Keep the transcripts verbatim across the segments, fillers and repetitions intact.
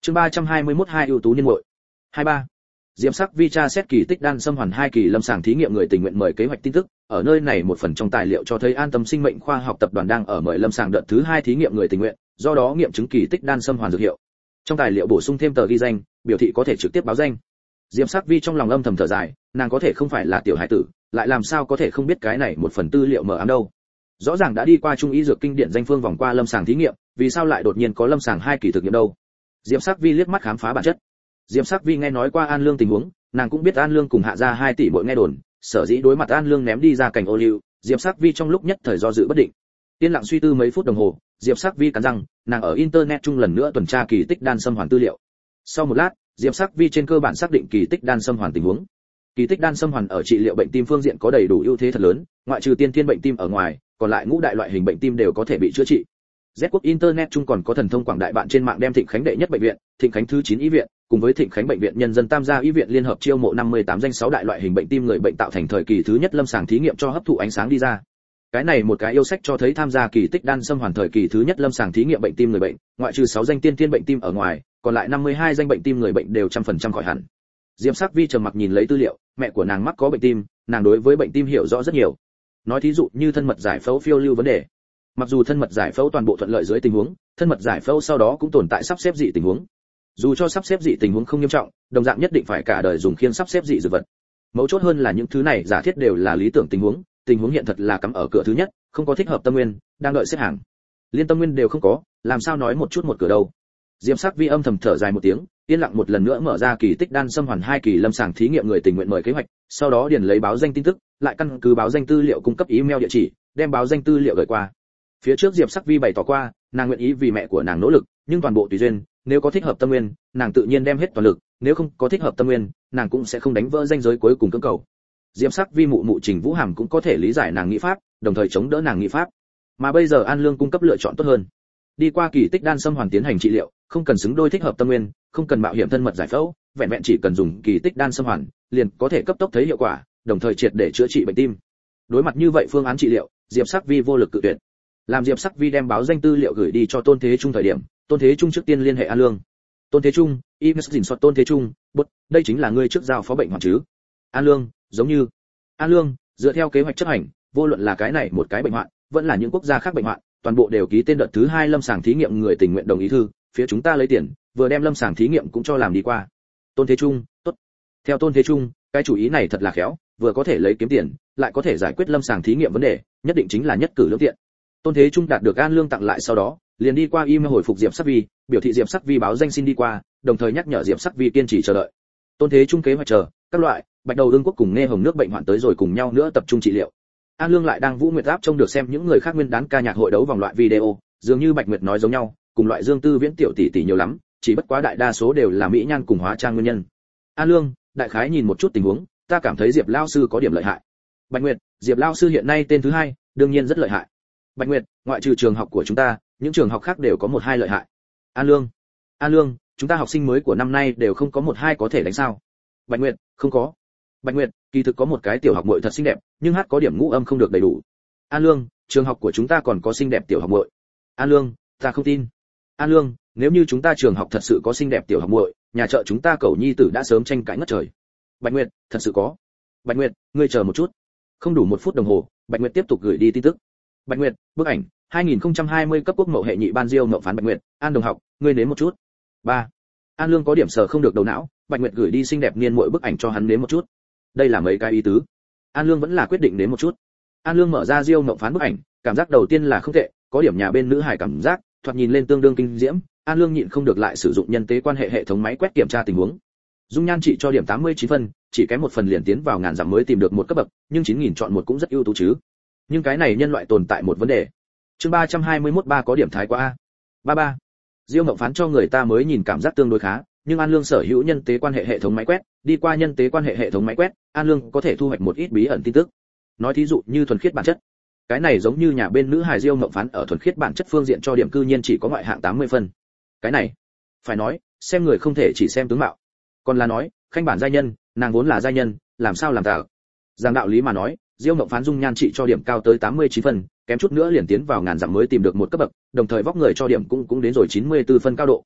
Chương ba trăm hai mươi mốt hai ưu tú niên muội. hai ba. Diệp Sắc Vi tra xét kỳ tích đan xâm hoàn hai kỳ lâm sàng thí nghiệm người tình nguyện mời kế hoạch tin tức, ở nơi này một phần trong tài liệu cho thấy An Tâm Sinh mệnh khoa học tập đoàn đang ở mời lâm sàng đợt thứ hai thí nghiệm người tình nguyện, do đó nghiệm chứng kỳ tích đan xâm hoàn dược hiệu. Trong tài liệu bổ sung thêm tờ ghi danh, biểu thị có thể trực tiếp báo danh. Diệp Sắc Vi trong lòng âm thầm thở dài, nàng có thể không phải là tiểu hải tử, lại làm sao có thể không biết cái này một phần tư liệu mờ ám đâu. Rõ ràng đã đi qua trung y dược kinh điển danh phương vòng qua lâm sàng thí nghiệm, vì sao lại đột nhiên có lâm sàng hai kỳ thực nghiệm đâu? Diệp Sắc Vi liếc mắt khám phá bản chất. Diệp Sắc Vi nghe nói qua An Lương tình huống, nàng cũng biết An Lương cùng Hạ gia hai tỷ muội nghe đồn, sở dĩ đối mặt An Lương ném đi ra cảnh ô liu, Diệp Sắc Vi trong lúc nhất thời do dự bất định. Yên lặng suy tư mấy phút đồng hồ, Diệp Sắc Vi cắn răng, nàng ở internet chung lần nữa tuần tra kỳ tích đan xâm hoàn tư liệu. Sau một lát, Diệp Sắc Vi trên cơ bản xác định kỳ tích đan xâm hoàn tình huống. Kỳ tích đan xâm hoàn ở trị liệu bệnh tim phương diện có đầy đủ ưu thế thật lớn, ngoại trừ tiên thiên bệnh tim ở ngoài, còn lại ngũ đại loại hình bệnh tim đều có thể bị chữa trị. Z quốc internet chung còn có thần thông quảng đại bạn trên mạng đem Thịnh Khánh đệ nhất bệnh viện, Thịnh Khánh thứ chín y viện, cùng với Thịnh Khánh bệnh viện nhân dân tam gia y viện liên hợp chiêu mộ năm mươi tám danh sáu đại loại hình bệnh tim người bệnh tạo thành thời kỳ thứ nhất lâm sàng thí nghiệm cho hấp thụ ánh sáng đi ra. Cái này một cái yêu sách cho thấy tham gia kỳ tích đan xâm hoàn thời kỳ thứ nhất lâm sàng thí nghiệm bệnh tim người bệnh, ngoại trừ sáu danh tiên tiên bệnh tim ở ngoài, còn lại năm mươi hai danh bệnh tim người bệnh đều trăm phần trăm khỏi hẳn. Diệp Sắc Vi trầm mặc nhìn lấy tư liệu, mẹ của nàng mắc có bệnh tim, nàng đối với bệnh tim hiểu rõ rất nhiều. Nói thí dụ như thân mật giải phẫu phiêu lưu vấn đề. Mặc dù thân mật giải phẫu toàn bộ thuận lợi dưới tình huống, thân mật giải phẫu sau đó cũng tồn tại sắp xếp dị tình huống. Dù cho sắp xếp dị tình huống không nghiêm trọng, đồng dạng nhất định phải cả đời dùng khiên sắp xếp dị dược vật. Mấu chốt hơn là những thứ này giả thiết đều là lý tưởng tình huống, tình huống hiện thật là cắm ở cửa thứ nhất, không có thích hợp tâm nguyên, đang đợi xếp hàng. Liên tâm nguyên đều không có, làm sao nói một chút một cửa đâu. Diệp Sắc Vi âm thầm thở dài một tiếng, yên lặng một lần nữa mở ra kỳ tích đan xâm hoàn hai kỳ lâm sàng thí nghiệm người tình nguyện mời kế hoạch, sau đó điền lấy báo danh tin tức, lại căn cứ báo danh tư liệu cung cấp email địa chỉ, đem báo danh tư liệu gửi qua. Phía trước Diệp Sắc Vi bày tỏ qua, nàng nguyện ý vì mẹ của nàng nỗ lực, nhưng toàn bộ tùy duyên, nếu có thích hợp tâm nguyên, nàng tự nhiên đem hết toàn lực, nếu không có thích hợp tâm nguyên, nàng cũng sẽ không đánh vỡ ranh giới cuối cùng cưỡng cầu. Diệp Sắc Vi mụ mụ Trình Vũ Hàm cũng có thể lý giải nàng nghĩ pháp, đồng thời chống đỡ nàng nghĩ pháp. Mà bây giờ An Lương cung cấp lựa chọn tốt hơn. Đi qua kỳ tích đan xâm hoàn tiến hành trị liệu, không cần xứng đôi thích hợp tâm nguyên, không cần mạo hiểm thân mật giải phẫu, vẹn vẹn chỉ cần dùng kỳ tích đan xâm hoàn, liền có thể cấp tốc thấy hiệu quả, đồng thời triệt để chữa trị bệnh tim. Đối mặt như vậy phương án trị liệu, Diệp Sắc Vi vô lực cự tuyệt. Làm Diệp Sắc Vi đem báo danh tư liệu gửi đi cho Tôn Thế Trung thời điểm, Tôn Thế Trung trước tiên liên hệ An Lương. Tôn Thế Trung, email dình soát Tôn Thế Trung, bút, đây chính là ngươi trước giao phó bệnh hoạn chứ? An Lương, giống như. An Lương, dựa theo kế hoạch chấp hành, vô luận là cái này một cái bệnh hoạn, vẫn là những quốc gia khác bệnh hoạn, toàn bộ đều ký tên đợt thứ hai lâm sàng thí nghiệm người tình nguyện đồng ý thư, phía chúng ta lấy tiền, vừa đem lâm sàng thí nghiệm cũng cho làm đi qua. Tôn Thế Trung, tốt. Theo Tôn Thế Trung, cái chủ ý này thật là khéo, vừa có thể lấy kiếm tiền, lại có thể giải quyết lâm sàng thí nghiệm vấn đề, nhất định chính là nhất cử lưỡng tiện. Tôn Thế Trung đạt được An Lương tặng lại sau đó, liền đi qua email hồi phục Diệp Sắc Vi, biểu thị Diệp Sắc Vi báo danh xin đi qua, đồng thời nhắc nhở Diệp Sắc Vi kiên trì chờ đợi. Tôn Thế Trung kế hoạch chờ, các loại bạch đầu ương quốc cùng nghe hồng nước bệnh hoạn tới rồi cùng nhau nữa tập trung trị liệu. An Lương lại đang Vũ Nguyệt Áp trông được xem những người khác nguyên đán ca nhạc hội đấu vòng loại video, dường như Bạch Nguyệt nói giống nhau, cùng loại Dương Tư Viễn tiểu tỷ tỷ nhiều lắm, chỉ bất quá đại đa số đều là mỹ nhan cùng hóa trang nguyên nhân. An Lương, đại khái nhìn một chút tình huống, ta cảm thấy Diệp lão sư có điểm lợi hại. Bạch Nguyệt, Diệp lão sư hiện nay tên thứ hai, đương nhiên rất lợi hại. Bạch Nguyệt, ngoại trừ trường học của chúng ta, những trường học khác đều có một hai lợi hại. An Lương, An Lương, chúng ta học sinh mới của năm nay đều không có một hai có thể đánh sao? Bạch Nguyệt, không có. Bạch Nguyệt, kỳ thực có một cái tiểu học muội thật xinh đẹp, nhưng hát có điểm ngũ âm không được đầy đủ. An Lương, trường học của chúng ta còn có xinh đẹp tiểu học muội. An Lương, ta không tin. An Lương, nếu như chúng ta trường học thật sự có xinh đẹp tiểu học muội, nhà chợ chúng ta cầu nhi tử đã sớm tranh cãi ngất trời. Bạch Nguyệt, thật sự có. Bạch Nguyệt, ngươi chờ một chút. Không đủ một phút đồng hồ, Bạch Nguyệt tiếp tục gửi đi tin tức. Bạch Nguyệt, bức ảnh, hai nghìn không trăm hai mươi cấp quốc mậu hệ nhị ban diêu mậu phán Bạch Nguyệt, An đồng học, ngươi nếm một chút. ba. An Lương có điểm sờ không được đầu não, Bạch Nguyệt gửi đi xinh đẹp niên muội bức ảnh cho hắn nếm một chút. Đây là mấy cái ý tứ. An Lương vẫn là quyết định nếm một chút. An Lương mở ra diêu mậu phán bức ảnh, cảm giác đầu tiên là không tệ, có điểm nhà bên nữ hài cảm giác, thoạt nhìn lên tương đương kinh diễm. An Lương nhịn không được lại sử dụng nhân tế quan hệ hệ thống máy quét kiểm tra tình huống. Dung nhan trị cho điểm tám mươi chín phân, chỉ kém một phần liền tiến vào ngàn dặm mới tìm được một cấp bậc, nhưng chín nghìn chọn một cũng rất ưu tú chứ. Nhưng cái này nhân loại tồn tại một vấn đề. Chương ba trăm hai mươi mốt ba có điểm thái quá a. ba ba. Diêu Mộng Phán cho người ta mới nhìn cảm giác tương đối khá, nhưng An Lương sở hữu nhân tế quan hệ hệ thống máy quét, đi qua nhân tế quan hệ hệ thống máy quét, An Lương có thể thu hoạch một ít bí ẩn tin tức. Nói thí dụ như thuần khiết bản chất. Cái này giống như nhà bên nữ hài Diêu Mộng Phán ở thuần khiết bản chất phương diện cho điểm cư nhiên chỉ có ngoại hạng tám mươi phân. Cái này, phải nói, xem người không thể chỉ xem tướng mạo. Còn là nói, khanh bản giai nhân, nàng vốn là giai nhân, làm sao làm tả. Giang đạo lý mà nói, Diêu Mộng Phán dung nhan trị cho điểm cao tới tám mươi chín phân, kém chút nữa liền tiến vào ngàn dặm mới tìm được một cấp bậc, đồng thời vóc người cho điểm cũng cũng đến rồi chín mươi tư phân cao độ.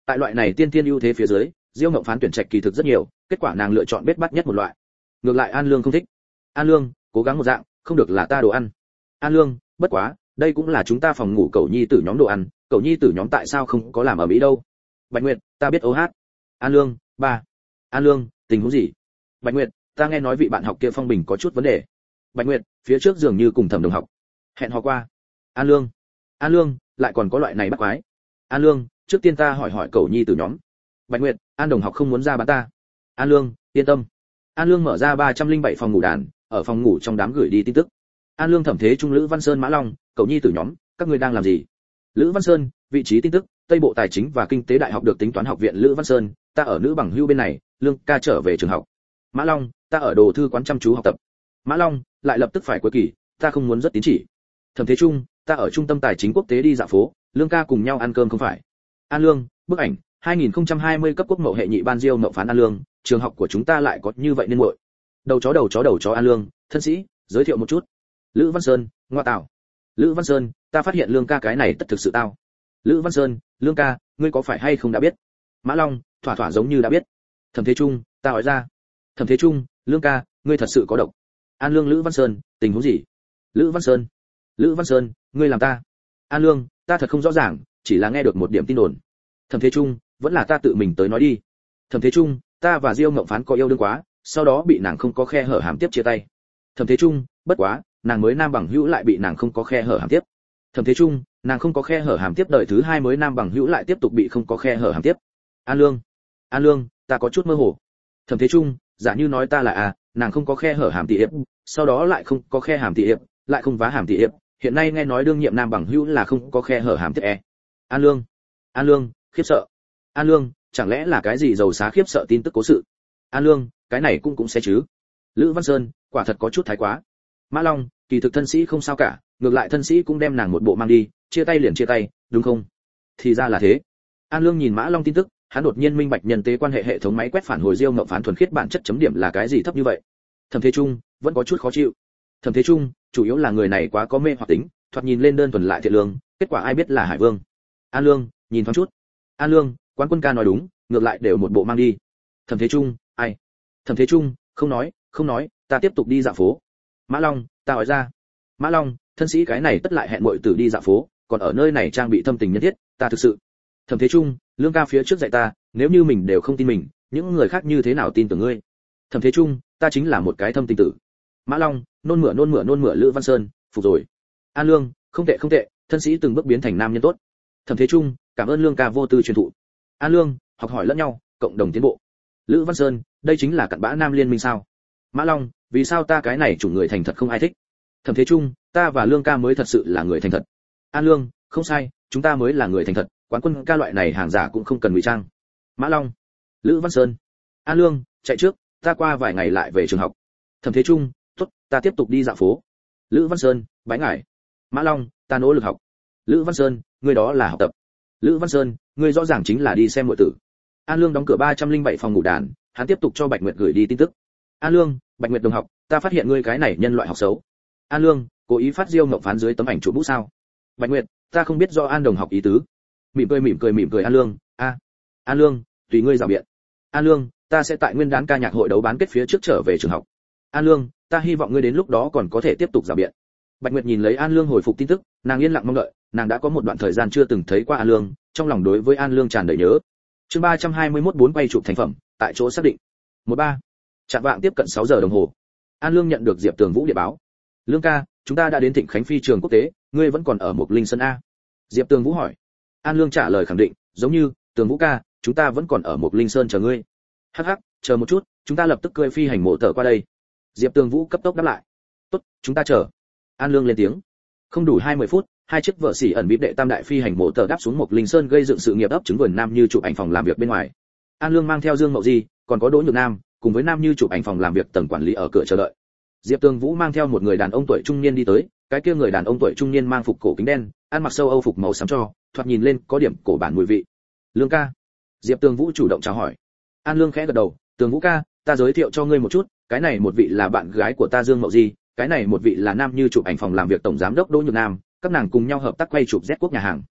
Tại loại này tiên tiên ưu thế phía dưới, Diêu Ngộng Phán tuyển trạch kỳ thực rất nhiều, kết quả nàng lựa chọn bết bắt nhất một loại. Ngược lại An Lương không thích. An Lương, cố gắng một dạng, không được là ta đồ ăn. An Lương, bất quá, đây cũng là chúng ta phòng ngủ cậu nhi tử nhóm đồ ăn, cậu nhi tử nhóm tại sao không có làm ở mỹ đâu? Bạch Nguyệt, ta biết ô hát. An Lương, ba. An Lương, tình huống gì? Bạch Nguyệt, ta nghe nói vị bạn học kia phong bình có chút vấn đề. Bạch Nguyệt, phía trước dường như cùng Thẩm đồng học hẹn hò qua. An Lương, An Lương, lại còn có loại này bắt quái. An Lương, trước tiên ta hỏi hỏi cậu nhi tử nhóm. Bạch Nguyệt, An đồng học không muốn ra bán ta. An Lương, yên tâm. An Lương mở ra ba trăm linh bảy phòng ngủ đàn, ở phòng ngủ trong đám gửi đi tin tức. An Lương Thẩm Thế Trung Lữ Văn Sơn Mã Long, cậu nhi tử nhóm, các ngươi đang làm gì? Lữ Văn Sơn, vị trí tin tức, Tây Bộ Tài chính và Kinh tế Đại học được tính toán học viện Lữ Văn Sơn, ta ở nữ bằng hưu bên này, Lương ca trở về trường học. Mã Long, ta ở đồ thư quán chăm chú học tập. Mã Long, lại lập tức phải cuối kỳ, ta không muốn rất tín chỉ. Thẩm Thế Trung, ta ở trung tâm tài chính quốc tế đi dạo phố, Lương ca cùng nhau ăn cơm không phải. An Lương, bức ảnh, hai nghìn không trăm hai mươi cấp quốc mậu hệ nhị ban Diêu Mậu Phán An Lương, trường học của chúng ta lại có như vậy nên muội. Đầu chó đầu chó đầu chó An Lương, thân sĩ, giới thiệu một chút. Lữ Văn Sơn, ngoa tạo. Lữ Văn Sơn, ta phát hiện Lương ca cái này tất thực sự tao. Lữ Văn Sơn, Lương ca, ngươi có phải hay không đã biết? Mã Long, thỏa thỏa giống như đã biết. Thẩm Thế Trung, ta hỏi ra. Thẩm Thế Trung, Lương ca, ngươi thật sự có độc. An Lương Lữ Văn Sơn, tình huống gì? Lữ Văn Sơn, Lữ Văn Sơn, ngươi làm ta. An Lương, ta thật không rõ ràng, chỉ là nghe được một điểm tin đồn. Thẩm Thế Trung, vẫn là ta tự mình tới nói đi. Thẩm Thế Trung, ta và Diêu Ngộng Phán có yêu đương quá, sau đó bị nàng không có khe hở hàm tiếp chia tay. Thẩm Thế Trung, bất quá, nàng mới nam bằng hữu lại bị nàng không có khe hở hàm tiếp. Thẩm Thế Trung, nàng không có khe hở hàm tiếp đời thứ hai mới nam bằng hữu lại tiếp tục bị không có khe hở hàm tiếp. An Lương, An Lương, ta có chút mơ hồ. Thẩm Thế Trung, giả như nói ta là à, nàng không có khe hở hàm tỉ hiệp, sau đó lại không có khe hàm tỉ hiệp, lại không vá hàm tỉ hiệp, hiện nay nghe nói đương nhiệm nam bằng hữu là không có khe hở hàm tiếp e. An Lương, An Lương, khiếp sợ. An Lương, chẳng lẽ là cái gì giàu xá khiếp sợ tin tức cố sự? An Lương, cái này cũng cũng sẽ chứ. Lữ Văn Sơn, quả thật có chút thái quá. Mã Long, kỳ thực thân sĩ không sao cả, ngược lại thân sĩ cũng đem nàng một bộ mang đi, chia tay liền chia tay, đúng không? Thì ra là thế. An Lương nhìn Mã Long tin tức, hắn đột nhiên minh bạch nhân tế quan hệ hệ thống máy quét phản hồi Diêu Ngộng Phán thuần khiết bản chất chấm điểm là cái gì thấp như vậy. Thẩm Thế Trung vẫn có chút khó chịu. Thẩm Thế Trung, chủ yếu là người này quá có mê hoặc tính, thoạt nhìn lên đơn thuần lại thiện lương, kết quả ai biết là Hải Vương. An Lương, nhìn thoáng chút. An Lương, Quán Quân ca nói đúng, ngược lại đều một bộ mang đi. Thẩm Thế Trung, ai? Thẩm Thế Trung, không nói, không nói, ta tiếp tục đi dạo phố. Mã Long, ta hỏi ra. Mã Long, thân sĩ cái này tất lại hẹn muội tử đi dạo phố, còn ở nơi này trang bị thâm tình nhân thiết, ta thực sự. Thẩm Thế Trung, Lương ca phía trước dạy ta, nếu như mình đều không tin mình, những người khác như thế nào tin tưởng ngươi? Thẩm Thế Trung, ta chính là một cái thâm tình tử. Mã Long, nôn mửa nôn mửa nôn mửa Lữ Văn Sơn, phục rồi. An Lương, không tệ không tệ, thân sĩ từng bước biến thành nam nhân tốt. Thẩm Thế Trung, cảm ơn Lương ca vô tư truyền thụ. An Lương, học hỏi lẫn nhau, cộng đồng tiến bộ. Lữ Văn Sơn, đây chính là cặn bã nam liên minh sao? Mã Long, vì sao ta cái này chủ người thành thật không ai thích? Thẩm Thế Trung, ta và Lương ca mới thật sự là người thành thật. An Lương, không sai, chúng ta mới là người thành thật, Quán Quân ca loại này hàng giả cũng không cần ngụy trang. Mã Long, Lữ Văn Sơn, An Lương, chạy trước, ta qua vài ngày lại về trường học. Thẩm Thế Trung, tốt, ta tiếp tục đi dạo phố. Lữ Văn Sơn, bái ngải. Mã Long, ta nỗ lực học. Lữ Văn Sơn, ngươi đó là học tập. Lữ Văn Sơn, ngươi rõ ràng chính là đi xem muội tử. An Lương đóng cửa ba trăm linh bảy phòng ngủ đàn, hắn tiếp tục cho Bạch Nguyệt gửi đi tin tức. An Lương, Bạch Nguyệt đồng học, ta phát hiện ngươi cái này nhân loại học xấu. An Lương, cố ý phát Diêu Ngộng Phán dưới tấm ảnh chụp bút sao? Bạch Nguyệt, ta không biết do An đồng học ý tứ. Mỉm cười mỉm cười mỉm cười An Lương, a. À. An Lương, tùy ngươi rào biện. An Lương, ta sẽ tại nguyên đán ca nhạc hội đấu bán kết phía trước trở về trường học. An Lương, ta hy vọng ngươi đến lúc đó còn có thể tiếp tục rào biện. Bạch Nguyệt nhìn lấy An Lương hồi phục tin tức, nàng yên lặng mong đợi, nàng đã có một đoạn thời gian chưa từng thấy qua An Lương, trong lòng đối với An Lương tràn đầy nhớ. Chương ba trăm hai mươi mốt bốn quay chụp thành phẩm, tại chỗ xác định. một ba. Trạm vạng tiếp cận sáu giờ đồng hồ. An Lương nhận được Diệp Tường Vũ điện báo. Lương ca, chúng ta đã đến Thịnh Khánh phi trường quốc tế, ngươi vẫn còn ở Mộc Linh Sơn a? Diệp Tường Vũ hỏi. An Lương trả lời khẳng định, giống như, Tường Vũ ca, chúng ta vẫn còn ở Mộc Linh Sơn chờ ngươi. Hắc hắc, chờ một chút, chúng ta lập tức cưỡi phi hành mộ tở qua đây. Diệp Tường Vũ cấp tốc đáp lại. Tốt, chúng ta chờ. An Lương lên tiếng. Không đủ hai mươi phút, hai chiếc vợ xỉ ẩn bíp đệ tam đại phi hành mộ tở đáp xuống Mộc Linh Sơn gây dựng sự nghiệp ấp trứng vườn Nam Như chụp ảnh phòng làm việc bên ngoài. An Lương mang theo Dương Mậu Di, còn có Đỗ Nhược Nam, cùng với Nam Như chụp ảnh phòng làm việc tầng quản lý ở cửa chờ đợi. Diệp Tường Vũ mang theo một người đàn ông tuổi trung niên đi tới, cái kia người đàn ông tuổi trung niên mang phục cổ kính đen, ăn mặc sâu Âu phục màu xám cho, thoạt nhìn lên có điểm cổ bản mùi vị. Lương ca. Diệp Tường Vũ chủ động chào hỏi. An Lương khẽ gật đầu, Tường Vũ ca, ta giới thiệu cho ngươi một chút, cái này một vị là bạn gái của ta Dương Mậu Di, cái này một vị là Nam Như chụp ảnh phòng làm việc tổng giám đốc Đỗ Nhược Nam, các nàng cùng nhau hợp tác quay chụp Z Quốc nhà hàng.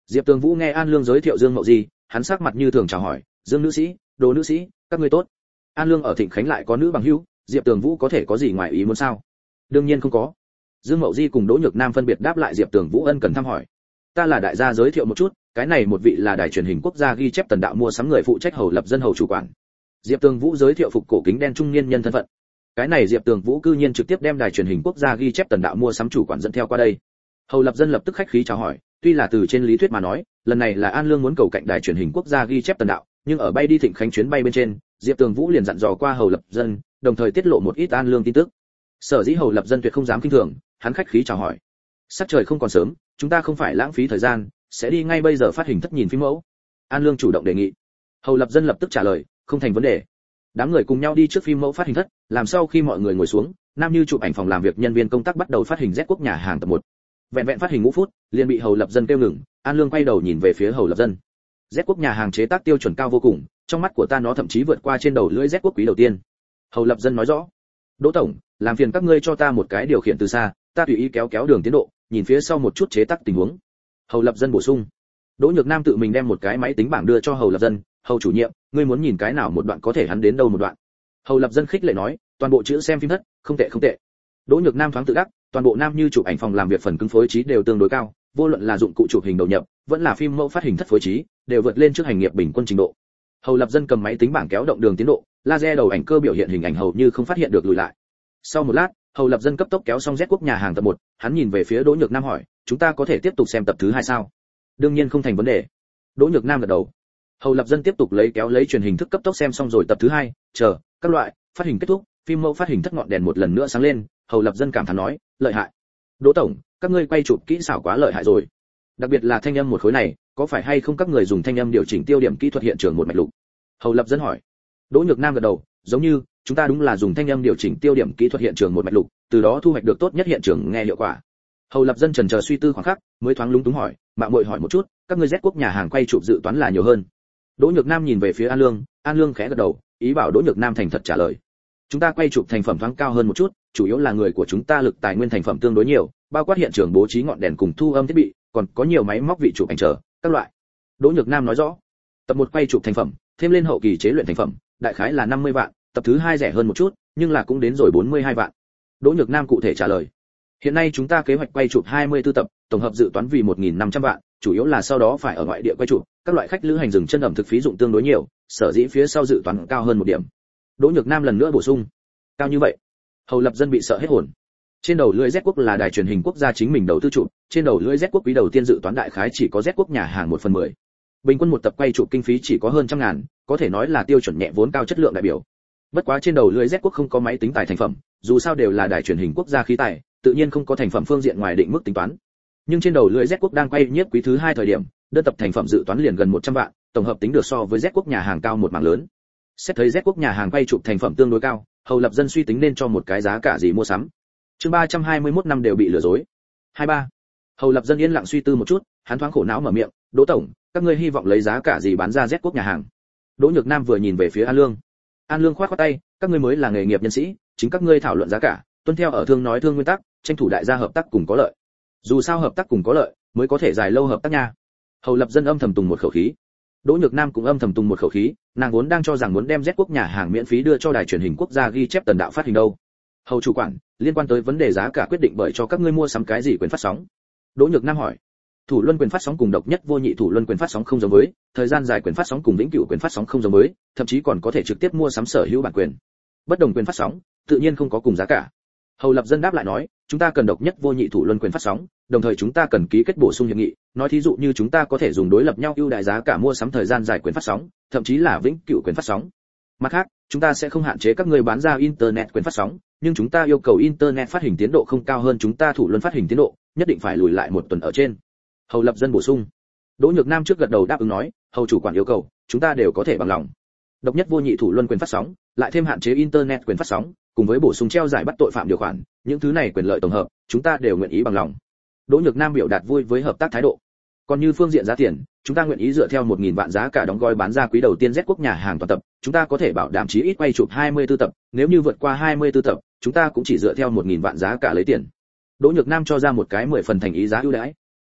Diệp Tường Vũ nghe An Lương giới thiệu Dương Mậu Di, hắn sắc mặt như thường chào hỏi, "Dương nữ sĩ, Đồ nữ sĩ, các ngươi tốt." An Lương ở Thịnh Khánh lại có nữ bằng hữu, Diệp Tường Vũ có thể có gì ngoài ý muốn sao? Đương nhiên không có. Dương Mậu Di cùng Đỗ Nhược Nam phân biệt đáp lại Diệp Tường Vũ ân cần thăm hỏi. "Ta là đại gia giới thiệu một chút, cái này một vị là đài truyền hình quốc gia ghi chép tần đạo mua sắm người phụ trách hầu lập dân hầu chủ quản." Diệp Tường Vũ giới thiệu phục cổ kính đen trung niên nhân thân phận. Cái này Diệp Tường Vũ cư nhiên trực tiếp đem đài truyền hình quốc gia ghi chép tần đạo mua sắm chủ quản dẫn theo qua đây. Hầu lập dân lập tức khách khí chào hỏi, tuy là từ trên lý thuyết mà nói, lần này là An Lương muốn cầu cạnh đài truyền hình quốc gia ghi chép tần đạo, nhưng ở bay đi Thịnh Khánh chuyến bay bên trên, Diệp Tường Vũ liền dặn dò qua Hầu lập dân, đồng thời tiết lộ một ít An Lương tin tức. Sở dĩ Hầu lập dân tuyệt không dám kinh thường, hắn khách khí chào hỏi. "Sắc trời không còn sớm, chúng ta không phải lãng phí thời gian, sẽ đi ngay bây giờ phát hình thất nhìn phim mẫu." An Lương chủ động đề nghị. Hầu lập dân lập tức trả lời, "Không thành vấn đề." Đám người cùng nhau đi trước phim mẫu phát hình thất, làm sau khi mọi người ngồi xuống, Nam Như chụp ảnh phòng làm việc nhân viên công tác bắt đầu phát hình Z Quốc nhà hàng tập một. Vẹn vẹn phát hình ngũ phút, liền bị Hầu lập dân kêu ngừng, An Lương quay đầu nhìn về phía Hầu lập dân. Z Quốc nhà hàng chế tác tiêu chuẩn cao vô cùng, trong mắt của ta nó thậm chí vượt qua trên đầu lưỡi Z Quốc quý đầu tiên. Hầu lập dân nói rõ. "Đỗ tổng, làm phiền các ngươi cho ta một cái điều khiển từ xa, ta tùy ý kéo kéo đường tiến độ, nhìn phía sau một chút chế tác tình huống." Hầu lập dân bổ sung. Đỗ Nhược Nam tự mình đem một cái máy tính bảng đưa cho Hầu lập dân, "Hầu chủ nhiệm, ngươi muốn nhìn cái nào một đoạn có thể hắn đến đâu một đoạn." Hầu lập dân khích lệ nói, "Toàn bộ chữ xem phim thất, không tệ không tệ." Đỗ Nhược Nam thoáng tự đắc, toàn bộ Nam Như chụp ảnh phòng làm việc phần cứng phối trí đều tương đối cao, vô luận là dụng cụ chụp hình đầu nhập, vẫn là phim mẫu phát hình thất phối trí, đều vượt lên trước hành nghiệp bình quân trình độ. Hầu lập dân cầm máy tính bảng kéo động đường tiến độ, laser đầu ảnh cơ biểu hiện hình ảnh hầu như không phát hiện được lùi lại. Sau một lát, Hầu lập dân cấp tốc kéo xong Z Quốc nhà hàng tập một, hắn nhìn về phía Đỗ Nhược Nam hỏi, "Chúng ta có thể tiếp tục xem tập thứ hai sao?" "Đương nhiên không thành vấn đề." Đỗ Nhược Nam gật đầu. Hầu lập dân tiếp tục lấy kéo lấy truyền hình thức cấp tốc xem xong rồi tập thứ hai, chờ các loại phát hình kết thúc, phim mẫu phát hình thất ngọn đèn một lần nữa sáng lên, Hầu lập dân cảm thán nói, "Lợi hại. Đỗ tổng, các ngươi quay chụp kỹ xảo quá lợi hại rồi. Đặc biệt là thanh âm một khối này, có phải hay không các người dùng thanh âm điều chỉnh tiêu điểm kỹ thuật hiện trường một mạch lục?" Hầu lập dân hỏi. Đỗ Nhược Nam gật đầu, "Giống như, chúng ta đúng là dùng thanh âm điều chỉnh tiêu điểm kỹ thuật hiện trường một mạch lục, từ đó thu hoạch được tốt nhất hiện trường nghe hiệu quả." Hầu lập dân chần chờ suy tư khoảng khắc, mới thoáng lúng túng hỏi, "Mạo muội hỏi một chút, các ngươi Z Quốc nhà hàng quay chụp dự toán là nhiều hơn?" Đỗ Nhược Nam nhìn về phía An Lương, An Lương khẽ gật đầu, ý bảo Đỗ Nhược Nam thành thật trả lời. "Chúng ta quay chụp thành phẩm thoáng cao hơn một chút, chủ yếu là người của chúng ta lực tài nguyên thành phẩm tương đối nhiều, bao quát hiện trường bố trí ngọn đèn cùng thu âm thiết bị, còn có nhiều máy móc vị chụp ảnh chờ, các loại." Đỗ Nhược Nam nói rõ. Tập một quay chụp thành phẩm, thêm lên hậu kỳ chế luyện thành phẩm, đại khái là năm mươi vạn, tập thứ hai rẻ hơn một chút, nhưng là cũng đến rồi bốn mươi hai vạn. Đỗ Nhược Nam cụ thể trả lời. "Hiện nay chúng ta kế hoạch quay chụp hai mươi tư tập, tổng hợp dự toán vì một nghìn năm trăm vạn, chủ yếu là sau đó phải ở ngoại địa quay chụp, các loại khách lữ hành dừng chân ẩm thực phí dụng tương đối nhiều, sở dĩ phía sau dự toán cao hơn một điểm." Đỗ Nhược Nam lần nữa bổ sung. "Cao như vậy?" Hầu lập dân bị sợ hết hồn. Trên đầu lưỡi Z Quốc là đài truyền hình quốc gia chính mình đầu tư chụp, trên đầu lưỡi Z Quốc quý đầu tiên dự toán đại khái chỉ có Z Quốc nhà hàng một phần mười. Bình quân một tập quay chụp kinh phí chỉ có hơn trăm ngàn, có thể nói là tiêu chuẩn nhẹ vốn cao chất lượng đại biểu. Bất quá trên đầu lưỡi Z Quốc không có máy tính tài thành phẩm, dù sao đều là đài truyền hình quốc gia khí tài, tự nhiên không có thành phẩm phương diện ngoài định mức tính toán. Nhưng trên đầu lưỡi Z Quốc đang quay nhiếp quý thứ hai thời điểm, đơn tập thành phẩm dự toán liền gần một trăm vạn, tổng hợp tính được so với Z Quốc nhà hàng cao một mảng lớn. Xét thấy Z Quốc nhà hàng quay chụp thành phẩm tương đối cao, Hầu lập dân suy tính nên cho một cái giá cả gì mua sắm. Chương ba trăm hai mươi mốt năm đều bị lừa dối. hai ba. Hầu lập dân yên lặng suy tư một chút, hắn thoáng khổ não mở miệng, "Đỗ tổng, các ngươi hy vọng lấy giá cả gì bán ra Z Quốc nhà hàng?" Đỗ Nhược Nam vừa nhìn về phía An Lương. An Lương khoát khoát tay, "Các ngươi mới là nghề nghiệp nhân sĩ, chính các ngươi thảo luận giá cả, tuân theo ở thương nói thương nguyên tắc, tranh thủ đại gia hợp tác cùng có lợi. Dù sao hợp tác cùng có lợi, mới có thể dài lâu hợp tác nha." Hầu lập dân âm thầm tùng một khẩu khí. Đỗ Nhược Nam cũng âm thầm tùng một khẩu khí, nàng vốn đang cho rằng muốn đem Z Quốc nhà hàng miễn phí đưa cho đài truyền hình quốc gia ghi chép tần đạo phát hình đâu. "Hầu chủ quản, liên quan tới vấn đề giá cả quyết định bởi cho các ngươi mua sắm cái gì quyền phát sóng?" Đỗ Nhược Nam hỏi. Thủ luân quyền phát sóng cùng độc nhất vô nhị thủ luân quyền phát sóng không giống với, thời gian dài quyền phát sóng cùng vĩnh cửu quyền phát sóng không giống với, thậm chí còn có thể trực tiếp mua sắm sở hữu bản quyền. Bất đồng quyền phát sóng, tự nhiên không có cùng giá cả. Hầu lập dân đáp lại nói, "Chúng ta cần độc nhất vô nhị thủ luân quyền phát sóng, đồng thời chúng ta cần ký kết bổ sung hiệp nghị, nói thí dụ như chúng ta có thể dùng đối lập nhau ưu đại giá cả mua sắm thời gian dài quyền phát sóng, thậm chí là vĩnh cửu quyền phát sóng. Mặt khác, chúng ta sẽ không hạn chế các người bán ra internet quyền phát sóng, nhưng chúng ta yêu cầu internet phát hình tiến độ không cao hơn chúng ta thủ luân phát hình tiến độ, nhất định phải lùi lại một tuần ở trên." Hầu lập dân bổ sung. Đỗ Nhược Nam trước gật đầu đáp ứng nói, "Hầu chủ quản yêu cầu, chúng ta đều có thể bằng lòng." Độc nhất vô nhị thủ luân quyền phát sóng, lại thêm hạn chế internet quyền phát sóng, cùng với bổ sung treo giải bắt tội phạm điều khoản, những thứ này quyền lợi tổng hợp, chúng ta đều nguyện ý bằng lòng. Đỗ Nhược Nam biểu đạt vui với hợp tác thái độ. Còn như phương diện giá tiền, chúng ta nguyện ý dựa theo một nghìn vạn giá cả đóng gói bán ra quý đầu tiên Z Quốc nhà hàng toàn tập, chúng ta có thể bảo đảm chí ít quay chụp hai mươi tư tập, nếu như vượt qua hai mươi tư tập, chúng ta cũng chỉ dựa theo một nghìn vạn giá cả lấy tiền. Đỗ Nhược Nam cho ra một cái mười phần thành ý giá ưu đãi.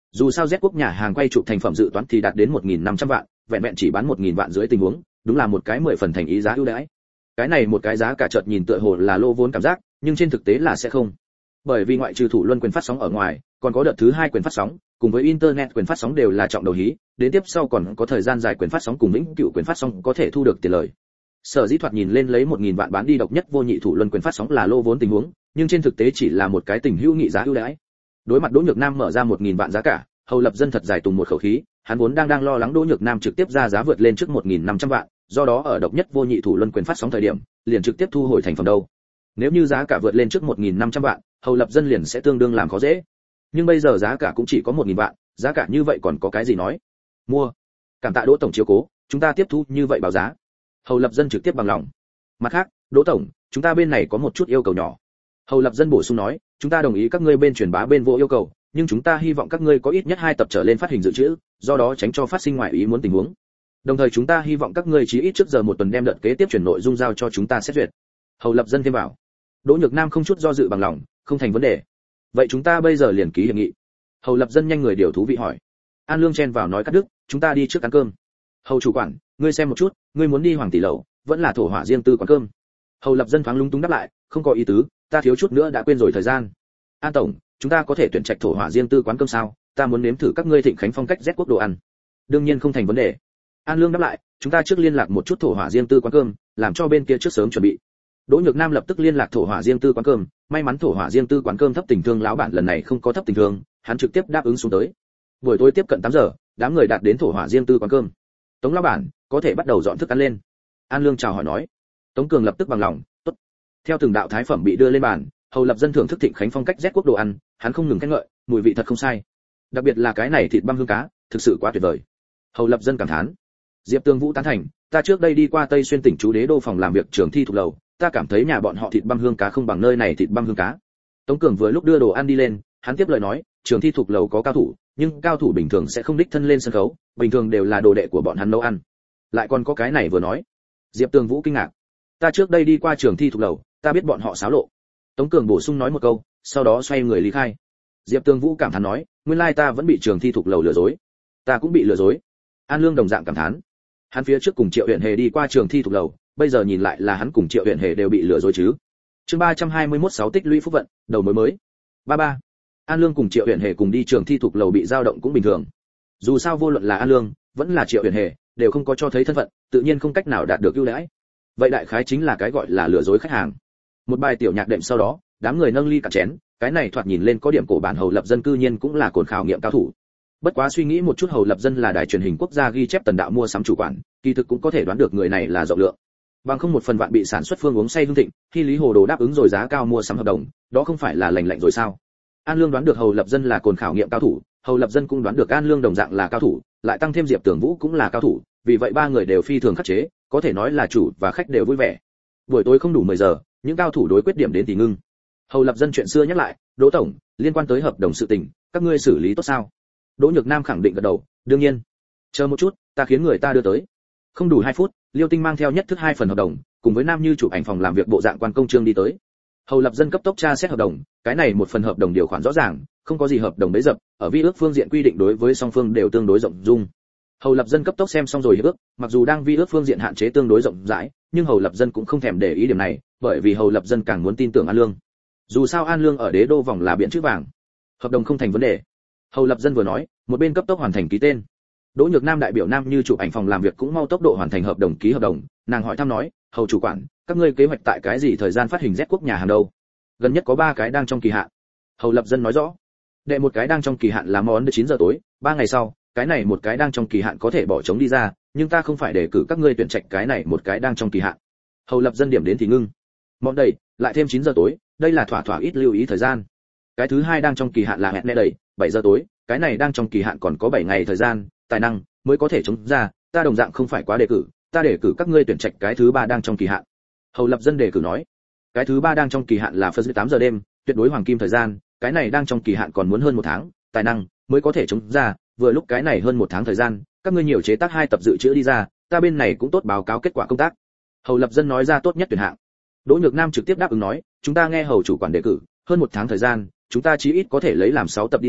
Dù sao Z quốc nhà hàng quay chụp thành phẩm dự toán thì đạt đến một nghìn năm trăm vạn, vẹn vẹn chỉ bán một nghìn vạn dưới tình huống, đúng là một cái mười phần thành ý giá ưu đãi. Cái này một cái giá cả chợt nhìn tựa hồ là lô vốn cảm giác, nhưng trên thực tế là sẽ không. Bởi vì ngoại trừ thủ luân quyền phát sóng ở ngoài, còn có đợt thứ hai quyền phát sóng, cùng với internet quyền phát sóng đều là trọng đầu hí, đến tiếp sau còn có thời gian dài quyền phát sóng cùng vĩnh cửu quyền phát sóng có thể thu được tiền lời. Sở dĩ thoạt nhìn lên lấy một nghìn vạn bán đi độc nhất vô nhị thủ luân quyền phát sóng là lô vốn tình huống, nhưng trên thực tế chỉ là một cái tình hữu nghị giá ưu đãi. Đối mặt Đỗ Nhược Nam mở ra một nghìn vạn giá cả, Hầu Lập Dân thật dài tùng một khẩu khí, hắn vốn đang đang lo lắng Đỗ Nhược Nam trực tiếp ra giá vượt lên trước một nghìn năm trăm vạn, do đó ở độc nhất vô nhị thủ luân quyền phát sóng thời điểm, liền trực tiếp thu hồi thành phẩm đâu. Nếu như giá cả vượt lên trước một nghìn năm trăm vạn, Hầu Lập Dân liền sẽ tương đương làm khó dễ. Nhưng bây giờ giá cả cũng chỉ có một nghìn vạn, giá cả như vậy còn có cái gì nói? Mua. Cảm tạ Đỗ tổng chiếu cố, chúng ta tiếp thu như vậy báo giá. Hầu Lập Dân trực tiếp bằng lòng. Mặt khác, Đỗ tổng, chúng ta bên này có một chút yêu cầu nhỏ. Hầu Lập Dân bổ sung nói, chúng ta đồng ý các ngươi bên truyền bá bên vô yêu cầu, nhưng chúng ta hy vọng các ngươi có ít nhất hai tập trở lên phát hình dự trữ, do đó tránh cho phát sinh ngoại ý muốn tình huống. Đồng thời chúng ta hy vọng các ngươi chí ít trước giờ một tuần đem đợt kế tiếp chuyển nội dung giao cho chúng ta xét duyệt. Hầu Lập Dân thêm vào. Đỗ Nhược Nam không chút do dự bằng lòng, không thành vấn đề. Vậy chúng ta bây giờ liền ký hiệp nghị. Hầu Lập Dân nhanh người điều thú vị hỏi. An Lương chen vào nói cắt đứt, chúng ta đi trước ăn cơm. Hầu chủ quản, ngươi xem một chút, ngươi muốn đi Hoàng tỷ lầu, vẫn là thổ hỏa riêng tư quán cơm. Hầu Lập Dân thoáng lúng túng đáp lại, không có ý tứ, ta thiếu chút nữa đã quên rồi thời gian. An tổng, chúng ta có thể tuyển trạch thổ hỏa riêng tư quán cơm sao? Ta muốn nếm thử các ngươi Thịnh Khánh phong cách Z quốc đồ ăn. Đương nhiên không thành vấn đề. An Lương đáp lại, chúng ta trước liên lạc một chút thổ hỏa riêng tư quán cơm, làm cho bên kia trước sớm chuẩn bị. Đỗ Nhược Nam lập tức liên lạc thổ hỏa riêng tư quán cơm, may mắn thổ hỏa riêng tư quán cơm thấp tình thương lão bản lần này không có thấp tình thương, hắn trực tiếp đáp ứng xuống tới. Buổi tối tiếp cận tám giờ, đám người đạt đến thổ hỏa riêng tư quán cơm. Tống lão bản, có thể bắt đầu dọn thức ăn lên. An Lương chào hỏi nói. Tống Cường lập tức bằng lòng, tốt. Theo từng đạo thái phẩm bị đưa lên bàn, Hầu Lập Dân thưởng thức Thịnh Khánh phong cách Z quốc đồ ăn, hắn không ngừng khen ngợi, mùi vị thật không sai. Đặc biệt là cái này thịt băm hương cá, thực sự quá tuyệt vời. Hầu Lập Dân cảm thán. Diệp Tương Vũ tán thành, ta trước đây đi qua Tây Xuyên tỉnh chú đế đô phòng làm việc trường thi thuộc lầu, ta cảm thấy nhà bọn họ thịt băm hương cá không bằng nơi này thịt băm hương cá. Tống Cường vừa lúc đưa đồ ăn đi lên, hắn tiếp lời nói, trường thi thuộc lầu có cao thủ, nhưng cao thủ bình thường sẽ không đích thân lên sân khấu, bình thường đều là đồ đệ của bọn hắn nấu ăn. Lại còn có cái này vừa nói. Diệp Tương Vũ kinh ngạc. Ta trước đây đi qua trường thi thuộc lầu, ta biết bọn họ xáo lộ. Tống Cường bổ sung nói một câu, sau đó xoay người lý khai. Diệp Tương Vũ cảm thán nói, nguyên lai ta vẫn bị trường thi thuộc lầu lừa dối. Ta cũng bị lừa dối. An Lương đồng dạng cảm thán. Hắn phía trước cùng Triệu Uyển Hề đi qua trường thi thuộc lầu, bây giờ nhìn lại là hắn cùng Triệu Uyển Hề đều bị lừa dối chứ. Chương ba trăm hai mươi mốt sáu tích lũy phúc vận, đầu mối mới. ba ba. An Lương cùng Triệu Uyển Hề cùng đi trường thi thuộc lầu bị dao động cũng bình thường. Dù sao vô luận là An Lương, vẫn là Triệu Uyển Hề, đều không có cho thấy thân phận, tự nhiên không cách nào đạt được ưu đãi. Vậy đại khái chính là cái gọi là lừa dối khách hàng. Một bài tiểu nhạc đệm sau đó, đám người nâng ly cạn chén, cái này thoạt nhìn lên có điểm cổ bản Hầu Lập Dân cư nhiên cũng là cồn khảo nghiệm cao thủ. Bất quá suy nghĩ một chút, Hầu Lập Dân là đài truyền hình quốc gia ghi chép tần đạo mua sắm chủ quản, kỳ thực cũng có thể đoán được người này là rộng lượng. Bằng không một phần vạn bị sản xuất phương uống say hương thịnh, khi Lý Hồ Đồ đáp ứng rồi giá cao mua sắm hợp đồng, đó không phải là lành lạnh rồi sao? An Lương đoán được Hầu Lập Dân là cồn khảo nghiệm cao thủ, Hầu Lập Dân cũng đoán được An Lương đồng dạng là cao thủ, lại tăng thêm Diệp Tưởng Vũ cũng là cao thủ, vì vậy ba người đều phi thường khắc chế, có thể nói là chủ và khách đều vui vẻ. Buổi tối không đủ mười giờ, những cao thủ đối quyết điểm đến thì ngưng. Hầu Lập Dân chuyện xưa nhắc lại, Đỗ tổng, liên quan tới hợp đồng sự tình, các ngươi xử lý tốt sao? Đỗ Nhược Nam khẳng định gật đầu, đương nhiên. Chờ một chút, ta khiến người ta đưa tới. Không đủ hai phút, Liêu Tinh mang theo nhất thức hai phần hợp đồng, cùng với Nam Như chụp ảnh phòng làm việc bộ dạng quan công trương đi tới. Hầu Lập Dân cấp tốc tra xét hợp đồng, cái này một phần hợp đồng điều khoản rõ ràng, không có gì hợp đồng bấy dập, ở vi ước phương diện quy định đối với song phương đều tương đối rộng dung. Hầu Lập Dân cấp tốc xem xong rồi hiệp ước, mặc dù đang vi ước phương diện hạn chế tương đối rộng rãi, nhưng Hầu Lập Dân cũng không thèm để ý điểm này, bởi vì Hầu Lập Dân càng muốn tin tưởng An Lương. Dù sao An Lương ở đế đô vòng là biển chữ vàng, hợp đồng không thành vấn đề. Hầu Lập Dân vừa nói, một bên cấp tốc hoàn thành ký tên. Đỗ Nhược Nam đại biểu Nam Như chụp ảnh phòng làm việc cũng mau tốc độ hoàn thành hợp đồng ký hợp đồng, nàng hỏi thăm nói, Hầu chủ quản, các ngươi kế hoạch tại cái gì thời gian phát hình Z quốc nhà hàng đâu? Gần nhất có ba cái đang trong kỳ hạn. Hầu Lập Dân nói rõ. Đệ một cái đang trong kỳ hạn là món chín giờ tối, ba ngày sau, cái này một cái đang trong kỳ hạn có thể bỏ trống đi ra, nhưng ta không phải để cử các ngươi tuyển trạch cái này một cái đang trong kỳ hạn. Hầu Lập Dân điểm đến thì ngưng. Món đầy, lại thêm chín giờ tối, đây là thỏa thỏa ít lưu ý thời gian. Cái thứ hai đang trong kỳ hạn là hẹn nè đầy, bảy giờ tối, cái này đang trong kỳ hạn còn có bảy ngày thời gian, tài năng mới có thể chống ra, ta đồng dạng không phải quá đề cử, ta đề cử các ngươi tuyển trạch cái thứ ba đang trong kỳ hạn. Hầu Lập Dân đề cử nói, cái thứ ba đang trong kỳ hạn là phân tám giờ đêm, tuyệt đối hoàng kim thời gian, cái này đang trong kỳ hạn còn muốn hơn một tháng, tài năng mới có thể chống ra, vừa lúc cái này hơn một tháng thời gian, các ngươi nhiều chế tác hai tập dự trữ đi ra, ta bên này cũng tốt báo cáo kết quả công tác. Hầu Lập Dân nói ra tốt nhất tuyển hạng. Đỗ Nhược Nam trực tiếp đáp ứng nói, chúng ta nghe Hầu chủ quản đề cử, hơn một tháng thời gian, chúng ta chí ít có thể lấy làm sáu tập đi ra,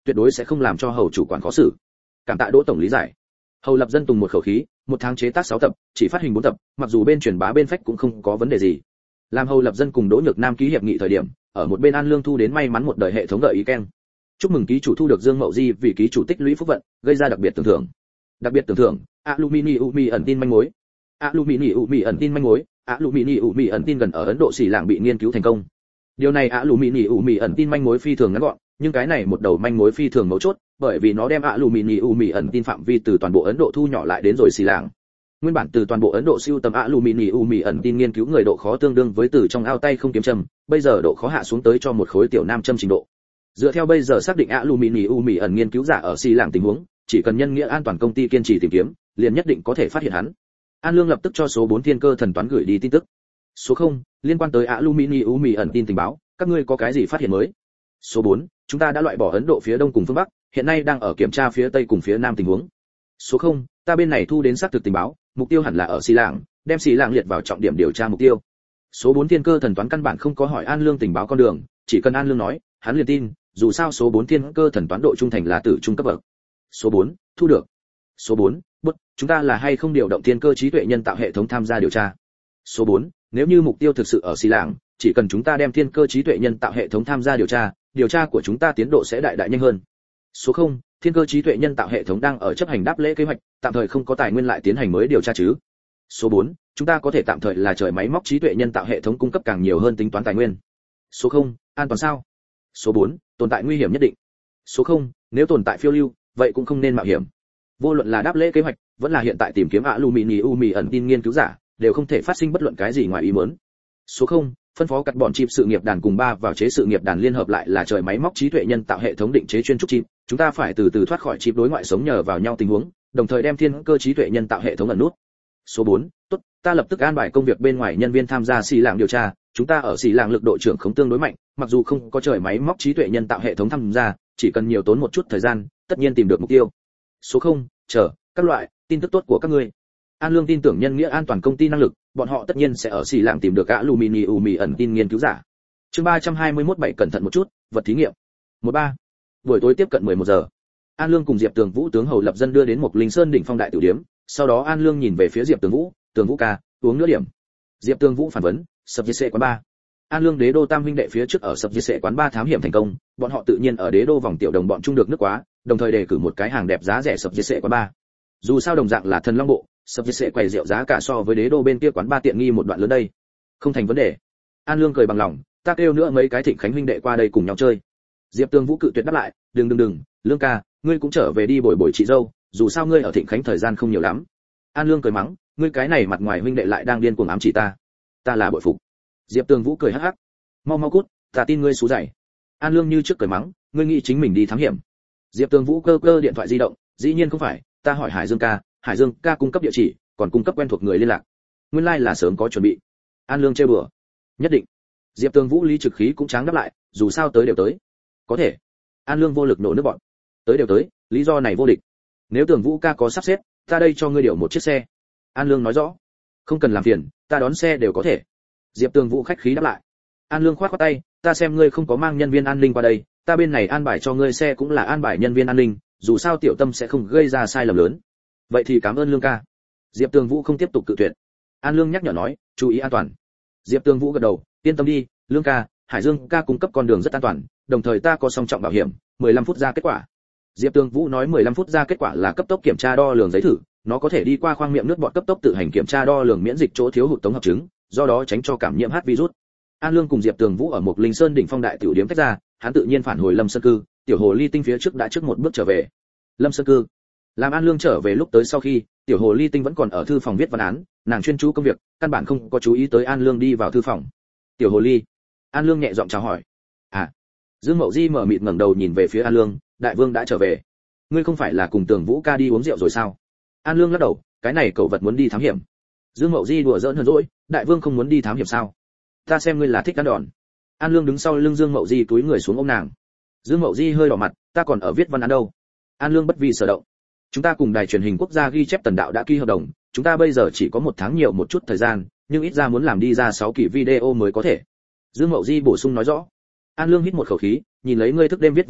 tuyệt đối sẽ không làm cho hầu chủ quản khó xử. Cảm tạ Đỗ tổng lý giải. Hầu Lập Dân tùng một khẩu khí, một tháng chế tác sáu tập, chỉ phát hình bốn tập, mặc dù bên truyền bá bên phách cũng không có vấn đề gì. Làm Hầu Lập Dân cùng Đỗ Nhược Nam ký hiệp nghị thời điểm, ở một bên An Lương thu đến may mắn một đời hệ thống gợi ý keng. Chúc mừng ký chủ thu được Dương Mậu Di vì ký chủ tích lũy phúc vận, gây ra đặc biệt tưởng thưởng. Đặc biệt tưởng thưởng, Alumini Umi ẩn tin manh mối. Alumini Umi ẩn tin manh mối, Alumini Umi ẩn tin gần ở Ấn Độ xỉ lạng bị nghiên cứu thành công. Điều này Alumini Umi ẩn tin manh mối phi thường ngắn gọn, nhưng cái này một đầu manh mối phi thường mấu chốt, bởi vì nó đem Alumini Umi ẩn tin phạm vi từ toàn bộ Ấn Độ thu nhỏ lại đến rồi xỉ lạng. Nguyên bản từ toàn bộ Ấn Độ siêu tầm Alumini Umi ẩn tin nghiên cứu người độ khó tương đương với từ trong ao tay không kiếm châm, bây giờ độ khó hạ xuống tới cho một khối tiểu nam châm trình độ. Dựa theo bây giờ xác định Alumini Umi ẩn nghiên cứu giả ở xỉ lạng tình huống, chỉ cần nhân nghĩa an toàn công ty kiên trì tìm kiếm, liền nhất định có thể phát hiện hắn. An Lương lập tức cho số bốn thiên cơ thần toán gửi đi tin tức. Số không, liên quan tới Alumini Umi ẩn tin tình báo, các ngươi có cái gì phát hiện mới? Số bốn, chúng ta đã loại bỏ Ấn Độ phía đông cùng phương bắc, hiện nay đang ở kiểm tra phía tây cùng phía nam tình huống. Số không, ta bên này thu đến xác thực tình báo, mục tiêu hẳn là ở Xi Lạng, đem Xi Lạng liệt vào trọng điểm điều tra mục tiêu. Số bốn thiên cơ thần toán căn bản không có hỏi An Lương tình báo con đường, chỉ cần An Lương nói, hắn liền tin, dù sao số bốn thiên cơ thần toán độ trung thành là tử trung cấp bậc. Số bốn, thu được. Số bốn, bút, chúng ta là hay không điều động thiên cơ trí tuệ nhân tạo hệ thống tham gia điều tra. Số bốn, nếu như mục tiêu thực sự ở Xi Lạng, chỉ cần chúng ta đem thiên cơ trí tuệ nhân tạo hệ thống tham gia điều tra, điều tra của chúng ta tiến độ sẽ đại đại nhanh hơn. Số không, thiên cơ trí tuệ nhân tạo hệ thống đang ở chấp hành đáp lễ kế hoạch, tạm thời không có tài nguyên lại tiến hành mới điều tra chứ. Số bốn, chúng ta có thể tạm thời là trời máy móc trí tuệ nhân tạo hệ thống cung cấp càng nhiều hơn tính toán tài nguyên. Số không, an toàn sao? Số bốn, tồn tại nguy hiểm nhất định. Số không, nếu tồn tại phiêu lưu, vậy cũng không nên mạo hiểm. Vô luận là đáp lễ kế hoạch, vẫn là hiện tại tìm kiếm Alumini Umi ẩn tin nghiên cứu giả, đều không thể phát sinh bất luận cái gì ngoài ý muốn. Số không, phân phó cắt bọn chip sự nghiệp đàn cùng ba vào chế sự nghiệp đàn liên hợp lại là trời máy móc trí tuệ nhân tạo hệ thống định chế chuyên trúc chip, chúng ta phải từ từ thoát khỏi chip đối ngoại sống nhờ vào nhau tình huống, đồng thời đem thiên cơ trí tuệ nhân tạo hệ thống ẩn nút. Số bốn, tốt, ta lập tức an bài công việc bên ngoài nhân viên tham gia Xi Lạng điều tra, chúng ta ở Xi Lạng lực độ trưởng không tương đối mạnh, mặc dù không có trời máy móc trí tuệ nhân tạo hệ thống tham gia, chỉ cần nhiều tốn một chút thời gian, tất nhiên tìm được mục tiêu. Số không, chờ, các loại tin tức tốt của các ngươi. An Lương tin tưởng nhân nghĩa an toàn công ty năng lực, bọn họ tất nhiên sẽ ở Xi Lạng tìm được Alumini Umi ẩn tin nghiên cứu giả. Chương ba trăm hai mươi mốt bảy cẩn thận một chút, vật thí nghiệm. một ba. Buổi tối tiếp cận mười một giờ. An Lương cùng Diệp Tường Vũ tướng Hầu Lập Dân đưa đến một Linh Sơn đỉnh phong đại tiểu điếm, sau đó An Lương nhìn về phía Diệp Tường Vũ, "Tường Vũ ca, uống nữa điểm." Diệp Tường Vũ phản vấn, "Sập Diệt Sệ quán ba." An Lương Đế Đô Tam huynh đệ phía trước ở Sập Diệt Sệ quán ba thám hiểm thành công, bọn họ tự nhiên ở Đế Đô vòng tiểu đồng bọn chung được nước quá, đồng thời đề cử một cái hàng đẹp giá rẻ Sập Diệt Sệ quán ba. Dù sao đồng dạng là Thần Long bộ, Sập Diệt Sệ quầy rượu giá cả so với Đế Đô bên kia quán ba tiện nghi một đoạn lớn đây. Không thành vấn đề. An Lương cười bằng lòng, "Ta kêu nữa mấy cái Thịnh Khánh huynh đệ qua đây cùng nhau chơi." Diệp Tường Vũ cự tuyệt đáp lại, "Đừng đừng đừng, Lương ca, ngươi cũng trở về đi bồi bồi chị dâu, dù sao ngươi ở Thịnh Khánh thời gian không nhiều lắm." An Lương cười mắng, "Ngươi cái này mặt ngoài huynh đệ lại đang điên cuồng ám chỉ ta, ta là bội phục." Diệp Tường Vũ cười hắc hắc, "Mau mau cút, ta tin ngươi xú dày." An Lương như trước cười mắng, "Ngươi nghĩ chính mình đi thám hiểm." Diệp Tường Vũ cơ cơ điện thoại di động, "Dĩ nhiên không phải, ta hỏi Hải Dương ca, Hải Dương ca cung cấp địa chỉ, còn cung cấp quen thuộc người liên lạc. Nguyên lai like là sớm có chuẩn bị." An Lương trêu đùa, "Nhất định." Diệp Tường Vũ lý trực khí cũng tráng đáp lại, "Dù sao tới đều tới." "Có thể." An Lương vô lực nổ nước bọt, "Tới đều tới, lý do này vô địch. Nếu Tường Vũ ca có sắp xếp, ta đây cho ngươi điều một chiếc xe." An Lương nói rõ, "Không cần làm phiền, ta đón xe đều có thể." Diệp Tường Vũ khách khí đáp lại. An Lương khoát khoát tay, "Ta xem ngươi không có mang nhân viên an ninh qua đây, ta bên này an bài cho ngươi xe cũng là an bài nhân viên an ninh, dù sao tiểu tâm sẽ không gây ra sai lầm lớn." "Vậy thì cảm ơn Lương ca." Diệp Tường Vũ không tiếp tục cự tuyệt. An Lương nhắc nhở nói, "Chú ý an toàn." Diệp Tường Vũ gật đầu, "Yên tâm đi, Lương ca, Hải Dương ca cung cấp con đường rất an toàn, đồng thời ta có song trọng bảo hiểm, mười lăm phút ra kết quả." Diệp Tường Vũ nói mười lăm phút ra kết quả là cấp tốc kiểm tra đo lường giấy thử, nó có thể đi qua khoang miệng nước bọt cấp tốc tự hành kiểm tra đo lường miễn dịch chỗ thiếu hụt tổng hợp chứng, do đó tránh cho cảm nhiễm hát virus. An Lương cùng Diệp Tường Vũ ở một Linh Sơn đỉnh phong đại tiểu điếm tách ra, hắn tự nhiên phản hồi Lâm Sơn cư, tiểu hồ ly tinh phía trước đã trước một bước trở về. Lâm Sơn cư. Làm An Lương trở về lúc tới sau khi, tiểu hồ ly tinh vẫn còn ở thư phòng viết văn án, nàng chuyên chú công việc, căn bản không có chú ý tới An Lương đi vào thư phòng. "Tiểu hồ ly." An Lương nhẹ giọng chào hỏi. "À." Dương Mậu Di mở mịt ngẩng đầu nhìn về phía An Lương, "Đại vương đã trở về. Ngươi không phải là cùng Tường Vũ ca đi uống rượu rồi sao?" An Lương lắc đầu, "Cái này cậu vật muốn đi thám hiểm." Dương Mậu Di đùa giỡn hờn dỗi, "Đại vương không muốn đi thám hiểm sao? Ta xem ngươi là thích ăn đòn." An Lương đứng sau lưng Dương Mậu Di cúi người xuống ôm nàng. Dương Mậu Di hơi đỏ mặt, "Ta còn ở viết văn án đâu." An Lương bất vi sở động. "Chúng ta cùng đài truyền hình quốc gia ghi chép tần đạo đã ký hợp đồng, chúng ta bây giờ chỉ có một tháng nhiều một chút thời gian, nhưng ít ra muốn làm đi ra sáu kỳ video mới có thể." Dương Mậu Di bổ sung nói rõ. An Lương hít một khẩu khí, nhìn lấy ngươi thức đêm viết văn án,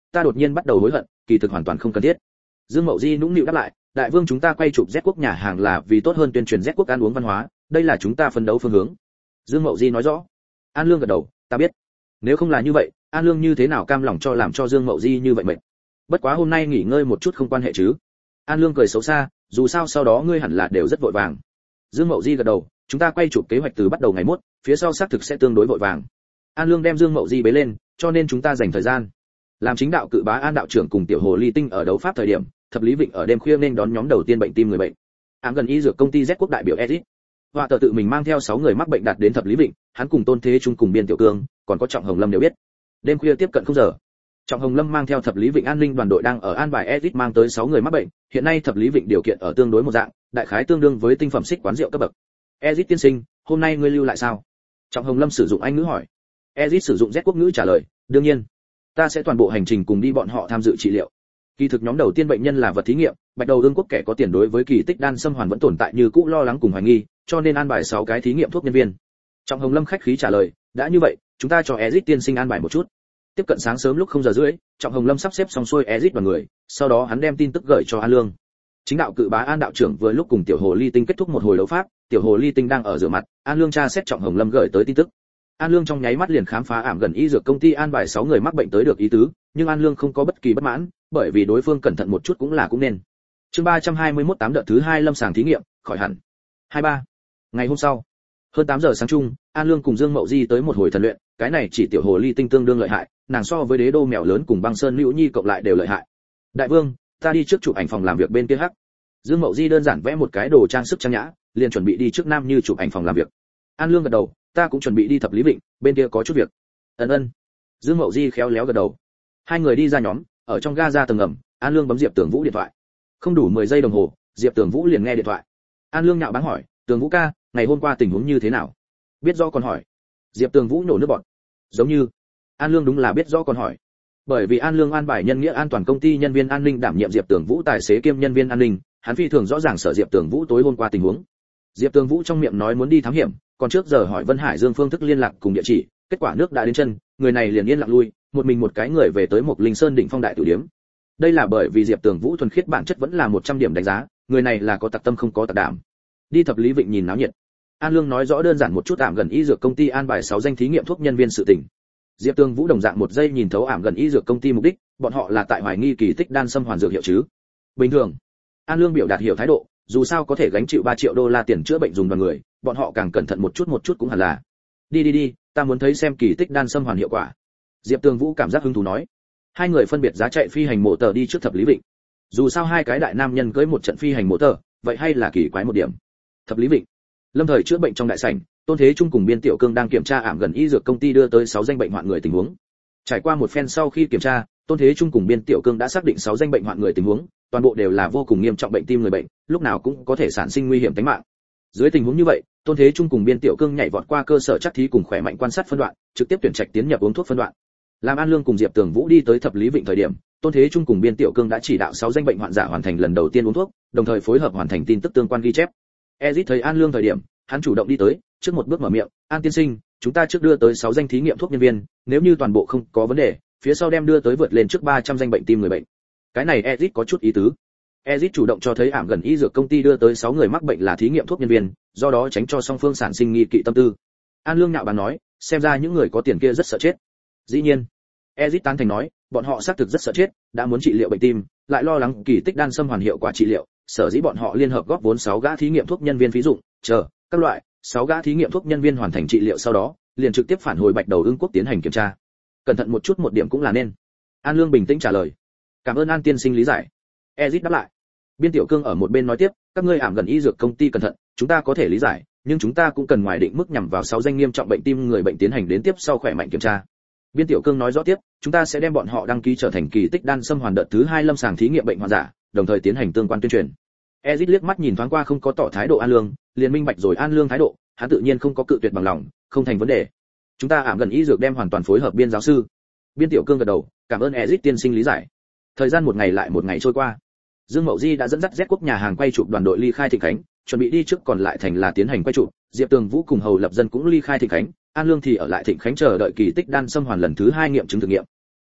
ta đột nhiên bắt đầu hối hận, kỳ thực hoàn toàn không cần thiết. Dương Mậu Di nũng nịu đáp lại, đại vương chúng ta quay chụp Z quốc nhà hàng là vì tốt hơn tuyên truyền Z quốc ăn uống văn hóa, đây là chúng ta phấn đấu phương hướng. Dương Mậu Di nói rõ. An Lương gật đầu, ta biết. Nếu không là như vậy, An Lương như thế nào cam lòng cho làm cho Dương Mậu Di như vậy mệt. Bất quá hôm nay nghỉ ngơi một chút không quan hệ chứ. An Lương cười xấu xa, dù sao sau đó ngươi hẳn là đều rất vội vàng. Dương Mậu Di gật đầu, chúng ta quay chụp kế hoạch từ bắt đầu ngày mốt, phía sau xác thực sẽ tương đối vội vàng. An Lương đem Dương Mậu Di bế lên, cho nên chúng ta dành thời gian. Làm chính đạo cự bá An đạo trưởng cùng tiểu hồ ly tinh ở đấu pháp thời điểm, Thập Lý Vịnh ở đêm khuya nên đón nhóm đầu tiên bệnh tim người bệnh. Ám gần y dược công ty Z quốc đại biểu Edit. Họa tờ tự mình mang theo sáu người mắc bệnh đạt đến Thập Lý Vịnh, hắn cùng Tôn Thế Trung cùng Biên Tiểu Cương, còn có Trọng Hồng Lâm đều biết. Đêm khuya tiếp cận không giờ. Trọng Hồng Lâm mang theo Thập Lý Vịnh an ninh đoàn đội đang ở an bài Edit mang tới sáu người mắc bệnh, hiện nay Thập Lý Vịnh điều kiện ở tương đối một dạng, đại khái tương đương với tinh phẩm xích quán rượu cấp bậc. Edit tiên sinh, hôm nay ngươi lưu lại sao? Trọng Hồng Lâm sử dụng Anh ngữ hỏi. Edit sử dụng Z quốc ngữ trả lời, đương nhiên. Ta sẽ toàn bộ hành trình cùng đi bọn họ tham dự trị liệu. Kỳ thực nhóm đầu tiên bệnh nhân là vật thí nghiệm, Bạch Đầu Ương quốc kẻ có tiền đối với kỳ tích đan xâm hoàn vẫn tồn tại như cũ lo lắng cùng hoài nghi, cho nên an bài sáu cái thí nghiệm thuốc nhân viên. Trọng Hồng Lâm khách khí trả lời, đã như vậy, chúng ta cho Ezic tiên sinh an bài một chút. Tiếp cận sáng sớm lúc không giờ rưỡi, Trọng Hồng Lâm sắp xếp xong xuôi Ezic và người, sau đó hắn đem tin tức gửi cho An Lương. Chính đạo cự bá An đạo trưởng vừa lúc cùng tiểu hồ ly tinh kết thúc một hồi đấu pháp, tiểu hồ ly tinh đang ở rửa mặt, An Lương tra xét Trọng Hồng Lâm gửi tới tin tức. An Lương trong nháy mắt liền khám phá ảm gần y dược công ty an bài sáu người mắc bệnh tới được ý tứ, nhưng An Lương không có bất kỳ bất mãn, bởi vì đối phương cẩn thận một chút cũng là cũng nên. Chương ba trăm hai mươi mốt tám đợt thứ hai lâm sàng thí nghiệm, khỏi hẳn. hai ba. Ngày hôm sau, hơn tám giờ sáng chung, An Lương cùng Dương Mậu Di tới một hồi thần luyện, cái này chỉ tiểu hồ ly tinh tương đương lợi hại, nàng so với đế đô mèo lớn cùng băng sơn Nữu Nhi cộng lại đều lợi hại. Đại vương, ta đi trước chụp ảnh phòng làm việc bên kia hắc. Dương Mậu Di đơn giản vẽ một cái đồ trang sức trang nhã, liền chuẩn bị đi trước Nam Như chụp ảnh phòng làm việc. An Lương gật đầu, ta cũng chuẩn bị đi Thập Lý Vịnh, bên kia có chút việc. Ân ân. Dương Mậu Di khéo léo gật đầu. Hai người đi ra nhóm, ở trong ga ra tầng ngầm, An Lương bấm Diệp Tường Vũ điện thoại. Không đủ mười giây đồng hồ, Diệp Tường Vũ liền nghe điện thoại. An Lương nhạo báng hỏi, Tường Vũ ca, ngày hôm qua tình huống như thế nào? Biết rõ còn hỏi. Diệp Tường Vũ nổ nước bọt. Giống như. An Lương đúng là biết rõ còn hỏi. Bởi vì An Lương an bài nhân nghĩa an toàn công ty nhân viên an ninh đảm nhiệm Diệp Tường Vũ tài xế kiêm nhân viên an ninh, hắn phi thường rõ ràng sở Diệp Tường Vũ tối hôm qua tình huống. Diệp Tường Vũ trong miệng nói muốn đi thám hiểm, còn trước giờ hỏi Vân Hải Dương phương thức liên lạc cùng địa chỉ, kết quả nước đã đến chân, người này liền yên lặng lui, một mình một cái người về tới một Linh Sơn đỉnh phong đại tử điếm. Đây là bởi vì Diệp Tường Vũ thuần khiết bản chất vẫn là một trăm điểm đánh giá, người này là có tặc tâm không có tặc đảm. Đi Thập Lý Vịnh nhìn náo nhiệt. An Lương nói rõ đơn giản một chút ảm gần y dược công ty an bài sáu danh thí nghiệm thuốc nhân viên sự tình. Diệp Tường Vũ đồng dạng một giây nhìn thấu ảm gần y dược công ty mục đích, bọn họ là tại hoài nghi kỳ tích đan xâm hoàn dược hiệu chứ. Bình thường. An Lương biểu đạt hiểu thái độ, dù sao có thể gánh chịu ba triệu đô la tiền chữa bệnh dùng đoàn người, bọn họ càng cẩn thận một chút một chút cũng hẳn là. Đi đi đi, ta muốn thấy xem kỳ tích đan xâm hoàn hiệu quả. Diệp Tường Vũ cảm giác hứng thú nói. Hai người phân biệt giá chạy phi hành mộ tờ đi trước Thập Lý Vịnh. Dù sao hai cái đại nam nhân cưới một trận phi hành mộ tờ, vậy hay là kỳ quái một điểm. Thập Lý Vịnh. Lâm thời chữa bệnh trong đại sảnh, Tôn Thế Trung cùng Biên Tiểu Cương đang kiểm tra ảm gần y dược công ty đưa tới sáu danh bệnh hoạn người tình huống. Trải qua một phen sau khi kiểm tra, Tôn Thế Trung cùng Biên Tiểu Cương đã xác định sáu danh bệnh hoạn người tình huống, toàn bộ đều là vô cùng nghiêm trọng bệnh tim người bệnh, lúc nào cũng có thể sản sinh nguy hiểm tính mạng. Dưới tình huống như vậy, Tôn Thế Trung cùng Biên Tiểu Cương nhảy vọt qua cơ sở chắc thí cùng khỏe mạnh quan sát phân đoạn, trực tiếp tuyển trạch tiến nhập uống thuốc phân đoạn. Làm An Lương cùng Diệp Tường Vũ đi tới Thập Lý Vịnh thời điểm, Tôn Thế Trung cùng Biên Tiểu Cương đã chỉ đạo sáu danh bệnh hoạn giả hoàn thành lần đầu tiên uống thuốc, đồng thời phối hợp hoàn thành tin tức tương quan ghi chép. Ezit thấy An Lương thời điểm, hắn chủ động đi tới, trước một bước mở miệng, "An tiên sinh, chúng ta trước đưa tới sáu danh thí nghiệm thuốc nhân viên, nếu như toàn bộ không có vấn đề, phía sau đem đưa tới vượt lên trước ba trăm danh bệnh tim người bệnh." Cái này Ezit có chút ý tứ. Ezit chủ động cho thấy ảm gần y dược công ty đưa tới sáu người mắc bệnh là thí nghiệm thuốc nhân viên, do đó tránh cho song phương sản sinh nghi kỵ tâm tư. An Lương nhạo báng nói, xem ra những người có tiền kia rất sợ chết. Dĩ nhiên, Ezit tán thành nói, bọn họ xác thực rất sợ chết, đã muốn trị liệu bệnh tim, lại lo lắng kỳ tích đan xâm hoàn hiệu quả trị liệu, sở dĩ bọn họ liên hợp góp vốn sáu gã thí nghiệm thuốc nhân viên phí dụng, chờ các loại sáu gã thí nghiệm thuốc nhân viên hoàn thành trị liệu sau đó, liền trực tiếp phản hồi Bạch Đầu Ương quốc tiến hành kiểm tra. Cẩn thận một chút một điểm cũng là nên. An Lương bình tĩnh trả lời. Cảm ơn An tiên sinh lý giải. Ezit đáp lại. Biên Tiểu Cương ở một bên nói tiếp, các ngươi ảm gần y dược công ty cẩn thận, chúng ta có thể lý giải, nhưng chúng ta cũng cần ngoài định mức nhằm vào sáu danh nghiêm trọng bệnh tim người bệnh tiến hành đến tiếp sau khỏe mạnh kiểm tra. Biên Tiểu Cương nói rõ tiếp, chúng ta sẽ đem bọn họ đăng ký trở thành kỳ tích đan xâm hoàn đợt thứ hai lâm sàng thí nghiệm bệnh hoạn giả, đồng thời tiến hành tương quan tuyên truyền. Ezit liếc mắt nhìn thoáng qua không có tỏ thái độ An Lương, liền minh bạch rồi An Lương thái độ, hắn tự nhiên không có cự tuyệt bằng lòng, không thành vấn đề. Chúng ta ảm gần y dược đem hoàn toàn phối hợp Biên giáo sư. Biên Tiểu Cương gật đầu, cảm ơn Ezit tiên sinh lý giải. Thời gian một ngày lại một ngày trôi qua. Dương Mậu Di đã dẫn dắt Z quốc nhà hàng quay chụp đoàn đội ly khai Thịnh Khánh, chuẩn bị đi trước còn lại thành là tiến hành quay chụp, Diệp Tường Vũ cùng Hầu Lập Dân cũng ly khai Thịnh Khánh, An Lương thì ở lại Thịnh Khánh chờ đợi kỳ tích đan xâm hoàn lần thứ hai nghiệm chứng thử nghiệm.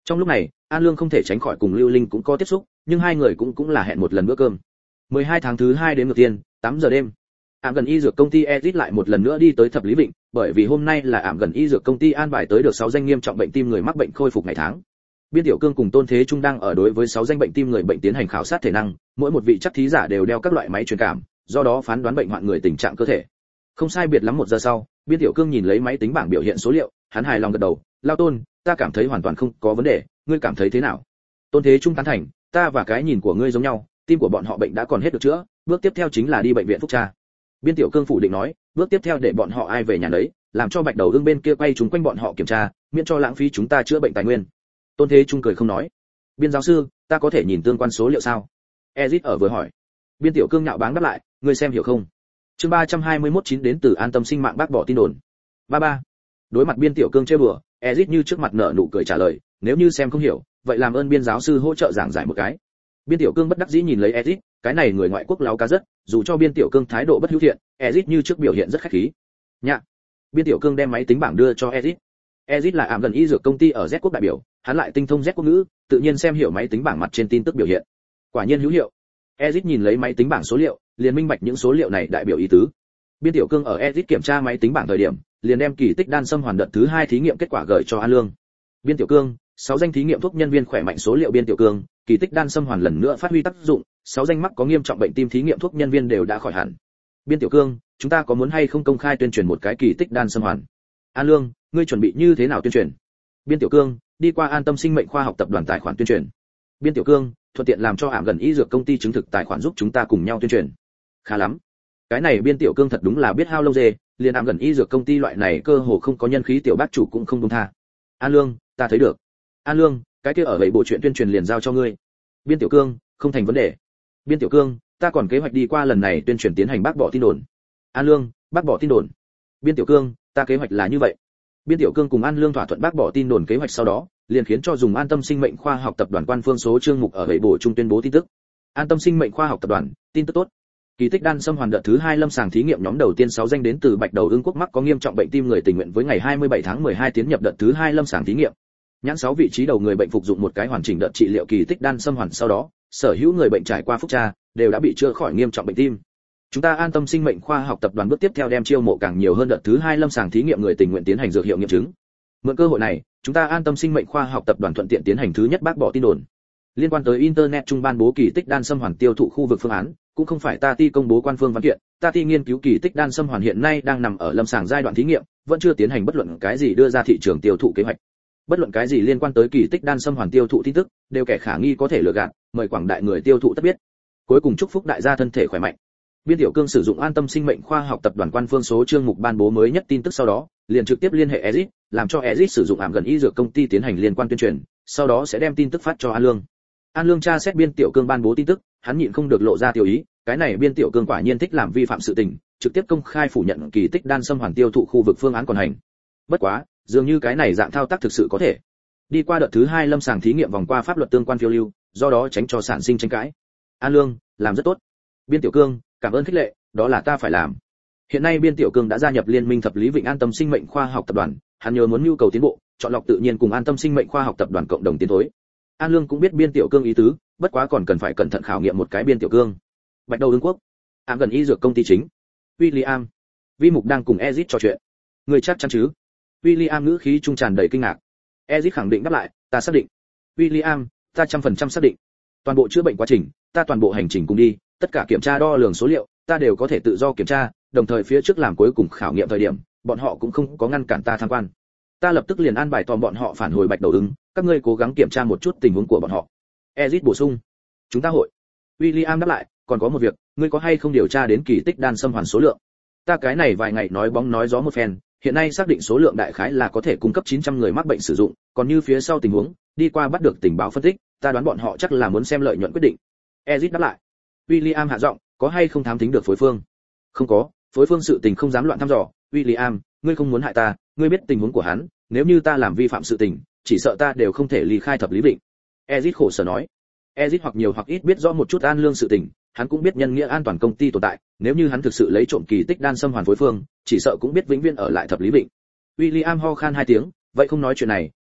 Trong lúc này, An Lương không thể tránh khỏi cùng Lưu Linh cũng có tiếp xúc, nhưng hai người cũng cũng là hẹn một lần bữa cơm. mười hai tháng thứ hai đến ngược tiền, tám giờ đêm. Ảm gần y dược công ty Ezit lại một lần nữa đi tới Thập Lý Vịnh, bởi vì hôm nay là Ảm gần y dược công ty an bài tới được sáu danh nghiêm trọng bệnh tim người mắc bệnh khôi phục ngày tháng. Biên Tiểu Cương cùng Tôn Thế Trung đang ở đối với sáu danh bệnh tim người bệnh tiến hành khảo sát thể năng, mỗi một vị chắc thí giả đều đeo các loại máy truyền cảm, do đó phán đoán bệnh hoạn người tình trạng cơ thể. Không sai biệt lắm một giờ sau, Biên Tiểu Cương nhìn lấy máy tính bảng biểu hiện số liệu, hắn hài lòng gật đầu, "Lao Tôn, ta cảm thấy hoàn toàn không có vấn đề, ngươi cảm thấy thế nào?" Tôn Thế Trung tán thành, "Ta và cái nhìn của ngươi giống nhau, tim của bọn họ bệnh đã còn hết được chữa, bước tiếp theo chính là đi bệnh viện phúc tra." Biên Tiểu Cương phủ định nói, "Bước tiếp theo để bọn họ ai về nhà đấy, làm cho Bạch Đầu Ưng bên kia quay chúng quanh bọn họ kiểm tra, miễn cho lãng phí chúng ta chữa bệnh tài nguyên." Tôn Thế Trung cười không nói. "Biên giáo sư, ta có thể nhìn tương quan số liệu sao?" Ezit ở vừa hỏi. Biên Tiểu Cương nhạo báng đáp lại, "Ngươi xem hiểu không?" Chương ba trăm hai mươi mốt chín đến từ An Tâm Sinh mạng bác bỏ tin đồn. ba ba. Đối mặt Biên Tiểu Cương trêu đùa, Ezit như trước mặt nở nụ cười trả lời, "Nếu như xem không hiểu, vậy làm ơn Biên giáo sư hỗ trợ giảng giải một cái." Biên Tiểu Cương bất đắc dĩ nhìn lấy Ezit, cái này người ngoại quốc láo cá rất, dù cho Biên Tiểu Cương thái độ bất hữu thiện, Ezit như trước biểu hiện rất khách khí. Nhạ. Biên Tiểu Cương đem máy tính bảng đưa cho Ezit. Ezit là ảm gần y dược công ty ở Z quốc đại biểu, hắn lại tinh thông Z quốc ngữ, tự nhiên xem hiểu máy tính bảng mặt trên tin tức biểu hiện. Quả nhiên hữu hiệu. Ezit nhìn lấy máy tính bảng số liệu, liền minh bạch những số liệu này đại biểu ý tứ. Biên Tiểu Cương ở Ezit kiểm tra máy tính bảng thời điểm, liền đem kỳ tích đan sâm hoàn đợt thứ hai thí nghiệm kết quả gửi cho An Lương. Biên Tiểu Cương, sáu danh thí nghiệm thuốc nhân viên khỏe mạnh số liệu. Biên Tiểu Cương, kỳ tích đan sâm hoàn lần nữa phát huy tác dụng, sáu danh mắc có nghiêm trọng bệnh tim thí nghiệm thuốc nhân viên đều đã khỏi hẳn. Biên Tiểu Cương, chúng ta có muốn hay không công khai tuyên truyền một cái kỳ tích đan sâm hoàn? An Lương, ngươi chuẩn bị như thế nào tuyên truyền? Biên Tiểu Cương, đi qua An Tâm Sinh mệnh khoa học tập đoàn tài khoản tuyên truyền. Biên Tiểu Cương, thuận tiện làm cho ảm gần y dược công ty chứng thực tài khoản giúp chúng ta cùng nhau tuyên truyền. Khá lắm. Cái này Biên Tiểu Cương thật đúng là biết hao lâu dê, liền ảm gần y dược công ty loại này cơ hồ không có nhân khí tiểu bác chủ cũng không buông tha. An Lương, ta thấy được. An Lương, cái kia ở vậy bộ chuyện tuyên truyền liền giao cho ngươi. Biên Tiểu Cương, không thành vấn đề. Biên Tiểu Cương, ta còn kế hoạch đi qua lần này tuyên truyền tiến hành bác bỏ tin đồn. An Lương, bác bỏ tin đồn. Biên Tiểu Cương, ta kế hoạch là như vậy. Biên Tiểu Cương cùng An Lương thỏa thuận bác bỏ tin đồn kế hoạch sau đó, liền khiến cho dùng An Tâm Sinh mệnh khoa học tập đoàn quan phương số chương mục ở vậy bộ trung tuyên bố tin tức. An Tâm Sinh mệnh khoa học tập đoàn, tin tức tốt. Kỳ tích đan sâm hoàn đợt thứ hai lâm sàng thí nghiệm nhóm đầu tiên sáu danh đến từ Bạch Đầu Ưng quốc mắc có nghiêm trọng bệnh tim người tình nguyện với ngày hai mươi bảy tháng mười hai tiến nhập đợt thứ hai lâm sàng thí nghiệm. Nhãn sáu vị trí đầu người bệnh phục dụng một cái hoàn chỉnh đợt trị liệu kỳ tích đan sâm hoàn sau đó, sở hữu người bệnh trải qua phúc tra đều đã bị chữa khỏi nghiêm trọng bệnh tim. Chúng ta An Tâm Sinh mệnh khoa học tập đoàn bước tiếp theo đem chiêu mộ càng nhiều hơn đợt thứ hai lâm sàng thí nghiệm người tình nguyện tiến hành dược hiệu nghiệm chứng. Mượn cơ hội này, chúng ta An Tâm Sinh mệnh khoa học tập đoàn thuận tiện tiến hành thứ nhất bác bỏ tin đồn. Liên quan tới internet trung ban bố kỳ tích đan sâm hoàn tiêu thụ khu vực phương án, cũng không phải ta ti công bố quan phương văn kiện, ta ti nghiên cứu kỳ tích đan sâm hoàn hiện nay đang nằm ở lâm sàng giai đoạn thí nghiệm, vẫn chưa tiến hành bất luận cái gì đưa ra thị trường tiêu thụ kế hoạch. Bất luận cái gì liên quan tới kỳ tích đan sâm hoàn tiêu thụ tin tức, đều kẻ khả nghi có thể lừa gạt, mời quảng đại người tiêu thụ tất biết. Cuối cùng chúc phúc đại gia thân thể khỏe mạnh. Biên Tiểu Cương sử dụng An Tâm Sinh mệnh khoa học tập đoàn quan phương số chương mục ban bố mới nhất tin tức sau đó, liền trực tiếp liên hệ Ezit, làm cho Ezit sử dụng ảm gần y dược công ty tiến hành liên quan tuyên truyền, sau đó sẽ đem tin tức phát cho An Lương. An Lương tra xét Biên Tiểu Cương ban bố tin tức, hắn nhịn không được lộ ra tiểu ý, cái này Biên Tiểu Cương quả nhiên thích làm vi phạm sự tình, trực tiếp công khai phủ nhận kỳ tích đan sâm hoàn tiêu thụ khu vực phương án còn hành. Bất quá, dường như cái này dạng thao tác thực sự có thể. Đi qua đợt thứ hai lâm sàng thí nghiệm vòng qua pháp luật tương quan phiêu lưu, do đó tránh cho sản sinh tranh cãi. An Lương, làm rất tốt. Biên Tiểu Cương, cảm ơn khích lệ, đó là ta phải làm. Hiện nay Biên Tiểu Cương đã gia nhập Liên minh Thập Lý Vịnh An Tâm Sinh mệnh khoa học tập đoàn, hắn nhớ muốn nhu cầu tiến bộ, chọn lọc tự nhiên cùng An Tâm Sinh mệnh khoa học tập đoàn cộng đồng tiến thối. An Lương cũng biết Biên Tiểu Cương ý tứ, bất quá còn cần phải cẩn thận khảo nghiệm một cái Biên Tiểu Cương. Bạch Đầu Ưng quốc, ảm gần y dược công ty chính. William, Vi Mục đang cùng Ezit trò chuyện. Người chắc chắn chứ? William ngữ khí trung tràn đầy kinh ngạc. Ezit khẳng định đáp lại, ta xác định. William, ta trăm phần trăm xác định. Toàn bộ chữa bệnh quá trình, ta toàn bộ hành trình cùng đi, tất cả kiểm tra đo lường số liệu, ta đều có thể tự do kiểm tra, đồng thời phía trước làm cuối cùng khảo nghiệm thời điểm, bọn họ cũng không có ngăn cản ta tham quan. Ta lập tức liền an bài tòm bọn họ phản hồi Bạch Đầu Ưng, các ngươi cố gắng kiểm tra một chút tình huống của bọn họ. Ezit bổ sung. Chúng ta hội. William đáp lại, còn có một việc, ngươi có hay không điều tra đến kỳ tích đan sâm hoàn số lượng? Ta cái này vài ngày nói bóng nói gió một phen, hiện nay xác định số lượng đại khái là có thể cung cấp chín trăm người mắc bệnh sử dụng, còn như phía sau tình huống, đi qua bắt được tình báo phân tích, ta đoán bọn họ chắc là muốn xem lợi nhuận quyết định. Ezit đáp lại. William hạ giọng, có hay không thám thính được phối phương? Không có, phối phương sự tình không dám loạn thăm dò. William, ngươi không muốn hại ta, ngươi biết tình huống của hắn, nếu như ta làm vi phạm sự tình, chỉ sợ ta đều không thể ly khai Thập Lý Vịnh. Ezit khổ sở nói. Ezit hoặc nhiều hoặc ít biết rõ một chút An Lương sự tình, hắn cũng biết nhân nghĩa an toàn công ty tồn tại, nếu như hắn thực sự lấy trộm kỳ tích đan sâm hoàn phối phương, chỉ sợ cũng biết vĩnh viễn ở lại Thập Lý Vịnh. William ho khan hai tiếng, vậy không nói chuyện này,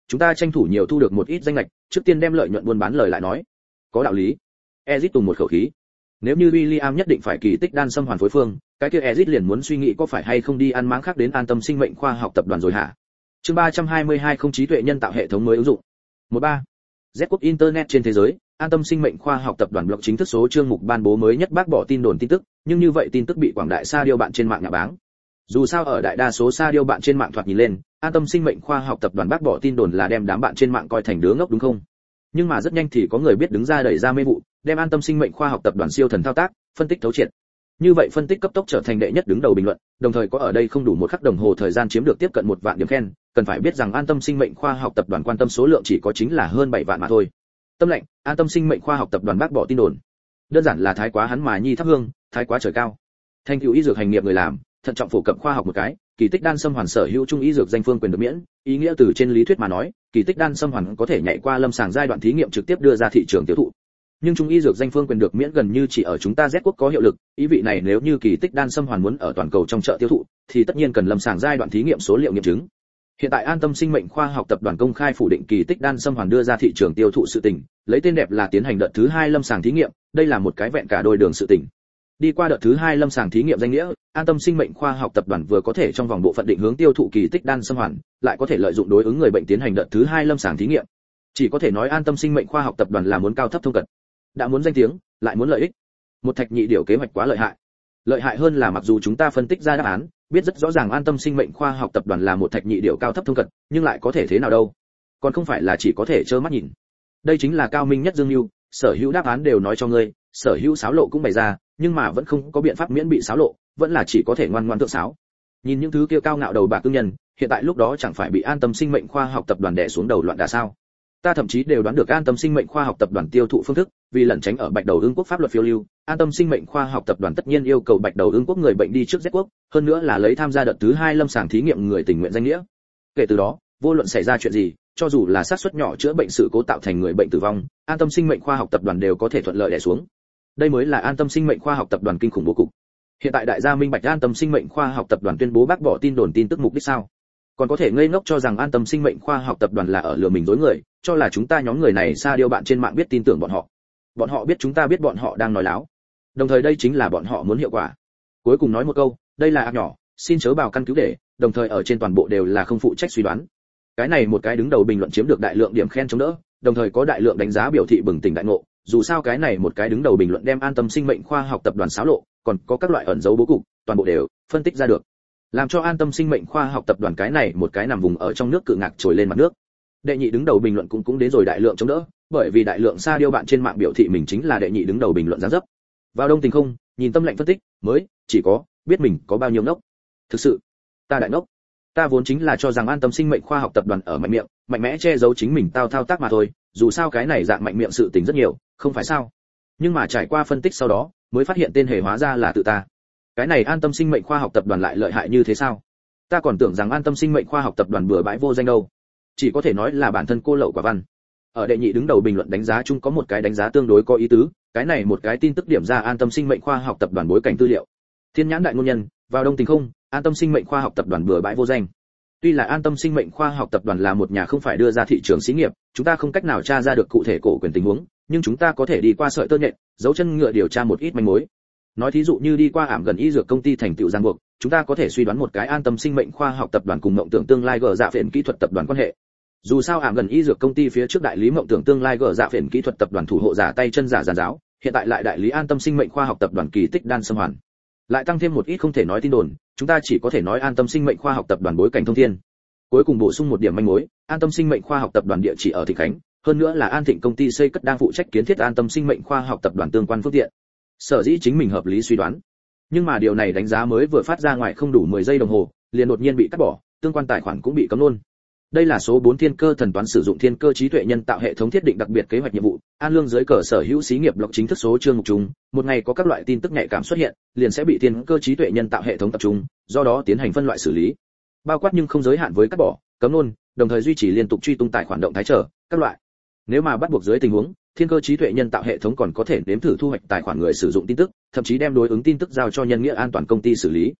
chúng ta tranh thủ nhiều thu được một ít danh lệch, trước tiên đem lợi nhuận buôn bán lời lại nói. Có đạo lý. Ezit tùng một khẩu khí. Nếu như William nhất định phải kỳ tích đan xâm hoàn phối phương, cái kia Ezit liền muốn suy nghĩ có phải hay không đi ăn máng khác đến An Tâm Sinh mệnh khoa học tập đoàn rồi hả? Chương ba trăm hai mươi hai không trí tuệ nhân tạo hệ thống mới ứng dụng. mười ba. Z quốc internet trên thế giới, An Tâm Sinh mệnh khoa học tập đoàn blog chính thức số chương mục ban bố mới nhất bác bỏ tin đồn tin tức, nhưng như vậy tin tức bị quảng đại sa điêu bạn trên mạng nhạ báng. Dù sao ở đại đa số sa điêu bạn trên mạng thoạt nhìn lên, An Tâm Sinh mệnh khoa học tập đoàn bác bỏ tin đồn là đem đám bạn trên mạng coi thành đứa ngốc đúng không? Nhưng mà rất nhanh thì có người biết đứng ra đẩy ra mê vụ, đem An Tâm Sinh mệnh khoa học tập đoàn siêu thần thao tác, phân tích thấu triệt. Như vậy phân tích cấp tốc trở thành đệ nhất đứng đầu bình luận, đồng thời có ở đây không đủ một khắc đồng hồ thời gian chiếm được tiếp cận một vạn điểm khen, cần phải biết rằng An Tâm Sinh mệnh khoa học tập đoàn quan tâm số lượng chỉ có chính là hơn bảy vạn mà thôi. Tâm lệnh, An Tâm Sinh mệnh khoa học tập đoàn bác bỏ tin đồn. Đơn giản là thái quá hắn mà nhi thắp hương, thái quá trời cao. Thành tựu y dược hành nghiệp người làm, thận trọng phổ cập khoa học một cái, kỳ tích đan xâm hoàn sở hữu trung y dược danh phương quyền được miễn, ý nghĩa từ trên lý thuyết mà nói, kỳ tích đan xâm hoàn có thể nhảy qua lâm sàng giai đoạn thí nghiệm trực tiếp đưa ra thị trường tiêu thụ. Nhưng trung y dược danh phương quyền được miễn gần như chỉ ở chúng ta Z quốc có hiệu lực, ý vị này nếu như kỳ tích đan xâm hoàn muốn ở toàn cầu trong chợ tiêu thụ, thì tất nhiên cần lâm sàng giai đoạn thí nghiệm số liệu nghiệm chứng. Hiện tại An Tâm Sinh mệnh khoa học tập đoàn công khai phủ định kỳ tích đan xâm hoàn đưa ra thị trường tiêu thụ sự tình, lấy tên đẹp là tiến hành đợt thứ hai lâm sàng thí nghiệm, đây là một cái vẹn cả đôi đường sự tình. Đi qua đợt thứ hai lâm sàng thí nghiệm danh nghĩa, An Tâm Sinh mệnh khoa học tập đoàn vừa có thể trong vòng bộ phận định hướng tiêu thụ kỳ tích đan xâm hoàn, lại có thể lợi dụng đối ứng người bệnh tiến hành đợt thứ hai lâm sàng thí nghiệm. Chỉ có thể nói An Tâm Sinh mệnh khoa học tập đoàn là muốn cao thấp thông cận, đã muốn danh tiếng, lại muốn lợi ích. Một thạch nhị điều kế hoạch quá lợi hại. Lợi hại hơn là mặc dù chúng ta phân tích ra đáp án, biết rất rõ ràng An Tâm Sinh mệnh khoa học tập đoàn là một thạch nhị điều cao thấp thông cận, nhưng lại có thể thế nào đâu? Còn không phải là chỉ có thể trơ mắt nhìn. Đây chính là cao minh nhất dương lưu, sở hữu đáp án đều nói cho ngươi, sở hữu xáo lộ cũng bày ra, nhưng mà vẫn không có biện pháp miễn bị xáo lộ, vẫn là chỉ có thể ngoan ngoãn tượng xáo. Nhìn những thứ kia cao ngạo đầu bạc cương nhân, hiện tại lúc đó chẳng phải bị An Tâm Sinh mệnh khoa học tập đoàn đè xuống đầu loạn đả sao? Ta thậm chí đều đoán được An Tâm Sinh mệnh khoa học tập đoàn tiêu thụ phương thức, vì lẩn tránh ở Bạch Đầu Ưng quốc pháp luật phiêu lưu, An Tâm Sinh mệnh khoa học tập đoàn tất nhiên yêu cầu Bạch Đầu Ưng quốc người bệnh đi trước Z quốc, hơn nữa là lấy tham gia đợt thứ hai lâm sàng thí nghiệm người tình nguyện danh nghĩa. Kể từ đó, vô luận xảy ra chuyện gì, cho dù là xác suất nhỏ chữa bệnh sự cố tạo thành người bệnh tử vong, An Tâm Sinh mệnh khoa học tập đoàn đều có thể thuận lợi đè xuống. Đây mới là An Tâm Sinh mệnh khoa học tập đoàn kinh khủng bố cục. Hiện tại đại gia minh bạch An Tâm Sinh mệnh khoa học tập đoàn tuyên bố bác bỏ tin đồn tin tức mục đích sao? Còn có thể ngây ngốc cho rằng An Tâm Sinh mệnh khoa học tập đoàn là ở lừa mình dối người, cho là chúng ta nhóm người này xa điều bạn trên mạng biết tin tưởng bọn họ. Bọn họ biết chúng ta biết bọn họ đang nói láo. Đồng thời đây chính là bọn họ muốn hiệu quả. Cuối cùng nói một câu, đây là ác nhỏ, xin chớ bào căn cứ để, đồng thời ở trên toàn bộ đều là không phụ trách suy đoán. Cái này một cái đứng đầu bình luận chiếm được đại lượng điểm khen chống đỡ, đồng thời có đại lượng đánh giá biểu thị bừng tỉnh đại ngộ, dù sao cái này một cái đứng đầu bình luận đem An Tâm Sinh mệnh khoa học tập đoàn xáo lộ, còn có các loại ẩn dấu bố cục, toàn bộ đều phân tích ra được. Làm cho An Tâm Sinh mệnh khoa học tập đoàn cái này một cái nằm vùng ở trong nước cự ngạc trồi lên mặt nước. Đệ nhị đứng đầu bình luận cũng cũng đến rồi đại lượng chống đỡ, bởi vì đại lượng sa điêu bạn trên mạng biểu thị mình chính là đệ nhị đứng đầu bình luận dáng dấp. Vào đông tình không, nhìn tâm lệnh phân tích, mới chỉ có biết mình có bao nhiêu ngốc. Thực sự, ta đại ngốc. Ta vốn chính là cho rằng An Tâm Sinh mệnh khoa học tập đoàn ở mạnh miệng, mạnh mẽ che giấu chính mình tao thao tác mà thôi, dù sao cái này dạng mạnh miệng sự tình rất nhiều, không phải sao? Nhưng mà trải qua phân tích sau đó, mới phát hiện tên hề hóa ra là tự ta. Cái này An Tâm Sinh mệnh khoa học tập đoàn lại lợi hại như thế sao? Ta còn tưởng rằng An Tâm Sinh mệnh khoa học tập đoàn bừa bãi vô danh đâu. Chỉ có thể nói là bản thân cô lậu quả văn. Ở đệ nhị đứng đầu bình luận đánh giá chung có một cái đánh giá tương đối có ý tứ, cái này một cái tin tức điểm ra An Tâm Sinh mệnh khoa học tập đoàn bối cảnh tư liệu. Thiên nhãn đại ngôn nhân, vào đông tình không, An Tâm Sinh mệnh khoa học tập đoàn bừa bãi vô danh. Tuy là An Tâm Sinh mệnh khoa học tập đoàn là một nhà không phải đưa ra thị trường xí nghiệp, chúng ta không cách nào tra ra được cụ thể cổ quyền tình huống, nhưng chúng ta có thể đi qua sợi tơ nhện, dấu chân ngựa điều tra một ít manh mối. Nói thí dụ như đi qua ảm gần y dược công ty thành tựu giang buộc, chúng ta có thể suy đoán một cái An Tâm Sinh mệnh khoa học tập đoàn cùng mộng tưởng tương lai gờ dạ phiền kỹ thuật tập đoàn quan hệ. Dù sao ảm gần y dược công ty phía trước đại lý mộng tưởng tương lai gờ dạ phiền kỹ thuật tập đoàn thủ hộ giả tay chân giả giàn giáo, hiện tại lại đại lý An Tâm Sinh mệnh khoa học tập đoàn kỳ tích đan xâm hoàn. Lại tăng thêm một ít không thể nói tin đồn, chúng ta chỉ có thể nói An Tâm Sinh mệnh khoa học tập đoàn bối cảnh thông thiên. Cuối cùng bổ sung một điểm manh mối, An Tâm Sinh mệnh khoa học tập đoàn địa chỉ ở Thịnh Khánh, hơn nữa là An Thịnh công ty xây cất đang phụ trách kiến thiết An Tâm Sinh mệnh khoa học tập đoàn tương quan phương tiện. Sở dĩ chính mình hợp lý suy đoán. Nhưng mà điều này đánh giá mới vừa phát ra ngoài không đủ mười giây đồng hồ, liền đột nhiên bị cắt bỏ, tương quan tài khoản cũng bị cấm luôn. Đây là số bốn thiên cơ thần toán sử dụng thiên cơ trí tuệ nhân tạo hệ thống thiết định đặc biệt kế hoạch nhiệm vụ, an lương dưới cờ sở hữu xí nghiệp blog chính thức số chương mục chúng, một ngày có các loại tin tức nhạy cảm xuất hiện, liền sẽ bị thiên cơ trí tuệ nhân tạo hệ thống tập trung, do đó tiến hành phân loại xử lý. Bao quát nhưng không giới hạn với cắt bỏ, cấm luôn, đồng thời duy trì liên tục truy tung tài khoản động thái trở, các loại. Nếu mà bắt buộc dưới tình huống, thiên cơ trí tuệ nhân tạo hệ thống còn có thể nếm thử thu hoạch tài khoản người sử dụng tin tức, thậm chí đem đối ứng tin tức giao cho nhân nghĩa an toàn công ty xử lý.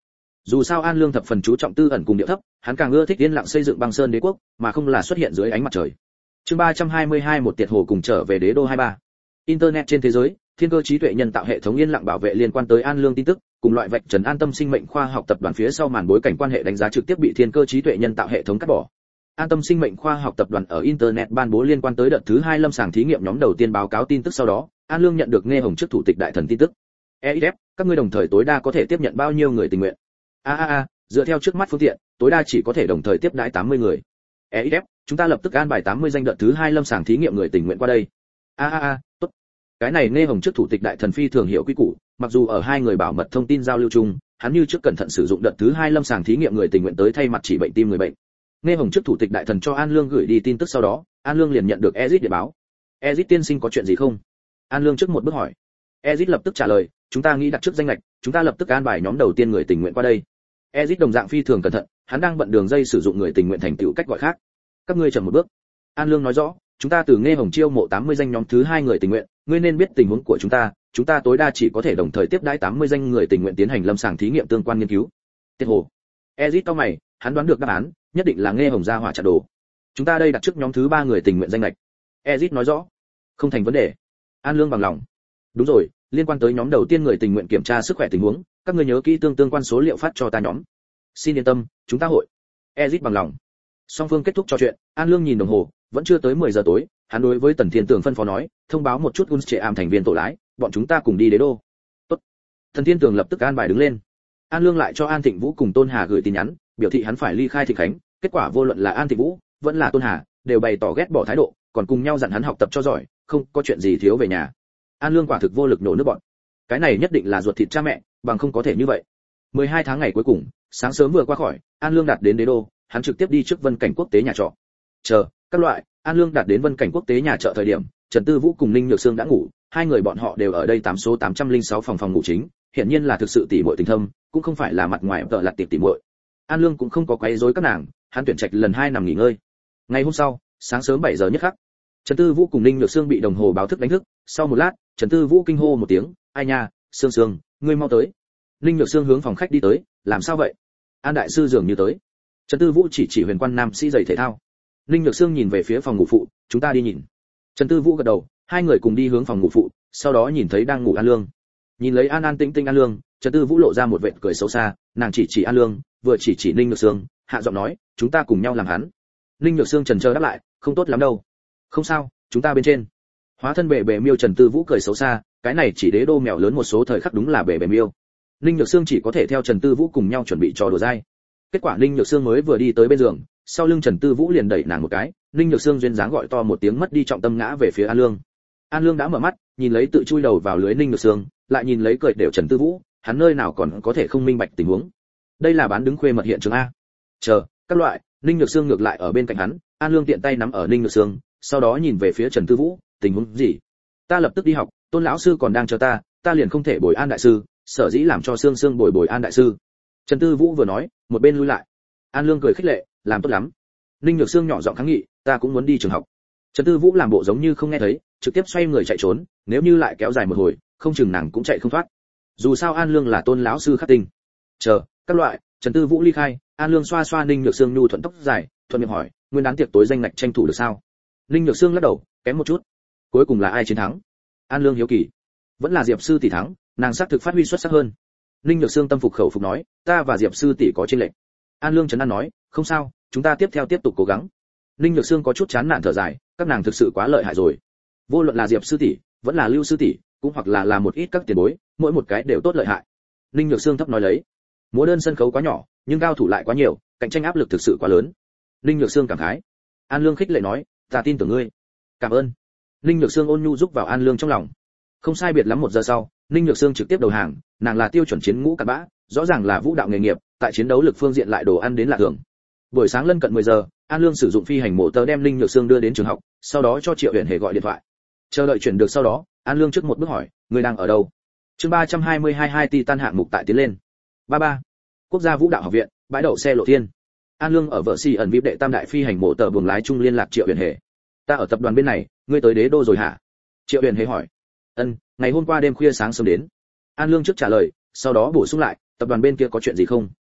Dù sao An Lương thập phần chú trọng tư ẩn cùng địa thấp, hắn càng ưa thích yên lặng xây dựng băng sơn đế quốc, mà không là xuất hiện dưới ánh mặt trời. Chương ba trăm hai mươi hai một tiệt hồ cùng trở về đế đô hai ba. Internet trên thế giới, thiên cơ trí tuệ nhân tạo hệ thống yên lặng bảo vệ liên quan tới An Lương tin tức, cùng loại vạch trần An Tâm Sinh mệnh khoa học tập đoàn phía sau màn bối cảnh quan hệ đánh giá trực tiếp bị thiên cơ trí tuệ nhân tạo hệ thống cắt bỏ. An Tâm Sinh mệnh khoa học tập đoàn ở internet ban bố liên quan tới đợt thứ hai lâm sàng thí nghiệm nhóm đầu tiên báo cáo tin tức sau đó, An Lương nhận được nghe hồng trước thủ tịch đại thần tin tức. e ích ép, các ngươi đồng thời tối đa có thể tiếp nhận bao nhiêu người tình nguyện? A a a, dựa theo trước mắt phương tiện, tối đa chỉ có thể đồng thời tiếp đãi tám mươi người. e ích ép, chúng ta lập tức an bài tám mươi danh đợt thứ hai lâm sàng thí nghiệm người tình nguyện qua đây. A a a, tốt. Cái này nghe hồng trước thủ tịch đại thần phi thường hiểu quy củ, mặc dù ở hai người bảo mật thông tin giao lưu chung, hắn như trước cẩn thận sử dụng đợt thứ hai lâm sàng thí nghiệm người tình nguyện tới thay mặt chỉ bệnh tim người bệnh. Nghe hồng trước thủ tịch đại thần cho An Lương gửi đi tin tức sau đó, An Lương liền nhận được Ezit điện báo. Ezit tiên sinh có chuyện gì không? An Lương trước một bước hỏi. Ezit lập tức trả lời, chúng ta nghĩ đặt trước danh lệch, chúng ta lập tức an bài nhóm đầu tiên người tình nguyện qua đây. Ezit đồng dạng phi thường cẩn thận, hắn đang bận đường dây sử dụng người tình nguyện thành tựu cách gọi khác. Các ngươi chậm một bước. An Lương nói rõ, chúng ta từ nghe hồng chiêu mộ tám mươi danh nhóm thứ hai người tình nguyện, ngươi nên biết tình huống của chúng ta, chúng ta tối đa chỉ có thể đồng thời tiếp đãi tám mươi danh người tình nguyện tiến hành lâm sàng thí nghiệm tương quan nghiên cứu. Tiết hồ. Ezit cau mày, hắn đoán được đáp án, nhất định là nghe hồng ra hỏa chặt đồ. Chúng ta đây đặt trước nhóm thứ ba người tình nguyện danh lệch. Ezit nói rõ, không thành vấn đề. An Lương bằng lòng. Đúng rồi, liên quan tới nhóm đầu tiên người tình nguyện kiểm tra sức khỏe tình huống, các ngươi nhớ kỹ tương tương quan số liệu phát cho ta nhóm. Xin yên tâm, chúng ta hội. Ezit bằng lòng. Song phương kết thúc trò chuyện, An Lương nhìn đồng hồ, vẫn chưa tới mười giờ tối, hắn đối với Tần Thiên Tường phân phó nói, thông báo một chút Uncheam thành viên tổ lái, bọn chúng ta cùng đi đế đô. Tốt. Tần Thiên Tường lập tức an bài đứng lên. An Lương lại cho An Thịnh Vũ cùng Tôn Hà gửi tin nhắn, biểu thị hắn phải ly khai Thịnh Khánh, kết quả vô luận là An Thịnh Vũ, vẫn là Tôn Hà, đều bày tỏ ghét bỏ thái độ, còn cùng nhau dặn hắn học tập cho giỏi, không có chuyện gì thiếu về nhà. An Lương quả thực vô lực nổ nước bọn. Cái này nhất định là ruột thịt cha mẹ, bằng không có thể như vậy. mười hai tháng ngày cuối cùng, sáng sớm vừa qua khỏi, An Lương đạt đến đế đô, hắn trực tiếp đi trước Vân Cảnh Quốc tế nhà trọ. Chờ, các loại, An Lương đạt đến Vân Cảnh Quốc tế nhà trọ thời điểm, Trần Tư Vũ cùng Ninh Nhược Sương đã ngủ, hai người bọn họ đều ở đây tám số tám trăm lẻ sáu phòng phòng ngủ chính, hiển nhiên là thực sự tỉ muội tình thâm, cũng không phải là mặt ngoài tợ lạt tiệp tỉ muội. An Lương cũng không có quấy rối các nàng, hắn tuyển trạch lần hai nằm nghỉ ngơi. Ngày hôm sau, sáng sớm bảy giờ nhất khắc, Trần Tư Vũ cùng Ninh Nhược Sương bị đồng hồ báo thức đánh thức, sau một lát, Trần Tư Vũ kinh hô một tiếng, "Ai nha, Sương Sương, ngươi mau tới." Ninh Nhược Sương hướng phòng khách đi tới, "Làm sao vậy?" "An đại sư dường như tới." Trần Tư Vũ chỉ chỉ Huyền Quan Nam sĩ giày thể thao. Ninh Nhược Sương nhìn về phía phòng ngủ phụ, "Chúng ta đi nhìn." Trần Tư Vũ gật đầu, hai người cùng đi hướng phòng ngủ phụ, sau đó nhìn thấy đang ngủ An Lương. Nhìn lấy an an tĩnh tĩnh An Lương, Trần Tư Vũ lộ ra một vệt cười xấu xa, nàng chỉ chỉ An Lương, vừa chỉ chỉ Ninh Nhược Sương, hạ giọng nói, "Chúng ta cùng nhau làm hắn." Ninh Nhược Sương chần chờ đáp lại, "Không tốt lắm đâu." "Không sao, chúng ta bên trên." Hóa thân bể bể miêu Trần Tư Vũ cười xấu xa, cái này chỉ đế đô mèo lớn một số thời khắc đúng là bể bể miêu. Ninh Nhược Sương chỉ có thể theo Trần Tư Vũ cùng nhau chuẩn bị trò đùa dai. Kết quả Ninh Nhược Sương mới vừa đi tới bên giường, sau lưng Trần Tư Vũ liền đẩy nàng một cái, Ninh Nhược Sương duyên dáng gọi to một tiếng mất đi trọng tâm ngã về phía An Lương. An Lương đã mở mắt, nhìn lấy tự chui đầu vào lưới Ninh Nhược Sương, lại nhìn lấy cười đều Trần Tư Vũ, hắn nơi nào còn có thể không minh bạch tình huống. Đây là bán đứng khuê mật hiện trường a. Chờ, các loại, Ninh Nhược Sương ngược lại ở bên cạnh hắn, An Lương tiện tay nắm ở Ninh Nhược Sương, sau đó nhìn về phía Trần Tư Vũ, "Tình huống gì?" "Ta lập tức đi học, Tôn lão sư còn đang chờ ta, ta liền không thể bồi An đại sư, sở dĩ làm cho Sương Sương bồi bồi An đại sư." Trần Tư Vũ vừa nói, một bên lui lại. An Lương cười khích lệ, "Làm tốt lắm." Ninh Nhược Sương nhỏ giọng kháng nghị, "Ta cũng muốn đi trường học." Trần Tư Vũ làm bộ giống như không nghe thấy, trực tiếp xoay người chạy trốn, nếu như lại kéo dài một hồi, không chừng nàng cũng chạy không thoát. Dù sao An Lương là Tôn lão sư khắc tinh. Chờ, các loại, Trần Tư Vũ ly khai, An Lương xoa xoa Ninh Nhược Sương nhu thuận tóc dài, thuận miệng hỏi, "Nguyên đán tiệc tối danh ngạch tranh thủ được sao?" Ninh Nhược Sương lắc đầu, "Kém một chút." Cuối cùng là ai chiến thắng? An Lương hiếu kỳ. Vẫn là Diệp sư tỷ thắng, nàng xác thực phát huy xuất sắc hơn. Ninh Nhược Sương tâm phục khẩu phục nói, "Ta và Diệp sư tỷ có chênh lệch." An Lương trấn an nói, "Không sao, chúng ta tiếp theo tiếp tục cố gắng." Ninh Nhược Sương có chút chán nản thở dài, các nàng thực sự quá lợi hại rồi. Vô luận là Diệp sư tỷ, vẫn là Lưu sư tỷ, cũng hoặc là là một ít các tiền bối, mỗi một cái đều tốt lợi hại. Ninh Nhược Sương thấp nói lấy, múa đơn sân khấu quá nhỏ, nhưng cao thủ lại quá nhiều, cạnh tranh áp lực thực sự quá lớn. Ninh Nhược Sương cảm khái. An Lương khích lệ nói, "Ta tin tưởng ngươi." "Cảm ơn." Ninh Nhược Sương ôn nhu giúp vào An Lương trong lòng. Không sai biệt lắm một giờ sau, Ninh Nhược Sương trực tiếp đầu hàng, nàng là tiêu chuẩn chiến ngũ cặn bã, rõ ràng là vũ đạo nghề nghiệp, tại chiến đấu lực phương diện lại đồ ăn đến lạ thường. Buổi sáng lân cận mười giờ, An Lương sử dụng phi hành mộ tờ đem Ninh Nhược Sương đưa đến trường học, sau đó cho Triệu Huyền Hề gọi điện thoại. Chờ đợi chuyển được sau đó, An Lương trước một bước hỏi, "Ngươi đang ở đâu?" Chương ba trăm hai mươi hai hai Titan hạng mục tại tiến lên. ba ba. Quốc gia Vũ đạo học viện, bãi đậu xe Lộ Thiên. An Lương ở vợ Si ẩn vip đệ tam đại phi hành mộ tờ buồng lái chung liên lạc Triệu Huyền Hề. "Ta ở tập đoàn bên này, ngươi tới đế đô rồi hả?" Triệu Huyền Hề hỏi. "Ân, ngày hôm qua đêm khuya sáng sớm đến." An Lương trước trả lời, sau đó bổ sung lại, "Tập đoàn bên kia có chuyện gì không?"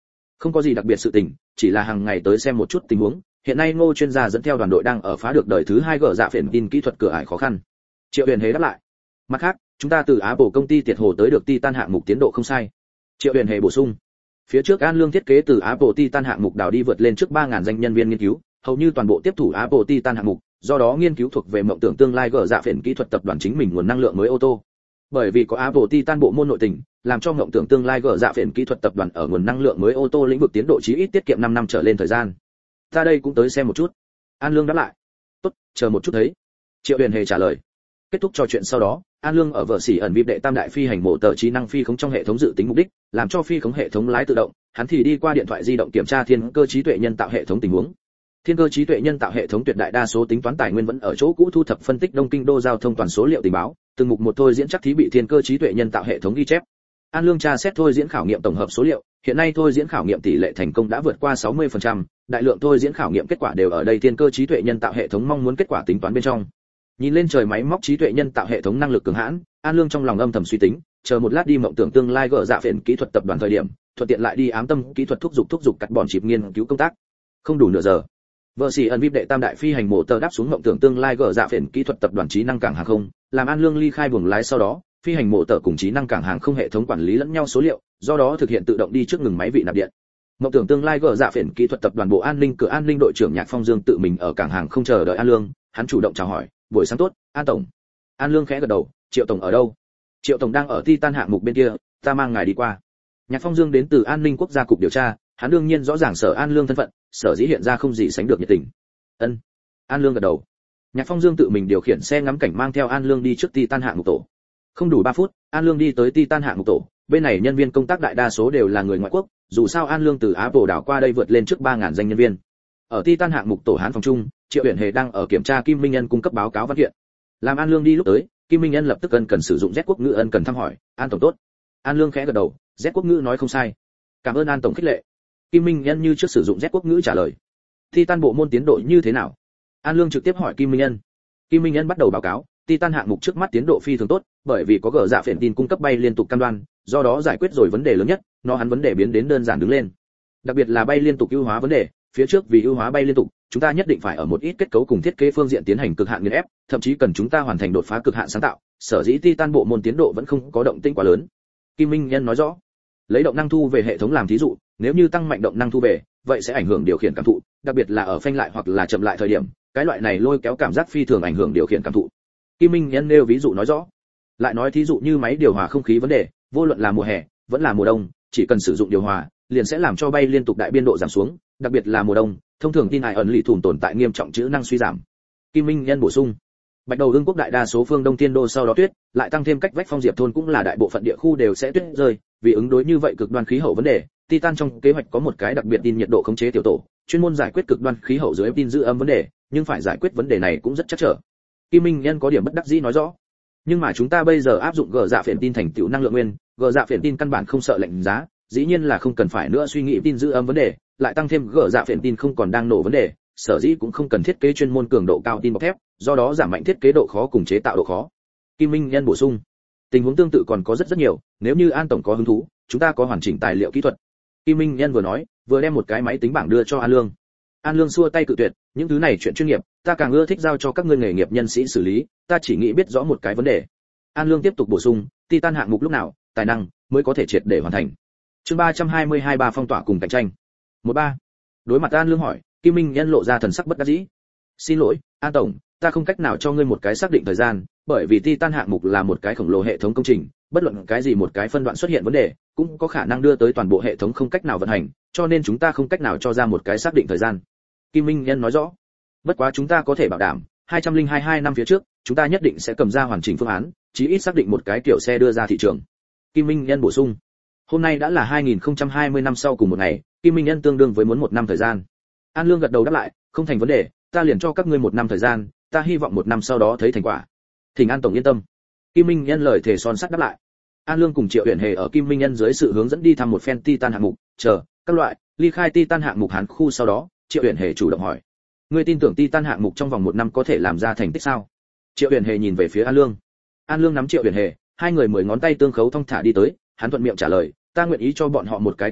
Không có gì đặc biệt sự tình, chỉ là hàng ngày tới xem một chút tình huống. Hiện nay Ngô chuyên gia dẫn theo đoàn đội đang ở phá được đời thứ hai gỡ dạ phiền tin kỹ thuật cửa ải khó khăn. Triệu Huyền Hề đáp lại. Mặt khác, chúng ta từ Apple công ty tiệt hồ tới được Titan hạng mục tiến độ không sai. Triệu Huyền Hề bổ sung. Phía trước An Lương thiết kế từ Apple Titan hạng mục đào đi vượt lên trước ba nghìn danh nhân viên nghiên cứu, hầu như toàn bộ tiếp thủ Apple Titan hạng mục, do đó nghiên cứu thuộc về mộng tưởng tương lai gỡ dạ phiền kỹ thuật tập đoàn chính mình nguồn năng lượng mới ô tô. Bởi vì có Apple Titan bộ môn nội tình, làm cho mộng tưởng tương lai gỡ dạ phiền kỹ thuật tập đoàn ở nguồn năng lượng mới ô tô lĩnh vực tiến độ chí ít tiết kiệm năm năm trở lên thời gian. Ta đây cũng tới xem một chút. An Lương đáp lại. Tốt, chờ một chút thấy. Triệu Huyền Hề trả lời. Kết thúc trò chuyện sau đó, An Lương ở vở xỉ ẩn vip đệ tam đại phi hành mổ tờ trí năng phi khống trong hệ thống dự tính mục đích, làm cho phi khống hệ thống lái tự động, hắn thì đi qua điện thoại di động kiểm tra thiên cơ trí tuệ nhân tạo hệ thống tình huống. Thiên cơ trí tuệ nhân tạo hệ thống tuyệt đại đa số tính toán tài nguyên vẫn ở chỗ cũ thu thập phân tích Đông Kinh đô giao thông toàn số liệu tình báo, từng mục một thôi diễn chắc thí bị thiên cơ trí tuệ nhân tạo hệ thống ghi chép. An Lương tra xét thôi diễn khảo nghiệm tổng hợp số liệu, hiện nay thôi diễn khảo nghiệm tỷ lệ thành công đã vượt qua sáu mươi phần trăm, đại lượng thôi diễn khảo nghiệm kết quả đều ở đây thiên cơ trí tuệ nhân tạo hệ thống mong muốn kết quả tính toán bên trong. Nhìn lên trời máy móc trí tuệ nhân tạo hệ thống năng lực cường hãn, An Lương trong lòng âm thầm suy tính, chờ một lát đi mộng tưởng tương lai gỡ dạ phiền kỹ thuật tập đoàn thời điểm, thuận tiện lại đi ám tâm kỹ thuật thúc dục thúc dục cắt bọn chip nghiên cứu công tác. Không đủ nửa giờ, vợ sĩ ẩn vip đệ tam đại phi hành mổ tờ đáp xuống mộng tưởng tương lai gỡ dạ phiền kỹ thuật tập đoàn trí năng cảng hàng không, làm An Lương ly khai buồng lái sau đó, phi hành mổ tờ cùng trí năng cảng hàng không hệ thống quản lý lẫn nhau số liệu, do đó thực hiện tự động đi trước ngừng máy vị nạp điện. Mộng tưởng tương lai gỡ dạ phiền kỹ thuật tập đoàn bộ an ninh cửa an ninh đội trưởng Nhạc Phong Dương tự mình ở cảng hàng không chờ đợi An Lương, hắn chủ động chào hỏi, buổi sáng tốt, An tổng. An Lương khẽ gật đầu, Triệu tổng ở đâu? Triệu tổng đang ở Titan hạng mục bên kia, ta mang ngài đi qua. Nhạc Phong Dương đến từ an ninh quốc gia cục điều tra, hắn đương nhiên rõ ràng Sở An Lương thân phận, sở dĩ hiện ra không gì sánh được nhiệt tình. Ân. An Lương gật đầu. Nhạc Phong Dương tự mình điều khiển xe ngắm cảnh mang theo An Lương đi trước Titan hạng mục tổ. Không đủ ba phút, An Lương đi tới Titan hạng mục tổ, bên này nhân viên công tác đại đa số đều là người ngoại quốc, dù sao An Lương từ Apple đảo qua đây vượt lên trước ba nghìn danh nhân viên. Ở Titan hạng mục tổ Hán phòng chung, Triệu Huyền Hề đang ở kiểm tra Kim Minh Nhân cung cấp báo cáo văn kiện. Làm An Lương đi lúc tới, Kim Minh Nhân lập tức ân cần sử dụng Z quốc ngữ ân cần thăm hỏi, "An tổng tốt." An Lương khẽ gật đầu, Z quốc ngữ nói không sai. "Cảm ơn An tổng khích lệ." Kim Minh Nhân như trước sử dụng Z quốc ngữ trả lời. "Titan bộ môn tiến độ như thế nào?" An Lương trực tiếp hỏi Kim Minh Nhân. Kim Minh Nhân bắt đầu báo cáo, Titan hạng mục trước mắt tiến độ phi thường tốt, bởi vì có gỡ dạ phiền tin cung cấp bay liên tục cam đoan, do đó giải quyết rồi vấn đề lớn nhất, nó hắn vấn đề biến đến đơn giản đứng lên. Đặc biệt là bay liên tục ưu hóa vấn đề, phía trước vì ưu hóa bay liên tục, chúng ta nhất định phải ở một ít kết cấu cùng thiết kế phương diện tiến hành cực hạn nghiền ép, thậm chí cần chúng ta hoàn thành đột phá cực hạn sáng tạo, sở dĩ Titan bộ môn tiến độ vẫn không có động tĩnh quá lớn. Kim Minh Nhân nói rõ, lấy động năng thu về hệ thống làm thí dụ, nếu như tăng mạnh động năng thu về, vậy sẽ ảnh hưởng điều khiển cảm thụ, đặc biệt là ở phanh lại hoặc là chậm lại thời điểm, cái loại này lôi kéo cảm giác phi thường ảnh hưởng điều khiển cảm thụ. Kim Minh Nhân nêu ví dụ nói rõ, lại nói thí dụ như máy điều hòa không khí vấn đề, vô luận là mùa hè vẫn là mùa đông, chỉ cần sử dụng điều hòa, liền sẽ làm cho bay liên tục đại biên độ giảm xuống, đặc biệt là mùa đông, thông thường tin hài ẩn lì thủng tồn tại nghiêm trọng chữ năng suy giảm. Kim Minh Nhân bổ sung, Bạch Đầu Ưng quốc đại đa số phương Đông Thiên Đô sau đó tuyết, lại tăng thêm cách vách phong diệp thôn cũng là đại bộ phận địa khu đều sẽ tuyết rơi, vì ứng đối như vậy cực đoan khí hậu vấn đề, Titan trong kế hoạch có một cái đặc biệt tin nhiệt độ khống chế tiểu tổ, chuyên môn giải quyết cực đoan khí hậu dưới tin giữ ấm vấn đề, nhưng phải giải quyết vấn đề này cũng rất chắc trở. Kim Minh Nhân có điểm bất đắc dĩ nói rõ, nhưng mà chúng ta bây giờ áp dụng gờ dạ phiền tin thành tựu năng lượng nguyên, gờ dạ phiền tin căn bản không sợ lạnh giá, dĩ nhiên là không cần phải nữa suy nghĩ tin giữ ấm vấn đề, lại tăng thêm gờ dạ phiền tin không còn đang nổ vấn đề, sở dĩ cũng không cần thiết kế chuyên môn cường độ cao tin bọc thép, do đó giảm mạnh thiết kế độ khó cùng chế tạo độ khó. Kim Minh Nhân bổ sung, tình huống tương tự còn có rất rất nhiều, nếu như An tổng có hứng thú, chúng ta có hoàn chỉnh tài liệu kỹ thuật. Kim Minh Nhân vừa nói, vừa đem một cái máy tính bảng đưa cho An Lương. An Lương xua tay cự tuyệt, những thứ này chuyện chuyên nghiệp, ta càng ưa thích giao cho các ngươi nghề nghiệp nhân sĩ xử lý, ta chỉ nghĩ biết rõ một cái vấn đề. An Lương tiếp tục bổ sung, Titan hạng mục lúc nào, tài năng mới có thể triệt để hoàn thành. Chương ba trăm hai mươi hai ba phong tỏa cùng cạnh tranh. một ba. Đối mặt An Lương hỏi, Kim Minh Nhân lộ ra thần sắc bất đắc dĩ. Xin lỗi, An tổng, ta không cách nào cho ngươi một cái xác định thời gian, bởi vì Titan hạng mục là một cái khổng lồ hệ thống công trình, bất luận cái gì một cái phân đoạn xuất hiện vấn đề, cũng có khả năng đưa tới toàn bộ hệ thống không cách nào vận hành, cho nên chúng ta không cách nào cho ra một cái xác định thời gian. Kim Minh Nhân nói rõ. Bất quá chúng ta có thể bảo đảm, hai không hai hai năm phía trước, chúng ta nhất định sẽ cầm ra hoàn chỉnh phương án, chí ít xác định một cái kiểu xe đưa ra thị trường. Kim Minh Nhân bổ sung. Hôm nay đã là hai không hai không năm sau cùng một ngày, Kim Minh Nhân tương đương với muốn một năm thời gian. An Lương gật đầu đáp lại, không thành vấn đề, ta liền cho các ngươi một năm thời gian, ta hy vọng một năm sau đó thấy thành quả. Thỉnh An tổng yên tâm. Kim Minh Nhân lời thề son sắt đáp lại. An Lương cùng Triệu Huyền Hề ở Kim Minh Nhân dưới sự hướng dẫn đi thăm một phen Titan hạng mục, chờ các loại ly khai Titan hạng mục Hán khu sau đó, Triệu Huyền Hề chủ động hỏi, ngươi tin tưởng Titan hạng mục trong vòng một năm có thể làm ra thành tích sao? Triệu Huyền Hề nhìn về phía An Lương. An Lương nắm Triệu Huyền Hề, hai người mười ngón tay tương khấu thong thả đi tới, hắn thuận miệng trả lời, ta nguyện ý cho bọn họ một cái cơ hội,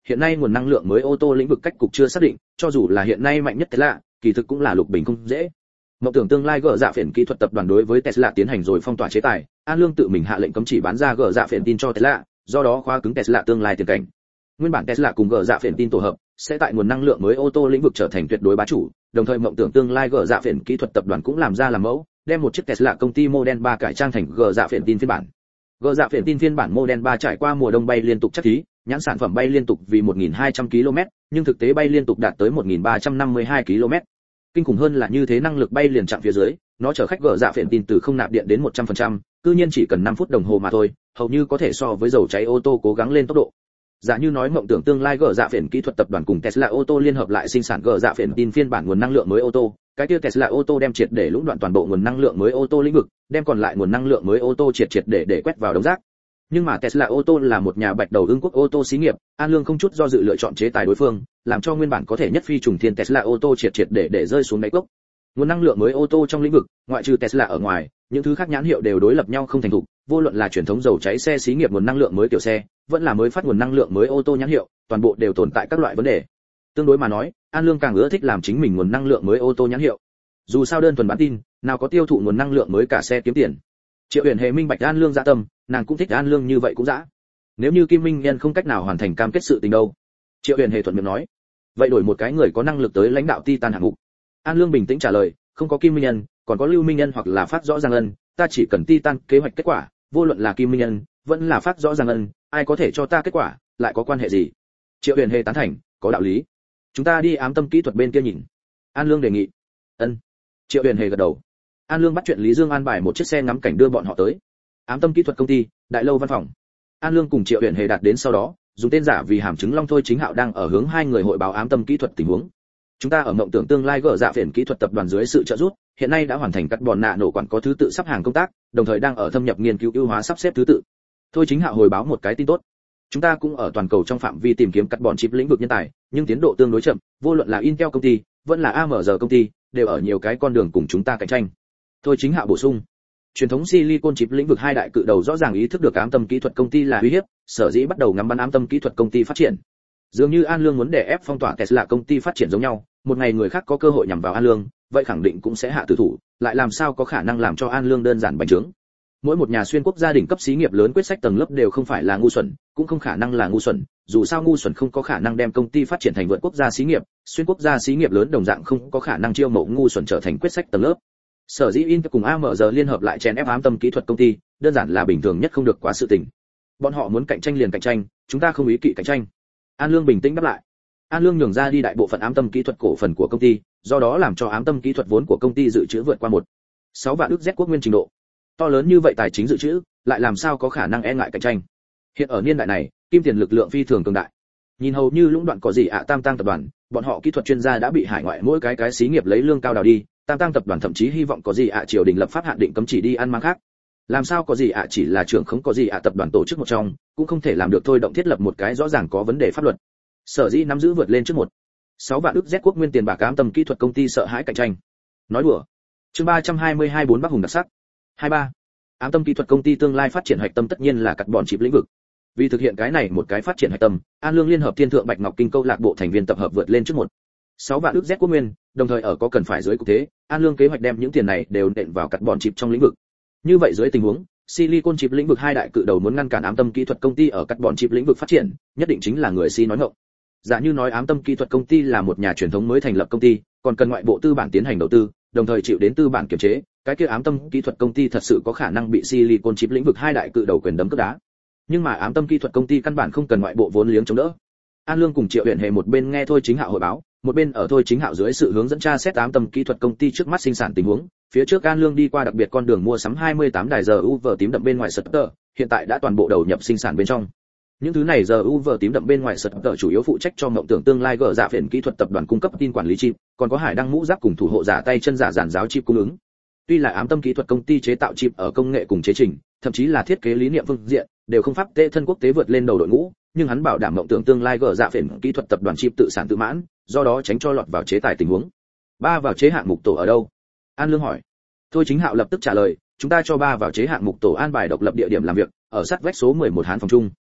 hiện nay nguồn năng lượng mới ô tô lĩnh vực cách cục chưa xác định, cho dù là hiện nay mạnh nhất Tesla, kỳ thực cũng là lục bình không dễ. Mộng tưởng tương lai gỡ dạ phiền kỹ thuật tập đoàn đối với Tesla tiến hành rồi phong tỏa chế tài, An Lương tự mình hạ lệnh cấm chỉ bán ra gỡ dạ phiền tin cho Tesla, do đó khóa cứng Tesla tương lai tiền cảnh. Nguyên bản Tesla cùng gỡ dạ phiền tin tổ hợp, sẽ tại nguồn năng lượng mới ô tô lĩnh vực trở thành tuyệt đối bá chủ, đồng thời mộng tưởng tương lai gỡ dạ phiền kỹ thuật tập đoàn cũng làm ra làm mẫu, đem một chiếc Tesla công ty Model ba cải trang thành gỡ dạ phiền tin phiên bản. Gỡ dạ phiền tin phiên bản Model ba trải qua mùa đông bay liên tục chắc thí, nhãn sản phẩm bay liên tục vì một nghìn hai trăm ki lô mét, nhưng thực tế bay liên tục đạt tới một nghìn ba trăm năm mươi hai ki lô mét. Kinh khủng hơn là như thế năng lực bay liền chạm phía dưới, nó chở khách gỡ dạ phiền tin từ không nạp điện đến một trăm phần trăm, cư nhiên chỉ cần năm phút đồng hồ mà thôi, hầu như có thể so với dầu cháy ô tô cố gắng lên tốc độ. Giả như nói mộng tưởng tương lai gỡ dạ phiền kỹ thuật tập đoàn cùng Tesla ô tô liên hợp lại sinh sản gỡ dạ phiền tin phiên bản nguồn năng lượng mới ô tô, cái kia Tesla ô tô đem triệt để lũng đoạn toàn bộ nguồn năng lượng mới ô tô lĩnh vực, đem còn lại nguồn năng lượng mới ô tô triệt triệt để để quét vào đống rác. Nhưng mà Tesla ô tô là một nhà bạch đầu ưng quốc ô tô xí nghiệp, An Lương không chút do dự lựa chọn chế tài đối phương, làm cho nguyên bản có thể nhất phi trùng thiên Tesla ô tô triệt triệt để để rơi xuống đáy cốc. Nguồn năng lượng mới ô tô trong lĩnh vực, ngoại trừ Tesla ở ngoài, những thứ khác nhãn hiệu đều đối lập nhau không thành thục, vô luận là truyền thống dầu cháy xe xí nghiệp nguồn năng lượng mới kiểu xe, vẫn là mới phát nguồn năng lượng mới ô tô nhãn hiệu, toàn bộ đều tồn tại các loại vấn đề. Tương đối mà nói, An Lương càng ưa thích làm chính mình nguồn năng lượng mới ô tô nhãn hiệu. Dù sao đơn thuần bán tin, nào có tiêu thụ nguồn năng lượng mới cả xe kiếm tiền. Triệu Uyển Hề minh bạch An Lương dạ tâm, nàng cũng thích An Lương như vậy cũng dã. Nếu như Kim Minh Nhân không cách nào hoàn thành cam kết sự tình đâu? Triệu Uyển Hề thuận miệng nói. Vậy đổi một cái người có năng lực tới lãnh đạo Titan hạng mục. An Lương bình tĩnh trả lời, không có Kim Minh Nhân, còn có Lưu Minh Nhân hoặc là Phát Rõ Giang Ân, ta chỉ cần Titan kế hoạch kết quả, vô luận là Kim Minh Nhân, vẫn là Phát Rõ Giang Ân, ai có thể cho ta kết quả, lại có quan hệ gì? Triệu Uyển Hề tán thành, có đạo lý. Chúng ta đi ám tâm kỹ thuật bên kia nhìn. An Lương đề nghị. Ân. Triệu Uyển Hề gật đầu. An Lương bắt chuyện Lý Dương an bài một chiếc xe ngắm cảnh đưa bọn họ tới ám tâm kỹ thuật công ty đại lâu văn phòng. An Lương cùng Triệu Uyển Hề đạt đến sau đó, dùng tên giả vì hàm chứng Long Thôi Chính Hạo đang ở hướng hai người hội báo ám tâm kỹ thuật tình huống. Chúng ta ở mộng tưởng tương lai gỡ dạ phiền kỹ thuật tập đoàn dưới sự trợ giúp, hiện nay đã hoàn thành cắt bòn nạ nổ quản có thứ tự sắp hàng công tác, đồng thời đang ở thâm nhập nghiên cứu ưu hóa sắp xếp thứ tự. Thôi Chính Hạo hồi báo một cái tin tốt. Chúng ta cũng ở toàn cầu trong phạm vi tìm kiếm cắt bòn chip lĩnh vực nhân tài, nhưng tiến độ tương đối chậm, vô luận là Intel công ty, vẫn là a em rờ công ty, đều ở nhiều cái con đường cùng chúng ta cạnh tranh. Thôi Chính Hạo bổ sung, truyền thống silicon chip lĩnh vực hai đại cự đầu rõ ràng ý thức được ám tâm kỹ thuật công ty là uy hiếp, sở dĩ bắt đầu ngắm bắn ám tâm kỹ thuật công ty phát triển. Dường như An Lương muốn đè ép phong tỏa Tesla công ty phát triển giống nhau, một ngày người khác có cơ hội nhằm vào An Lương, vậy khẳng định cũng sẽ hạ tử thủ, lại làm sao có khả năng làm cho An Lương đơn giản bành trướng. Mỗi một nhà xuyên quốc gia đỉnh cấp xí nghiệp lớn quyết sách tầng lớp đều không phải là ngu xuẩn, cũng không khả năng là ngu xuẩn, dù sao ngu xuẩn không có khả năng đem công ty phát triển thành vượt quốc gia xí nghiệp, xuyên quốc gia xí nghiệp lớn đồng dạng không có khả năng chiêu mộ ngu xuẩn trở thành quyết sách tầng lớp. Sở dĩ Intel cùng a em rờ liên hợp lại chèn ép ám tâm kỹ thuật công ty, đơn giản là bình thường nhất không được quá sự tình. Bọn họ muốn cạnh tranh liền cạnh tranh, chúng ta không ý kỵ cạnh tranh. An Lương bình tĩnh đáp lại. An Lương nhường ra đi đại bộ phận ám tâm kỹ thuật cổ phần của công ty, do đó làm cho ám tâm kỹ thuật vốn của công ty dự trữ vượt qua một phẩy sáu vạn ức Z quốc nguyên trình độ. To lớn như vậy tài chính dự trữ, lại làm sao có khả năng e ngại cạnh tranh. Hiện ở niên đại này, kim tiền lực lượng phi thường cường đại. Nhìn hầu như lũng đoạn có gì ạ Tam Tăng tập đoàn, bọn họ kỹ thuật chuyên gia đã bị hải ngoại mỗi cái cái xí nghiệp lấy lương cao đào đi, Tam Tăng tập đoàn thậm chí hy vọng có gì ạ triều đình lập pháp hạn định cấm chỉ đi ăn mang khác. Làm sao có gì ạ chỉ là trưởng không có gì ạ tập đoàn tổ chức một trong, cũng không thể làm được thôi động thiết lập một cái rõ ràng có vấn đề pháp luật. Sở dĩ nắm giữ vượt lên trước một phẩy sáu vạn ức Z quốc nguyên tiền bạc ám tâm kỹ thuật công ty sợ hãi cạnh tranh. Nói đùa. Chương ba trăm hai mươi hai bốn Bắc Hùng đặc sắc. hai ba Ám tâm kỹ thuật công ty tương lai phát triển hạch tâm tất nhiên là cắt bọn chip lĩnh vực. Vì thực hiện cái này một cái phát triển hạch tâm, An Lương liên hợp Thiên Thượng Bạch Ngọc Kinh câu lạc bộ thành viên tập hợp vượt lên trước một phẩy sáu vạn ức Z quốc nguyên, đồng thời ở có cần phải dưới cục thế, An Lương kế hoạch đem những tiền này đều nện vào cắt bọn chip trong lĩnh vực. Như vậy dưới tình huống, silicon chip lĩnh vực hai đại cự đầu muốn ngăn cản ám tâm kỹ thuật công ty ở cắt bọn chip lĩnh vực phát triển, nhất định chính là người si nói ngọng. Giả như nói ám tâm kỹ thuật công ty là một nhà truyền thống mới thành lập công ty, còn cần ngoại bộ tư bản tiến hành đầu tư, đồng thời chịu đến tư bản kiểm chế, cái kia ám tâm kỹ thuật công ty thật sự có khả năng bị silicon chip lĩnh vực hai đại cự đầu quyền đấm cướp đá. Nhưng mà ám tâm kỹ thuật công ty căn bản không cần ngoại bộ vốn liếng chống đỡ. An Lương cùng Triệu Uyển Hề một bên nghe Thôi Chính Hạo hội báo, một bên ở Thôi Chính Hạo dưới sự hướng dẫn tra xét ám tâm kỹ thuật công ty trước mắt sinh sản tình huống. Phía trước An Lương đi qua đặc biệt con đường mua sắm hai mươi tám đài giờ u vờ tím đậm bên ngoài sật tờ, hiện tại đã toàn bộ đầu nhập sinh sản bên trong. Những thứ này giờ u vờ tím đậm bên ngoài sật tờ chủ yếu phụ trách cho mộng tưởng tương lai gỡ dạ phiền kỹ thuật tập đoàn cung cấp tin quản lý chip, còn có hải đăng mũ giáp cùng thủ hộ giả tay chân giả giản giáo chip cung ứng. Tuy là ám tâm kỹ thuật công ty chế tạo chip ở công nghệ cùng chế trình, thậm chí là thiết kế lý niệm phương diện, đều không pháp tệ thân quốc tế vượt lên đầu đội ngũ, nhưng hắn bảo đảm mộng tưởng tương lai gỡ dạ phiền kỹ thuật tập đoàn chip tự sản tự mãn, do đó tránh cho lọt vào chế tài tình huống. Ba vào chế hạng mục tổ ở đâu? An Lương hỏi. Thôi Chính Hạo lập tức trả lời, chúng ta cho ba vào chế hạng mục tổ an bài độc lập địa điểm làm việc, ở sát vách số mười một Hán phòng chung.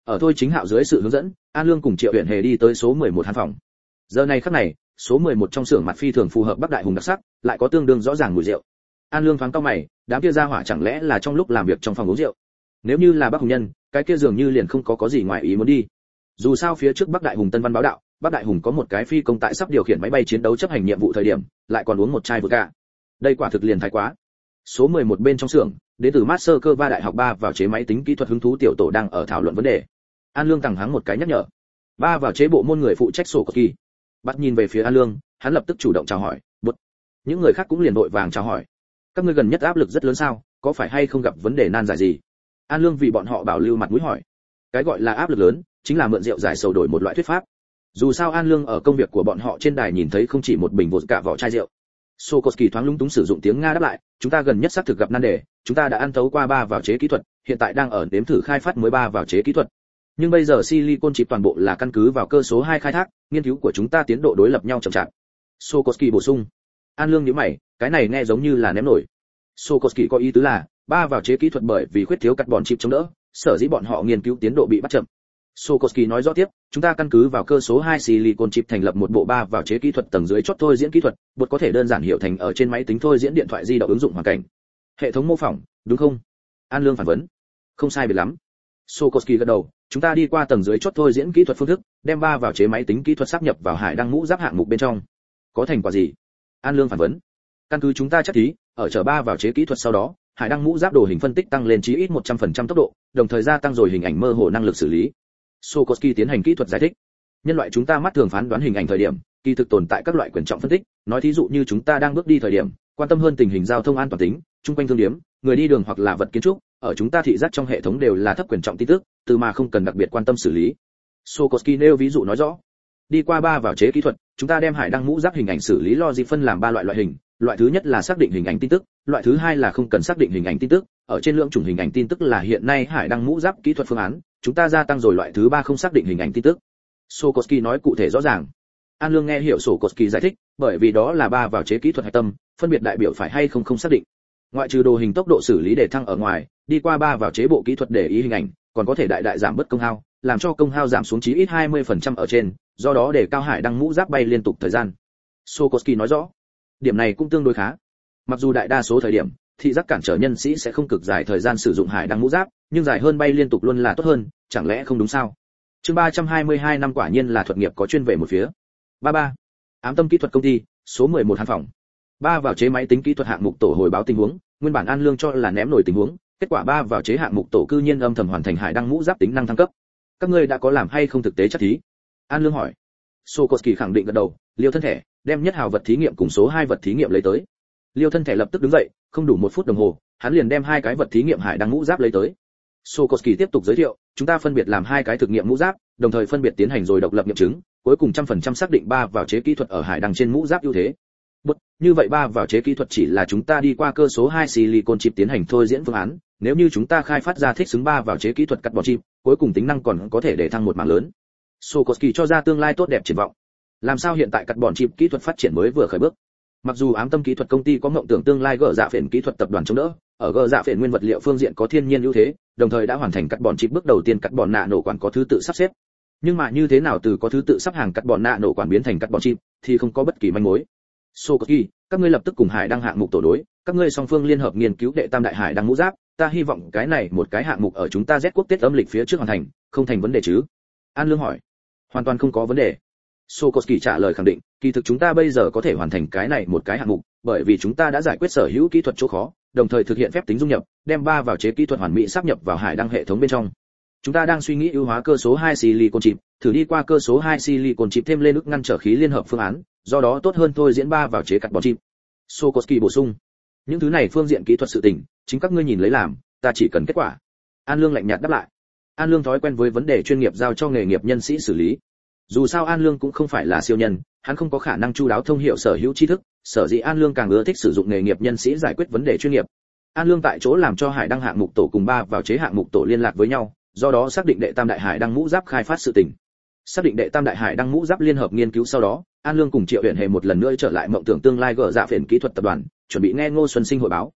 Ở Thôi Chính Hạo dưới sự hướng dẫn, An Lương cùng Triệu Uyển Hề đi tới số mười một hán phòng. Giờ này khắc này, số mười một trong xưởng mặt phi thường phù hợp Bắc Đại Hùng đặc sắc, lại có tương đương rõ ràng mùi rượu. An Lương thoáng cau mày, đám kia gia hỏa chẳng lẽ là trong lúc làm việc trong phòng uống rượu? Nếu như là Bắc Hùng nhân, cái kia dường như liền không có có gì ngoài ý muốn đi. Dù sao phía trước Bắc Đại Hùng Tân Văn báo đạo, Bắc Đại Hùng có một cái phi công tại sắp điều khiển máy bay chiến đấu chấp hành nhiệm vụ thời điểm, lại còn uống một chai vodka. Đây quả thực liền thái quá. Số mười một bên trong xưởng, đến từ Moscow Đại học ba vào chế máy tính kỹ thuật hứng thú tiểu tổ đang ở thảo luận vấn đề. An Lương tằng hắng một cái nhắc nhở. Ba vào chế bộ môn người phụ trách sổ của kỳ. Bắt nhìn về phía An Lương, hắn lập tức chủ động chào hỏi. Bụt. Những người khác cũng liền vội vàng chào hỏi. Các ngươi gần nhất áp lực rất lớn sao, có phải hay không gặp vấn đề nan giải gì? An Lương vì bọn họ bảo lưu mặt mũi hỏi. Cái gọi là áp lực lớn, chính là mượn rượu giải sầu đổi một loại thuyết pháp. Dù sao An Lương ở công việc của bọn họ trên đài nhìn thấy không chỉ một bình vodka vỏ chai rượu. Sokolsky thoáng lúng túng sử dụng tiếng Nga đáp lại, chúng ta gần nhất xác thực gặp nan đề, chúng ta đã ăn thấu qua ba vào chế kỹ thuật, hiện tại đang ở nếm thử khai phát mới ba vào chế kỹ thuật. Nhưng bây giờ silicon chip toàn bộ là căn cứ vào cơ số hai khai thác, nghiên cứu của chúng ta tiến độ đối lập nhau chậm chạp. Sokolsky bổ sung. An Lương nhíu mày, cái này nghe giống như là ném nổi. Sokolsky có ý tứ là, ba vào chế kỹ thuật bởi vì khuyết thiếu carbon chip chống đỡ, sở dĩ bọn họ nghiên cứu tiến độ bị bắt chậm. Sokolsky nói rõ tiếp, chúng ta căn cứ vào cơ số hai silicon chip thành lập một bộ ba vào chế kỹ thuật tầng dưới chót thôi diễn kỹ thuật, bột có thể đơn giản hiểu thành ở trên máy tính thôi diễn điện thoại di động ứng dụng hoàn cảnh. Hệ thống mô phỏng, đúng không? An Lương phản vấn. Không sai biệt lắm. Sokolsky gật đầu, chúng ta đi qua tầng dưới chót thôi diễn kỹ thuật phương thức, đem ba vào chế máy tính kỹ thuật sáp nhập vào hải đăng mũ giáp hạng mục bên trong. Có thành quả gì? An Lương phản vấn. Căn cứ chúng ta chắc thí, ở trở ba vào chế kỹ thuật sau đó, hải đăng mũ giáp đồ hình phân tích tăng lên chí ít một trăm phần trăm tốc độ, đồng thời gia tăng rồi hình ảnh mơ hồ năng lực xử lý. Sokolsky tiến hành kỹ thuật giải thích. Nhân loại chúng ta mắt thường phán đoán hình ảnh thời điểm, kỳ thực tồn tại các loại quyền trọng phân tích, nói thí dụ như chúng ta đang bước đi thời điểm, quan tâm hơn tình hình giao thông an toàn tính, chung quanh thương điểm, người đi đường hoặc là vật kiến trúc, ở chúng ta thị giác trong hệ thống đều là thấp quyền trọng tin tức, từ mà không cần đặc biệt quan tâm xử lý. Sokolsky nêu ví dụ nói rõ. Đi qua ba vào chế kỹ thuật, chúng ta đem hải đăng mũ giáp hình ảnh xử lý logic phân làm ba loại loại hình, loại thứ nhất là xác định hình ảnh tin tức, loại thứ hai là không cần xác định hình ảnh tin tức, ở trên lượng chủng hình ảnh tin tức là hiện nay hải đăng mũ giáp kỹ thuật phương án, chúng ta gia tăng rồi loại thứ ba không xác định hình ảnh tin tức. Sokolsky nói cụ thể rõ ràng. An Lương nghe hiểu Sokolsky giải thích, bởi vì đó là ba vào chế kỹ thuật hạch tâm, phân biệt đại biểu phải hay không không xác định. Ngoại trừ đồ hình tốc độ xử lý để thăng ở ngoài, đi qua ba vào chế bộ kỹ thuật để ý hình ảnh, còn có thể đại đại giảm bớt công hao, làm cho công hao giảm xuống chí ít hai mươi phần trăm ở trên, do đó để cao hải đăng mũ giáp bay liên tục thời gian. Sokolsky nói rõ. Điểm này cũng tương đối khá. Mặc dù đại đa số thời điểm, thị giác cản trở nhân sĩ sẽ không cực dài thời gian sử dụng hải đăng mũ giáp, nhưng dài hơn bay liên tục luôn là tốt hơn, chẳng lẽ không đúng sao? Chương ba trăm hai mươi hai năm quả nhiên là thuật nghiệp có chuyên về một phía. ba ba. Ám tâm kỹ thuật công ty, số mười một hán phòng. Ba vào chế máy tính kỹ thuật hạng mục tổ hồi báo tình huống, nguyên bản An Lương cho là ném nổi tình huống, kết quả ba vào chế hạng mục tổ cư nhiên âm thầm hoàn thành hải đăng mũ giáp tính năng thăng cấp. Các ngươi đã có làm hay không thực tế chắc thí? An Lương hỏi. Sokolsky khẳng định gật đầu, liêu thân thể, đem nhất hào vật thí nghiệm cùng số hai vật thí nghiệm lấy tới. Liêu thân thể lập tức đứng dậy, không đủ một phút đồng hồ, hắn liền đem hai cái vật thí nghiệm hải đăng mũ giáp lấy tới. Sokolsky tiếp tục giới thiệu, chúng ta phân biệt làm hai cái thực nghiệm mũ giáp, đồng thời phân biệt tiến hành rồi độc lập nghiệm chứng, cuối cùng trăm phần trăm xác định ba vào chế kỹ thuật ở hải đăng trên mũ giáp ưu thế. Bất, như vậy ba vào chế kỹ thuật chỉ là chúng ta đi qua cơ số hai silicon chip tiến hành thôi diễn phương án, nếu như chúng ta khai phát ra thích xứng ba vào chế kỹ thuật cắt bỏ chip, cuối cùng tính năng còn có thể để thăng một mảng lớn. Sokolsky cho ra tương lai tốt đẹp triển vọng. Làm sao hiện tại cắt bọn chip kỹ thuật phát triển mới vừa khởi bước? Mặc dù ám tâm kỹ thuật công ty có mộng tưởng tương lai gỡ dạ phền kỹ thuật tập đoàn chống đỡ, ở gỡ dạ phền nguyên vật liệu phương diện có thiên nhiên ưu thế, đồng thời đã hoàn thành cắt bọn chip bước đầu tiên cắt bọn nạ nổ quản có thứ tự sắp xếp. Nhưng mà như thế nào từ có thứ tự sắp hàng cắt bọn nạ nổ quản biến thành cắt bọn chip thì không có bất kỳ manh mối. Sokolsky, các ngươi lập tức cùng hải đăng hạng mục tổ đối, các ngươi song phương liên hợp nghiên cứu đệ tam đại hải đăng mũ giáp, ta hy vọng cái này một cái hạng mục ở chúng ta Z quốc Tết âm lịch phía trước hoàn thành, không thành vấn đề chứ? An Lương hỏi. Hoàn toàn không có vấn đề. Sokolsky trả lời khẳng định, kỳ thực chúng ta bây giờ có thể hoàn thành cái này một cái hạng mục, bởi vì chúng ta đã giải quyết sở hữu kỹ thuật chỗ khó, đồng thời thực hiện phép tính dung nhập, đem ba vào chế kỹ thuật hoàn mỹ sáp nhập vào hải đăng hệ thống bên trong. Chúng ta đang suy nghĩ ưu hóa cơ số hai silicon chip, thử đi qua cơ số hai silicon chip thêm lên ức ngăn trở khí liên hợp phương án, do đó tốt hơn thôi diễn ba vào chế carbon chip. Sokolsky bổ sung, những thứ này phương diện kỹ thuật sự tình, chính các ngươi nhìn lấy làm, ta chỉ cần kết quả. An Lương lạnh nhạt đáp lại. An Lương thói quen với vấn đề chuyên nghiệp giao cho nghề nghiệp nhân sĩ xử lý. Dù sao An Lương cũng không phải là siêu nhân, hắn không có khả năng chu đáo thông hiểu sở hữu tri thức, sở dĩ An Lương càng ưa thích sử dụng nghề nghiệp nhân sĩ giải quyết vấn đề chuyên nghiệp. An Lương tại chỗ làm cho hải đăng hạng mục tổ cùng ba vào chế hạng mục tổ liên lạc với nhau, do đó xác định đệ tam đại hải đăng mũ giáp khai phát sự tình. Xác định đệ tam đại hải đăng mũ giáp liên hợp nghiên cứu sau đó, An Lương cùng Triệu Uyển Hề một lần nữa trở lại mộng tưởng tương lai gỡ dạ phền kỹ thuật tập đoàn, chuẩn bị nghe Ngô Xuân Sinh hội báo.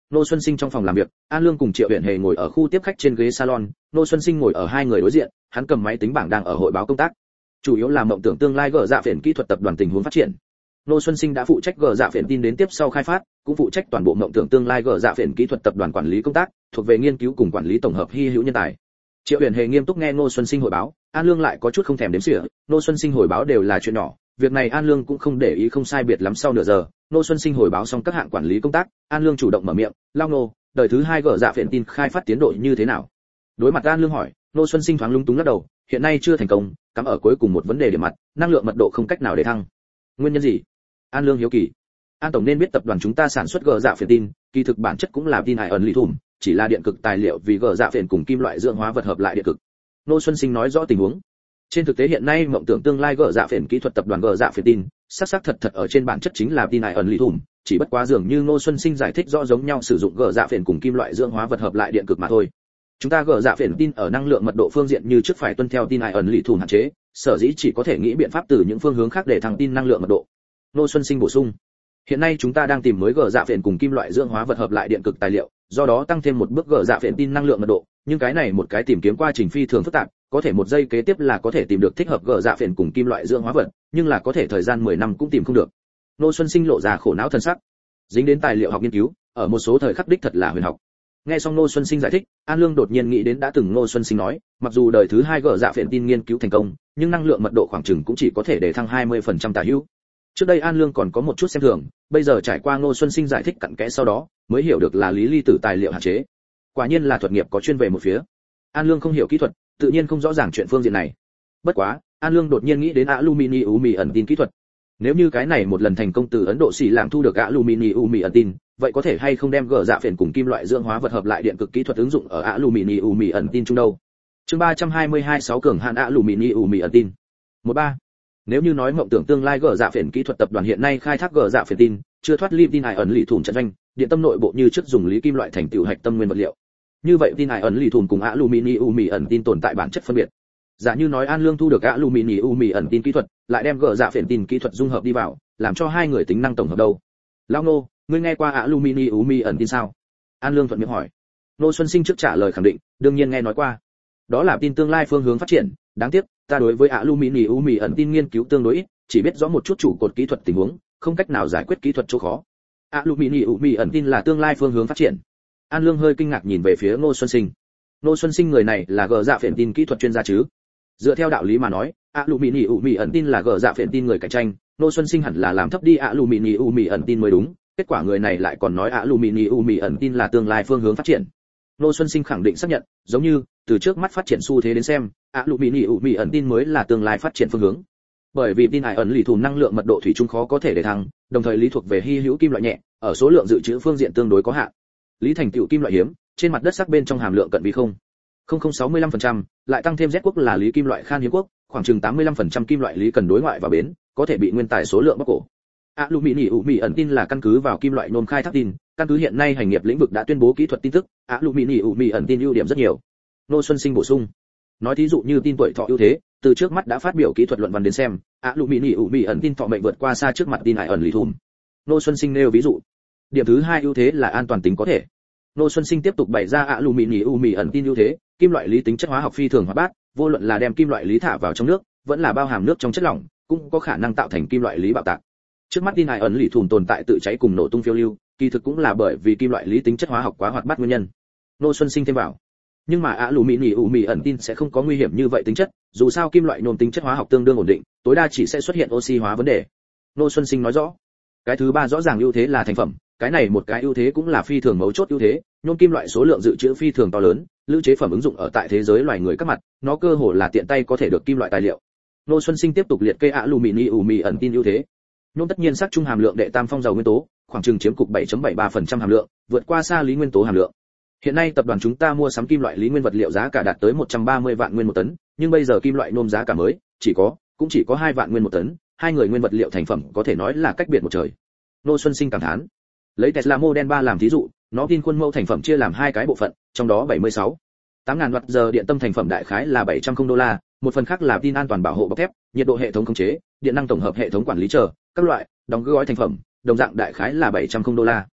Nô Xuân Sinh trong phòng làm việc, An Lương cùng Triệu Uyển Hề ngồi ở khu tiếp khách trên ghế salon, Nô Xuân Sinh ngồi ở hai người đối diện, hắn cầm máy tính bảng đang ở hội báo công tác. Chủ yếu là mộng tưởng tương lai gỡ dạ phiền kỹ thuật tập đoàn tình huống phát triển. Nô Xuân Sinh đã phụ trách gỡ dạ phiền tin đến tiếp sau khai phát, cũng phụ trách toàn bộ mộng tưởng tương lai gỡ dạ phiền kỹ thuật tập đoàn quản lý công tác, thuộc về nghiên cứu cùng quản lý tổng hợp hy hữu nhân tài. Triệu Uyển Hề nghiêm túc nghe Nô Xuân Sinh hội báo, An Lương lại có chút không thèm đếm xỉa, Nô Xuân Sinh hồi báo đều là chuyện nhỏ, việc này An Lương cũng không để ý không sai biệt lắm sau nửa giờ, Nô Xuân Sinh hồi báo xong các hạng quản lý công tác, An Lương chủ động mở miệng, "Lao Nô, đời thứ hai gỡ dạ phiền tin khai phát tiến độ như thế nào?" Đối mặt An Lương hỏi, Nô Xuân Sinh thoáng lúng túng lắc đầu, "Hiện nay chưa thành công, cắm ở cuối cùng một vấn đề điểm mặt, năng lượng mật độ không cách nào để thăng." "Nguyên nhân gì?" An Lương hiếu kỳ. "An tổng nên biết tập đoàn chúng ta sản xuất gỡ dạ phiền tin, kỳ thực bản chất cũng là tin ion lithium, chỉ là điện cực tài liệu vì gỡ dạ phiền cùng kim loại dưỡng hóa vật hợp lại điện cực." Nô Xuân Sinh nói rõ tình huống. Trên thực tế hiện nay mộng tưởng tương lai gỡ dạ phiền kỹ thuật tập đoàn gỡ dạ phiền tin, xác xác thật thật ở trên bản chất chính là tin ion lithium, chỉ bất quá dường như Ngô Xuân Sinh giải thích rõ giống nhau sử dụng gỡ dạ phiền cùng kim loại dưỡng hóa vật hợp lại điện cực mà thôi. Chúng ta gỡ dạ phiền tin ở năng lượng mật độ phương diện như trước phải tuân theo tin ion lithium hạn chế, sở dĩ chỉ có thể nghĩ biện pháp từ những phương hướng khác để thăng tin năng lượng mật độ. Ngô Xuân Sinh bổ sung. Hiện nay chúng ta đang tìm mới gỡ dạ phiền cùng kim loại dưỡng hóa vật hợp lại điện cực tài liệu, do đó tăng thêm một bước gỡ dạ phiền tin năng lượng mật độ, nhưng cái này một cái tìm kiếm quá trình phi thường phức tạp, có thể một giây kế tiếp là có thể tìm được thích hợp gỡ dạ phiền cùng kim loại dưỡng hóa vật, nhưng là có thể thời gian mười năm cũng tìm không được. Ngô Xuân Sinh lộ ra khổ não thân sắc. Dính đến tài liệu học nghiên cứu, ở một số thời khắc đích thật là huyền học. Nghe xong Ngô Xuân Sinh giải thích, An Lương đột nhiên nghĩ đến đã từng Ngô Xuân Sinh nói, mặc dù đời thứ hai gỡ dạ phiền tin nghiên cứu thành công, nhưng năng lượng mật độ khoảng chừng cũng chỉ có thể để thăng hai mươi phần trăm tả hữu. Trước đây An Lương còn có một chút xem thường, bây giờ trải qua Ngô Xuân Sinh giải thích cặn kẽ sau đó, mới hiểu được là lý ly tử tài liệu hạn chế. Quả nhiên là thuật nghiệp có chuyên về một phía. An Lương không hiểu kỹ thuật, tự nhiên không rõ ràng chuyện phương diện này. Bất quá, An Lương đột nhiên nghĩ đến aluminium mì ẩn tin kỹ thuật. Nếu như cái này một lần thành công từ Ấn Độ xỉ lạng thu được aluminium mì ẩn tin, vậy có thể hay không đem gỡ dạ phiền cùng kim loại dưỡng hóa vật hợp lại điện cực kỹ thuật ứng dụng ở aluminium mì ẩn tin chung đâu? Chương ba trăm hai mươi hai sáu cường hạn aluminium mì ẩn tin. một ba. Nếu như nói mộng tưởng tương lai gỡ dạ phiền kỹ thuật tập đoàn hiện nay khai thác gỡ dạ phiền tin, chưa thoát ly tin ion lì thủng trận doanh, điện tâm nội bộ như trước dùng lý kim loại thành tựu hạch tâm nguyên vật liệu. Như vậy tin ion lì thủng cùng aluminium mì ẩn tin tồn tại bản chất phân biệt. Giả như nói An Lương thu được aluminium mì ẩn tin kỹ thuật, lại đem gỡ dạ phiền tin kỹ thuật dung hợp đi vào, làm cho hai người tính năng tổng hợp đâu. Lão Nô, ngươi nghe qua aluminium mì ẩn tin sao? An Lương thuận miệng hỏi. Nô Xuân Sinh trước trả lời khẳng định, đương nhiên nghe nói qua. Đó là tin tương lai phương hướng phát triển, đáng tiếc, ta đối với aluminium mì ẩn tin nghiên cứu tương đối ít, chỉ biết rõ một chút trụ cột kỹ thuật tình huống, không cách nào giải quyết kỹ thuật chỗ khó. Aluminium mì ẩn tin là tương lai phương hướng phát triển. An Lương hơi kinh ngạc nhìn về phía Ngô Xuân Sinh. Ngô Xuân Sinh người này là gỡ dạ phiền tin kỹ thuật chuyên gia chứ? Dựa theo đạo lý mà nói, aluminium mì ẩn tin là gỡ dạ phiền tin người cạnh tranh, Ngô Xuân Sinh hẳn là làm thấp đi aluminium mì ẩn tin mới đúng, kết quả người này lại còn nói aluminium mì ẩn tin là tương lai phương hướng phát triển. Ngô Xuân Sinh khẳng định xác nhận, giống như từ trước mắt phát triển xu thế đến xem, aluminium mì ẩn tin mới là tương lai phát triển phương hướng. Bởi vì tin ion lì thùm năng lượng mật độ thủy chung khó có thể để thăng, đồng thời lý thuộc về hy hữu kim loại nhẹ, ở số lượng dự trữ phương diện tương đối có hạn. Lý thành tựu kim loại hiếm, trên mặt đất sắc bên trong hàm lượng cận vì không. không phẩy sáu mươi lăm phần trăm, lại tăng thêm Z quốc là lý kim loại khan hiếm quốc, khoảng chừng tám mươi lăm phần trăm kim loại lý cần đối ngoại vào bến, có thể bị nguyên tài số lượng bóc cổ. Aluminium mì ẩn tin là căn cứ vào kim loại nhôm khai thác tin, căn cứ hiện nay hành nghiệp lĩnh vực đã tuyên bố kỹ thuật tin tức, aluminium mì ẩn tin ưu điểm rất nhiều. Ngô Xuân Sinh bổ sung. Nói thí dụ như tin tuổi thọ ưu thế, từ trước mắt đã phát biểu kỹ thuật luận văn đến xem, aluminium mì ẩn tin thọ mệnh vượt qua xa trước mặt tin ion lithium. Ngô Xuân Sinh nêu ví dụ. Điểm thứ hai ưu thế là an toàn tính có thể. Ngô Xuân Sinh tiếp tục bày ra aluminium mì ẩn tin ưu thế, kim loại lý tính chất hóa học phi thường hoạt bát, vô luận là đem kim loại lý thả vào trong nước, vẫn là bao hàm nước trong chất lỏng, cũng có khả năng tạo thành kim loại lý bạo tạc. Trước mắt tin ion lithium tồn tại tự cháy cùng nổ tung phiêu lưu, kỳ thực cũng là bởi vì kim loại lý tính chất hóa học quá hoạt bát nguyên nhân. Ngô Xuân Sinh thêm vào. Nhưng mà aluminium mì ẩn tin sẽ không có nguy hiểm như vậy tính chất, dù sao kim loại nhôm tính chất hóa học tương đương ổn định, tối đa chỉ sẽ xuất hiện oxy hóa vấn đề. Ngô Xuân Sinh nói rõ. Cái thứ ba rõ ràng ưu thế là thành phẩm, cái này một cái ưu thế cũng là phi thường mấu chốt ưu thế, nhôm kim loại số lượng dự trữ phi thường to lớn, lữ chế phẩm ứng dụng ở tại thế giới loài người các mặt, nó cơ hồ là tiện tay có thể được kim loại tài liệu. Ngô Xuân Sinh tiếp tục liệt kê aluminium mì ẩn tin ưu thế. Nhôm tất nhiên sắc trung hàm lượng đệ tam phong dầu nguyên tố, khoảng chừng chiếm cục bảy phẩy bảy ba phần trăm hàm lượng, vượt qua xa lý nguyên tố hàm lượng. Hiện nay tập đoàn chúng ta mua sắm kim loại lý nguyên vật liệu giá cả đạt tới một trăm ba mươi vạn nguyên một tấn, nhưng bây giờ kim loại nhôm giá cả mới chỉ có cũng chỉ có hai vạn nguyên một tấn, hai người nguyên vật liệu thành phẩm có thể nói là cách biệt một trời. Ngô Xuân Sinh cảm thán. Lấy Tesla Model ba làm thí dụ, nó tin khuôn mẫu thành phẩm chia làm hai cái bộ phận, trong đó bảy mươi sáu tám nghìn watt giờ điện tâm thành phẩm đại khái là bảy trăm đô la, một phần khác là tin an toàn bảo hộ bọc thép, nhiệt độ hệ thống khống chế, điện năng tổng hợp hệ thống quản lý chờ, các loại đóng gói thành phẩm, đồng dạng đại khái là bảy trăm đô la.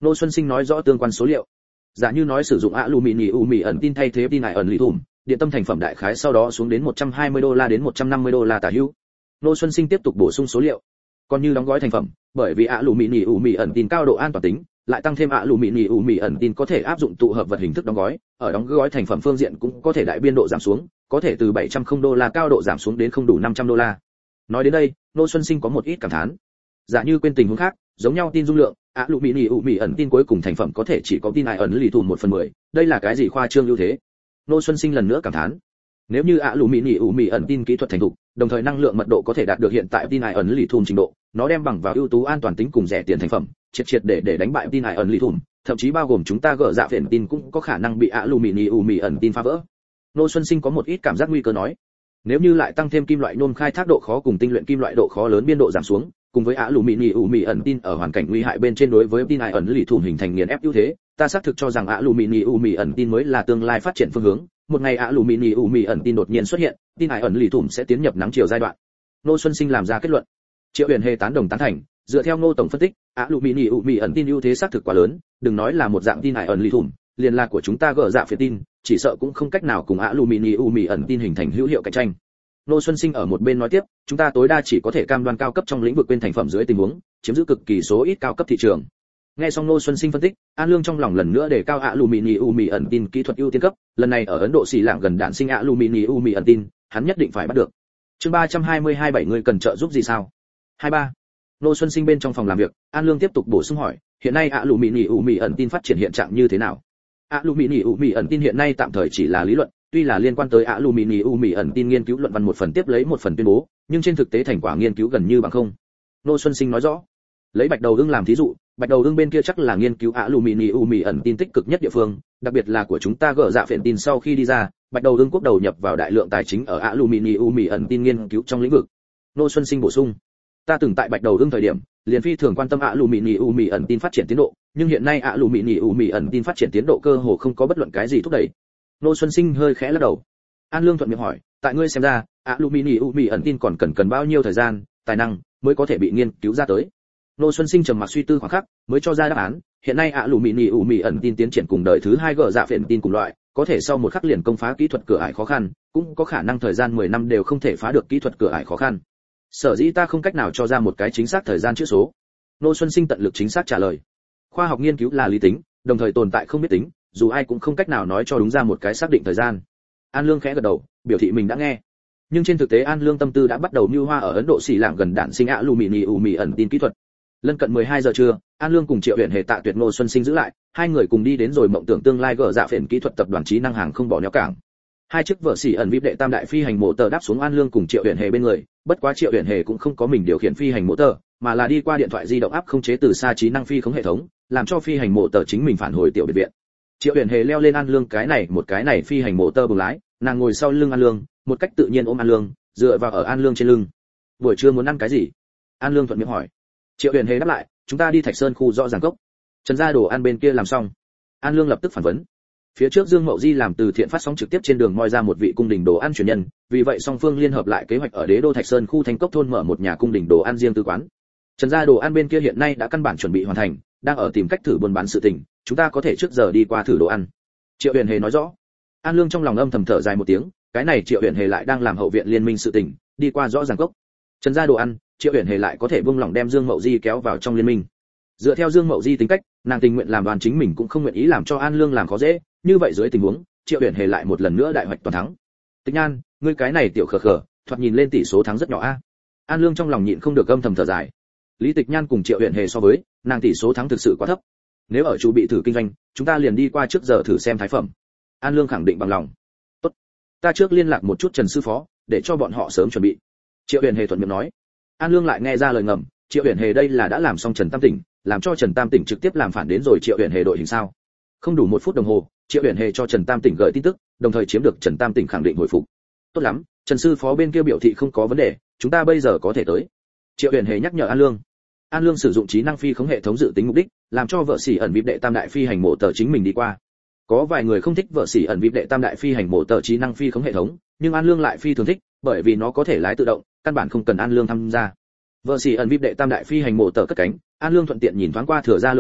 Nô Xuân Sinh nói rõ tương quan số liệu. Giả như nói sử dụng aluminium mì ẩn tin thay thế tin ải ẩn lì thùm, điện tâm thành phẩm đại khái sau đó xuống đến một trăm hai mươi đô la đến một trăm năm mươi đô la tả hữu. Nô Xuân Sinh tiếp tục bổ sung số liệu. Còn như đóng gói thành phẩm, bởi vì aluminium mì ẩn tin cao độ an toàn tính, lại tăng thêm aluminium mì ẩn tin có thể áp dụng tụ hợp vật hình thức đóng gói, ở đóng gói thành phẩm phương diện cũng có thể đại biên độ giảm xuống, có thể từ bảy trăm đô la cao độ giảm xuống đến không đủ năm trăm đô la. Nói đến đây, Nô Xuân Sinh có một ít cảm thán. Giả như quên tình huống khác, giống nhau tin dung lượng, aluminium mì ẩn tin cuối cùng thành phẩm có thể chỉ có tin ải ẩn lì thùm một phần mười, đây là cái gì khoa trương ưu thế? Nô Xuân Sinh lần nữa cảm thán. Nếu như aluminium mì ẩn tin kỹ thuật thành thục, đồng thời năng lượng mật độ có thể đạt được hiện tại tin ải ẩn lì thùm trình độ, nó đem bằng vào ưu tú an toàn tính cùng rẻ tiền thành phẩm, triệt triệt để để đánh bại tin ải ẩn lì thùm, thậm chí bao gồm chúng ta gỡ dạ phiền tin cũng có khả năng bị aluminium mì ẩn tin phá vỡ. Nô Xuân Sinh có một ít cảm giác nguy cơ nói. Nếu như lại tăng thêm kim loại nhôm khai thác độ khó cùng tinh luyện kim loại độ khó lớn biên độ giảm xuống, cùng với aluminium mì ẩn tin ở hoàn cảnh nguy hại bên trên đối với tin ải ẩn lì thùm hình thành nghiền ép ưu thế, ta xác thực cho rằng aluminium mì ẩn tin mới là tương lai phát triển phương hướng. Một ngày aluminium mì ẩn tin đột nhiên xuất hiện, tin ải ẩn lì thùm sẽ tiến nhập nắng chiều giai đoạn. Nô Xuân Sinh làm ra kết luận. Triệu Huyền Hề tán đồng tán thành, dựa theo Ngô tổng phân tích, aluminium mì ẩn tin ưu thế xác thực quá lớn, đừng nói là một dạng tin ải ẩn lì thùm, liền là của chúng ta gỡ dạ phiền tin, chỉ sợ cũng không cách nào cùng aluminium mì ẩn tin hình thành hữu hiệu cạnh tranh. Nô Xuân Sinh ở một bên nói tiếp, chúng ta tối đa chỉ có thể cam đoan cao cấp trong lĩnh vực quên thành phẩm dưới tình huống, chiếm giữ cực kỳ số ít cao cấp thị trường. Nghe xong Nô Xuân Sinh phân tích, An Lương trong lòng lần nữa đề cao aluminium mì ẩn tin kỹ thuật ưu tiên cấp, lần này ở Ấn Độ xì lạng gần đạn sinh aluminium mì ẩn tin, hắn nhất định phải bắt được. Chương ba trăm hai mươi hai bảy người cần trợ giúp gì sao? hai ba. Nô Xuân Sinh bên trong phòng làm việc, An Lương tiếp tục bổ sung hỏi, hiện nay aluminium mì ẩn tin phát triển hiện trạng như thế nào? Aluminium mì ẩn tin hiện nay tạm thời chỉ là lý luận, tuy là liên quan tới aluminium mì ẩn tin nghiên cứu luận văn một phần tiếp lấy một phần tuyên bố, nhưng trên thực tế thành quả nghiên cứu gần như bằng không. Nô Xuân Sinh nói rõ, lấy Bạch Đầu Ưng làm thí dụ, Bạch Đầu Ưng bên kia chắc là nghiên cứu aluminium mì ẩn tin tích cực nhất địa phương, đặc biệt là của chúng ta gỡ dạ phiền tin sau khi đi ra, Bạch Đầu Ưng quốc đầu nhập vào đại lượng tài chính ở aluminium mì ẩn tin nghiên cứu trong lĩnh vực. Nô Xuân Sinh bổ sung, ta từng tại Bạch Đầu Ưng thời điểm, liền phi thường quan tâm aluminium mì ẩn tin phát triển tiến độ, nhưng hiện nay aluminium mì ẩn tin phát triển tiến độ cơ hồ không có bất luận cái gì thúc đẩy. Nô Xuân Sinh hơi khẽ lắc đầu. An Lương thuận miệng hỏi, tại ngươi xem ra, aluminium mì ẩn tin còn cần cần bao nhiêu thời gian, tài năng mới có thể bị nghiên cứu ra tới? Nô Xuân Sinh trầm mặc suy tư khoảng khắc, mới cho ra đáp án, hiện nay aluminium mì ẩn tin tiến triển cùng đời thứ hai gỡ dạ phiền tin cùng loại, có thể sau một khắc liền công phá kỹ thuật cửa ải khó khăn, cũng có khả năng thời gian mười năm đều không thể phá được kỹ thuật cửa ải khó khăn. Sở dĩ ta không cách nào cho ra một cái chính xác thời gian chữ số. Nô Xuân Sinh tận lực chính xác trả lời. Khoa học nghiên cứu là lý tính, đồng thời tồn tại không biết tính, dù ai cũng không cách nào nói cho đúng ra một cái xác định thời gian. An Lương khẽ gật đầu, biểu thị mình đã nghe. Nhưng trên thực tế An Lương tâm tư đã bắt đầu mưu hoa ở Ấn Độ xì lạng gần đạn sinh aluminium mì ẩn tin kỹ thuật. Lân cận mười hai giờ trưa, An Lương cùng Triệu Huyền Hề tạ tuyệt Ngô Xuân Sinh giữ lại, hai người cùng đi đến rồi mộng tưởng tương lai gỡ dạ phiền kỹ thuật tập đoàn trí năng hàng không bỏ neo cảng. Hai chiếc vợ xỉ ẩn vip đệ tam đại phi hành mộ tờ đáp xuống An Lương cùng Triệu Huyền Hề bên người, bất quá Triệu Huyền Hề cũng không có mình điều khiển phi hành mộ tờ, mà là đi qua điện thoại di động áp không chế từ xa trí năng phi khống hệ thống, làm cho phi hành mộ tờ chính mình phản hồi tiểu biệt viện. Triệu Huyền Hề leo lên An Lương cái này một cái này phi hành mộ tờ buồng lái, nàng ngồi sau lưng An Lương, một cách tự nhiên ôm An Lương, dựa vào ở An Lương trên lưng. Buổi trưa muốn ăn cái gì? An Lương thuận miệng hỏi. Triệu Huyền Hề đáp lại, chúng ta đi Thạch Sơn khu rõ ràng cốc. Trần gia đồ ăn bên kia làm xong. An Lương lập tức phản vấn. Phía trước Dương Mậu Di làm từ thiện phát sóng trực tiếp trên đường moi ra một vị cung đình đồ ăn truyền nhân, vì vậy song phương liên hợp lại kế hoạch ở Đế đô Thạch Sơn khu Thanh Cốc thôn mở một nhà cung đình đồ ăn riêng tư quán. Trần gia đồ ăn bên kia hiện nay đã căn bản chuẩn bị hoàn thành, đang ở tìm cách thử buôn bán sự tình, chúng ta có thể trước giờ đi qua thử đồ ăn. Triệu Huyền Hề nói rõ. An Lương trong lòng âm thầm thở dài một tiếng, cái này Triệu Huyền Hề lại đang làm hậu viện liên minh sự tình, đi qua rõ ràng cốc. Trần gia đồ ăn, Triệu Huyền Hề lại có thể buông lỏng đem Dương Mậu Di kéo vào trong liên minh. Dựa theo Dương Mậu Di tính cách, nàng tình nguyện làm đoàn chính mình cũng không nguyện ý làm cho An Lương làm khó dễ, như vậy dưới tình huống, Triệu Huyền Hề lại một lần nữa đại hoạch toàn thắng. Tịch Nhan, ngươi cái này tiểu khờ khờ, thoạt nhìn lên tỷ số thắng rất nhỏ a. An Lương trong lòng nhịn không được âm thầm thở dài. Lý Tịch Nhan cùng Triệu Huyền Hề so với, nàng tỷ số thắng thực sự quá thấp. Nếu ở chủ bị thử kinh doanh, chúng ta liền đi qua trước giờ thử xem thái phẩm. An Lương khẳng định bằng lòng. Tốt, ta trước liên lạc một chút Trần sư phó, để cho bọn họ sớm chuẩn bị. Triệu Huyền Hề thuận miệng nói. An Lương lại nghe ra lời ngầm, Triệu Huyền Hề đây là đã làm xong Trần Tam Tỉnh, làm cho Trần Tam Tỉnh trực tiếp làm phản đến rồi Triệu Huyền Hề đội hình sao? Không đủ một phút đồng hồ, Triệu Huyền Hề cho Trần Tam Tỉnh gửi tin tức, đồng thời chiếm được Trần Tam Tỉnh khẳng định hồi phục. Tốt lắm, Trần sư phó bên kia biểu thị không có vấn đề, chúng ta bây giờ có thể tới. Triệu Huyền Hề nhắc nhở An Lương. An Lương sử dụng trí năng phi khống hệ thống dự tính mục đích, làm cho vợ sĩ ẩn vip đệ tam đại phi hành mộ tờ chính mình đi qua. Có vài người không thích vợ sĩ ẩn vip đệ tam đại phi hành mộ tờ trí năng phi khống hệ thống, nhưng An Lương lại phi thường thích, bởi vì nó có thể lái tự động, căn bản không cần An Lương tham gia. Vợ sĩ ẩn vip đệ tam đại phi hành mộ tờ cất cánh, An Lương thuận tiện nhìn thoáng qua thừa ra lượng điện,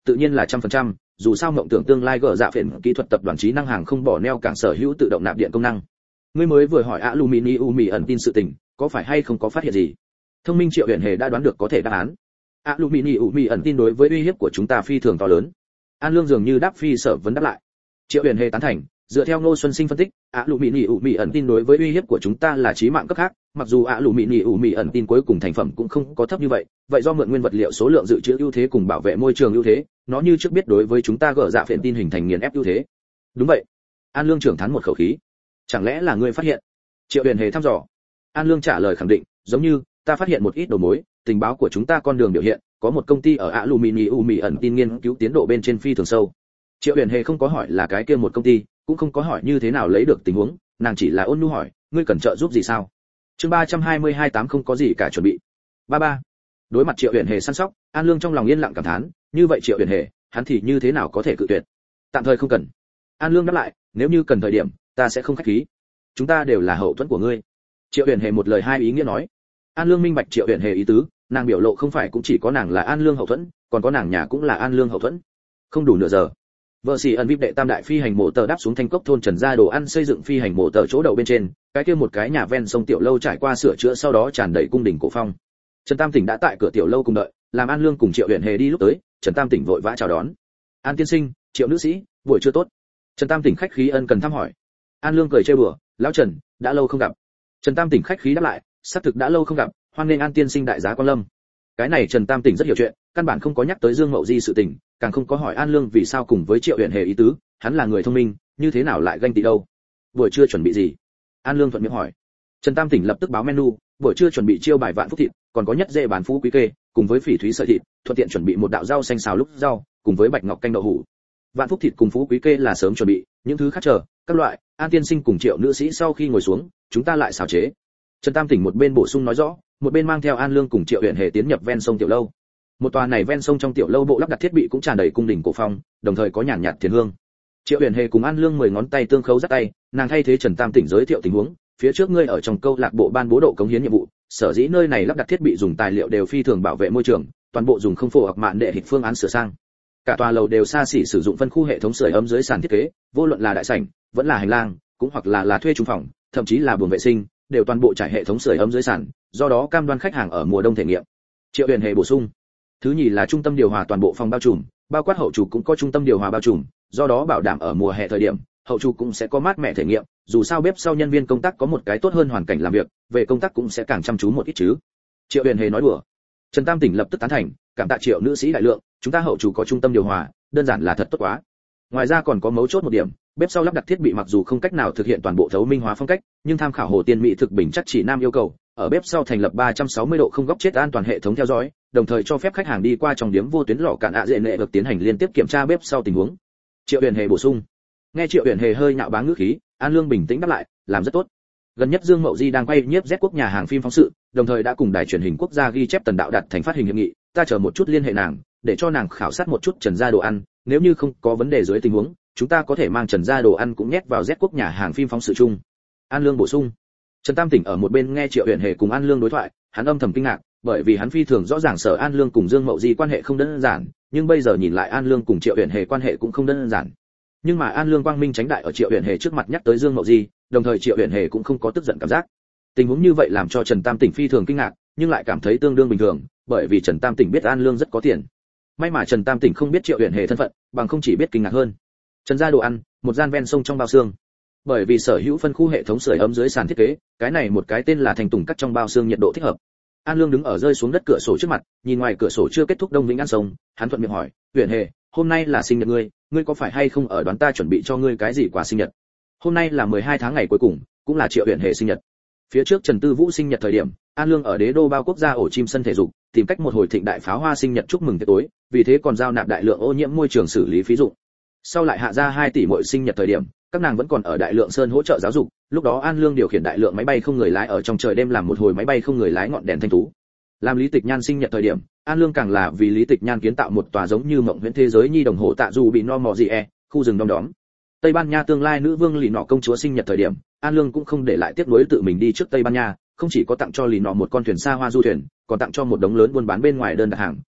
tự nhiên là trăm phần trăm, dù sao mộng tưởng tương lai gỡ dạ phiền kỹ thuật tập đoàn trí năng hàng không bỏ neo cảng sở hữu tự động nạp điện công năng. Ngươi mới vừa hỏi alumini u mì ẩn tin sự tình, có phải hay không có phát hiện gì? Thông minh Triệu Huyền Hề đã đoán được có thể đáp án. Alumini u mì ẩn tin đối với uy hiếp của chúng ta phi thường to lớn. An Lương dường như đáp phi sở vấn đáp lại. Triệu Huyền Hề tán thành, dựa theo Ngô Xuân Sinh phân tích, alumini u mì ẩn tin đối với uy hiếp của chúng ta là chí mạng cấp khác, mặc dù alumini u mì ẩn tin cuối cùng thành phẩm cũng không có thấp như vậy, vậy do mượn nguyên vật liệu số lượng dự trữ ưu thế cùng bảo vệ môi trường ưu thế, nó như trước biết đối với chúng ta gỡ dạ phiền tin hình thành nghiền ép ưu thế. Đúng vậy. An Lương trưởng thán một khẩu khí. Chẳng lẽ là ngươi phát hiện? Triệu Huyền Hề thăm dò. An Lương trả lời khẳng định, giống như ta phát hiện một ít đầu mối, tình báo của chúng ta con đường biểu hiện, có một công ty ở alumini u mì ẩn tin nghiên cứu tiến độ bên trên phi thường sâu. Triệu Huyền Hề không có hỏi là cái kia một công ty, cũng không có hỏi như thế nào lấy được tình huống, nàng chỉ là ôn nhu hỏi, ngươi cần trợ giúp gì sao? Chương ba trăm hai mươi hai tám không có gì cả chuẩn bị. Ba ba. Đối mặt Triệu Huyền Hề săn sóc, An Lương trong lòng yên lặng cảm thán, như vậy Triệu Huyền Hề, hắn thì như thế nào có thể cự tuyệt? Tạm thời không cần. An Lương đáp lại, nếu như cần thời điểm, ta sẽ không khách khí. Chúng ta đều là hậu thuẫn của ngươi. Triệu Huyền Hề một lời hai ý nghĩa nói. An Lương minh bạch Triệu Huyền Hề ý tứ, nàng biểu lộ không phải cũng chỉ có nàng là An Lương hậu thuẫn, còn có nàng nhà cũng là An Lương hậu thuẫn. Không đủ nửa giờ, vợ sĩ ẩn vip đệ tam đại phi hành mộ tờ đáp xuống thanh cốc thôn Trần gia đồ ăn xây dựng phi hành mộ tờ chỗ đậu bên trên, cái kia một cái nhà ven sông tiểu lâu trải qua sửa chữa sau đó tràn đầy cung đình cổ phong. Trần Tam Tỉnh đã tại cửa tiểu lâu cùng đợi, làm An Lương cùng Triệu Huyền Hề đi lúc tới, Trần Tam Tỉnh vội vã chào đón. An tiên sinh, Triệu nữ sĩ, buổi trưa tốt. Trần Tam Tỉnh khách khí ân cần thăm hỏi. An Lương cười trêu đùa, lão Trần, đã lâu không gặp. Trần Tam Tỉnh khách khí đáp lại, xác thực đã lâu không gặp, hoan nghênh An tiên sinh đại giá quan lâm. Cái này Trần Tam Tỉnh rất hiểu chuyện, căn bản không có nhắc tới Dương Mậu Di sự tình, càng không có hỏi An Lương vì sao cùng với Triệu Huyền Hề ý tứ, hắn là người thông minh, như thế nào lại ganh tị đâu? Buổi trưa chuẩn bị gì? An Lương thuận miệng hỏi. Trần Tam Tỉnh lập tức báo menu, buổi trưa chuẩn bị chiêu bài vạn phúc thịt, còn có nhất dê bán phú quý kê, cùng với phỉ thúy sợi thịt, thuận tiện chuẩn bị một đạo rau xanh xào lúc rau, cùng với bạch ngọc canh đậu hũ. Vạn phúc thịt cùng phú quý kê là sớm chuẩn bị, những thứ khác chờ, các loại, An tiên sinh cùng Triệu nữ sĩ sau khi ngồi xuống, chúng ta lại xào chế. Trần Tam Tỉnh một bên bổ sung nói rõ, một bên mang theo An Lương cùng Triệu Huyền Hề tiến nhập ven sông tiểu lâu. Một tòa này ven sông trong tiểu lâu bộ lắp đặt thiết bị cũng tràn đầy cung đình cổ phong, đồng thời có nhàn nhạt thiền hương. Triệu Huyền Hề cùng An Lương mười ngón tay tương khấu dắt tay, nàng thay thế Trần Tam Tỉnh giới thiệu tình huống, phía trước ngươi ở trong câu lạc bộ ban bố độ cống hiến nhiệm vụ, sở dĩ nơi này lắp đặt thiết bị dùng tài liệu đều phi thường bảo vệ môi trường, toàn bộ dùng không phổ hợp mạn đệ hịch phương án sửa sang. Cả tòa lầu đều xa xỉ sử dụng phân khu hệ thống sưởi ấm dưới sàn thiết kế, vô luận là đại sảnh, vẫn là hành lang, cũng hoặc là là thuê trung phòng, thậm chí là buồng vệ sinh, đều toàn bộ trải hệ thống sưởi ấm dưới sàn, do đó cam đoan khách hàng ở mùa đông thể nghiệm. Triệu Huyền Hề bổ sung, thứ nhì là trung tâm điều hòa toàn bộ phòng bao trùm, bao quát hậu chủ cũng có trung tâm điều hòa bao trùm, do đó bảo đảm ở mùa hè thời điểm, hậu chủ cũng sẽ có mát mẻ thể nghiệm, dù sao bếp sau nhân viên công tác có một cái tốt hơn hoàn cảnh làm việc, về công tác cũng sẽ càng chăm chú một ít chứ. Triệu Huyền Hề nói đùa. Trần Tam Tỉnh lập tức tán thành, cảm tạ Triệu nữ sĩ đại lượng, chúng ta hậu chủ có trung tâm điều hòa, đơn giản là thật tốt quá. Ngoài ra còn có mấu chốt một điểm, bếp sau lắp đặt thiết bị mặc dù không cách nào thực hiện toàn bộ thấu minh hóa phong cách, nhưng tham khảo Hồ Tiên Mỹ thực bình chắc chỉ nam yêu cầu, ở bếp sau thành lập ba trăm sáu mươi độ không góc chết an toàn hệ thống theo dõi, đồng thời cho phép khách hàng đi qua trong điếm vô tuyến lò cạn ạ dễ nệ được tiến hành liên tiếp kiểm tra bếp sau tình huống. Triệu Huyền Hề bổ sung. Nghe Triệu Huyền Hề hơi nhạo báng ngữ khí, An Lương bình tĩnh đáp lại, làm rất tốt. Gần nhất Dương Mậu Di đang quay nhiếp Z quốc nhà hàng phim phóng sự, đồng thời đã cùng đài truyền hình quốc gia ghi chép tần đạo đặt thành phát hình hiệp nghị, ta chờ một chút liên hệ nàng, để cho nàng khảo sát một chút Trần gia đồ ăn, nếu như không có vấn đề dưới tình huống, chúng ta có thể mang Trần gia đồ ăn cũng nhét vào Z quốc nhà hàng phim phóng sự chung. An Lương bổ sung. Trần Tam Tỉnh ở một bên nghe Triệu Huyền Hề cùng An Lương đối thoại, hắn âm thầm kinh ngạc, bởi vì hắn phi thường rõ ràng Sở An Lương cùng Dương Mậu Di quan hệ không đơn giản, nhưng bây giờ nhìn lại An Lương cùng Triệu Huyền Hề quan hệ cũng không đơn giản. Nhưng mà An Lương quang minh tránh đại ở Triệu Huyền Hề trước mặt nhắc tới Dương Mậu Di, đồng thời Triệu Huyền Hề cũng không có tức giận cảm giác. Tình huống như vậy làm cho Trần Tam Tỉnh phi thường kinh ngạc, nhưng lại cảm thấy tương đương bình thường, bởi vì Trần Tam Tỉnh biết An Lương rất có tiền. May mà Trần Tam Tỉnh không biết Triệu Huyền Hề thân phận, bằng không chỉ biết kinh ngạc hơn. Trần gia đồ ăn, một gian ven sông trong bao xương. Bởi vì sở hữu phân khu hệ thống sưởi ấm dưới sàn thiết kế, cái này một cái tên là thành tùng cắt trong bao xương nhiệt độ thích hợp. An Lương đứng ở rơi xuống đất cửa sổ trước mặt, nhìn ngoài cửa sổ chưa kết thúc đông vĩnh ăn sông, hắn thuận miệng hỏi, "Huyền Hề, hôm nay là sinh nhật ngươi, ngươi có phải hay không ở đoán ta chuẩn bị cho ngươi cái gì quà sinh nhật?" Hôm nay là mười hai tháng ngày cuối cùng, cũng là Triệu Huyền Hề sinh nhật. Phía trước Trần Tư Vũ sinh nhật thời điểm, An Lương ở đế đô bao quốc gia ổ chim sân thể dục, tìm cách một hồi thịnh đại pháo hoa sinh nhật chúc mừng tiệc tối, vì thế còn giao nạp đại lượng ô nhiễm môi trường xử lý phí dụng. Sau lại hạ ra hai tỷ mỗi sinh nhật thời điểm, các nàng vẫn còn ở đại lượng sơn hỗ trợ giáo dục, lúc đó An Lương điều khiển đại lượng máy bay không người lái ở trong trời đêm làm một hồi máy bay không người lái ngọn đèn thanh tú. Làm Lý Tịch Nhan sinh nhật thời điểm, An Lương càng là vì Lý Tịch Nhan kiến tạo một tòa giống như mộng huyễn thế giới nhi đồng hồ tạ dù bị no mò gì e, khu rừng đom đóm. Tây Ban Nha tương lai nữ vương Lì Nọ công chúa sinh nhật thời điểm, An Lương cũng không để lại tiếc nuối tự mình đi trước Tây Ban Nha, không chỉ có tặng cho Lì Nọ một con thuyền xa hoa du thuyền, còn tặng cho một đống lớn buôn bán bên ngoài đơn đặt hàng,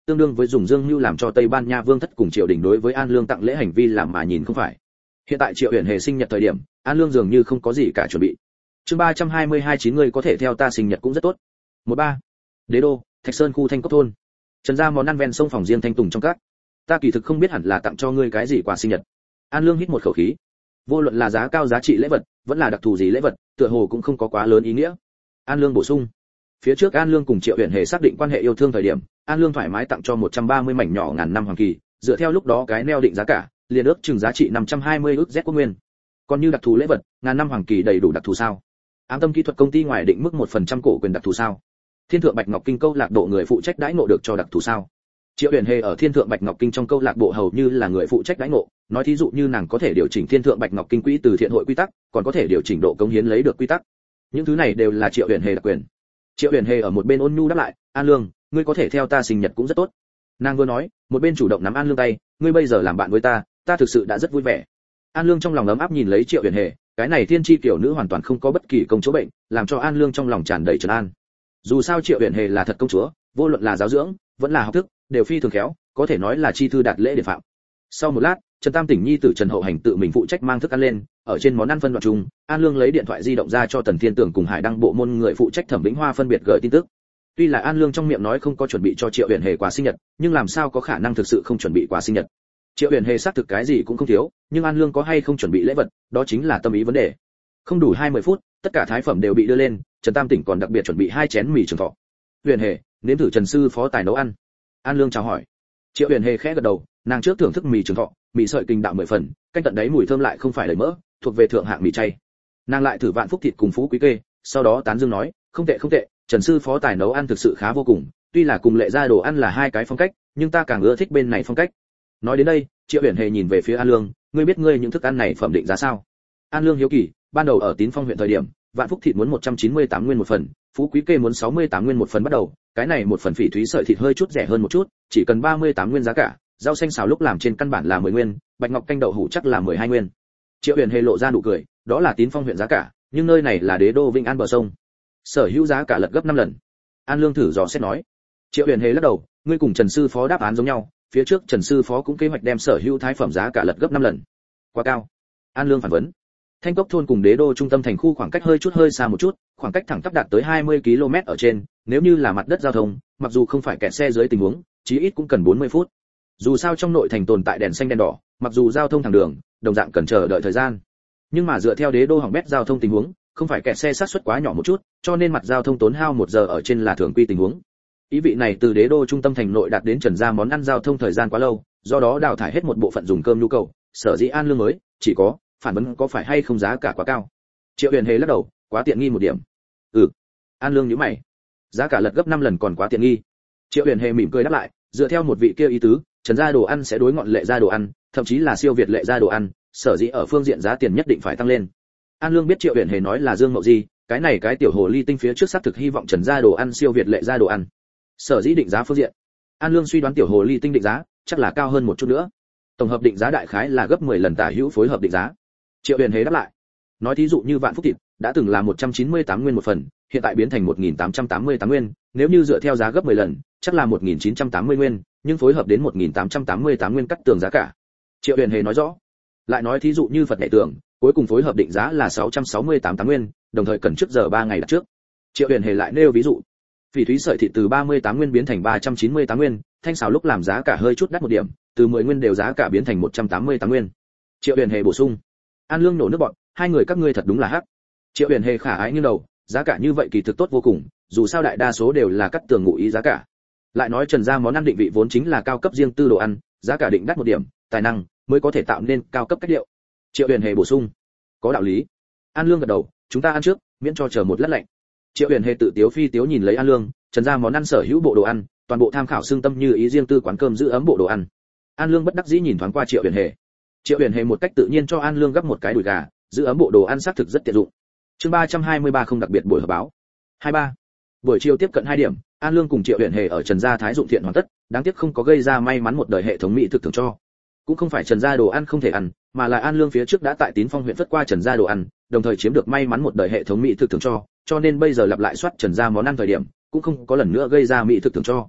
tương đương với dùng dương mưu làm cho Tây Ban Nha vương thất cùng triều đình đối với An Lương tặng lễ hành vi làm mà nhìn không phải. Hiện tại Triệu Uyển Hề sinh nhật thời điểm, An Lương dường như không có gì cả chuẩn bị. Chương ba trăm hai mươi hai chín người có thể theo ta sinh nhật cũng rất tốt. một ba Đế đô, Thạch Sơn khu Thanh Cốc thôn. Trần gia món ăn ven sông phòng riêng Thanh Tùng trong các. Ta kỳ thực không biết hẳn là tặng cho ngươi cái gì quà sinh nhật. An Lương hít một khẩu khí. Vô luận là giá cao giá trị lễ vật, vẫn là đặc thù gì lễ vật, tựa hồ cũng không có quá lớn ý nghĩa. An Lương bổ sung. Phía trước An Lương cùng Triệu Uyển Hề xác định quan hệ yêu thương thời điểm, An Lương thoải mái tặng cho một trăm ba mươi mảnh nhỏ ngàn năm hoàng kỳ, dựa theo lúc đó cái neo định giá cả, liền ước chừng giá trị năm trăm hai mươi ức Z quốc nguyên. Còn như đặc thù lễ vật, ngàn năm hoàng kỳ đầy đủ đặc thù sao? Ám Tâm kỹ thuật công ty ngoài định mức một phần trăm cổ quyền đặc thù sao? Thiên thượng Bạch Ngọc Kinh câu lạc bộ người phụ trách đãi ngộ được cho đặc thù sao? Triệu Uyển Hề ở Thiên thượng Bạch Ngọc Kinh trong câu lạc bộ hầu như là người phụ trách đãi ngộ, nói thí dụ như nàng có thể điều chỉnh Thiên thượng Bạch Ngọc Kinh quỹ từ thiện hội quy tắc, còn có thể điều chỉnh độ cống hiến lấy được quy tắc. Những thứ này đều là Triệu Uyển Hề đặc quyền. Triệu Uyển Hề ở một bên ôn nhu đáp lại, "An Lương, ngươi có thể theo ta sinh nhật cũng rất tốt." Nàng vừa nói, một bên chủ động nắm An Lương tay, "Ngươi bây giờ làm bạn với ta, ta thực sự đã rất vui vẻ." An Lương trong lòng ấm áp nhìn lấy Triệu Uyển Hề, cái này thiên chi tiểu nữ hoàn toàn không có bất kỳ công chỗ bệnh, làm cho An Lương trong lòng tràn đầy trấn an. Dù sao Triệu Uyển Hề là thật công chúa, vô luận là giáo dưỡng, vẫn là học thức, đều phi thường khéo, có thể nói là chi thư đạt lễ điển phạm. Sau một lát, Trần Tam Tỉnh nhi tử Trần Hậu Hành tự mình phụ trách mang thức ăn lên, ở trên món ăn phân đoạn chung, An Lương lấy điện thoại di động ra cho Tần Thiên Tưởng cùng Hải Đăng bộ môn người phụ trách Thẩm Vĩnh Hoa phân biệt gửi tin tức. Tuy là An Lương trong miệng nói không có chuẩn bị cho Triệu Uyển Hề quà sinh nhật, nhưng làm sao có khả năng thực sự không chuẩn bị quà sinh nhật. Triệu Uyển Hề xác thực cái gì cũng không thiếu, nhưng An Lương có hay không chuẩn bị lễ vật, đó chính là tâm ý vấn đề. Không đủ hai mươi phút, tất cả thái phẩm đều bị đưa lên, Trần Tam Tỉnh còn đặc biệt chuẩn bị hai chén mì trường thọ. Uyển Hề, nếm thử Trần sư phó tài nấu ăn. An Lương chào hỏi. Triệu Uyển Hề khẽ gật đầu, nàng trước thưởng thức mì trường thọ, mì sợi kinh đạo mười phần, canh tận đáy mùi thơm lại không phải đầy mỡ, thuộc về thượng hạng mì chay. Nàng lại thử vạn phúc thịt cùng phú quý kê, sau đó tán dương nói, không tệ không tệ, Trần sư phó tài nấu ăn thực sự khá vô cùng, tuy là cùng Lệ gia đồ ăn là hai cái phong cách, nhưng ta càng ưa thích bên này phong cách. Nói đến đây, Triệu Uyển Hề nhìn về phía An Lương, ngươi biết ngươi những thức ăn này phẩm định giá sao? An Lương hiếu kỳ, ban đầu ở Tín Phong huyện thời điểm, vạn phúc thịt muốn một trăm chín mươi tám nguyên một phần, phú quý kê muốn sáu mươi tám nguyên một phần bắt đầu, cái này một phần phỉ thúy sợi thịt hơi chút rẻ hơn một chút, chỉ cần ba mươi tám nguyên giá cả, rau xanh xào lúc làm trên căn bản là mười nguyên, bạch ngọc canh đậu hũ chắc là mười hai nguyên. Triệu Uyển Hề lộ ra nụ cười, đó là Tín Phong huyện giá cả, nhưng nơi này là Đế đô Vĩnh An bờ sông, sở hữu giá cả lật gấp năm lần. An Lương thử dò xét nói. Triệu Uyển Hề lắc đầu, ngươi cùng Trần sư phó đáp án giống nhau, phía trước Trần sư phó cũng kế hoạch đem sở hữu thái phẩm giá cả lật gấp năm lần. Quá cao. An Lương phản vấn. Thanh Cốc thôn cùng Đế đô trung tâm thành khu khoảng cách hơi chút hơi xa một chút, khoảng cách thẳng tắp đạt tới hai mươi ki lô mét ở trên, nếu như là mặt đất giao thông, mặc dù không phải kẹt xe dưới tình huống, chí ít cũng cần bốn mươi phút. Dù sao trong nội thành tồn tại đèn xanh đèn đỏ, mặc dù giao thông thẳng đường, đồng dạng cần chờ đợi thời gian. Nhưng mà dựa theo Đế đô hỏng bét giao thông tình huống, không phải kẹt xe sát suất quá nhỏ một chút, cho nên mặt giao thông tốn hao một giờ ở trên là thường quy tình huống. Ý vị này từ Đế đô trung tâm thành nội đạt đến Trần gia món ăn giao thông thời gian quá lâu, do đó đào thải hết một bộ phận dùng cơm nhu cầu, sở dĩ An Lương mới chỉ có phản vấn có phải hay không giá cả quá cao. Triệu Uyển Hề lắc đầu, quá tiện nghi một điểm. Ừ. An Lương nhíu mày. Giá cả lật gấp năm lần còn quá tiện nghi. Triệu Uyển Hề mỉm cười đáp lại, dựa theo một vị kia ý tứ, Trần gia đồ ăn sẽ đối ngọn Lệ gia đồ ăn, thậm chí là siêu việt Lệ gia đồ ăn, sở dĩ ở phương diện giá tiền nhất định phải tăng lên. An Lương biết Triệu Uyển Hề nói là Dương Mậu Di, cái này cái tiểu hồ ly tinh phía trước xác thực hy vọng Trần gia đồ ăn siêu việt Lệ gia đồ ăn. Sở dĩ định giá phương diện, An Lương suy đoán tiểu hồ ly tinh định giá chắc là cao hơn một chút nữa. Tổng hợp định giá đại khái là gấp mười lần tả hữu phối hợp định giá. Triệu Uyển Hề đáp lại. Nói thí dụ như vạn phúc thịt, đã từng là một trăm chín mươi tám nguyên một phần, hiện tại biến thành một nghìn tám trăm tám mươi tám nguyên, nếu như dựa theo giá gấp mười lần, chắc là một nghìn chín trăm tám mươi nguyên, nhưng phối hợp đến một nghìn tám trăm tám mươi tám nguyên cắt tường giá cả. Triệu Uyển Hề nói rõ. Lại nói thí dụ như Phật nhảy tường, cuối cùng phối hợp định giá là sáu trăm sáu mươi tám tám nguyên, đồng thời cần trước giờ ba ngày đặt trước. Triệu Uyển Hề lại nêu ví dụ. Phỉ thúy sợi thịt từ ba mươi tám nguyên biến thành ba trăm chín mươi tám nguyên, thanh xào lúc làm giá cả hơi chút đắt một điểm, từ mười nguyên đều giá cả biến thành một trăm tám mươi tám nguyên. Triệu Uyển Hề bổ sung. An Lương nổ nước bọt, hai người các ngươi thật đúng là hắc. Triệu Uyển Hề khả ái như đầu, giá cả như vậy kỳ thực tốt vô cùng, dù sao đại đa số đều là cắt tường ngụ ý giá cả. Lại nói Trần gia món ăn định vị vốn chính là cao cấp riêng tư đồ ăn, giá cả định đắt một điểm, tài năng mới có thể tạo nên cao cấp cách điệu. Triệu Uyển Hề bổ sung. Có đạo lý. An Lương gật đầu, chúng ta ăn trước, miễn cho chờ một lát lạnh. Triệu Uyển Hề tự tiếu phi tiếu nhìn lấy An Lương, Trần gia món ăn sở hữu bộ đồ ăn, toàn bộ tham khảo xương tâm như ý riêng tư quán cơm giữ ấm bộ đồ ăn. An Lương bất đắc dĩ nhìn thoáng qua Triệu Uyển Hề. Triệu Uyển Hề một cách tự nhiên cho An Lương gấp một cái đùi gà, giữ ấm bộ đồ ăn xác thực rất tiện dụng. Chương ba trăm hai mươi ba không đặc biệt buổi họp báo. hai ba Buổi chiều tiếp cận hai điểm, An Lương cùng Triệu Uyển Hề ở Trần gia Thái Dụng Thiện hoàn tất, đáng tiếc không có gây ra may mắn một đời hệ thống mỹ thực thưởng cho. Cũng không phải Trần gia đồ ăn không thể ăn, mà là An Lương phía trước đã tại Tín Phong huyện vất qua Trần gia đồ ăn, đồng thời chiếm được may mắn một đời hệ thống mỹ thực thưởng cho, cho nên bây giờ lặp lại soát Trần gia món ăn thời điểm, cũng không có lần nữa gây ra mỹ thực thưởng cho.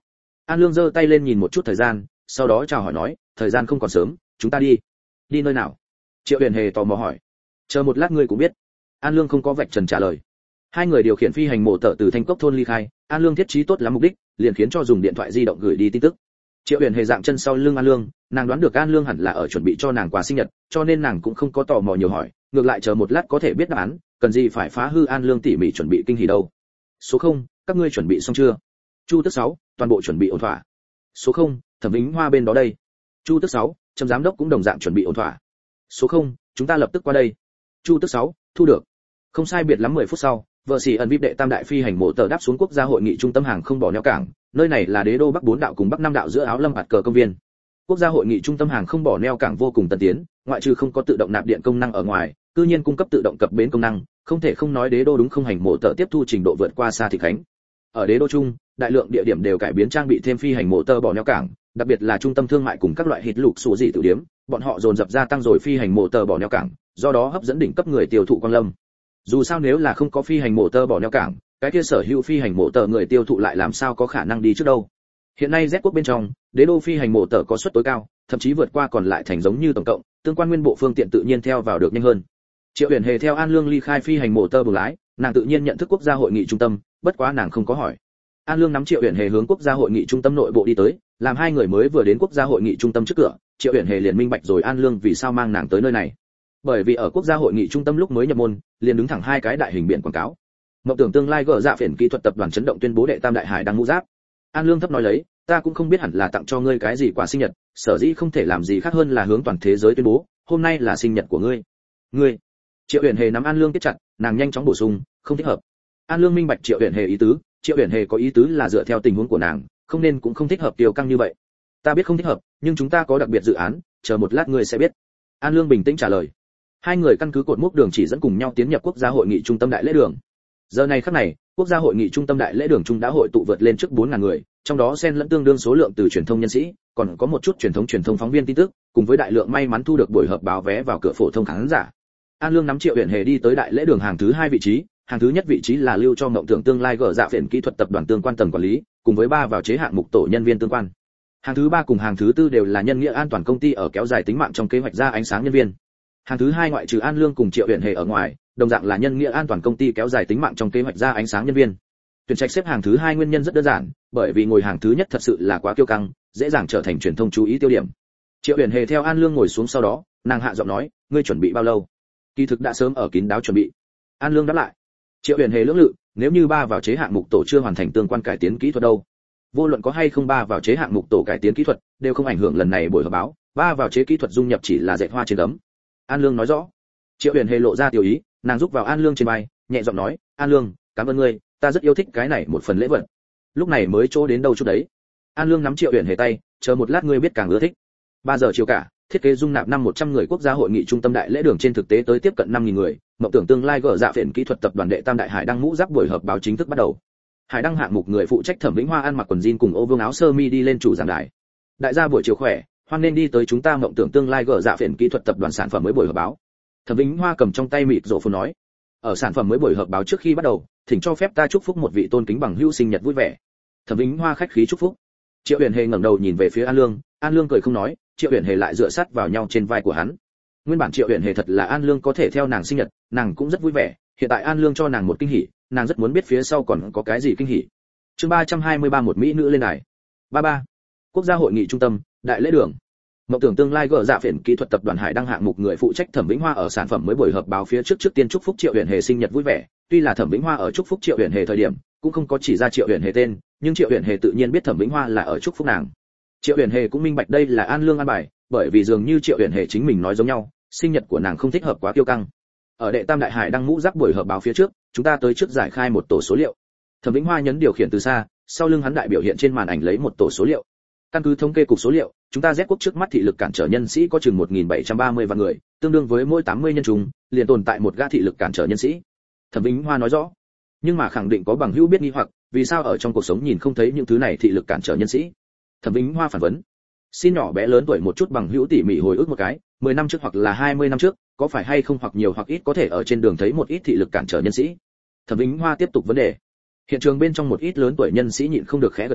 An Lương giơ tay lên nhìn một chút thời gian, sau đó chào hỏi nói, thời gian không còn sớm, chúng ta đi. Đi nơi nào? Triệu Huyền Hề tò mò hỏi. Chờ một lát ngươi cũng biết. An Lương không có vạch trần trả lời. Hai người điều khiển phi hành mộ tở từ Thanh Cốc thôn ly khai, An Lương thiết trí tốt lắm mục đích, liền khiến cho dùng điện thoại di động gửi đi tin tức. Triệu Huyền Hề dạng chân sau lưng An Lương, nàng đoán được An Lương hẳn là ở chuẩn bị cho nàng quà sinh nhật, cho nên nàng cũng không có tò mò nhiều hỏi, ngược lại chờ một lát có thể biết đáp án, cần gì phải phá hư An Lương tỉ mỉ chuẩn bị kinh hỉ đâu. Số không, các ngươi chuẩn bị xong chưa? Chu Tức sáu, toàn bộ chuẩn bị ổn thỏa. Số không, Thẩm Vĩnh Hoa bên đó đây. Chu Tức sáu, Trầm giám đốc cũng đồng dạng chuẩn bị ổn thỏa. Số không, chúng ta lập tức qua đây. Chu Tức sáu, thu được. Không sai biệt lắm mười phút sau, vợ sĩ ẩn vip đệ tam đại phi hành mộ tờ đáp xuống quốc gia hội nghị trung tâm hàng không bỏ neo cảng, nơi này là đế đô bắc bốn đạo cùng bắc năm đạo giữa áo lâm hạt cờ công viên. Quốc gia hội nghị trung tâm hàng không bỏ neo cảng vô cùng tân tiến, ngoại trừ không có tự động nạp điện công năng ở ngoài, cư nhiên cung cấp tự động cập bến công năng, không thể không nói đế đô đúng không hành mộ tờ tiếp thu trình độ vượt qua xa thị khánh. Ở đế đô trung, đại lượng địa điểm đều cải biến trang bị thêm phi hành mộ tờ bỏ neo cảng, đặc biệt là trung tâm thương mại cùng các loại hít lục sủ dị tiểu điểm, bọn họ dồn dập gia tăng rồi phi hành mộ tờ bỏ neo cảng, do đó hấp dẫn đỉnh cấp người tiêu thụ quan lâm. Dù sao nếu là không có phi hành mộ tờ bỏ neo cảng, cái kia sở hữu phi hành mộ tờ người tiêu thụ lại làm sao có khả năng đi trước đâu. Hiện nay Z quốc bên trong, đế đô phi hành mộ tờ có suất tối cao, thậm chí vượt qua còn lại thành giống như tổng cộng, tương quan nguyên bộ phương tiện tự nhiên theo vào được nhanh hơn. Triệu Huyền Hề theo An Lương ly khai phi hành mộ tờ buồng lái, nàng tự nhiên nhận thức quốc gia hội nghị trung tâm, bất quá nàng không có hỏi. An Lương nắm Triệu Huyền Hề hướng quốc gia hội nghị trung tâm nội bộ đi tới, làm hai người mới vừa đến quốc gia hội nghị trung tâm trước cửa, Triệu Huyền Hề liền minh bạch rồi An Lương vì sao mang nàng tới nơi này. Bởi vì ở quốc gia hội nghị trung tâm lúc mới nhập môn, liền đứng thẳng hai cái đại hình biển quảng cáo. Mộng tưởng tương lai gỡ dạ phiền kỹ thuật tập đoàn chấn động tuyên bố đệ tam đại hải đăng mũ giáp. An Lương thấp nói lấy, ta cũng không biết hẳn là tặng cho ngươi cái gì quà sinh nhật, sở dĩ không thể làm gì khác hơn là hướng toàn thế giới tuyên bố, hôm nay là sinh nhật của ngươi. Ngươi? Triệu Huyền Hề nắm An Lương kết chặt, nàng nhanh chóng bổ sung, không thích hợp. An Lương minh bạch Triệu Huyền Hề ý tứ, Triệu Huyền Hề có ý tứ là dựa theo tình huống của nàng, không nên cũng không thích hợp tiêu căng như vậy. Ta biết không thích hợp, nhưng chúng ta có đặc biệt dự án, chờ một lát ngươi sẽ biết. An Lương bình tĩnh trả lời. Hai người căn cứ cột mốc đường chỉ dẫn cùng nhau tiến nhập quốc gia hội nghị trung tâm đại lễ đường. Giờ này khắc này, quốc gia hội nghị trung tâm đại lễ đường trung đã hội tụ vượt lên trước bốn ngàn người, trong đó xen lẫn tương đương số lượng từ truyền thông nhân sĩ, còn có một chút truyền thống truyền thông phóng viên tin tức, cùng với đại lượng may mắn thu được buổi họp báo vé vào cửa phổ thông khán giả. An Lương nắm Triệu Huyền Hề đi tới đại lễ đường hàng thứ hai vị trí, hàng thứ nhất vị trí là lưu cho mộng tưởng tương lai gỡ dạ phiền kỹ thuật tập đoàn tương quan tầng quản lý, cùng với ba vào chế hạng mục tổ nhân viên tương quan. Hàng thứ ba cùng hàng thứ tư đều là nhân nghĩa an toàn công ty ở kéo dài tính mạng trong kế hoạch ra ánh sáng nhân viên. Hàng thứ hai ngoại trừ An Lương cùng Triệu Huyền Hề ở ngoài, đồng dạng là nhân nghĩa an toàn công ty kéo dài tính mạng trong kế hoạch ra ánh sáng nhân viên. Tuyển trạch xếp hàng thứ hai nguyên nhân rất đơn giản, bởi vì ngồi hàng thứ nhất thật sự là quá kiêu căng, dễ dàng trở thành truyền thông chú ý tiêu điểm. Triệu Huyền Hề theo An Lương ngồi xuống sau đó, nàng hạ giọng nói, ngươi chuẩn bị bao lâu? Kỳ thực đã sớm ở kín đáo chuẩn bị. An Lương đáp lại. Triệu Huyền Hề lưỡng lự, nếu như ba vào chế hạng mục tổ chưa hoàn thành tương quan cải tiến kỹ thuật đâu? Vô luận có hay không ba vào chế hạng mục tổ cải tiến kỹ thuật, đều không ảnh hưởng lần này buổi họp báo, ba vào chế kỹ thuật dung nhập chỉ là dệt hoa trên gấm. An Lương nói rõ. Triệu Huyền Hề lộ ra tiểu ý, nàng giúp vào An Lương trên vai, nhẹ giọng nói, An Lương, cảm ơn ngươi, ta rất yêu thích cái này một phần lễ vật. Lúc này mới chỗ đến đâu chút đấy. An Lương nắm Triệu Huyền Hề tay, chờ một lát ngươi biết càng ưa thích. ba giờ chiều cả, thiết kế dung nạp năm một trăm người quốc gia hội nghị trung tâm đại lễ đường trên thực tế tới tiếp cận năm nghìn người, mộng tưởng tương lai gỡ dạ phiền kỹ thuật tập đoàn đệ tam đại hải đăng mũ giáp buổi họp báo chính thức bắt đầu. Hải đăng hạng mục người phụ trách Thẩm Vĩnh Hoa ăn mặc quần jean cùng ô vương áo sơ mi đi lên chủ giảng đài. Đại gia buổi chiều khỏe, hoan nên đi tới chúng ta mộng tưởng tương lai gỡ dạ phiền kỹ thuật tập đoàn sản phẩm mới buổi họp báo. Thẩm Vĩnh Hoa cầm trong tay mịt rộ phồn nói, ở sản phẩm mới buổi họp báo trước khi bắt đầu, thỉnh cho phép ta chúc phúc một vị tôn kính bằng hữu sinh nhật vui vẻ. Thẩm Vĩnh Hoa khách khí chúc phúc. Triệu Huyền Hề ngẩng đầu nhìn về phía An Lương, An Lương cười không nói, Triệu Huyền Hề lại dựa sát vào nhau trên vai của hắn. Nguyên bản Triệu Huyền Hề thật là An Lương có thể theo nàng sinh nhật, nàng cũng rất vui vẻ, hiện tại An Lương cho nàng một kinh hỉ, nàng rất muốn biết phía sau còn có cái gì kinh hỉ. Chương ba trăm hai mươi ba một mỹ nữ lên đài. ba ba. Quốc gia hội nghị trung tâm, đại lễ đường. Mộng tưởng tương lai gỡ dạ phiền kỹ thuật tập đoàn Hải đăng hạng mục người phụ trách Thẩm Vĩnh Hoa ở sản phẩm mới buổi họp báo phía trước trước tiên chúc phúc Triệu Huyền Hề sinh nhật vui vẻ, tuy là Thẩm Vĩnh Hoa ở chúc phúc Triệu Huyền Hề thời điểm, cũng không có chỉ ra Triệu Huyền Hề tên, nhưng Triệu Huyền Hề tự nhiên biết Thẩm Vĩnh Hoa là ở chúc phúc nàng. Triệu Huyền Hề cũng minh bạch đây là An Lương an bài, bởi vì dường như Triệu Huyền Hề chính mình nói giống nhau, sinh nhật của nàng không thích hợp quá kiêu căng. Ở đệ tam đại hải đăng mũ giáp buổi họp báo phía trước, chúng ta tới trước giải khai một tổ số liệu. Thẩm Vĩnh Hoa nhấn điều khiển từ xa, sau lưng hắn đại biểu hiện trên màn ảnh lấy một tổ số liệu. Căn cứ thống kê cục số liệu, chúng ta Z quốc trước mắt thị lực cản trở nhân sĩ có chừng một nghìn bảy trăm ba mươi vạn người, tương đương với mỗi tám mươi nhân chúng, liền tồn tại một gã thị lực cản trở nhân sĩ. Thẩm Vĩnh Hoa nói rõ. Nhưng mà khẳng định có bằng hữu biết nghi hoặc, vì sao ở trong cuộc sống nhìn không thấy những thứ này thị lực cản trở nhân sĩ? Thẩm Vĩnh Hoa phản vấn. Xin nhỏ bé lớn tuổi một chút bằng hữu tỉ mỉ hồi ức một cái, mười năm trước hoặc là hai mươi năm trước, có phải hay không hoặc nhiều hoặc ít có thể ở trên đường thấy một ít thị lực cản trở nhân sĩ? Thẩm Vĩnh Hoa tiếp tục vấn đề. Hiện trường bên trong một ít lớn tuổi nhân sĩ nhịn không được khẽ gật đầu,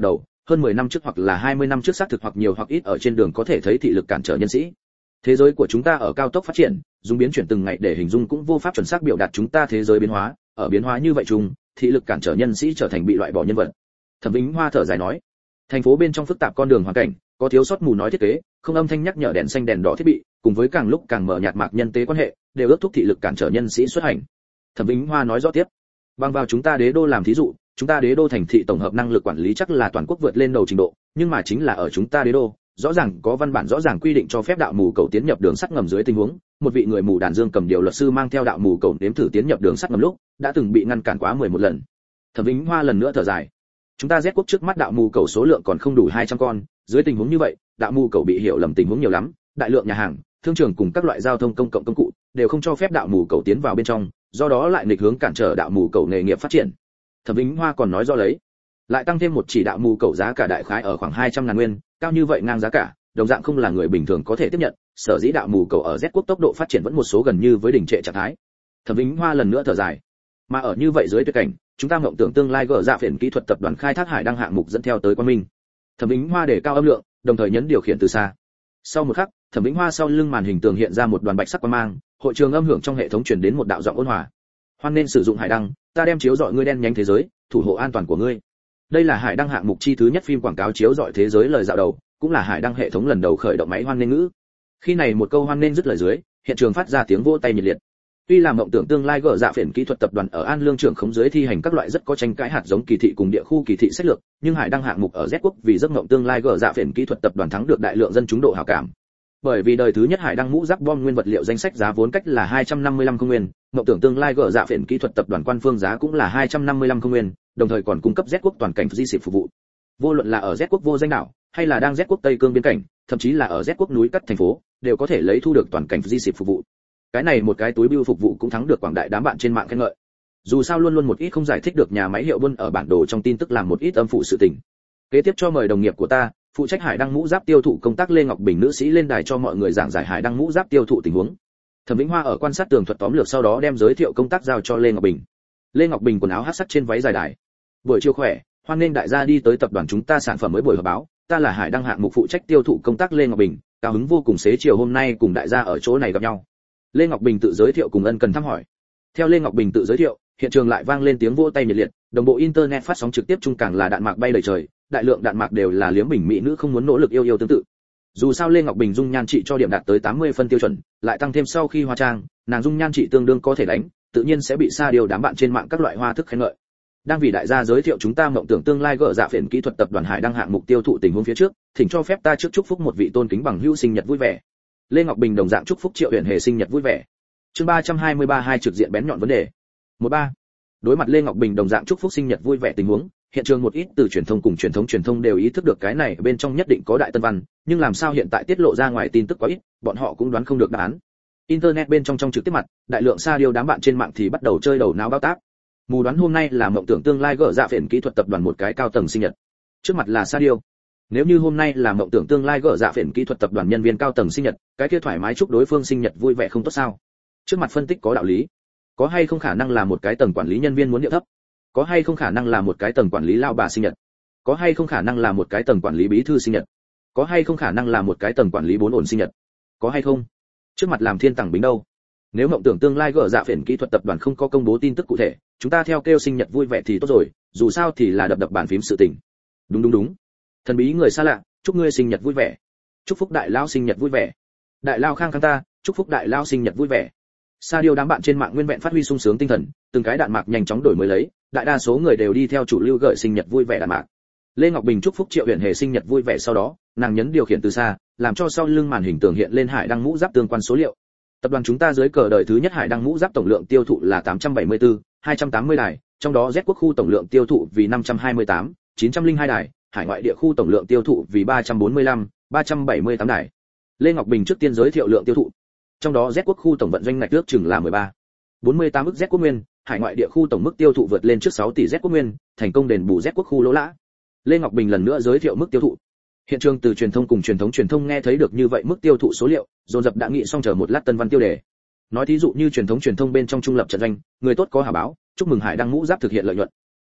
hơn mười năm trước hoặc là hai mươi năm trước xác thực hoặc nhiều hoặc ít ở trên đường có thể thấy thị lực cản trở nhân sĩ. Thế giới của chúng ta ở cao tốc phát triển, dùng biến chuyển từng ngày để hình dung cũng vô pháp chuẩn xác biểu đạt chúng ta thế giới biến hóa, ở biến hóa như vậy chung, thị lực cản trở nhân sĩ trở thành bị loại bỏ nhân vật. Thẩm Vĩnh Hoa thở dài nói, thành phố bên trong phức tạp con đường hoàn cảnh, có thiếu sót mù nói thiết kế, không âm thanh nhắc nhở đèn xanh đèn đỏ thiết bị, cùng với càng lúc càng mở nhạt mạc nhân tế quan hệ, đều ước thúc thị lực cản trở nhân sĩ xuất hành. Thẩm Vĩnh Hoa nói rõ tiếp, bằng vào chúng ta đế đô làm thí dụ, chúng ta đế đô thành thị tổng hợp năng lực quản lý chắc là toàn quốc vượt lên đầu trình độ, nhưng mà chính là ở chúng ta đế đô, rõ ràng có văn bản rõ ràng quy định cho phép đạo mù cầu tiến nhập đường sắt ngầm dưới tình huống, một vị người mù đàn dương cầm điều luật sư mang theo đạo mù cầu nếm thử tiến nhập đường sắt ngầm lúc, đã từng bị ngăn cản quá mười một lần. Thẩm Vĩnh Hoa lần nữa thở dài, chúng ta Z quốc trước mắt đạo mù cầu số lượng còn không đủ hai trăm con, dưới tình huống như vậy, đạo mù cầu bị hiểu lầm tình huống nhiều lắm, đại lượng nhà hàng, thương trường cùng các loại giao thông công cộng công cụ đều không cho phép đạo mù cầu tiến vào bên trong, do đó lại nghịch hướng cản trở đạo mù cầu nghề nghiệp phát triển. Thẩm Vĩnh Hoa còn nói do lấy, lại tăng thêm một chỉ đạo mù cầu giá cả đại khái ở khoảng hai trăm ngàn nguyên, cao như vậy ngang giá cả, đồng dạng không là người bình thường có thể tiếp nhận, sở dĩ đạo mù cầu ở Z quốc tốc độ phát triển vẫn một số gần như với đỉnh trệ trạng thái. Thẩm Vĩnh Hoa lần nữa thở dài, mà ở như vậy dưới tuyệt cảnh, chúng ta mộng tưởng tương lai gỡ dạ phiền kỹ thuật tập đoàn khai thác hải đăng hạng mục dẫn theo tới quan minh. Thẩm Vĩnh Hoa để cao âm lượng, đồng thời nhấn điều khiển từ xa. Sau một khắc, Thẩm Vĩnh Hoa sau lưng màn hình tường hiện ra một đoàn bạch sắc quang mang, hội trường âm hưởng trong hệ thống truyền đến một đạo giọng ôn hòa. Hoan nên sử dụng hải đăng, ta đem chiếu rọi ngươi đen nhánh thế giới, thủ hộ an toàn của ngươi. Đây là hải đăng hạng mục chi thứ nhất phim quảng cáo chiếu rọi thế giới lời dạo đầu, cũng là hải đăng hệ thống lần đầu khởi động máy hoan nên ngữ. Khi này một câu hoan nên dứt lời dưới, hiện trường phát ra tiếng vỗ tay nhiệt liệt. Tuy là mộng tưởng tương lai gỡ dạ phiền kỹ thuật tập đoàn ở An Lương trưởng khống dưới thi hành các loại rất có tranh cãi hạt giống kỳ thị cùng địa khu kỳ thị sách lược, nhưng hải đăng hạng mục ở Z quốc vì giấc mộng tương lai gỡ dạ phiền kỹ thuật tập đoàn thắng được đại lượng dân chúng độ hảo cảm. Bởi vì đời thứ nhất hải đăng mũ giáp bom nguyên vật liệu danh sách giá vốn cách là hai trăm năm mươi lăm không nguyên, mộng tưởng tương lai gỡ dạ phiền kỹ thuật tập đoàn quan phương giá cũng là hai trăm năm mươi lăm không nguyên, đồng thời còn cung cấp Z quốc toàn cảnh di xịp phục vụ. Vô luận là ở Z quốc vô danh đảo, hay là đang Z quốc Tây Cương biên cảnh, thậm chí là ở Z quốc núi cắt thành phố, đều có thể lấy thu được toàn cảnh di xịp phục vụ. Cái này một cái túi bưu phục vụ cũng thắng được quảng đại đám bạn trên mạng khen ngợi. Dù sao luôn luôn một ít không giải thích được nhà máy hiệu buôn ở bản đồ trong tin tức làm một ít âm phụ sự tình. Kế tiếp cho mời đồng nghiệp của ta, phụ trách hải đăng mũ giáp tiêu thụ công tác Lê Ngọc Bình nữ sĩ lên đài cho mọi người giảng giải hải đăng mũ giáp tiêu thụ tình huống. Thẩm Vĩnh Hoa ở quan sát tường thuật tóm lược sau đó đem giới thiệu công tác giao cho Lê Ngọc Bình. Lê Ngọc Bình quần áo hắc sắc trên váy dài đài. Buổi chiều khỏe, hoan nghênh đại gia đi tới tập đoàn chúng ta sản phẩm mới buổi họp báo, ta là hải đăng hạng mục phụ trách tiêu thụ công tác Lê Ngọc Bình, cao hứng vô cùng xế chiều hôm nay cùng đại gia ở chỗ này gặp nhau. Lê Ngọc Bình tự giới thiệu cùng ân cần thăm hỏi. Theo Lê Ngọc Bình tự giới thiệu, hiện trường lại vang lên tiếng vỗ tay nhiệt liệt, đồng bộ internet phát sóng trực tiếp chung càng là đạn mạc bay đầy trời, đại lượng đạn mạc đều là liếm bình mỹ nữ không muốn nỗ lực yêu yêu tương tự. Dù sao Lê Ngọc Bình dung nhan trị cho điểm đạt tới tám mươi phân tiêu chuẩn, lại tăng thêm sau khi hóa trang, nàng dung nhan trị tương đương có thể đánh, tự nhiên sẽ bị xa điều đám bạn trên mạng các loại hoa thức khen ngợi. Đang vì đại gia giới thiệu chúng ta mộng tưởng tương lai gỡ dạ phiền kỹ thuật tập đoàn hải đăng hạng mục tiêu thụ tình huống phía trước, thỉnh cho phép ta trước chúc phúc một vị tôn kính bằng hữu sinh nhật vui vẻ. Lê Ngọc Bình đồng dạng chúc phúc Triệu Huyền Hề sinh nhật vui vẻ. Chương ba trăm hai mươi ba hai trực diện bén nhọn vấn đề. một ba. Đối mặt Lê Ngọc Bình đồng dạng chúc phúc sinh nhật vui vẻ tình huống, hiện trường một ít từ truyền thông cùng truyền thống truyền thông đều ý thức được cái này bên trong nhất định có đại tân văn, nhưng làm sao hiện tại tiết lộ ra ngoài tin tức quá ít, bọn họ cũng đoán không được đáp án. Internet bên trong trong trực tiếp mặt, đại lượng xa điều đám bạn trên mạng thì bắt đầu chơi đầu não bao táp. Mù đoán hôm nay là mộng tưởng tương lai gỡ dạ phiền kỹ thuật tập đoàn một cái cao tầng sinh nhật. Trước mặt là sa điêu. Nếu như hôm nay là mộng tưởng tương lai gỡ dạ phiền kỹ thuật tập đoàn nhân viên cao tầng sinh nhật, cái kia thoải mái chúc đối phương sinh nhật vui vẻ không tốt sao? Trước mặt phân tích có đạo lý. Có hay không khả năng là một cái tầng quản lý nhân viên muốn điệu thấp? Có hay không khả năng là một cái tầng quản lý lao bà sinh nhật? Có hay không khả năng là một cái tầng quản lý bí thư sinh nhật? Có hay không khả năng là một cái tầng quản lý bốn ổn sinh nhật? Có hay không? Trước mặt làm thiên tầng bính đâu? Nếu mộng tưởng tương lai gỡ dạ phiền kỹ thuật tập đoàn không có công bố tin tức cụ thể, chúng ta theo kêu sinh nhật vui vẻ thì tốt rồi, dù sao thì là đập đập bàn phím sự tình. Đúng đúng đúng. Thần bí người xa lạ, chúc ngươi sinh nhật vui vẻ. Chúc phúc đại lao sinh nhật vui vẻ. Đại lao khang khang ta, chúc phúc đại lao sinh nhật vui vẻ. Sa điêu đám bạn trên mạng nguyên vẹn phát huy sung sướng tinh thần, từng cái đạn mạc nhanh chóng đổi mới lấy, đại đa số người đều đi theo chủ lưu gửi sinh nhật vui vẻ đạn mạc. Lê Ngọc Bình chúc phúc Triệu Huyền Hề sinh nhật vui vẻ sau đó, nàng nhấn điều khiển từ xa, làm cho sau lưng màn hình tường hiện lên hải đăng mũ giáp tương quan số liệu. Tập đoàn chúng ta dưới cờ đời thứ nhất hải đăng mũ giáp tổng lượng tiêu thụ là tám trăm bảy mươi tư, hai trăm tám mươi đài, trong đó Z quốc khu tổng lượng tiêu thụ vì năm trăm hai mươi tám, chín trăm lẻ hai đài, hải ngoại địa khu tổng lượng tiêu thụ vì ba trăm bốn mươi lăm, ba trăm bảy mươi tám đài. Lê Ngọc Bình trước tiên giới thiệu lượng tiêu thụ. Trong đó Z quốc khu tổng vận doanh ngạch ước chừng là mười ba, bốn mươi tám ức Z quốc nguyên, hải ngoại địa khu tổng mức tiêu thụ vượt lên trước sáu tỷ Z quốc nguyên, thành công đền bù Z quốc khu lỗ lã. Lê Ngọc Bình lần nữa giới thiệu mức tiêu thụ. Hiện trường từ truyền thông cùng truyền thống truyền thông nghe thấy được như vậy mức tiêu thụ số liệu, dồn dập đã nghĩ xong chờ một lát tân văn tiêu đề. Nói thí dụ như truyền thống truyền thông bên trong trung lập trận doanh, người tốt có hảo báo, chúc mừng hải đăng mũ giáp thực hiện lợi nhuận.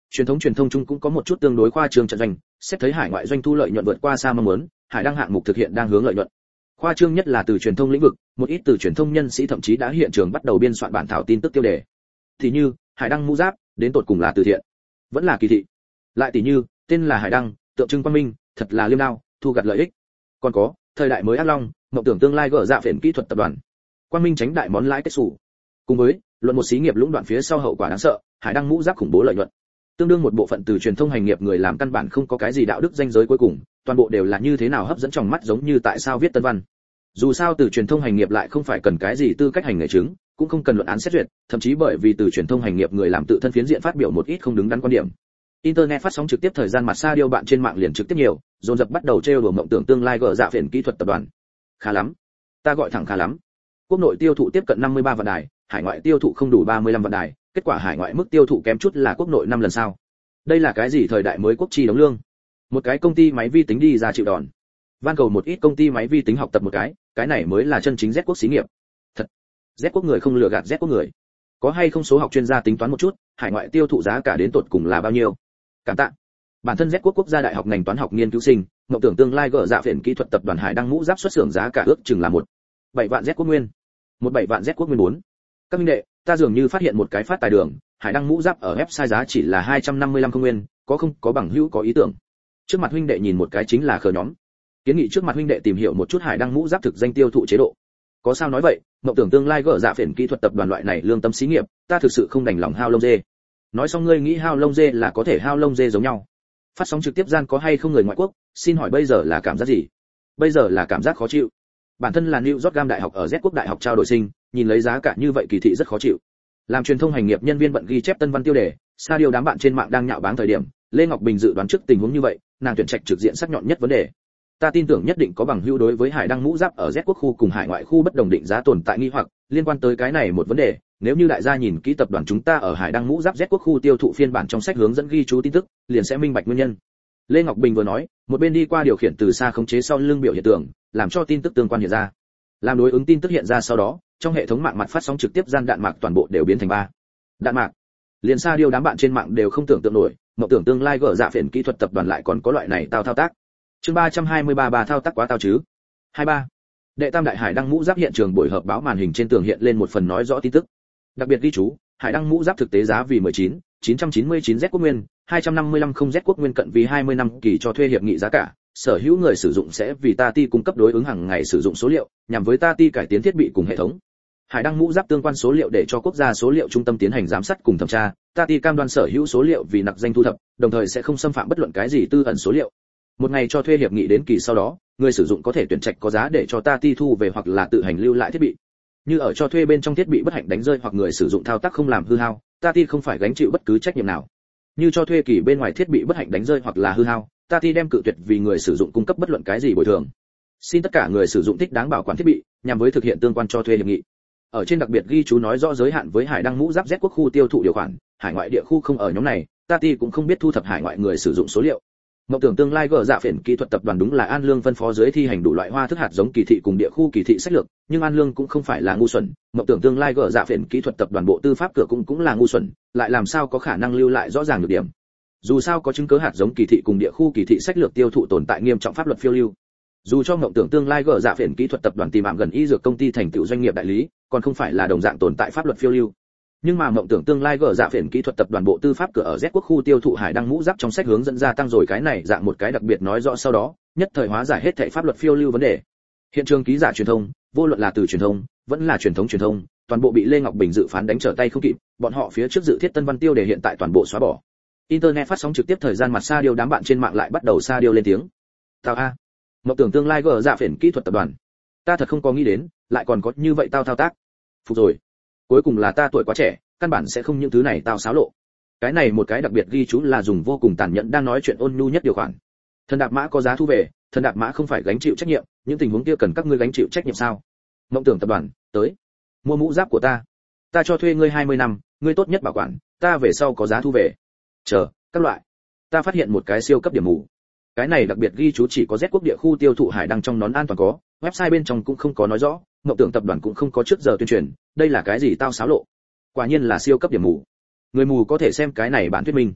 Truyền thống truyền thông chung cũng có một chút tương đối khoa trương trận doanh, xét thấy hải ngoại doanh thu lợi nhuận vượt qua xa mong muốn, hải đăng hạng mục thực hiện đang hướng lợi nhuận. Khoa trương nhất là từ truyền thông lĩnh vực, một ít từ truyền thông nhân sĩ thậm chí đã hiện trường bắt đầu biên soạn bản thảo tin tức tiêu đề. Thì như, hải đăng mũ giáp, đến tột cùng là từ thiện, vẫn là kỳ thị. Lại tỷ như, tên là hải đăng, tượng trưng quang minh, thật là liêm đao, thu gặt lợi ích. Còn có, thời đại mới ác long, mộng tưởng tương lai gỡ dạ phiền kỹ thuật tập đoàn. Quang minh tránh đại món lãi kết sủ. Cùng với, luận một xí nghiệp lũng đoạn phía sau hậu quả đáng sợ, hải đăng mũ giáp khủng bố lợi nhuận. Tương đương một bộ phận từ truyền thông hành nghiệp người làm căn bản không có cái gì đạo đức danh giới cuối cùng, toàn bộ đều là như thế nào hấp dẫn trong mắt giống như tại sao viết tân văn. Dù sao từ truyền thông hành nghiệp lại không phải cần cái gì tư cách hành nghề chứng, cũng không cần luận án xét duyệt, thậm chí bởi vì từ truyền thông hành nghiệp người làm tự thân phiến diện phát biểu một ít không đứng đắn quan điểm. Internet phát sóng trực tiếp thời gian mặt xa điêu bạn trên mạng liền trực tiếp nhiều, dồn dập bắt đầu trêu đùa mộng tưởng tương lai gỡ dạ phiền kỹ thuật tập đoàn. Khá lắm, ta gọi thẳng khá lắm. Quốc nội tiêu thụ tiếp cận năm mươi ba vạn đài, hải ngoại tiêu thụ không đủ ba mươi lăm vạn đài, kết quả hải ngoại mức tiêu thụ kém chút là quốc nội năm lần sao. Đây là cái gì thời đại mới quốc chi đóng lương? Một cái công ty máy vi tính đi ra chịu đòn. Van cầu một ít công ty máy vi tính học tập một cái, cái này mới là chân chính Z quốc xí nghiệp. Thật, Z quốc người không lừa gạt Z quốc người. Có hay không số học chuyên gia tính toán một chút, hải ngoại tiêu thụ giá cả đến tột cùng là bao nhiêu? Cảm tạ. Bản thân Z quốc quốc gia đại học ngành toán học nghiên cứu sinh, mộng tưởng tương lai gỡ dạ phiền kỹ thuật tập đoàn hải đăng mũ giáp xuất xưởng giá cả ước chừng là một bảy vạn Z quốc nguyên. Một bảy vạn Z quốc nguyên bốn. Các minh đệ, ta dường như phát hiện một cái phát tài đường, hải đăng mũ giáp ở website giá chỉ là hai trăm năm mươi lăm không nguyên, có không có bằng hữu có ý tưởng. Trước mặt huynh đệ nhìn một cái chính là khờ nhóm. Kiến nghị trước mặt huynh đệ tìm hiểu một chút hải đăng mũ giáp thực danh tiêu thụ chế độ. Có sao nói vậy, mộng tưởng tương lai gỡ dạ phiền kỹ thuật tập đoàn loại này lương tâm xí nghiệp, ta thực sự không đành lòng hao lông dê. Nói xong ngươi nghĩ hao lông dê là có thể hao lông dê giống nhau. Phát sóng trực tiếp gian có hay không người ngoại quốc, xin hỏi bây giờ là cảm giác gì? Bây giờ là cảm giác khó chịu. Bản thân là New York đại học ở Z quốc đại học trao đổi sinh, nhìn lấy giá cả như vậy kỳ thị rất khó chịu. Làm truyền thông hành nghiệp nhân viên bận ghi chép tân văn tiêu đề, xa điều đám bạn trên mạng đang nhạo báng thời điểm, Lê Ngọc Bình dự đoán trước tình huống như vậy, nàng tuyển trạch trực diện sắc nhọn nhất vấn đề. Ta tin tưởng nhất định có bằng hữu đối với hải đăng mũ giáp ở Z quốc khu cùng hải ngoại khu bất đồng định giá tồn tại nghi hoặc, liên quan tới cái này một vấn đề, nếu như đại gia nhìn kỹ tập đoàn chúng ta ở hải đăng mũ giáp Z quốc khu tiêu thụ phiên bản trong sách hướng dẫn ghi chú tin tức, liền sẽ minh bạch nguyên nhân. Lê Ngọc Bình vừa nói, một bên đi qua điều khiển từ xa khống chế sau lưng biểu hiện tượng, làm cho tin tức tương quan hiện ra. Làm đối ứng tin tức hiện ra sau đó, trong hệ thống mạng mặt phát sóng trực tiếp gian đạn mạc toàn bộ đều biến thành ba đạn mạc. Liền xa điều đám bạn trên mạng đều không tưởng tượng nổi, mộng tưởng tương lai gỡ dạ phiền kỹ thuật tập đoàn lại còn có loại này tao thao tác. Chương ba trăm hai mươi ba bà thao tác quá tao chứ. hai ba. Đệ Tam Đại Hải đăng mũ giáp hiện trường buổi họp báo màn hình trên tường hiện lên một phần nói rõ tin tức. Đặc biệt ghi chú, hải đăng mũ giáp thực tế giá vì mười chín chín trăm chín mươi chín Z quốc nguyên, hai trăm năm mươi lăm không Z quốc nguyên cận vì hai mươi năm kỳ cho thuê hiệp nghị giá cả, sở hữu người sử dụng sẽ vì Tati cung cấp đối ứng hàng ngày sử dụng số liệu, nhằm với Tati cải tiến thiết bị cùng hệ thống. Hải đăng mũ giáp tương quan số liệu để cho quốc gia số liệu trung tâm tiến hành giám sát cùng thẩm tra, Tati cam đoan sở hữu số liệu vì nặc danh thu thập, đồng thời sẽ không xâm phạm bất luận cái gì tư ẩn số liệu. Một ngày cho thuê hiệp nghị đến kỳ sau đó, người sử dụng có thể tuyển trạch có giá để cho Tati thu về hoặc là tự hành lưu lại thiết bị. Như ở cho thuê bên trong thiết bị bất hạnh đánh rơi hoặc người sử dụng thao tác không làm hư hao, Tati không phải gánh chịu bất cứ trách nhiệm nào. Như cho thuê kỳ bên ngoài thiết bị bất hạnh đánh rơi hoặc là hư hao, Tati đem cự tuyệt vì người sử dụng cung cấp bất luận cái gì bồi thường. Xin tất cả người sử dụng thích đáng bảo quản thiết bị, nhằm với thực hiện tương quan cho thuê hiệp nghị. Ở trên đặc biệt ghi chú nói rõ giới hạn với hải đăng mũ giáp Z quốc khu tiêu thụ điều khoản, hải ngoại địa khu không ở nhóm này, Tati cũng không biết thu thập hải ngoại người sử dụng số liệu. Mộng tưởng tương lai gỡ dạ phiền kỹ thuật tập đoàn đúng là An Lương phân phó dưới thi hành đủ loại hoa thức hạt giống kỳ thị cùng địa khu kỳ thị sách lược, nhưng An Lương cũng không phải là ngu xuẩn, mộng tưởng tương lai gỡ dạ phiền kỹ thuật tập đoàn bộ tư pháp cửa cũng cũng là ngu xuẩn, lại làm sao có khả năng lưu lại rõ ràng được điểm. Dù sao có chứng cứ hạt giống kỳ thị cùng địa khu kỳ thị sách lược tiêu thụ tồn tại nghiêm trọng pháp luật phiêu lưu. Dù cho mộng tưởng tương lai gỡ dạ phiền kỹ thuật tập đoàn tìm ảm gần y dược công ty thành tựu doanh nghiệp đại lý, còn không phải là đồng dạng tồn tại pháp luật phiêu lưu. Nhưng mà mộng tưởng tương lai gỡ dạ phiền kỹ thuật tập đoàn bộ tư pháp cửa ở Z quốc khu tiêu thụ hải đăng mũ giáp trong sách hướng dẫn gia tăng rồi cái này dạng một cái đặc biệt nói rõ sau đó, nhất thời hóa giải hết thảy pháp luật phiêu lưu vấn đề. Hiện trường ký giả truyền thông, vô luận là từ truyền thông, vẫn là truyền thống truyền thông, toàn bộ bị Lê Ngọc Bình dự phán đánh trở tay không kịp, bọn họ phía trước dự thiết tân văn tiêu đề hiện tại toàn bộ xóa bỏ. Internet phát sóng trực tiếp thời gian mặt xa điều đám bạn trên mạng lại bắt đầu xa điều lên tiếng. Tao a, mộng tưởng tương lai gỡ dạ phiền kỹ thuật tập đoàn, ta thật không có nghĩ đến, lại còn có như vậy tao thao tác. Phục rồi. Cuối cùng là ta tuổi quá trẻ, căn bản sẽ không những thứ này tao xáo lộ. Cái này một cái đặc biệt ghi chú là dùng vô cùng tàn nhẫn đang nói chuyện ôn nhu nhất điều khoản. Thần đạp mã có giá thu về, thần đạp mã không phải gánh chịu trách nhiệm, những tình huống kia cần các ngươi gánh chịu trách nhiệm sao? Mộng tưởng tập đoàn, tới, mua mũ giáp của ta, ta cho thuê ngươi hai mươi năm, ngươi tốt nhất bảo quản, ta về sau có giá thu về. Chờ, các loại. Ta phát hiện một cái siêu cấp điểm mù. Cái này đặc biệt ghi chú chỉ có Z quốc địa khu tiêu thụ hải đăng trong nón an toàn có, website bên trong cũng không có nói rõ, mộng tưởng tập đoàn cũng không có trước giờ tuyên truyền, đây là cái gì tao xáo lộ? Quả nhiên là siêu cấp điểm mù. Người mù có thể xem cái này bản thuyết minh.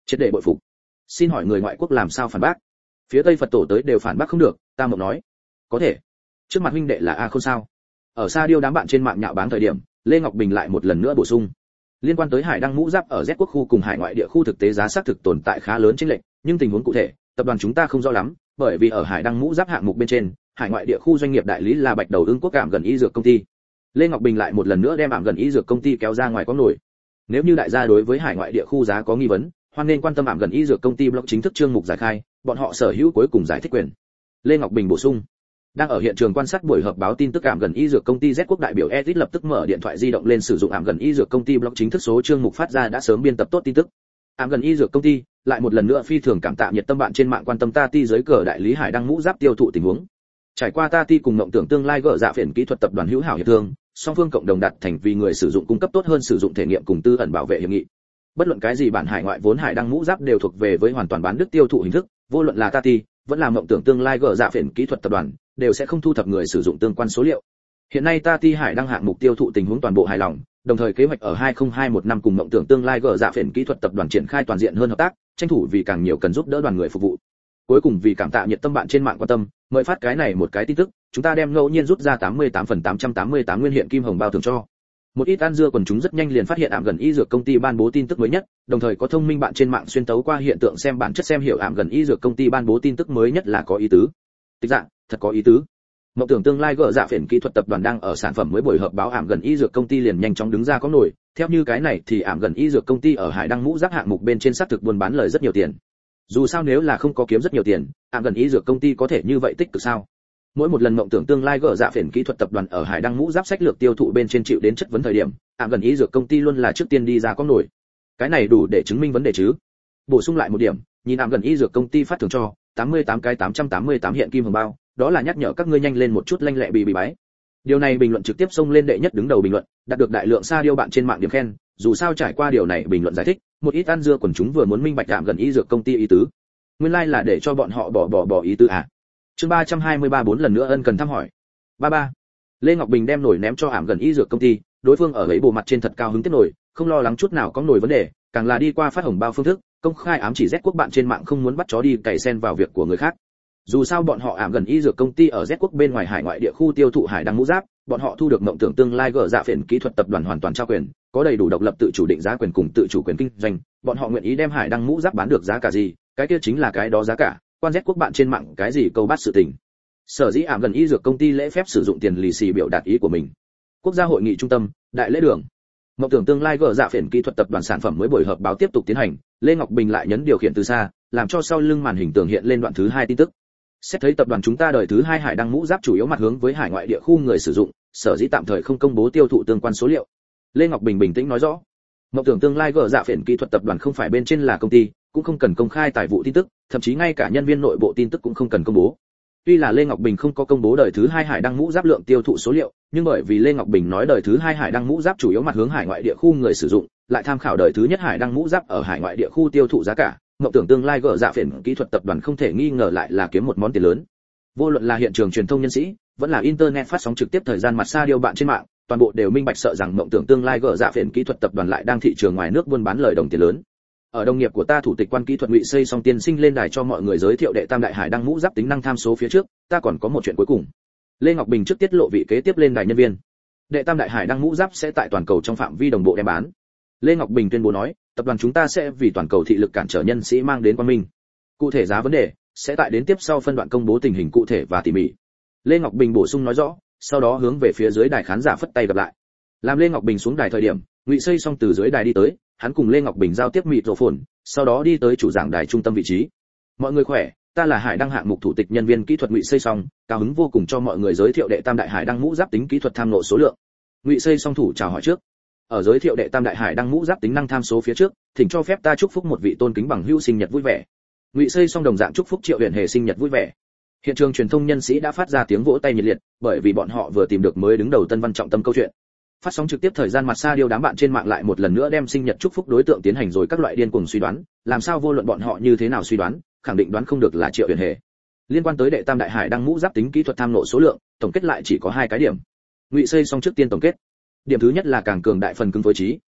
triệt để bội phục. Xin hỏi người ngoại quốc làm sao phản bác? Phía Tây Phật tổ tới đều phản bác không được, ta mộng nói. Có thể. Trước mặt huynh đệ là a không sao. Ở xa điêu đám bạn trên mạng nhạo báng thời điểm, Lê Ngọc Bình lại một lần nữa bổ sung. Liên quan tới hải đăng mũ giáp ở Z quốc khu cùng hải ngoại địa khu thực tế giá xác thực tồn tại khá lớn chênh lệch, nhưng tình huống cụ thể, tập đoàn chúng ta không rõ lắm, bởi vì ở hải đăng mũ giáp hạng mục bên trên, hải ngoại địa khu doanh nghiệp đại lý là Bạch Đầu Ưng Quốc Ảm gần y dược công ty. Lê Ngọc Bình lại một lần nữa đem Ảm gần y dược công ty kéo ra ngoài có nổi. Nếu như đại gia đối với hải ngoại địa khu giá có nghi vấn, hoan nên quan tâm Ảm gần y dược công ty blog chính thức chương mục giải khai, bọn họ sở hữu cuối cùng giải thích quyền. Lê Ngọc Bình bổ sung. Đang ở hiện trường quan sát buổi họp báo tin tức Ảm gần y dược công ty Z quốc đại biểu Edit lập tức mở điện thoại di động lên sử dụng Ảm gần y dược công ty blog chính thức số chương mục phát ra đã sớm biên tập tốt tin tức. Ảm gần y dược công ty lại một lần nữa phi thường cảm tạ nhiệt tâm bạn trên mạng quan tâm ta ti dưới cờ đại lý hải đăng mũ giáp tiêu thụ tình huống. Trải qua ta ti cùng mộng tưởng tương lai gỡ dạ phiền kỹ thuật tập đoàn hữu hảo hiệp thương, song phương cộng đồng đạt thành vì người sử dụng cung cấp tốt hơn sử dụng thể nghiệm cùng tư ẩn bảo vệ hiệp nghị. Bất luận cái gì bản hải ngoại vốn hải đăng mũ giáp đều thuộc về với hoàn toàn bán đứt tiêu thụ hình thức, vô luận là ta ti vẫn là mộng tưởng tương lai gỡ dạ phiền kỹ thuật tập đoàn đều sẽ không thu thập người sử dụng tương quan số liệu. Hiện nay ta ti hải đăng hạng mục tiêu thụ tình huống toàn bộ hài lòng, đồng thời kế hoạch ở hai không hai một năm cùng mộng tưởng tương lai gỡ dạ phiền kỹ thuật tập đoàn triển khai toàn diện hơn hợp tác, tranh thủ vì càng nhiều cần giúp đỡ đoàn người phục vụ. Cuối cùng vì cảm tạ nhiệt tâm bạn trên mạng quan tâm, mời phát cái này một cái tin tức, chúng ta đem ngẫu nhiên rút ra tám mươi tám phần tám trăm tám mươi tám nguyên hiện kim hồng bao thưởng cho. Một ít ăn dưa quần chúng rất nhanh liền phát hiện Ảm gần y dược công ty ban bố tin tức mới nhất, đồng thời có thông minh bạn trên mạng xuyên tấu qua hiện tượng xem bản chất xem hiểu Ảm gần y dược công ty ban bố tin tức mới nhất là có ý tứ. Tịch dạng, thật có ý tứ. Mộng tưởng tương lai gỡ dạ phiền kỹ thuật tập đoàn đang ở sản phẩm mới buổi họp báo Ảm gần y dược công ty liền nhanh chóng đứng ra có nổi, theo như cái này thì Ảm gần y dược công ty ở hải đăng mũ giáp hạng mục bên trên xác thực buôn bán lời rất nhiều tiền. Dù sao nếu là không có kiếm rất nhiều tiền, Ảm gần y dược công ty có thể như vậy tích cực sao? Mỗi một lần mộng tưởng tương lai gỡ dạ phiền kỹ thuật tập đoàn ở hải đăng mũ giáp sách lược tiêu thụ bên trên chịu đến chất vấn thời điểm, Ảm gần y dược công ty luôn là trước tiên đi ra có nổi. Cái này đủ để chứng minh vấn đề chứ? Bổ sung lại một điểm, nhìn Ảm gần y dược công ty phát thưởng cho tám mươi tám cái tám trăm tám mươi tám hiện kim hồng bao, đó là nhắc nhở các ngươi nhanh lên một chút lanh lẹ bì bì bái. Điều này bình luận trực tiếp xông lên đệ nhất đứng đầu bình luận, đạt được đại lượng sa điêu bạn trên mạng điểm khen, dù sao trải qua điều này bình luận giải thích, một ít ăn dưa quần chúng vừa muốn minh bạch Ảm gần y dược công ty ý tứ. Nguyên lai like là để cho bọn họ bỏ bỏ bỏ ý tứ à? Chương ba trăm hai mươi ba bốn lần nữa ân cần thăm hỏi. ba ba. Lê Ngọc Bình đem nổi ném cho Ảm gần y dược công ty, đối phương ở ấy bộ mặt trên thật cao hứng tiếp nổi, không lo lắng chút nào có nổi vấn đề, càng là đi qua phát hồng bao phương thức, công khai ám chỉ Z quốc bạn trên mạng không muốn bắt chó đi cày sen vào việc của người khác. Dù sao bọn họ Ảm gần y dược công ty ở Z quốc bên ngoài hải ngoại địa khu tiêu thụ hải đăng mũ giáp, bọn họ thu được mộng tưởng tương lai gỡ dạ phiền kỹ thuật tập đoàn hoàn toàn trao quyền, có đầy đủ độc lập tự chủ định giá quyền cùng tự chủ quyền kinh doanh, bọn họ nguyện ý đem hải đăng mũ giáp bán được giá cả gì, cái kia chính là cái đó giá cả, quan Z quốc bạn trên mạng cái gì câu bắt sự tình. Sở dĩ Ảm gần y dược công ty lễ phép sử dụng tiền lì xì biểu đạt ý của mình. Quốc gia hội nghị trung tâm, đại lễ đường. Mộng tưởng tương lai gỡ dạ phiền kỹ thuật tập đoàn sản phẩm mới buổi họp báo tiếp tục tiến hành, Lê Ngọc Bình lại nhấn điều khiển từ xa, làm cho sau lưng màn hình tường hiện lên đoạn thứ hai tin tức. Xét thấy tập đoàn chúng ta đời thứ hai hải đăng mũ giáp chủ yếu mặt hướng với hải ngoại địa khu người sử dụng, sở dĩ tạm thời không công bố tiêu thụ tương quan số liệu. Lê Ngọc Bình bình tĩnh nói rõ. Mộng tưởng tương lai gỡ dạ phiền kỹ thuật tập đoàn không phải bên trên là công ty, cũng không cần công khai tài vụ tin tức, thậm chí ngay cả nhân viên nội bộ tin tức cũng không cần công bố. Tuy là Lê Ngọc Bình không có công bố đời thứ hai hải đăng mũ giáp lượng tiêu thụ số liệu, nhưng bởi vì Lê Ngọc Bình nói đời thứ hai hải đăng mũ giáp chủ yếu mặt hướng hải ngoại địa khu người sử dụng, lại tham khảo đời thứ nhất hải đăng mũ giáp ở hải ngoại địa khu tiêu thụ giá cả, mộng tưởng tương lai gỡ dạ phiền kỹ thuật tập đoàn không thể nghi ngờ lại là kiếm một món tiền lớn. Vô luận là hiện trường truyền thông nhân sĩ, vẫn là internet phát sóng trực tiếp thời gian mặt xa điều bạn trên mạng, toàn bộ đều minh bạch sợ rằng mộng tưởng tương lai gỡ dạ phiền kỹ thuật tập đoàn lại đang thị trường ngoài nước buôn bán lời đồng tiền lớn. Ở đồng nghiệp của ta thủ tịch quan kỹ thuật Ngụy Xây Song tiên sinh lên đài cho mọi người giới thiệu đệ tam đại hải đăng mũ giáp tính năng tham số phía trước, ta còn có một chuyện cuối cùng. Lê Ngọc Bình trước tiết lộ vị kế tiếp lên đài nhân viên. Đệ tam đại hải đăng mũ giáp sẽ tại toàn cầu trong phạm vi đồng bộ đem bán. Lê Ngọc Bình tuyên bố nói, tập đoàn chúng ta sẽ vì toàn cầu thị lực cản trở nhân sĩ mang đến quang minh. Cụ thể giá vấn đề sẽ tại đến tiếp sau phân đoạn công bố tình hình cụ thể và tỉ mỉ. Lê Ngọc Bình bổ sung nói rõ, sau đó hướng về phía dưới đài khán giả phất tay gặp lại. Làm Lê Ngọc Bình xuống đài thời điểm, Ngụy Xây Song từ dưới đài đi tới, hắn cùng Lê Ngọc Bình giao tiếp mịt rộ phồn, sau đó đi tới chủ giảng đài trung tâm vị trí. Mọi người khỏe, ta là hải đăng hạng mục thủ tịch nhân viên kỹ thuật Ngụy Xây Song, cao hứng vô cùng cho mọi người giới thiệu đệ tam đại hải đăng mũ giáp tính kỹ thuật tham nộ số lượng. Ngụy Xây Song thủ chào hỏi trước. Ở giới thiệu đệ tam đại hải đăng mũ giáp tính năng tham số phía trước, thỉnh cho phép ta chúc phúc một vị tôn kính bằng hữu sinh nhật vui vẻ. Ngụy Xây Song đồng dạng chúc phúc Triệu Huyền Hề sinh nhật vui vẻ. Hiện trường truyền thông nhân sĩ đã phát ra tiếng vỗ tay nhiệt liệt, bởi vì bọn họ vừa tìm được mới đứng đầu tân văn trọng tâm câu chuyện. Phát sóng trực tiếp thời gian mặt xa điều đám bạn trên mạng lại một lần nữa đem sinh nhật chúc phúc đối tượng tiến hành rồi các loại điên cuồng suy đoán, làm sao vô luận bọn họ như thế nào suy đoán, khẳng định đoán không được là Triệu Huyền Hề. Liên quan tới đệ tam đại hải đăng mũ giáp tính kỹ thuật tham nộ số lượng, tổng kết lại chỉ có hai cái điểm. Ngụy Xây Song trước tiên tổng kết. Điểm thứ nhất là càng cường đại phần cứng phối trí,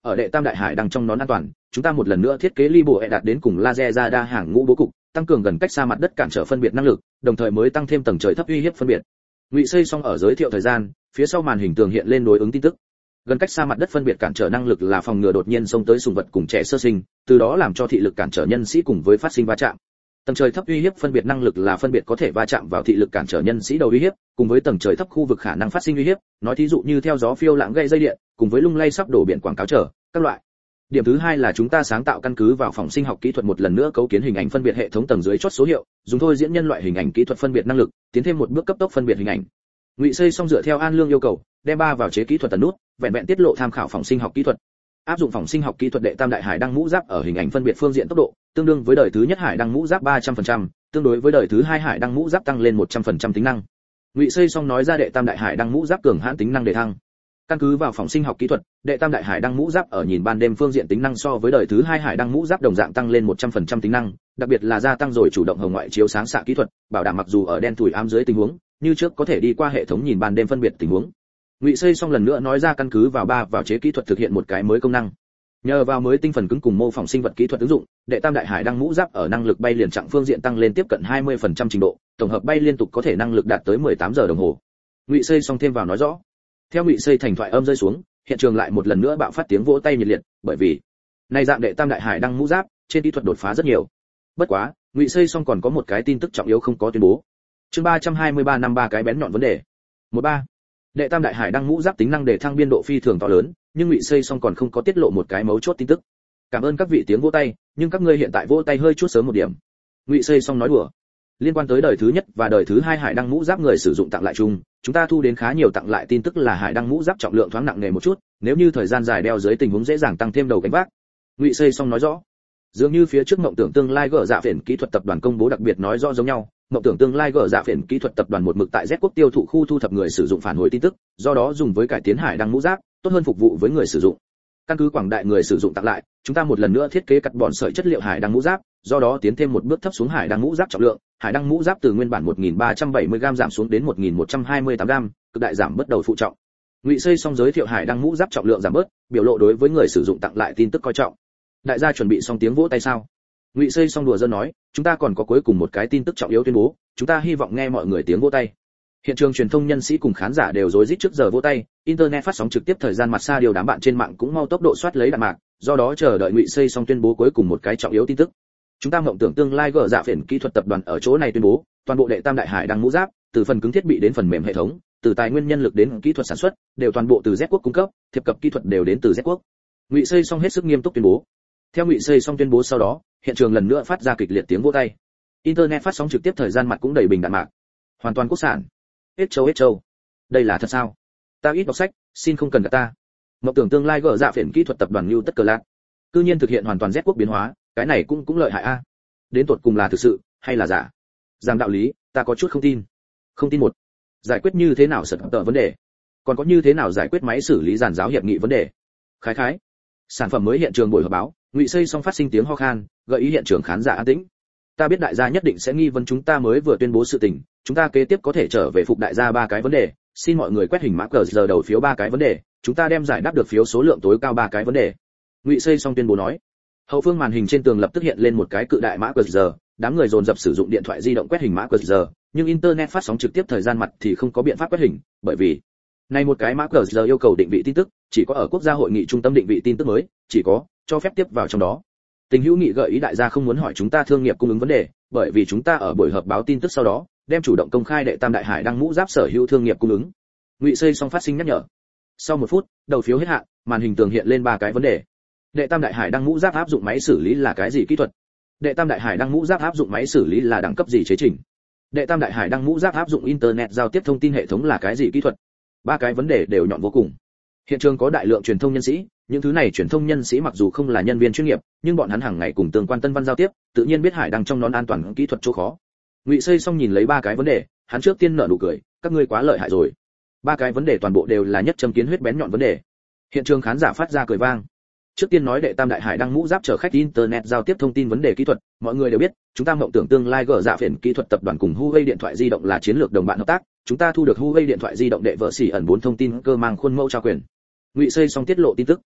ở đệ tam đại hải đăng trong nón an toàn, chúng ta một lần nữa thiết kế Libo đạt đến cùng laser ra đa hàng ngũ bố cục, tăng cường gần cách xa mặt đất cản trở phân biệt năng lực, đồng thời mới tăng thêm tầng trời thấp uy hiếp phân biệt. Ngụy Xây xong ở giới thiệu thời gian, phía sau màn hình tường hiện lên đối ứng tin tức. Gần cách xa mặt đất phân biệt cản trở năng lực là phòng ngừa đột nhiên xông tới sùng vật cùng trẻ sơ sinh, từ đó làm cho thị lực cản trở nhân sĩ cùng với phát sinh va chạm. Tầng trời thấp uy hiếp phân biệt năng lực là phân biệt có thể va chạm vào thị lực cản trở nhân sĩ đầu uy hiếp, cùng với tầng trời thấp khu vực khả năng phát sinh uy hiếp, nói thí dụ như theo gió phiêu lãng gây dây điện, cùng với lung lay sắp đổ biển quảng cáo trở, các loại. Điểm thứ hai là chúng ta sáng tạo căn cứ vào phòng sinh học kỹ thuật một lần nữa cấu kiến hình ảnh phân biệt hệ thống tầng dưới chót số hiệu, dùng thôi diễn nhân loại hình ảnh kỹ thuật phân biệt năng lực, tiến thêm một bước cấp tốc phân biệt hình ảnh. Ngụy Xây xong dựa theo An Lương yêu cầu, đem ba vào chế kỹ thuật tần nút, vẹn vẹn tiết lộ tham khảo phòng sinh học kỹ thuật. Áp dụng phòng sinh học kỹ thuật đệ tam đại hải đăng mũ giáp ở hình ảnh phân biệt phương diện tốc độ, tương đương với đời thứ nhất hải đăng mũ giáp ba trăm phần trăm, tương đối với đời thứ hai hải đăng mũ giáp tăng lên một trăm phần trăm tính năng. Ngụy Xây xong nói ra đệ tam đại hải đăng mũ giáp cường hãn tính năng đề thăng. Căn cứ vào phòng sinh học kỹ thuật, đệ tam đại hải đăng mũ giáp ở nhìn ban đêm phương diện tính năng so với đời thứ hai hải đăng mũ giáp đồng dạng tăng lên một trăm phần trăm tính năng, đặc biệt là gia tăng rồi chủ động hồng ngoại chiếu sáng xạ kỹ thuật, bảo đảm mặc dù ở đen thủi ám dưới tình huống, như trước có thể đi qua hệ thống nhìn ban đêm phân biệt tình huống. Ngụy Xây xong lần nữa nói ra căn cứ vào ba vào chế kỹ thuật thực hiện một cái mới công năng. Nhờ vào mới tinh phần cứng cùng mô phỏng sinh vật kỹ thuật ứng dụng, đệ tam đại hải đăng mũ giáp ở năng lực bay liền chặng phương diện tăng lên tiếp cận hai mươi phần trăm trình độ, tổng hợp bay liên tục có thể năng lực đạt tới mười tám giờ đồng hồ. Ngụy Xây xong thêm vào nói rõ. Theo Ngụy Xây thành thoại âm rơi xuống, hiện trường lại một lần nữa bạo phát tiếng vỗ tay nhiệt liệt, bởi vì này dạng đệ tam đại hải đăng mũ giáp trên kỹ thuật đột phá rất nhiều. Bất quá, Ngụy Xây xong còn có một cái tin tức trọng yếu không có tuyên bố. Chương ba trăm hai mươi ba năm ba cái bén nhọn vấn đề. một ba Đệ tam đại hải đăng mũ giáp tính năng để thăng biên độ phi thường to lớn, nhưng Ngụy Xây xong còn không có tiết lộ một cái mấu chốt tin tức. Cảm ơn các vị tiếng vỗ tay, nhưng các ngươi hiện tại vỗ tay hơi chút sớm một điểm. Ngụy Xây xong nói đùa. Liên quan tới đời thứ nhất và đời thứ hai hải đăng mũ giáp người sử dụng tặng lại chung, chúng ta thu đến khá nhiều tặng lại tin tức là hải đăng mũ giáp trọng lượng thoáng nặng nề một chút, nếu như thời gian dài đeo dưới tình huống dễ dàng tăng thêm đầu gánh vác. Ngụy Xây xong nói rõ. Dường như phía trước mộng tưởng tương lai gỡ dạ phiền kỹ thuật tập đoàn công bố đặc biệt nói rõ giống nhau, mộng tưởng tương lai gỡ dạ phiền kỹ thuật tập đoàn một mực tại Z quốc tiêu thụ khu thu thập người sử dụng phản hồi tin tức, do đó dùng với cải tiến hải đăng mũ giáp, tốt hơn phục vụ với người sử dụng. Căn cứ quảng đại người sử dụng tặng lại, chúng ta một lần nữa thiết kế cắt bọn sợi chất liệu hải đăng mũ giáp, do đó tiến thêm một bước thấp xuống hải đăng mũ giáp trọng lượng, hải đăng mũ giáp từ nguyên bản một nghìn ba trăm bảy mươi gam giảm xuống đến một nghìn một trăm hai mươi tám gam, cực đại giảm bất đầu phụ trọng. Ngụy Xây xong giới thiệu hải đăng mũ giáp trọng lượng giảm bớt, biểu lộ đối với người sử dụng tặng lại tin tức coi trọng. Đại gia chuẩn bị xong tiếng vỗ tay sao? Ngụy Xây xong đùa giỡn nói, chúng ta còn có cuối cùng một cái tin tức trọng yếu tuyên bố, chúng ta hy vọng nghe mọi người tiếng vỗ tay. Hiện trường truyền thông nhân sĩ cùng khán giả đều rối rít trước giờ vỗ tay, internet phát sóng trực tiếp thời gian mặt xa điều đám bạn trên mạng cũng mau tốc độ soát lấy đạn mạc, do đó chờ đợi Ngụy Xây xong tuyên bố cuối cùng một cái trọng yếu tin tức. Chúng ta mộng tưởng tương lai gỡ dạ phiền kỹ thuật tập đoàn ở chỗ này tuyên bố, toàn bộ đệ tam đại hải đăng mũ giáp, từ phần cứng thiết bị đến phần mềm hệ thống, từ tài nguyên nhân lực đến kỹ thuật sản xuất, đều toàn bộ từ Z quốc cung cấp, thiệp cập kỹ thuật đều đến từ Z quốc. Ngụy Xây xong hết sức nghiêm túc tuyên bố. Theo Ngụy Xây xong tuyên bố sau đó, hiện trường lần nữa phát ra kịch liệt tiếng vỗ tay. Internet phát sóng trực tiếp thời gian mặt cũng đầy bình đạn mạc. Hoàn toàn quốc sản. Hết châu hết châu. Đây là thật sao? Ta ít đọc sách, xin không cần cả ta. Mộng tưởng tương lai gỡ dạ phiền kỹ thuật tập đoàn New tất cờ lạc. Cư nhiên thực hiện hoàn toàn Z quốc biến hóa, cái này cũng cũng lợi hại a. Đến tột cùng là thực sự hay là giả? Rằng đạo lý, ta có chút không tin. Không tin một. Giải quyết như thế nào sật tờ vấn đề? Còn có như thế nào giải quyết máy xử lý giàn giáo hiệp nghị vấn đề? Khái khái. Sản phẩm mới hiện trường buổi họp báo, Ngụy Xây xong phát sinh tiếng ho khan, gợi ý hiện trường khán giả an tĩnh. Ta biết đại gia nhất định sẽ nghi vấn chúng ta mới vừa tuyên bố sự tình, chúng ta kế tiếp có thể trở về phục đại gia ba cái vấn đề, xin mọi người quét hình mã cờ giờ đầu phiếu ba cái vấn đề, chúng ta đem giải đáp được phiếu số lượng tối cao ba cái vấn đề. Ngụy Xây xong tuyên bố nói. Hậu phương màn hình trên tường lập tức hiện lên một cái cự đại mã cờ giờ, đám người dồn dập sử dụng điện thoại di động quét hình mã cờ giờ, nhưng internet phát sóng trực tiếp thời gian mặt thì không có biện pháp quét hình, bởi vì này một cái mã cờ giờ yêu cầu định vị tin tức, chỉ có ở quốc gia hội nghị trung tâm định vị tin tức mới, chỉ có cho phép tiếp vào trong đó. Tình hữu nghị gợi ý đại gia không muốn hỏi chúng ta thương nghiệp cung ứng vấn đề, bởi vì chúng ta ở buổi họp báo tin tức sau đó, đem chủ động công khai đệ tam đại hải đăng mũ giáp sở hữu thương nghiệp cung ứng. Ngụy Xây xong phát sinh nhắc nhở. Sau một phút, đầu phiếu hết hạn, màn hình tường hiện lên ba cái vấn đề. Đệ tam đại hải đăng mũ giáp áp dụng máy xử lý là cái gì kỹ thuật? Đệ tam đại hải đăng mũ giáp áp dụng máy xử lý là đẳng cấp gì chế chỉnh? Đệ tam đại hải đăng mũ giáp áp dụng internet giao tiếp thông tin hệ thống là cái gì kỹ thuật? Ba cái vấn đề đều nhọn vô cùng. Hiện trường có đại lượng truyền thông nhân sĩ, những thứ này truyền thông nhân sĩ mặc dù không là nhân viên chuyên nghiệp, nhưng bọn hắn hàng ngày cùng tương quan tân văn giao tiếp, tự nhiên biết hải đăng trong nón an toàn kỹ thuật chỗ khó. Ngụy Xây xong nhìn lấy ba cái vấn đề, hắn trước tiên nở nụ cười, các ngươi quá lợi hại rồi. Ba cái vấn đề toàn bộ đều là nhất châm kiến huyết bén nhọn vấn đề. Hiện trường khán giả phát ra cười vang. Trước tiên nói đệ tam đại hải đăng mũ giáp chở khách internet giao tiếp thông tin vấn đề kỹ thuật, mọi người đều biết, chúng ta mộng tưởng tương lai gỡ dạ phiền kỹ thuật tập đoàn cùng Huawei điện thoại di động là chiến lược đồng bạn hợp tác, chúng ta thu được Huawei điện thoại di động đệ vợ xỉ ẩn bốn thông tin cơ mang khuôn mẫu trao quyền. Ngụy Xây xong tiết lộ tin tức.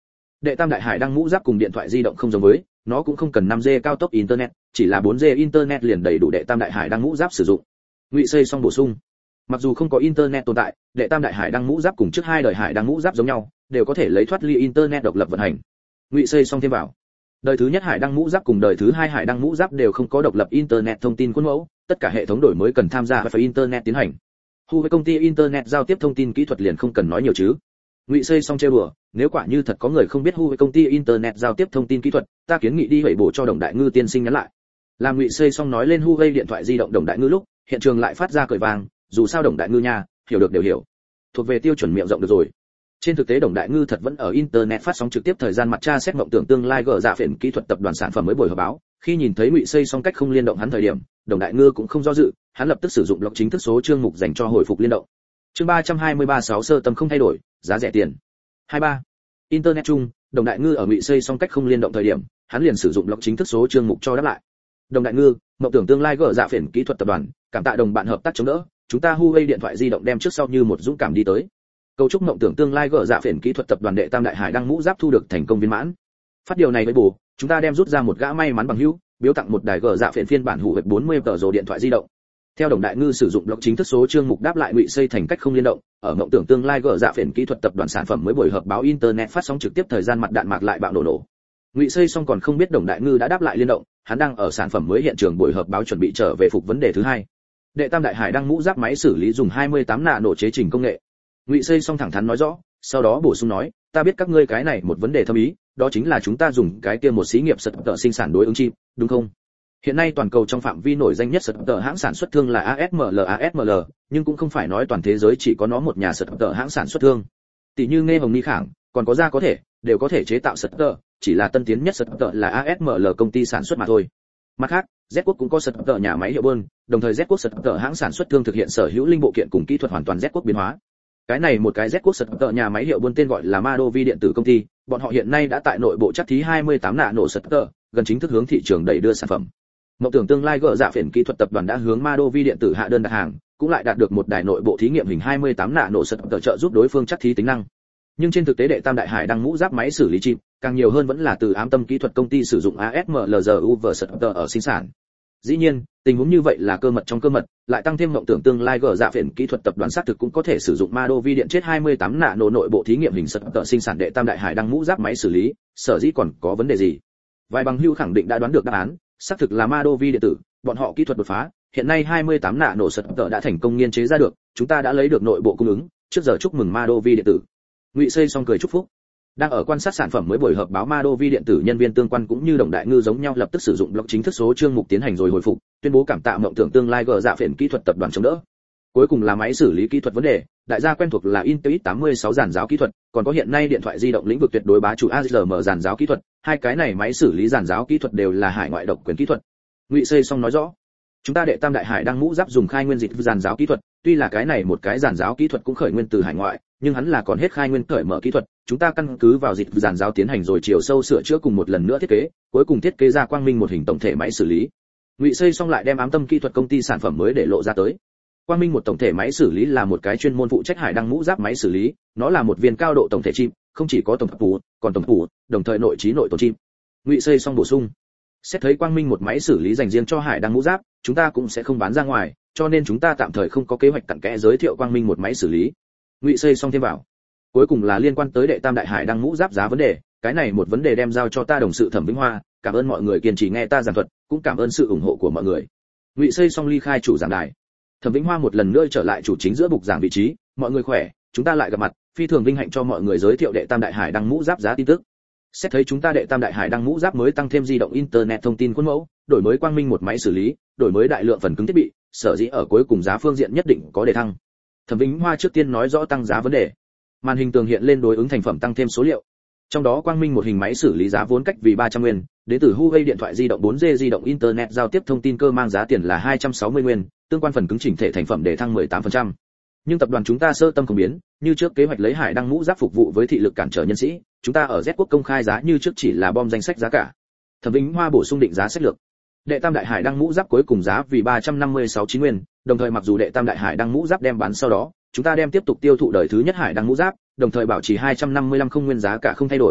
Đệ tam đại hải đăng mũ giáp cùng điện thoại di động không giống với, nó cũng không cần năm G cao tốc internet, chỉ là bốn G internet liền đầy đủ đệ tam đại hải đăng mũ giáp sử dụng. Ngụy Xây Song bổ sung, mặc dù không có internet tồn tại, đệ tam đại hải đăng mũ giáp cùng trước hai đời hải đăng mũ giáp giống nhau, đều có thể lấy thoát ly internet độc lập vận hành. Ngụy Xây Song thêm vào, đời thứ nhất hải đăng mũ giáp cùng đời thứ hai hải đăng mũ giáp đều không có độc lập internet thông tin khuôn mẫu, tất cả hệ thống đổi mới cần tham gia phải internet tiến hành. Hu với công ty internet giao tiếp thông tin kỹ thuật liền không cần nói nhiều chứ. Ngụy Xây Song trêu đùa, nếu quả như thật có người không biết Hu với công ty internet giao tiếp thông tin kỹ thuật, ta kiến nghị đi hủy bổ cho Đồng Đại Ngư tiên sinh nhắn lại. Làm Ngụy Xây Song nói lên Huawei điện thoại di động Đồng Đại Ngư lúc, hiện trường lại phát ra cười vang, dù sao Đồng Đại Ngư nha, hiểu được đều hiểu. Thuộc về tiêu chuẩn miệng rộng được rồi. Trên thực tế Đồng Đại Ngư thật vẫn ở internet phát sóng trực tiếp thời gian mặt tra xét mộng tưởng tương lai gỡ dạ phiền kỹ thuật tập đoàn sản phẩm mới buổi họp báo, khi nhìn thấy Ngụy Xây Song cách không liên động hắn thời điểm, Đồng Đại Ngư cũng không do dự, hắn lập tức sử dụng blog chính thức số chương mục dành cho hồi phục liên động. Chương ba trăm hai mươi ba sáu sơ tâm không thay đổi, giá rẻ tiền. hai ba Internet chung, Đồng Đại Ngư ở Ngụy Xây Song cách không liên động thời điểm, hắn liền sử dụng blog chính thức số chương mục cho đáp lại. Đồng Đại Ngư, mộng tưởng tương lai gỡ dạ phiền kỹ thuật tập đoàn, cảm tạ đồng bạn hợp tác chống đỡ, chúng ta Huawei điện thoại di động đem trước sau như một dũng cảm đi tới. Cầu chúc mộng tưởng tương lai gỡ dạ phiền kỹ thuật tập đoàn đệ tam đại hải đăng mũ giáp thu được thành công viên mãn. Phát điều này với bù, chúng ta đem rút ra một gã may mắn bằng hữu, biếu tặng một đài gỡ dạ phiền phiên bản hủ hệp bốn mươi tờ rồ điện thoại di động. Theo Đồng Đại Ngư sử dụng blog chính thức số chương mục đáp lại Ngụy Xây thành cách không liên động, ở mộng tưởng tương lai gỡ dạ phiền kỹ thuật tập đoàn sản phẩm mới buổi họp báo internet phát sóng trực tiếp thời gian mặt đạn mạc lại bạo nổ nổ. Ngụy Xây Song còn không biết Đồng Đại Ngư đã đáp lại liên động, hắn đang ở sản phẩm mới hiện trường buổi họp báo chuẩn bị trở về phục vấn đề thứ hai. Đệ tam đại hải đăng mũ giáp máy xử lý dùng hai mươi tám nạ nổ chế trình công nghệ. Ngụy Xây Song thẳng thắn nói rõ, sau đó bổ sung nói, ta biết các ngươi cái này một vấn đề thâm ý, đó chính là chúng ta dùng cái kia một xí nghiệp sật tợ sinh sản đối ứng chip, đúng không? Hiện nay toàn cầu trong phạm vi nổi danh nhất sật tợ hãng sản xuất thương là a ét em lờ a ét em lờ, nhưng cũng không phải nói toàn thế giới chỉ có nó một nhà sật tợ hãng sản xuất thương. Tỷ như Nghe Hồng Ni Khảng, còn có ra có thể, đều có thể chế tạo sật tợ, chỉ là tân tiến nhất sật tợ là a ét em lờ công ty sản xuất mà thôi. Mặt khác, Z Quốc cũng có sật tợ nhà máy hiệu bơn, đồng thời Z Quốc sật tợ hãng sản xuất thương thực hiện sở hữu linh bộ kiện cùng kỹ thuật hoàn toàn Z Quốc biến hóa. Cái này một cái Z Quốc sật tợ nhà máy hiệu buôn tên gọi là Madovi điện tử công ty, bọn họ hiện nay đã tại nội bộ chắc thí hai mươi tám nạ nổ sật tợ, gần chính thức hướng thị trường đẩy đưa sản phẩm. Mộng tưởng tương lai gỡ dạ phiền kỹ thuật tập đoàn đã hướng Madovi điện tử hạ đơn đặt hàng, cũng lại đạt được một đài nội bộ thí nghiệm hình hai mươi tám nạ nổ sật tợ trợ giúp đối phương chắc thí tính năng. Nhưng trên thực tế đệ tam đại hải đăng mũ giáp máy xử lý chip, càng nhiều hơn vẫn là từ Ám Tâm kỹ thuật công ty sử dụng a ét em lờ u vờ sật tợ ở sinh sản. Dĩ nhiên, tình huống như vậy là cơ mật trong cơ mật, lại tăng thêm mộng tưởng tương lai gỡ dạ phiền kỹ thuật tập đoàn xác thực cũng có thể sử dụng Madovi điện chết hai mươi tám nạ nổ nội bộ thí nghiệm hình sật tợ sinh sản đệ tam đại hải đăng mũ giáp máy xử lý, sở dĩ còn có vấn đề gì? Vài bằng hữu khẳng định đã đoán được đáp án, xác thực là Madovi điện tử, bọn họ kỹ thuật đột phá, hiện nay hai mươi tám nạ nổ sật tợ đã thành công nghiên chế ra được, chúng ta đã lấy được nội bộ cung ứng, trước giờ chúc mừng Madovi điện tử. Ngụy Xây Song cười chúc phúc. Đang ở quan sát sản phẩm mới buổi họp báo Madovi điện tử nhân viên tương quan cũng như Đồng Đại Ngư giống nhau lập tức sử dụng blog chính thức số chương mục tiến hành rồi hồi phục, tuyên bố cảm tạ mộng tưởng tương lai gỡ dạ phiền kỹ thuật tập đoàn chống đỡ. Cuối cùng là máy xử lý kỹ thuật vấn đề, đại gia quen thuộc là Intel tám mươi sáu giàn giáo kỹ thuật, còn có hiện nay điện thoại di động lĩnh vực tuyệt đối bá chủ a rờ em giàn giáo kỹ thuật, hai cái này máy xử lý giàn giáo kỹ thuật đều là hải ngoại độc quyền kỹ thuật. Ngụy Xây Song nói rõ, chúng ta đệ tam đại hải đang mũ giáp dùng khai nguyên dịch giàn giáo kỹ thuật, tuy là cái này một cái giàn giáo kỹ thuật cũng khởi nguyên từ hải ngoại, nhưng hắn là còn hết khai nguyên cởi mở kỹ thuật, chúng ta căn cứ vào dịch giàn giáo tiến hành rồi chiều sâu sửa chữa cùng một lần nữa thiết kế, cuối cùng thiết kế ra quang minh một hình tổng thể máy xử lý. Ngụy Xây Song lại đem Ám Tâm kỹ thuật công ty sản phẩm mới để lộ ra tới. Quang minh một tổng thể máy xử lý là một cái chuyên môn phụ trách hải đăng mũ giáp máy xử lý, nó là một viên cao độ tổng thể chip, không chỉ có tổng phủ, còn tổng phủ, đồng thời nội trí nội tồn chip. Ngụy Xây Song bổ sung, xét thấy quang minh một máy xử lý dành riêng cho hải đăng mũ giáp, chúng ta cũng sẽ không bán ra ngoài, cho nên chúng ta tạm thời không có kế hoạch cặn kẽ giới thiệu quang minh một máy xử lý. Ngụy Xây Song thêm vào, cuối cùng là liên quan tới đệ tam đại hải đăng mũ giáp giá vấn đề, cái này một vấn đề đem giao cho ta đồng sự Thẩm Vĩnh Hoa, cảm ơn mọi người kiên trì nghe ta giảng thuật, cũng cảm ơn sự ủng hộ của mọi người. Ngụy Xây Song ly khai chủ giảng đài. Thẩm Vĩnh Hoa một lần nữa trở lại chủ chính giữa bục giảng vị trí, mọi người khỏe, chúng ta lại gặp mặt, phi thường vinh hạnh cho mọi người giới thiệu đệ tam đại hải đăng mũ giáp giá tin tức. Xét thấy chúng ta đệ tam đại hải đăng mũ giáp mới tăng thêm di động internet thông tin khuôn mẫu, đổi mới quang minh một máy xử lý, đổi mới đại lượng phần cứng thiết bị, sở dĩ ở cuối cùng giá phương diện nhất định có đề thăng. Thẩm Vĩnh Hoa trước tiên nói rõ tăng giá vấn đề. Màn hình tường hiện lên đối ứng thành phẩm tăng thêm số liệu. Trong đó quang minh một hình máy xử lý giá vốn cách vì ba trăm nguyên, đến từ Huawei điện thoại di động bốn G di động internet giao tiếp thông tin cơ mang giá tiền là hai trăm sáu mươi nguyên, tương quan phần cứng chỉnh thể thành phẩm để thăng mười tám phần trăm. Nhưng tập đoàn chúng ta sơ tâm không biến, như trước kế hoạch lấy hải đăng mũ giáp phục vụ với thị lực cản trở nhân sĩ, chúng ta ở Z Quốc công khai giá như trước chỉ là bom danh sách giá cả. Thẩm Vĩnh Hoa bổ sung định giá sách lược. Đệ tam đại hải đăng mũ giáp cuối cùng giá vì ba trăm năm mươi sáu chín nguyên, đồng thời mặc dù đệ tam đại hải đăng mũ giáp đem bán sau đó, chúng ta đem tiếp tục tiêu thụ đời thứ nhất hải đăng mũ giáp, đồng thời bảo trì hai trăm năm mươi lăm không nguyên giá cả không thay đổi.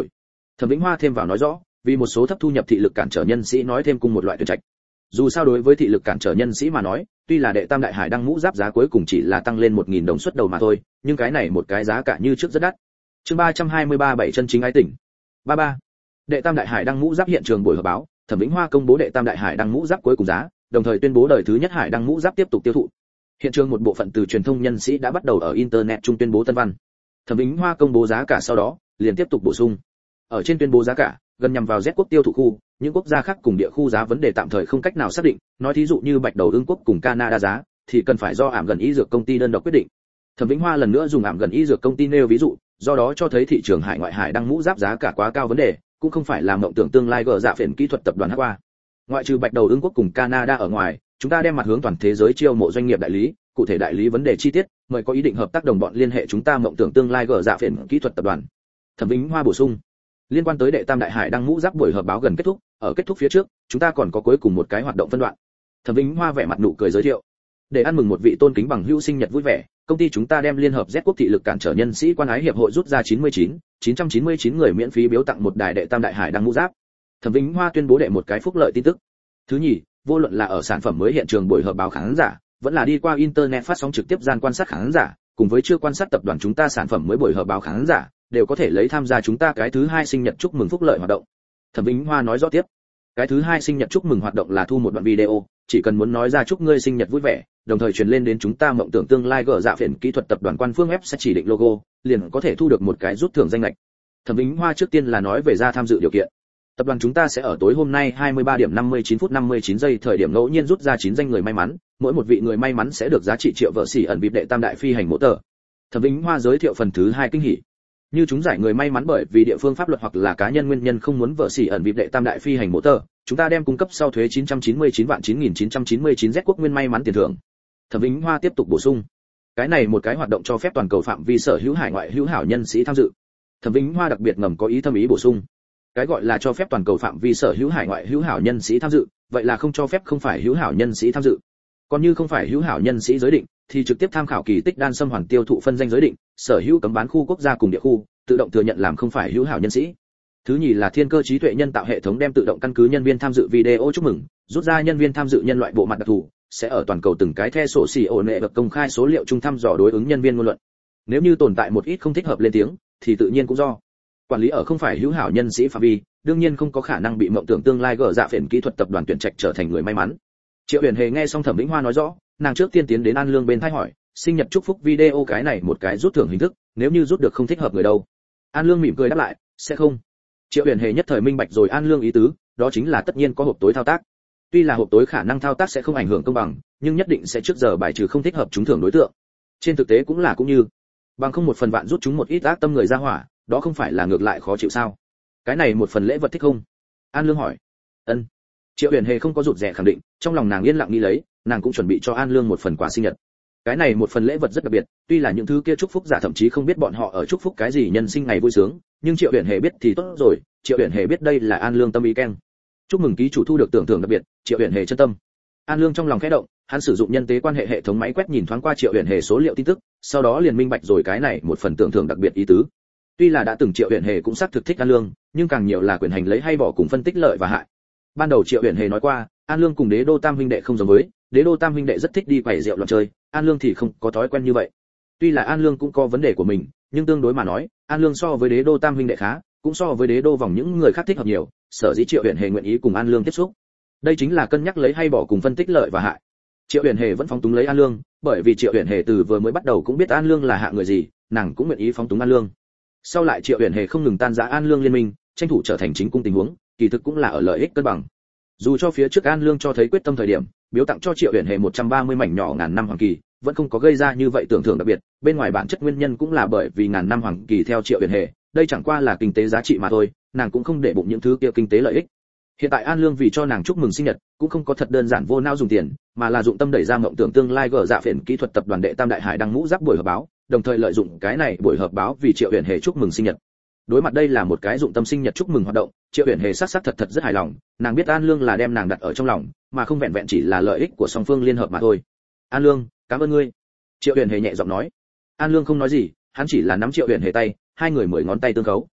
Thẩm Vĩnh Hoa thêm vào nói rõ, vì một số thấp thu nhập thị lực cản trở nhân sĩ nói thêm cùng một loại tuyển trạch. Dù sao đối với thị lực cản trở nhân sĩ mà nói, tuy là đệ tam đại hải đăng mũ giáp giá cuối cùng chỉ là tăng lên một nghìn đồng suất đầu mà thôi, nhưng cái này một cái giá cả như trước rất đắt. Chương ba trăm hai mươi ba bảy chân chính ái tỉnh. ba ba. Đệ tam đại hải đăng mũ giáp hiện trường buổi họp báo, Thẩm Vĩnh Hoa công bố đệ tam đại hải đăng mũ giáp cuối cùng giá, đồng thời tuyên bố đời thứ nhất hải đăng mũ giáp tiếp tục tiêu thụ. Hiện trường một bộ phận từ truyền thông nhân sĩ đã bắt đầu ở internet trung tuyên bố tân văn. Thẩm Vĩnh Hoa công bố giá cả sau đó, liền tiếp tục bổ sung. Ở trên tuyên bố giá cả, gần nhằm vào Z quốc tiêu thụ khu, những quốc gia khác cùng địa khu giá vấn đề tạm thời không cách nào xác định, nói thí dụ như Bạch Đầu Ưng quốc cùng Canada giá, thì cần phải do ảm gần y dược công ty đơn độc quyết định. Thẩm Vĩnh Hoa lần nữa dùng ảm gần y dược công ty nêu ví dụ, do đó cho thấy thị trường hải ngoại hải đăng mũ giáp giá cả quá cao vấn đề, cũng không phải là mộng tưởng tương lai gỡ dạ phiền kỹ thuật tập đoàn Hắc qua. Ngoại trừ Bạch Đầu Ưng quốc cùng Canada ở ngoài, chúng ta đem mặt hướng toàn thế giới chiêu mộ doanh nghiệp đại lý, cụ thể đại lý vấn đề chi tiết, mời có ý định hợp tác đồng bọn liên hệ chúng ta mộng tưởng tương lai gỡ dạ phiền kỹ thuật tập đoàn. Thẩm Vĩnh Hoa bổ sung. Liên quan tới đệ tam đại hải đăng mũ giáp buổi họp báo gần kết thúc, ở kết thúc phía trước, chúng ta còn có cuối cùng một cái hoạt động phân đoạn. Thẩm Vĩnh Hoa vẻ mặt nụ cười giới thiệu. Để ăn mừng một vị tôn kính bằng hữu sinh nhật vui vẻ, công ty chúng ta đem liên hợp Z quốc thị lực cản trở nhân sĩ quan ái hiệp hội rút ra chín mươi chín, chín trăm chín mươi chín người miễn phí biếu tặng một đài đệ tam đại hải đăng mũ giáp. Thẩm Vĩnh Hoa tuyên bố đệ một cái phúc lợi tin tức. Thứ nhì, vô luận là ở sản phẩm mới hiện trường buổi họp báo khán giả, vẫn là đi qua internet phát sóng trực tiếp gian quan sát khán giả, cùng với chưa quan sát tập đoàn chúng ta sản phẩm mới buổi họp báo khán giả, đều có thể lấy tham gia chúng ta cái thứ hai sinh nhật chúc mừng phúc lợi hoạt động. Thẩm Vĩnh Hoa nói rõ tiếp. Cái thứ hai sinh nhật chúc mừng hoạt động là thu một đoạn video, chỉ cần muốn nói ra chúc ngươi sinh nhật vui vẻ, đồng thời truyền lên đến chúng ta mộng tưởng tương lai gỡ dạ phiền kỹ thuật tập đoàn quan phương web sẽ chỉ định logo, liền có thể thu được một cái rút thưởng danh lệch. Thẩm Vĩnh Hoa trước tiên là nói về ra tham dự điều kiện. Tập đoàn chúng ta sẽ ở tối hôm nay hai mươi ba điểm năm mươi chín phút năm mươi chín giây thời điểm ngẫu nhiên rút ra chín danh người may mắn, mỗi một vị người may mắn sẽ được giá trị triệu vợ xỉ ẩn vip đệ tam đại phi hành mỗ tờ. Thẩm Vĩnh Hoa giới thiệu phần thứ hai kinh hỉ. Như chúng giải người may mắn bởi vì địa phương pháp luật hoặc là cá nhân nguyên nhân không muốn vợ xỉ ẩn vip đệ tam đại phi hành mỗ tờ, chúng ta đem cung cấp sau thuế chín trăm chín mươi chín vạn chín nghìn chín trăm chín mươi chín Z quốc nguyên may mắn tiền thưởng. Thẩm Vĩnh Hoa tiếp tục bổ sung. Cái này một cái hoạt động cho phép toàn cầu phạm vi sở hữu hải ngoại hữu hảo nhân sĩ tham dự. Thẩm Vĩnh Hoa đặc biệt ngầm có ý thâm ý bổ sung. Cái gọi là cho phép toàn cầu phạm vi sở hữu hải ngoại hữu hảo nhân sĩ tham dự, vậy là không cho phép không phải hữu hảo nhân sĩ tham dự. Còn như không phải hữu hảo nhân sĩ giới định, thì trực tiếp tham khảo kỳ tích đan sâm hoàn tiêu thụ phân danh giới định, sở hữu cấm bán khu quốc gia cùng địa khu, tự động thừa nhận làm không phải hữu hảo nhân sĩ. Thứ nhì là thiên cơ trí tuệ nhân tạo hệ thống đem tự động căn cứ nhân viên tham dự video chúc mừng, rút ra nhân viên tham dự nhân loại bộ mặt đặc thù, sẽ ở toàn cầu từng cái the sổ xỉ ổn nệ được công khai số liệu trung thăm dò đối ứng nhân viên ngôn luận. Nếu như tồn tại một ít không thích hợp lên tiếng, thì tự nhiên cũng do quản lý ở không phải hữu hảo nhân sĩ phạm vi, đương nhiên không có khả năng bị mộng tưởng tương lai gỡ dạ phiền kỹ thuật tập đoàn tuyển trạch trở thành người may mắn. Triệu Huyền Hề nghe xong Thẩm Vĩnh Hoa nói rõ, nàng trước tiên tiến đến An Lương bên thay hỏi, sinh nhật chúc phúc video cái này một cái rút thưởng hình thức, nếu như rút được không thích hợp người đâu. An Lương mỉm cười đáp lại, sẽ không. Triệu Huyền Hề nhất thời minh bạch rồi An Lương ý tứ, đó chính là tất nhiên có hộp tối thao tác. Tuy là hộp tối khả năng thao tác sẽ không ảnh hưởng công bằng, nhưng nhất định sẽ trước giờ bài trừ không thích hợp trúng thưởng đối tượng. Trên thực tế cũng là cũng như, bằng không một phần vạn rút chúng một ít ác tâm người ra hỏa, đó không phải là ngược lại khó chịu sao? Cái này một phần lễ vật thích không? An Lương hỏi. Ân. Triệu Huyền Hề không có rụt rè khẳng định, trong lòng nàng yên lặng nghĩ lấy, nàng cũng chuẩn bị cho An Lương một phần quà sinh nhật. Cái này một phần lễ vật rất đặc biệt, tuy là những thứ kia chúc phúc giả thậm chí không biết bọn họ ở chúc phúc cái gì nhân sinh ngày vui sướng, nhưng Triệu Huyền Hề biết thì tốt rồi, Triệu Huyền Hề biết đây là An Lương tâm ý keng. Chúc mừng ký chủ thu được tưởng thưởng đặc biệt, Triệu Huyền Hề chân tâm. An Lương trong lòng khẽ động, hắn sử dụng nhân tế quan hệ hệ thống máy quét nhìn thoáng qua Triệu Huyền Hề số liệu tin tức, sau đó liền minh bạch rồi cái này một phần tưởng thưởng đặc biệt ý tứ. Tuy là đã từng Triệu Huyền Hề cũng xác thực thích An Lương, nhưng càng nhiều là quyền hành lấy hay bỏ cùng phân tích lợi và hại. Ban đầu Triệu Huyền Hề nói qua, An Lương cùng Đế Đô Tam huynh đệ không giống với, Đế Đô Tam huynh đệ rất thích đi quẩy rượu loạn chơi, An Lương thì không có thói quen như vậy. Tuy là An Lương cũng có vấn đề của mình, nhưng tương đối mà nói, An Lương so với Đế Đô Tam huynh đệ khá, cũng so với Đế Đô vòng những người khác thích hợp nhiều, sở dĩ Triệu Huyền Hề nguyện ý cùng An Lương tiếp xúc. Đây chính là cân nhắc lấy hay bỏ cùng phân tích lợi và hại. Triệu Huyền Hề vẫn phóng túng lấy An Lương, bởi vì Triệu Huyền Hề từ vừa mới bắt đầu cũng biết An Lương là hạ người gì, nàng cũng nguyện ý phóng túng An Lương. Sau lại Triệu Huyền Hề không ngừng tan rã An Lương liên minh, tranh thủ trở thành chính cung tình huống, kỳ thực cũng là ở lợi ích cân bằng. Dù cho phía trước An Lương cho thấy quyết tâm thời điểm, biếu tặng cho Triệu Huyền Hề một trăm ba mươi mảnh nhỏ ngàn năm hoàng kỳ, vẫn không có gây ra như vậy tưởng thưởng đặc biệt, bên ngoài bản chất nguyên nhân cũng là bởi vì ngàn năm hoàng kỳ theo Triệu Huyền Hề, đây chẳng qua là kinh tế giá trị mà thôi, nàng cũng không để bụng những thứ kia kinh tế lợi ích. Hiện tại An Lương vì cho nàng chúc mừng sinh nhật, cũng không có thật đơn giản vô não dùng tiền, mà là dụng tâm đẩy ra mộng tưởng tương lai gỡ dạ phiền kỹ thuật tập đoàn đệ tam đại hải đăng mũ giáp buổi họp báo, đồng thời lợi dụng cái này buổi họp báo vì Triệu Huyền Hề chúc mừng sinh nhật. Đối mặt đây là một cái dụng tâm sinh nhật chúc mừng hoạt động, Triệu Huyền Hề sắc sắc thật thật rất hài lòng, nàng biết An Lương là đem nàng đặt ở trong lòng, mà không vẹn vẹn chỉ là lợi ích của song phương liên hợp mà thôi. An Lương, cảm ơn ngươi. Triệu Huyền Hề nhẹ giọng nói. An Lương không nói gì, hắn chỉ là nắm Triệu Huyền Hề tay, hai người mười ngón tay tương khấu.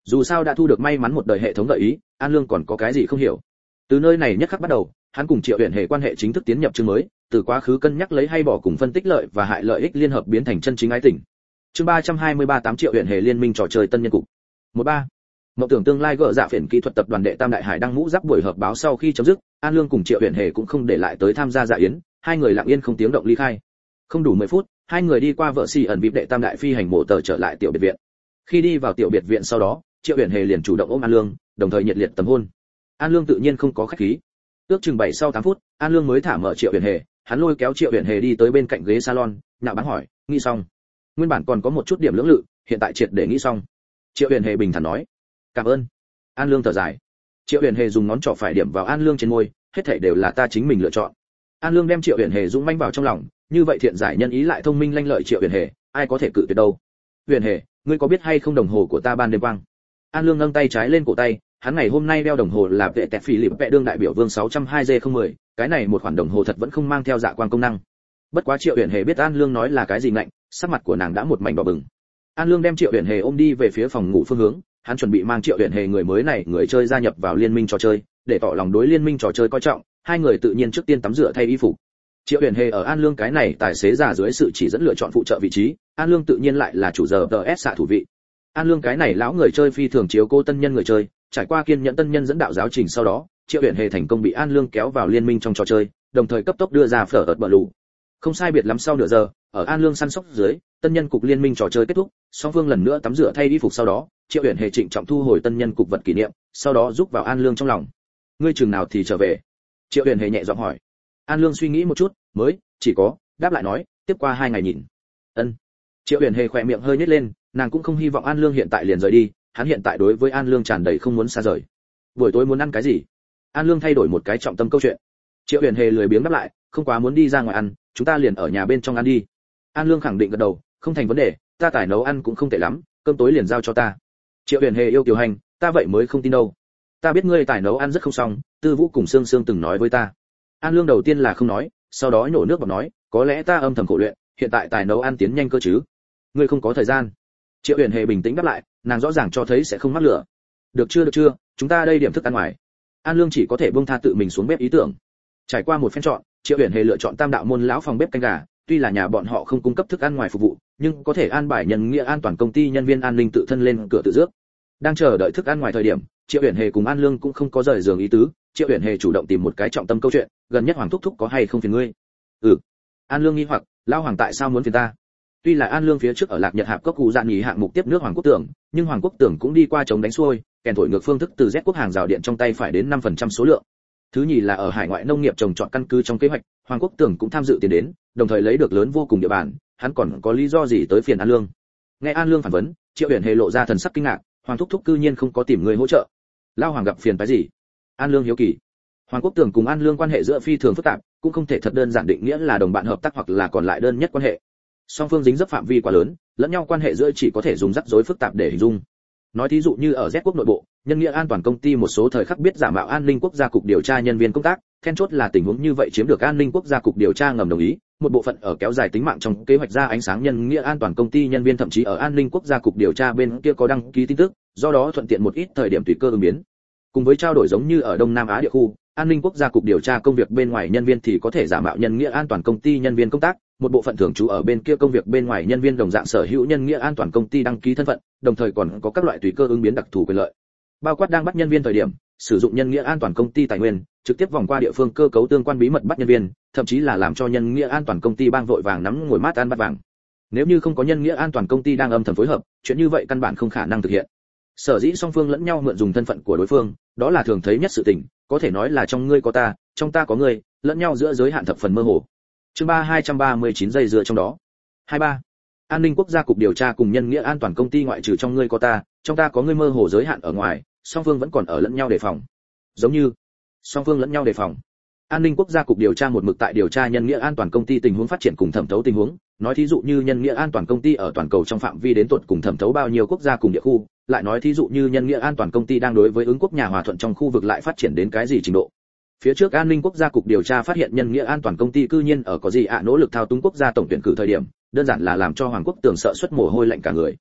Dù sao đã thu được may mắn một đời hệ thống gợi ý, An Lương còn có cái gì không hiểu. Từ nơi này nhất khắc bắt đầu, hắn cùng Triệu Uyển Hề quan hệ chính thức tiến nhập chương mới, từ quá khứ cân nhắc lấy hay bỏ cùng phân tích lợi và hại lợi ích liên hợp biến thành chân chính ái tình. Chương ba trăm hai mươi ba tám Triệu Uyển Hề liên minh trò chơi tân nhân cục. một ba Mộng tưởng tương lai gỡ dạ phiền kỹ thuật tập đoàn đệ tam đại hải đăng mũ giáp buổi họp báo sau khi chấm dứt, An Lương cùng Triệu Uyển Hề cũng không để lại tới tham gia dạ yến, hai người lặng yên không tiếng động ly khai. Không đủ mười phút, hai người đi qua vợ xì ẩn vip đệ tam đại phi hành mộ tờ trở lại tiểu biệt viện. Khi đi vào tiểu biệt viện sau đó, Triệu Uyển Hề liền chủ động ôm An Lương, đồng thời nhiệt liệt tầm hôn. An Lương tự nhiên không có khách khí. Ước chừng bảy sau tám phút, An Lương mới thả mở Triệu Uyển Hề, hắn lôi kéo Triệu Uyển Hề đi tới bên cạnh ghế salon, nhạo báng hỏi, "Nghĩ xong?" Nguyên bản còn có một chút điểm lưỡng lự, hiện tại triệt để nghĩ xong. Triệu Uyển Hề bình thản nói, "Cảm ơn." An Lương thở dài. Triệu Uyển Hề dùng ngón trỏ phải điểm vào An Lương trên môi, "Hết thảy đều là ta chính mình lựa chọn." An Lương đem Triệu Uyển Hề dũng mãnh vào trong lòng, như vậy thiện giải nhân ý lại thông minh lanh lợi Triệu Uyển Hề, ai có thể cự tuyệt đâu. "Uyển Hề, ngươi có biết hay không đồng hồ của ta ban đêm quang?" An Lương nâng tay trái lên cổ tay, hắn ngày hôm nay đeo đồng hồ là vệ tẹt phỉ lịp vệ đương đại biểu vương sáu trăm hai G không một, cái này một khoản đồng hồ thật vẫn không mang theo dạ quang công năng. Bất quá Triệu Uyển Hề biết An Lương nói là cái gì ngạnh, sắc mặt của nàng đã một mảnh đỏ bừng. An Lương đem Triệu Uyển Hề ôm đi về phía phòng ngủ phương hướng, hắn chuẩn bị mang Triệu Uyển Hề người mới này người chơi gia nhập vào liên minh trò chơi, để tỏ lòng đối liên minh trò chơi coi trọng, hai người tự nhiên trước tiên tắm rửa thay y phục. Triệu Uyển Hề ở An Lương cái này tài xế già dưới sự chỉ dẫn lựa chọn phụ trợ vị trí, An Lương tự nhiên lại là chủ giờ tê ét xạ thủ vị. An Lương cái này lão người chơi phi thường chiếu cố tân nhân người chơi, trải qua kiên nhẫn tân nhân dẫn đạo giáo trình sau đó, Triệu Uyển Hề thành công bị An Lương kéo vào liên minh trong trò chơi, đồng thời cấp tốc đưa ra phở ợt bờ lù. Không sai biệt lắm sau nửa giờ, ở An Lương săn sóc dưới, tân nhân cục liên minh trò chơi kết thúc, song phương lần nữa tắm rửa thay y phục sau đó, Triệu Uyển Hề trịnh trọng thu hồi tân nhân cục vật kỷ niệm, sau đó giúp vào An Lương trong lòng. "Ngươi chừng nào thì trở về?" Triệu Uyển Hề nhẹ giọng hỏi. An Lương suy nghĩ một chút, mới chỉ có đáp lại nói, "Tiếp qua hai ngày nhìn." Ân. Triệu Uyển Hề khỏe miệng hơi nhếch lên, nàng cũng không hy vọng An Lương hiện tại liền rời đi, hắn hiện tại đối với An Lương tràn đầy không muốn xa rời. "Buổi tối muốn ăn cái gì?" An Lương thay đổi một cái trọng tâm câu chuyện. Triệu Uyển Hề lười biếng đáp lại, "Không quá muốn đi ra ngoài ăn, chúng ta liền ở nhà bên trong ăn đi." An Lương khẳng định gật đầu, "Không thành vấn đề, ta tài nấu ăn cũng không tệ lắm, cơm tối liền giao cho ta." Triệu Uyển Hề yêu kiều hành, "Ta vậy mới không tin đâu. Ta biết ngươi tài nấu ăn rất không xong, Tư Vũ cùng Sương Sương từng nói với ta." An Lương đầu tiên là không nói, sau đó nhổ nước bọt nói, "Có lẽ ta âm thầm khổ luyện, hiện tại tài nấu ăn tiến nhanh cơ chứ. Ngươi không có thời gian." Triệu Uyển Hề bình tĩnh đáp lại, nàng rõ ràng cho thấy sẽ không mắc lửa. "Được chưa được chưa, chúng ta đây điểm thức ăn ngoài." An Lương chỉ có thể buông tha tự mình xuống bếp ý tưởng. Trải qua một phen chọn, Triệu Uyển Hề lựa chọn Tam đạo môn lão phòng bếp canh gà, tuy là nhà bọn họ không cung cấp thức ăn ngoài phục vụ, nhưng có thể an bài nhân nghĩa an toàn công ty nhân viên an ninh tự thân lên cửa tự rước. Đang chờ đợi thức ăn ngoài thời điểm, Triệu Uyển Hề cùng An Lương cũng không có rời giường ý tứ, Triệu Uyển Hề chủ động tìm một cái trọng tâm câu chuyện, "Gần nhất Hoàng thúc thúc có hay không phiền ngươi?" "Ừ." An Lương nghi hoặc, "Lão Hoàng tại sao muốn phiền ta?" Tuy là An Lương phía trước ở Lạc Nhật Hạp Cốc cụ dạn nghỉ hạng mục tiếp nước Hoàng Quốc Tưởng, nhưng Hoàng Quốc Tưởng cũng đi qua chống đánh xuôi, kèn thổi ngược phương thức từ Z quốc hàng rào điện trong tay phải đến năm phần trăm số lượng. Thứ nhì là ở hải ngoại nông nghiệp trồng trọt căn cứ trong kế hoạch, Hoàng Quốc Tưởng cũng tham dự tiền đến, đồng thời lấy được lớn vô cùng địa bàn, hắn còn có lý do gì tới phiền An Lương? Nghe An Lương phản vấn, Triệu Uyển Hề lộ ra thần sắc kinh ngạc, "Hoàng thúc thúc cư nhiên không có tìm người hỗ trợ. Lao Hoàng gặp phiền cái gì?" An Lương hiếu kỳ. Hoàng Quốc Tưởng cùng An Lương quan hệ giữa phi thường phức tạp, cũng không thể thật đơn giản định nghĩa là đồng bạn hợp tác hoặc là còn lại đơn nhất quan hệ. Song phương dính dấp phạm vi quá lớn, lẫn nhau quan hệ giữa chỉ có thể dùng rắc rối phức tạp để hình dung. Nói thí dụ như ở Z quốc nội bộ, nhân nghĩa an toàn công ty một số thời khắc biết giả mạo an ninh quốc gia cục điều tra nhân viên công tác, then chốt là tình huống như vậy chiếm được an ninh quốc gia cục điều tra ngầm đồng ý, một bộ phận ở kéo dài tính mạng trong kế hoạch ra ánh sáng nhân nghĩa an toàn công ty nhân viên thậm chí ở an ninh quốc gia cục điều tra bên kia có đăng ký tin tức, do đó thuận tiện một ít thời điểm tùy cơ ứng biến. Cùng với trao đổi giống như ở Đông Nam Á địa khu, an ninh quốc gia cục điều tra công việc bên ngoài nhân viên thì có thể giả mạo nhân nghĩa an toàn công ty nhân viên công tác, một bộ phận thường trú ở bên kia công việc bên ngoài nhân viên đồng dạng sở hữu nhân nghĩa an toàn công ty đăng ký thân phận, đồng thời còn có các loại tùy cơ ứng biến đặc thù quyền lợi. Bao quát đang bắt nhân viên thời điểm, sử dụng nhân nghĩa an toàn công ty tài nguyên, trực tiếp vòng qua địa phương cơ cấu tương quan bí mật bắt nhân viên, thậm chí là làm cho nhân nghĩa an toàn công ty bang vội vàng nắm ngồi mát ăn bắt vàng. Nếu như không có nhân nghĩa an toàn công ty đang âm thầm phối hợp, chuyện như vậy căn bản không khả năng thực hiện. Sở dĩ song phương lẫn nhau mượn dùng thân phận của đối phương, đó là thường thấy nhất sự tình, có thể nói là trong ngươi có ta, trong ta có ngươi, lẫn nhau giữa giới hạn thập phần mơ hồ. Chương ba hai trăm ba mươi chín giây dựa trong đó. hai ba An ninh quốc gia cục điều tra cùng nhân nghĩa an toàn công ty ngoại trừ trong ngươi có ta, trong ta có ngươi mơ hồ giới hạn ở ngoài, song phương vẫn còn ở lẫn nhau đề phòng. Giống như song phương lẫn nhau đề phòng. An ninh quốc gia cục điều tra một mực tại điều tra nhân nghĩa an toàn công ty tình huống phát triển cùng thẩm thấu tình huống, nói thí dụ như nhân nghĩa an toàn công ty ở toàn cầu trong phạm vi đến tuột cùng thẩm thấu bao nhiêu quốc gia cùng địa khu, lại nói thí dụ như nhân nghĩa an toàn công ty đang đối với ứng quốc nhà hòa thuận trong khu vực lại phát triển đến cái gì trình độ. Phía trước an ninh quốc gia cục điều tra phát hiện nhân nghĩa an toàn công ty cư nhiên ở có gì ạ nỗ lực thao túng quốc gia tổng tuyển cử thời điểm, đơn giản là làm cho Hoàng Quốc Tưởng sợ xuất mồ hôi lạnh cả người.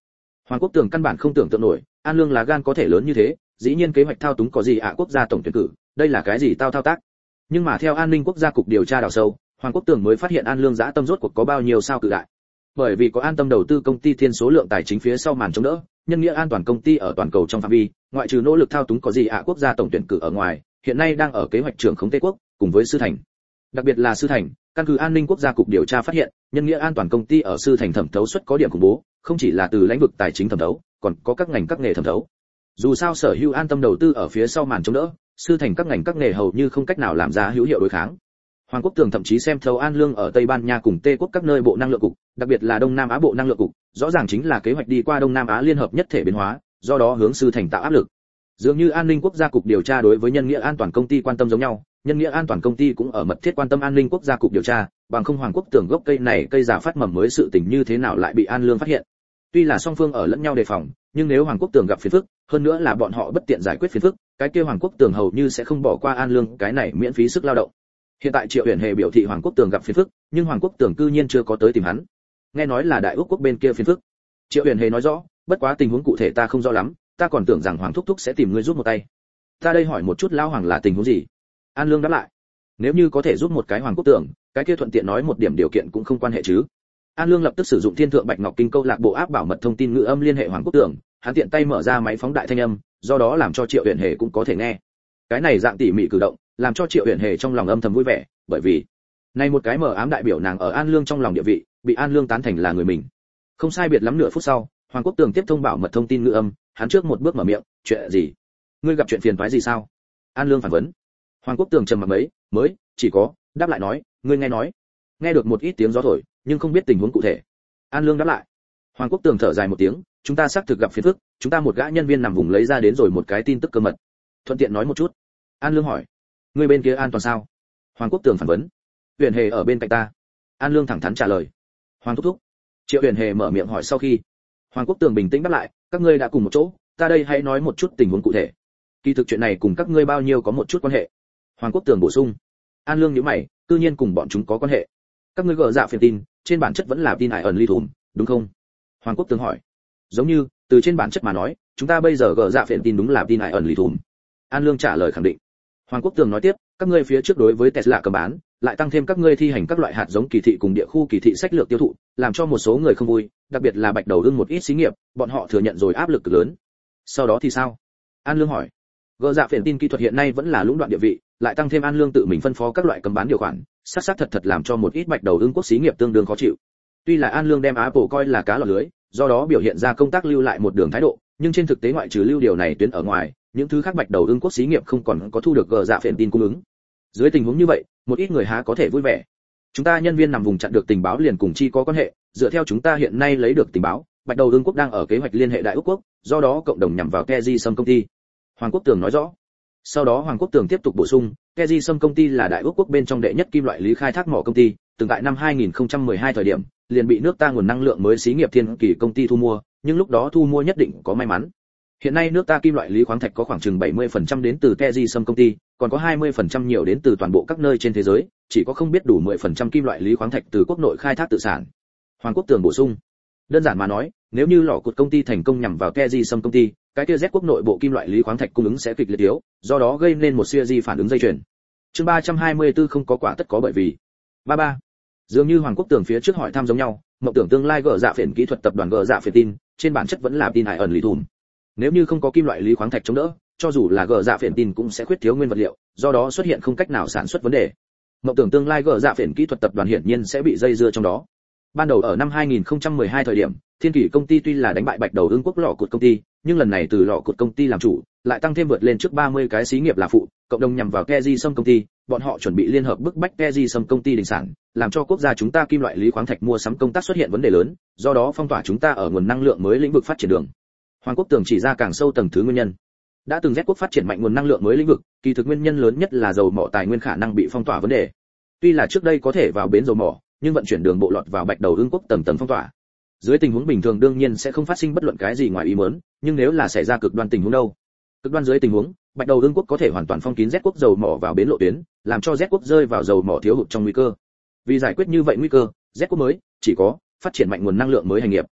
Hoàng Quốc Tường căn bản không tưởng tượng nổi, An Lương lá gan có thể lớn như thế, dĩ nhiên kế hoạch thao túng có gì ạ quốc gia tổng tuyển cử, đây là cái gì tao thao tác. Nhưng mà theo An ninh quốc gia cục điều tra đào sâu, Hoàng Quốc Tường mới phát hiện An Lương dã tâm rốt cuộc có bao nhiêu sao cự đại. Bởi vì có An Tâm đầu tư công ty thiên số lượng tài chính phía sau màn chống đỡ, nhân nghĩa an toàn công ty ở toàn cầu trong phạm vi, ngoại trừ nỗ lực thao túng có gì ạ quốc gia tổng tuyển cử ở ngoài, hiện nay đang ở kế hoạch trưởng khống Tây quốc, cùng với Sư Thành. Đặc biệt là Sư Thành, căn cứ An ninh quốc gia cục điều tra phát hiện, nhân nghĩa an toàn công ty ở Sư Thành thẩm thấu suất có điểm khủng bố, không chỉ là từ lĩnh vực tài chính thẩm thấu, còn có các ngành các nghề thẩm thấu. Dù sao Sở Hữu An Tâm đầu tư ở phía sau màn chống đỡ, Sư Thành các ngành các nghề hầu như không cách nào làm ra hữu hiệu đối kháng. Hoàng Quốc Tường thậm chí xem thấu An Lương ở Tây Ban Nha cùng Tây quốc các nơi bộ năng lượng cục, đặc biệt là Đông Nam Á bộ năng lượng cục, rõ ràng chính là kế hoạch đi qua Đông Nam Á liên hợp nhất thể biến hóa, do đó hướng Sư Thành tạo áp lực. Dường như An ninh quốc gia cục điều tra đối với nhân nghĩa an toàn công ty quan tâm giống nhau, nhân nghĩa an toàn công ty cũng ở mật thiết quan tâm An ninh quốc gia cục điều tra, bằng không Hoàng Quốc Tường gốc cây này cây giả phát mầm mới sự tình như thế nào lại bị An Lương phát hiện. Tuy là song phương ở lẫn nhau đề phòng, nhưng nếu Hoàng Quốc Tường gặp phiền phức, hơn nữa là bọn họ bất tiện giải quyết phiền phức, cái kia Hoàng Quốc Tường hầu như sẽ không bỏ qua An Lương cái này miễn phí sức lao động. Hiện tại Triệu Uyển Hề biểu thị Hoàng Quốc Tường gặp phiền phức, nhưng Hoàng Quốc Tường cư nhiên chưa có tới tìm hắn. Nghe nói là Đại Úc quốc bên kia phiền phức. Triệu Uyển Hề nói rõ, bất quá tình huống cụ thể ta không rõ lắm, ta còn tưởng rằng Hoàng thúc thúc sẽ tìm ngươi giúp một tay. Ta đây hỏi một chút lão Hoàng là tình huống gì? An Lương đáp lại, nếu như có thể giúp một cái Hoàng Quốc Tường, cái kia thuận tiện nói một điểm điều kiện cũng không quan hệ chứ. An Lương lập tức sử dụng Thiên Thượng Bạch Ngọc Kinh câu lạc bộ áp bảo mật thông tin ngữ âm liên hệ Hoàng Quốc Tường, hắn tiện tay mở ra máy phóng đại thanh âm, do đó làm cho Triệu Uyển Hề cũng có thể nghe. Cái này dạng tỉ mỉ cử động, làm cho Triệu Uyển Hề trong lòng âm thầm vui vẻ, bởi vì này một cái mở ám đại biểu nàng ở An Lương trong lòng địa vị, bị An Lương tán thành là người mình. Không sai biệt lắm nửa phút sau, Hoàng Quốc Tường tiếp thông bảo mật thông tin ngữ âm, hắn trước một bước mở miệng, chuyện gì? Ngươi gặp chuyện phiền toái gì sao? An Lương phản vấn. Hoàng Quốc Tường trầm mặc mấy, mới chỉ có đáp lại nói, ngươi nghe nói. Nghe được một ít tiếng gió thổi, nhưng không biết tình huống cụ thể. An Lương đáp lại. Hoàng Quốc Tường thở dài một tiếng, chúng ta xác thực gặp phiền phức, chúng ta một gã nhân viên nằm vùng lấy ra đến rồi một cái tin tức cơ mật. Thuận tiện nói một chút. An Lương hỏi, ngươi bên kia an toàn sao? Hoàng Quốc Tường phản vấn. Uyển Hề ở bên cạnh ta. An Lương thẳng thắn trả lời. Hoàng thúc thúc. Triệu Uyển Hề mở miệng hỏi sau khi. Hoàng Quốc Tường bình tĩnh đáp lại, các ngươi đã cùng một chỗ, ta đây hãy nói một chút tình huống cụ thể. Kỳ thực chuyện này cùng các ngươi bao nhiêu có một chút quan hệ. Hoàng Quốc Tường bổ sung. An Lương nhíu mày, tự nhiên cùng bọn chúng có quan hệ. Các ngươi gỡ dạ phiền tin, trên bản chất vẫn là tin ải ẩn ly thùm, đúng không? Hoàng Quốc Tường hỏi. Giống như, từ trên bản chất mà nói, chúng ta bây giờ gỡ dạ phiền tin đúng là tin ải ẩn ly thùm. An Lương trả lời khẳng định. Hoàng Quốc Tường nói tiếp, các ngươi phía trước đối với Tesla cầm bán, lại tăng thêm các ngươi thi hành các loại hạt giống kỳ thị cùng địa khu kỳ thị sách lược tiêu thụ, làm cho một số người không vui, đặc biệt là bạch đầu ưng một ít xí nghiệp, bọn họ thừa nhận rồi áp lực cực lớn. Sau đó thì sao? An Lương hỏi. Gỡ dạ phiền tin kỹ thuật hiện nay vẫn là lũng đoạn địa vị, lại tăng thêm An Lương tự mình phân phó các loại cầm bán điều khoản, xác xác thật thật làm cho một ít bạch đầu ưng quốc xí nghiệp tương đương khó chịu. Tuy là An Lương đem Apple coi là cá lọt lưới, do đó biểu hiện ra công tác lưu lại một đường thái độ, nhưng trên thực tế ngoại trừ lưu điều này tuyến ở ngoài, những thứ khác bạch đầu ưng quốc xí nghiệp không còn có thu được gờ dạ phiền tin cung ứng. Dưới tình huống như vậy, một ít người há có thể vui vẻ. Chúng ta nhân viên nằm vùng chặn được tình báo liền cùng chi có quan hệ, dựa theo chúng ta hiện nay lấy được tình báo, bạch đầu ưng quốc đang ở kế hoạch liên hệ Đại Úc quốc, do đó cộng đồng nhằm vào Keji Sâm công ty. Hoàng Quốc Tường nói rõ. Sau đó Hoàng Quốc Tường tiếp tục bổ sung, Keji Sâm công ty là Đại Úc quốc bên trong đệ nhất kim loại lý khai thác mỏ công ty, từng tại năm hai nghìn không trăm mười hai thời điểm, liền bị nước ta nguồn năng lượng mới xí nghiệp Thiên Kỳ công ty thu mua, nhưng lúc đó thu mua nhất định có may mắn. Hiện nay nước ta kim loại lý khoáng thạch có khoảng chừng bảy mươi phần trăm đến từ Keji Sâm công ty, còn có hai mươi phần trăm nhiều đến từ toàn bộ các nơi trên thế giới, chỉ có không biết đủ mười phần trăm kim loại lý khoáng thạch từ quốc nội khai thác tự sản. Hoàng Quốc Tường bổ sung, đơn giản mà nói, nếu như lò cụt công ty thành công nhằm vào Keji Sâm công ty, cái kia Z quốc nội bộ kim loại lý khoáng thạch cung ứng sẽ kịch liệt yếu, do đó gây nên một series phản ứng dây chuyền. Chương ba trăm hai mươi tư không có quả tất có bởi vì. ba ba. Dường như Hoàng Quốc Tường phía trước hỏi thăm giống nhau, mộng tưởng tương lai gỡ dạ phiền kỹ thuật tập đoàn gỡ dạ phiền tin, trên bản chất vẫn là tin ải ẩn lý thùm. Nếu như không có kim loại lý khoáng thạch chống đỡ, cho dù là gỡ dạ phiền tin cũng sẽ khuyết thiếu nguyên vật liệu, do đó xuất hiện không cách nào sản xuất vấn đề. Mộng tưởng tương lai gỡ dạ phiền kỹ thuật tập đoàn hiển nhiên sẽ bị dây dưa trong đó. Ban đầu ở năm hai nghìn không trăm mười hai thời điểm, Thiên Kỳ công ty tuy là đánh bại bạch đầu ưng quốc lọ cụt công ty, nhưng lần này từ lọ cụt công ty làm chủ, lại tăng thêm vượt lên trước ba mươi cái xí nghiệp là phụ, cộng đồng nhằm vào Keji Sâm công ty, bọn họ chuẩn bị liên hợp bức bách Keji Sâm công ty đình sản, làm cho quốc gia chúng ta kim loại lý khoáng thạch mua sắm công tác xuất hiện vấn đề lớn, do đó phong tỏa chúng ta ở nguồn năng lượng mới lĩnh vực phát triển đường. Hoàng Quốc Tường chỉ ra càng sâu tầng thứ nguyên nhân. Đã từng Z quốc phát triển mạnh nguồn năng lượng mới lĩnh vực, kỳ thực nguyên nhân lớn nhất là dầu mỏ tài nguyên khả năng bị phong tỏa vấn đề. Tuy là trước đây có thể vào bến dầu mỏ, nhưng vận chuyển đường bộ lọt vào bạch đầu ưng quốc tầng tầng phong tỏa. Dưới tình huống bình thường đương nhiên sẽ không phát sinh bất luận cái gì ngoài ý muốn, nhưng nếu là xảy ra cực đoan tình huống đâu? Cực đoan dưới tình huống, bạch đầu ưng quốc có thể hoàn toàn phong kín Z quốc dầu mỏ vào bến lộ tuyến, làm cho Z quốc rơi vào dầu mỏ thiếu hụt trong nguy cơ. Vì giải quyết như vậy nguy cơ, Z quốc mới chỉ có phát triển mạnh nguồn năng lượng mới hành nghiệp.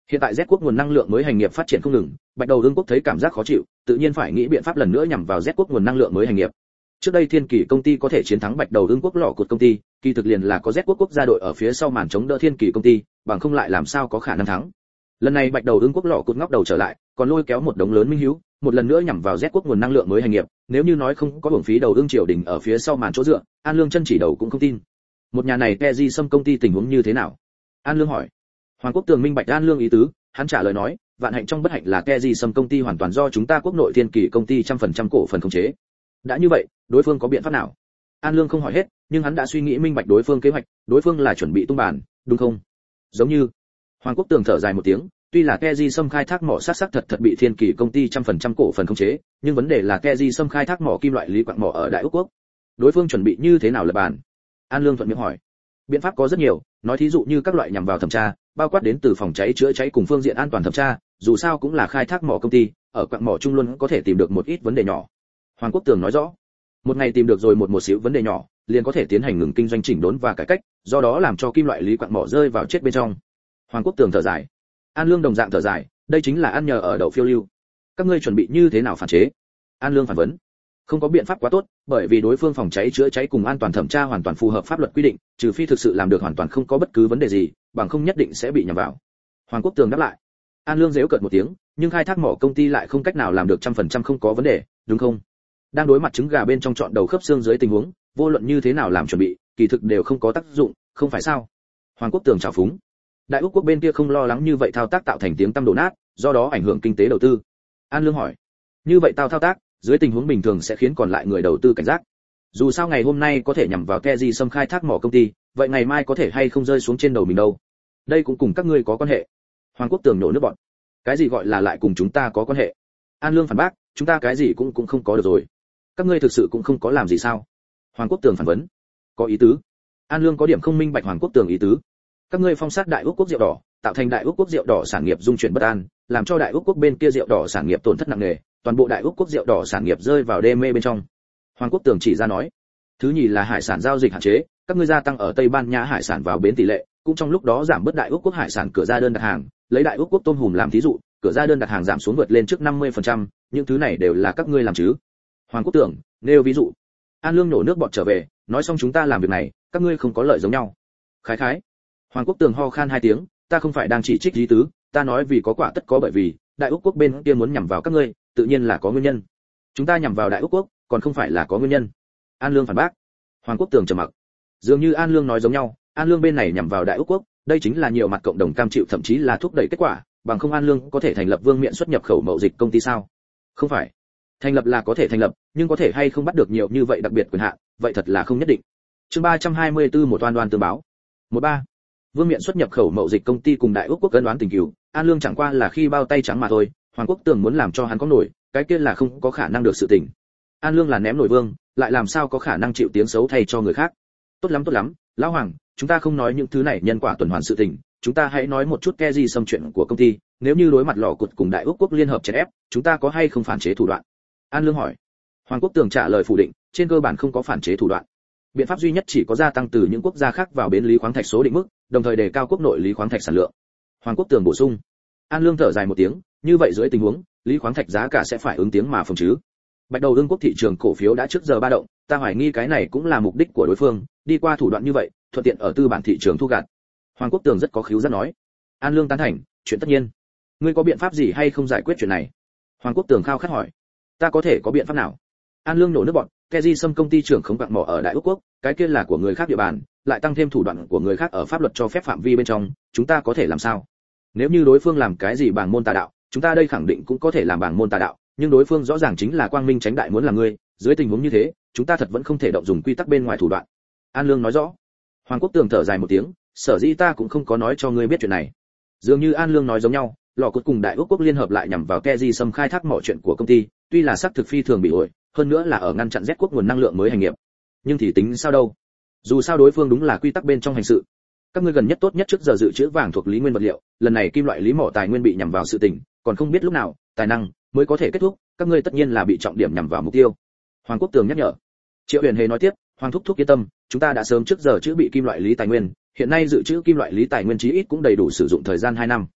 Hiện tại Z quốc nguồn năng lượng mới hành nghiệp phát triển không ngừng, Bạch Đầu Ưng quốc thấy cảm giác khó chịu, tự nhiên phải nghĩ biện pháp lần nữa nhằm vào Z quốc nguồn năng lượng mới hành nghiệp. Trước đây Thiên Kỳ công ty có thể chiến thắng Bạch Đầu Ưng quốc lọ cột công ty, kỳ thực liền là có Z quốc quốc gia đội ở phía sau màn chống đỡ Thiên Kỳ công ty, bằng không lại làm sao có khả năng thắng. Lần này Bạch Đầu Ưng quốc lọ cột ngóc đầu trở lại, còn lôi kéo một đống lớn minh hiếu, một lần nữa nhằm vào Z quốc nguồn năng lượng mới hành nghiệp, nếu như nói không có hưởng phí Đầu Ưng triều đình ở phía sau màn chỗ dựa, An Lương chân chỉ đầu cũng không tin. Một nhà này Keji Sâm công ty tình huống như thế nào? An Lương hỏi. Hoàng Quốc Tường minh bạch An Lương ý tứ, hắn trả lời nói, vạn hạnh trong bất hạnh là Keji Sâm công ty hoàn toàn do chúng ta quốc nội Thiên Kỳ công ty trăm phần trăm cổ phần khống chế. Đã như vậy, đối phương có biện pháp nào? An Lương không hỏi hết, nhưng hắn đã suy nghĩ minh bạch đối phương kế hoạch, đối phương là chuẩn bị tung bàn, đúng không? Giống như. Hoàng Quốc Tường thở dài một tiếng, tuy là Keji Sâm khai thác mỏ sát sắc thật thật bị Thiên Kỳ công ty trăm phần trăm cổ phần khống chế, nhưng vấn đề là Keji Sâm khai thác mỏ kim loại lý quặng mỏ ở Đại Úc quốc. Đối phương chuẩn bị như thế nào lập bàn? An Lương thuận miệng hỏi. Biện pháp có rất nhiều, nói thí dụ như các loại nhằm vào thẩm tra, bao quát đến từ phòng cháy chữa cháy cùng phương diện an toàn thẩm tra, dù sao cũng là khai thác mỏ công ty, ở quặng mỏ chung luôn có thể tìm được một ít vấn đề nhỏ. Hoàng Quốc Tường nói rõ, một ngày tìm được rồi một một xíu vấn đề nhỏ, liền có thể tiến hành ngừng kinh doanh chỉnh đốn và cải cách, do đó làm cho kim loại lý quặng mỏ rơi vào chết bên trong. Hoàng Quốc Tường thở dài. An Lương đồng dạng thở dài, đây chính là ăn nhờ ở đậu phiêu lưu. Các ngươi chuẩn bị như thế nào phản chế? An Lương phản vấn. Không có biện pháp quá tốt, bởi vì đối phương phòng cháy chữa cháy cùng an toàn thẩm tra hoàn toàn phù hợp pháp luật quy định, trừ phi thực sự làm được hoàn toàn không có bất cứ vấn đề gì, bằng không nhất định sẽ bị nhầm vào. Hoàng Quốc Tường đáp lại. An Lương giễu cợt một tiếng, nhưng khai thác mỏ công ty lại không cách nào làm được trăm phần trăm không có vấn đề, đúng không? Đang đối mặt trứng gà bên trong chọn đầu khớp xương dưới tình huống, vô luận như thế nào làm chuẩn bị, kỳ thực đều không có tác dụng, không phải sao? Hoàng Quốc Tường chào phúng. Đại Úc quốc bên kia không lo lắng như vậy thao tác tạo thành tiếng tăm đổ nát, do đó ảnh hưởng kinh tế đầu tư. An Lương hỏi. Như vậy tao thao tác, dưới tình huống bình thường sẽ khiến còn lại người đầu tư cảnh giác. Dù sao ngày hôm nay có thể nhằm vào Keji Sâm khai thác mỏ công ty, vậy ngày mai có thể hay không rơi xuống trên đầu mình đâu? Đây cũng cùng các ngươi có quan hệ. Hoàng Quốc Tường nổ nước bọn. Cái gì gọi là lại cùng chúng ta có quan hệ? An Lương phản bác, chúng ta cái gì cũng cũng không có được rồi. Các ngươi thực sự cũng không có làm gì sao? Hoàng Quốc Tường phản vấn. Có ý tứ. An Lương có điểm không minh bạch Hoàng Quốc Tường ý tứ. Các ngươi phong sát Đại Úc quốc rượu đỏ, tạo thành Đại Úc quốc rượu đỏ sản nghiệp dung chuyển bất an, làm cho Đại Úc quốc bên kia rượu đỏ sản nghiệp tổn thất nặng nề, toàn bộ Đại Úc quốc rượu đỏ sản nghiệp rơi vào đê mê bên trong. Hoàng Quốc Tường chỉ ra nói. Thứ nhì là hải sản giao dịch hạn chế, các ngươi gia tăng ở Tây Ban Nha hải sản vào bến tỷ lệ, cũng trong lúc đó giảm bớt Đại Úc quốc hải sản cửa ra đơn đặt hàng, lấy Đại Úc quốc tôm hùm làm thí dụ, cửa ra đơn đặt hàng giảm xuống vượt lên trước năm mươi phần trăm, những thứ này đều là các ngươi làm chứ? Hoàng Quốc Tường nêu ví dụ. An Lương nổ nước bọt trở về, nói xong chúng ta làm việc này, các ngươi không có lợi giống nhau. Khái khái. Hoàng Quốc Tường ho khan hai tiếng, ta không phải đang chỉ trích lý tứ, ta nói vì có quả tất có bởi vì, Đại Úc quốc bên kia muốn nhằm vào các ngươi, tự nhiên là có nguyên nhân. Chúng ta nhằm vào Đại Úc quốc, còn không phải là có nguyên nhân. An Lương phản bác. Hoàng Quốc Tường trầm mặc. Dường như An Lương nói giống nhau, An Lương bên này nhằm vào Đại Úc quốc, đây chính là nhiều mặt cộng đồng cam chịu thậm chí là thúc đẩy kết quả, bằng không An Lương có thể thành lập vương miện xuất nhập khẩu mậu dịch công ty sao? Không phải. Thành lập là có thể thành lập, nhưng có thể hay không bắt được nhiều như vậy đặc biệt quyền hạn, vậy thật là không nhất định. Chương ba trăm hai mươi tư một oan oan tương báo. một ba. Vương miện xuất nhập khẩu mậu dịch công ty cùng Đại Úc quốc cân đoán tình cừu, An Lương chẳng qua là khi bao tay trắng mà thôi, Hoàng Quốc Tường muốn làm cho hắn có nổi, cái kia là không có khả năng được sự tình. An Lương là ném nổi vương, lại làm sao có khả năng chịu tiếng xấu thay cho người khác? Tốt lắm tốt lắm, lão Hoàng, chúng ta không nói những thứ này nhân quả tuần hoàn sự tình, chúng ta hãy nói một chút Keji Sâm chuyện của công ty, nếu như đối mặt lò cụt cùng Đại Úc quốc liên hợp chèn ép, chúng ta có hay không phản chế thủ đoạn? An Lương hỏi. Hoàng Quốc Tường trả lời phủ định, trên cơ bản không có phản chế thủ đoạn. Biện pháp duy nhất chỉ có gia tăng từ những quốc gia khác vào bến lý khoáng thạch số định mức, đồng thời đề cao quốc nội lý khoáng thạch sản lượng. Hoàng Quốc Tường bổ sung. An Lương thở dài một tiếng, như vậy dưới tình huống, lý khoáng thạch giá cả sẽ phải ứng tiếng mà phòng chứ. Bạch Đầu Ưng quốc thị trường cổ phiếu đã trước giờ ba động, ta hoài nghi cái này cũng là mục đích của đối phương, đi qua thủ đoạn như vậy, thuận tiện ở tư bản thị trường thu gặt. Hoàng Quốc Tường rất có khíu giác nói. An Lương tán thành, chuyện tất nhiên. Ngươi có biện pháp gì hay không giải quyết chuyện này? Hoàng Quốc Tường khao khát hỏi. Ta có thể có biện pháp nào? An Lương nổ nước bọt, Keji Sâm công ty trưởng khống quặng mỏ ở Đại Úc quốc, cái kia là của người khác địa bàn, lại tăng thêm thủ đoạn của người khác ở pháp luật cho phép phạm vi bên trong, chúng ta có thể làm sao? Nếu như đối phương làm cái gì bảng môn tà đạo, chúng ta đây khẳng định cũng có thể làm bảng môn tà đạo, nhưng đối phương rõ ràng chính là quang minh tránh đại muốn làm ngươi, dưới tình huống như thế, chúng ta thật vẫn không thể động dùng quy tắc bên ngoài thủ đoạn. An Lương nói rõ. Hoàng Quốc Tường thở dài một tiếng, sở dĩ ta cũng không có nói cho ngươi biết chuyện này. Dường như An Lương nói giống nhau, lò cốt cùng Đại Úc quốc liên hợp lại nhằm vào Keji Sâm khai thác mỏ chuyện của công ty, tuy là xác thực phi thường bị ổi, hơn nữa là ở ngăn chặn Z quốc nguồn năng lượng mới hành nghiệp. Nhưng thì tính sao đâu? Dù sao đối phương đúng là quy tắc bên trong hành sự. Các ngươi gần nhất tốt nhất trước giờ dự trữ vàng thuộc lý nguyên vật liệu, lần này kim loại lý mỏ tài nguyên bị nhằm vào sự tình, còn không biết lúc nào, tài năng mới có thể kết thúc, các ngươi tất nhiên là bị trọng điểm nhằm vào mục tiêu. Hoàng Quốc Tường nhắc nhở. Triệu Huyền Hề nói tiếp, Hoàng thúc thúc yên tâm, chúng ta đã sớm trước giờ chữ bị kim loại lý tài nguyên, hiện nay dự trữ kim loại lý tài nguyên chí ít cũng đầy đủ sử dụng thời gian hai năm.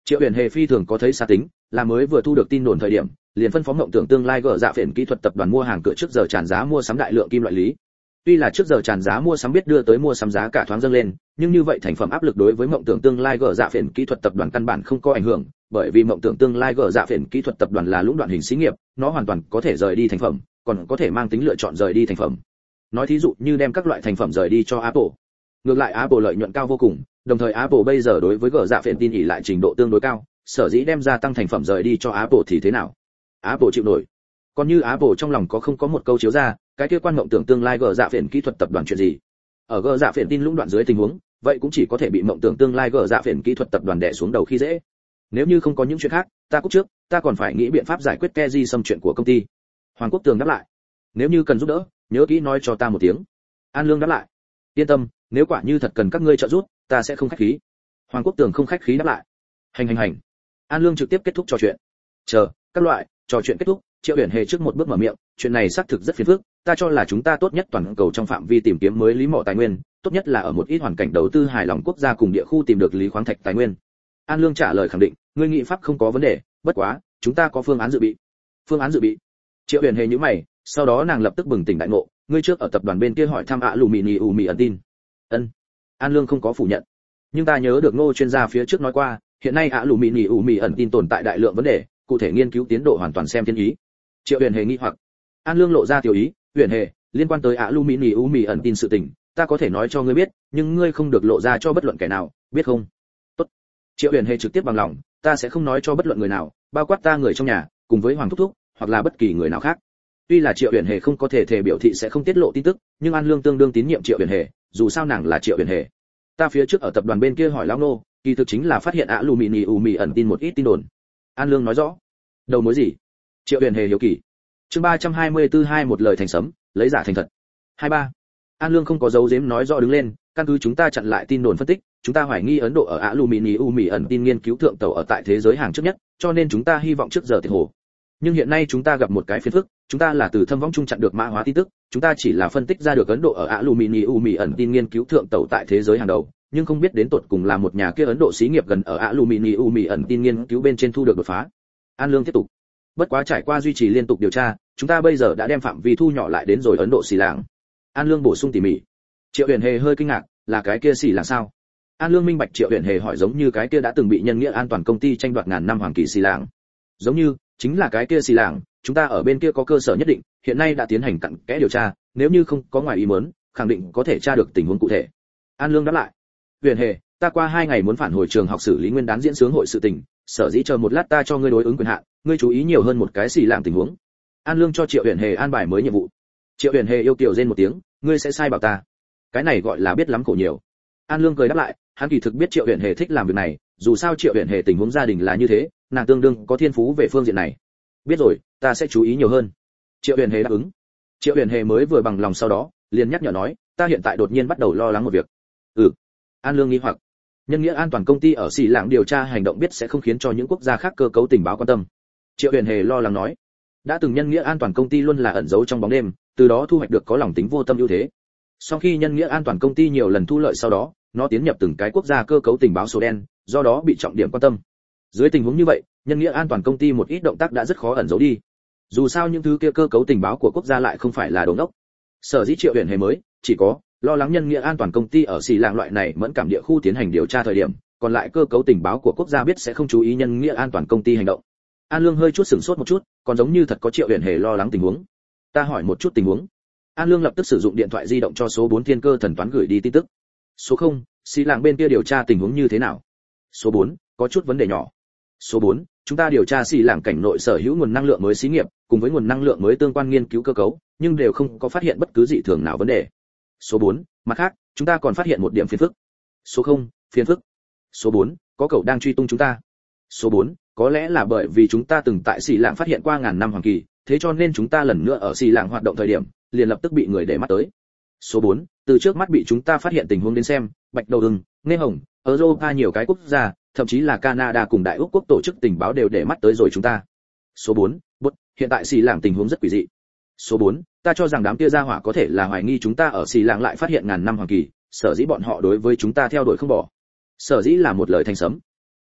Triệu Huyền Hề phi thường có thấy xa tính, là mới vừa thu được tin đồn thời điểm, liền phân phó Mộng Tưởng tương lai gỡ dạ phiền kỹ thuật tập đoàn mua hàng cửa trước giờ tràn giá mua sắm đại lượng kim loại lý. Tuy là trước giờ tràn giá mua sắm biết đưa tới mua sắm giá cả thoáng dâng lên, nhưng như vậy thành phẩm áp lực đối với Mộng Tưởng tương lai gỡ dạ phiền kỹ thuật tập đoàn căn bản không có ảnh hưởng, bởi vì Mộng Tưởng tương lai gỡ dạ phiền kỹ thuật tập đoàn là lũng đoạn hình xí nghiệp, nó hoàn toàn có thể rời đi thành phẩm, còn có thể mang tính lựa chọn rời đi thành phẩm. Nói thí dụ như đem các loại thành phẩm rời đi cho Apple. Ngược lại Apple lợi nhuận cao vô cùng, đồng thời Apple bây giờ đối với gỡ dạ phiền tin ỉ lại trình độ tương đối cao, sở dĩ đem ra tăng thành phẩm rời đi cho Apple thì thế nào? Apple chịu nổi. Còn như Apple trong lòng có không có một câu chiếu ra, cái kia quan Mộng Tưởng tương lai gỡ dạ phiền kỹ thuật tập đoàn chuyện gì? Ở gỡ dạ phiền tin lũng đoạn dưới tình huống, vậy cũng chỉ có thể bị Mộng Tưởng tương lai gỡ dạ phiền kỹ thuật tập đoàn đè xuống đầu khi dễ. Nếu như không có những chuyện khác, ta cúp trước, ta còn phải nghĩ biện pháp giải quyết Keji xâm chuyện của công ty. Hoàng Quốc Tường đáp lại. Nếu như cần giúp đỡ, nhớ kỹ nói cho ta một tiếng. An Lương đáp lại. Yên tâm, nếu quả như thật cần các ngươi trợ giúp, ta sẽ không khách khí. Hoàng Quốc Tường không khách khí đáp lại. Hành hành hành. An Lương trực tiếp kết thúc trò chuyện. Chờ, các loại, trò chuyện kết thúc, Triệu Huyền Hề trước một bước mở miệng, chuyện này xác thực rất phiền phức, ta cho là chúng ta tốt nhất toàn cầu trong phạm vi tìm kiếm mới lý mỏ tài nguyên, tốt nhất là ở một ít hoàn cảnh đầu tư hài lòng quốc gia cùng địa khu tìm được lý khoáng thạch tài nguyên. An Lương trả lời khẳng định, ngươi nghị pháp không có vấn đề, bất quá, chúng ta có phương án dự bị. Phương án dự bị? Triệu Huyền Hề nhíu mày, sau đó nàng lập tức bừng tỉnh đại ngộ, ngươi trước ở tập đoàn bên kia hỏi thăm Alumini Umi ẩn tin. Ân. An Lương không có phủ nhận. Nhưng ta nhớ được Ngô chuyên gia phía trước nói qua, hiện nay Alumini Umi ẩn tin tồn tại đại lượng vấn đề, cụ thể nghiên cứu tiến độ hoàn toàn xem thiên ý. Triệu Huyền Hề nghi hoặc. An Lương lộ ra tiểu ý, Huyền Hề, liên quan tới Alumini Umi ẩn tin sự tình, ta có thể nói cho ngươi biết, nhưng ngươi không được lộ ra cho bất luận kẻ nào, biết không? Tốt. Triệu Huyền Hề trực tiếp bằng lòng, ta sẽ không nói cho bất luận người nào, bao quát ta người trong nhà, cùng với Hoàng thúc thúc, hoặc là bất kỳ người nào khác. Tuy là Triệu Huyền Hề không có thể thể biểu thị sẽ không tiết lộ tin tức, nhưng An Lương tương đương tín nhiệm Triệu Huyền Hề, dù sao nàng là Triệu Huyền Hề. Ta phía trước ở tập đoàn bên kia hỏi lão nô, kỳ thực chính là phát hiện Alumini Umi ẩn tin một ít tin đồn. An Lương nói rõ. Đầu mối gì? Triệu Huyền Hề hiếu kỳ. Chương ba trăm hai mươi tư hai một lời thành sấm, lấy giả thành thật. hai ba. An Lương không có giấu giếm nói rõ đứng lên, căn cứ chúng ta chặn lại tin đồn phân tích, chúng ta hoài nghi Ấn Độ ở Alumini Umi ẩn tin nghiên cứu thượng tàu ở tại thế giới hàng trước nhất, cho nên chúng ta hy vọng trước giờ tiệt hồ. Nhưng hiện nay chúng ta gặp một cái phiền phức, chúng ta là từ thâm võng trung chặn được mã hóa tin tức, chúng ta chỉ là phân tích ra được Ấn Độ ở Alumini Umi ẩn tin nghiên cứu thượng tàu tại thế giới hàng đầu, nhưng không biết đến tột cùng là một nhà kia Ấn Độ xí nghiệp gần ở Alumini Umi ẩn tin nghiên cứu bên trên thu được đột phá. An Lương tiếp tục. Bất quá trải qua duy trì liên tục điều tra, chúng ta bây giờ đã đem phạm vi thu nhỏ lại đến rồi Ấn Độ xì làng. An Lương bổ sung tỉ mỉ. Triệu Huyền Hề hơi kinh ngạc, là cái kia xì làng sao? An Lương minh bạch Triệu Huyền Hề hỏi giống như cái kia đã từng bị nhân nghĩa an toàn công ty tranh đoạt ngàn năm hoàng kỳ xì làng. Giống như, chính là cái kia xì làng, chúng ta ở bên kia có cơ sở nhất định, hiện nay đã tiến hành cặn kẽ điều tra, nếu như không có ngoài ý muốn, khẳng định có thể tra được tình huống cụ thể. An Lương đáp lại. Huyền Hề, ta qua hai ngày muốn phản hồi trường học xử lý nguyên đán diễn sướng hội sự tình, sở dĩ chờ một lát ta cho ngươi đối ứng quyền hạn, ngươi chú ý nhiều hơn một cái xì làng tình huống. An Lương cho Triệu Huyền Hề an bài mới nhiệm vụ. Triệu Huyền Hề yêu kiều rên một tiếng, ngươi sẽ sai bảo ta. Cái này gọi là biết lắm khổ nhiều. An Lương cười đáp lại, hắn kỳ thực biết Triệu Huyền Hề thích làm việc này, dù sao Triệu Huyền Hề tình huống gia đình là như thế, nàng tương đương có thiên phú về phương diện này. Biết rồi, ta sẽ chú ý nhiều hơn. Triệu Huyền Hề đáp ứng. Triệu Huyền Hề mới vừa bằng lòng sau đó, liền nhắc nhở nói, ta hiện tại đột nhiên bắt đầu lo lắng một việc. Ừ. An Lương nghi hoặc. Nhân nghĩa an toàn công ty ở xì lạng điều tra hành động biết sẽ không khiến cho những quốc gia khác cơ cấu tình báo quan tâm. Triệu Huyền Hề lo lắng nói, đã từng nhân nghĩa an toàn công ty luôn là ẩn giấu trong bóng đêm, từ đó thu hoạch được có lòng tính vô tâm ưu thế. Sau khi nhân nghĩa an toàn công ty nhiều lần thu lợi sau đó, nó tiến nhập từng cái quốc gia cơ cấu tình báo số đen, do đó bị trọng điểm quan tâm. Dưới tình huống như vậy, nhân nghĩa an toàn công ty một ít động tác đã rất khó ẩn giấu đi. Dù sao những thứ kia cơ cấu tình báo của quốc gia lại không phải là đồ ngốc. Sở dĩ Triệu Huyền Hề mới chỉ có lo lắng nhân nghĩa an toàn công ty ở xì lạng loại này mẫn cảm địa khu tiến hành điều tra thời điểm, còn lại cơ cấu tình báo của quốc gia biết sẽ không chú ý nhân nghĩa an toàn công ty hành động. An Lương hơi chút sửng sốt một chút, còn giống như thật có Triệu Huyền Hề lo lắng tình huống. Ta hỏi một chút tình huống. An Lương lập tức sử dụng điện thoại di động cho số bốn Thiên Cơ Thần Toán gửi đi tin tức. Số không, xì lạng bên kia điều tra tình huống như thế nào? Số bốn, có chút vấn đề nhỏ. Số bốn, chúng ta điều tra xì lạng cảnh nội sở hữu nguồn năng lượng mới xí nghiệp, cùng với nguồn năng lượng mới tương quan nghiên cứu cơ cấu, nhưng đều không có phát hiện bất cứ dị thường nào vấn đề. Số bốn, mặt khác, chúng ta còn phát hiện một điểm phiền phức. Số không, phiền phức. Số bốn, có cậu đang truy tung chúng ta. Số bốn, có lẽ là bởi vì chúng ta từng tại xì lạng phát hiện qua ngàn năm hoàng kỳ, thế cho nên chúng ta lần nữa ở xì lạng hoạt động thời điểm, liền lập tức bị người để mắt tới. Số bốn, từ trước mắt bị chúng ta phát hiện tình huống đến xem, bạch đầu ưng, nghe hồng, Europa nhiều cái quốc gia, thậm chí là Canada cùng Đại Úc quốc tổ chức tình báo đều để mắt tới rồi chúng ta. Số bốn, bút, hiện tại xì lạng tình huống rất quỷ dị. Số bốn, ta cho rằng đám kia gia hỏa có thể là hoài nghi chúng ta ở xì lạng lại phát hiện ngàn năm hoàng kỳ, sở dĩ bọn họ đối với chúng ta theo đuổi không bỏ. Sở dĩ là một lời thành sấm.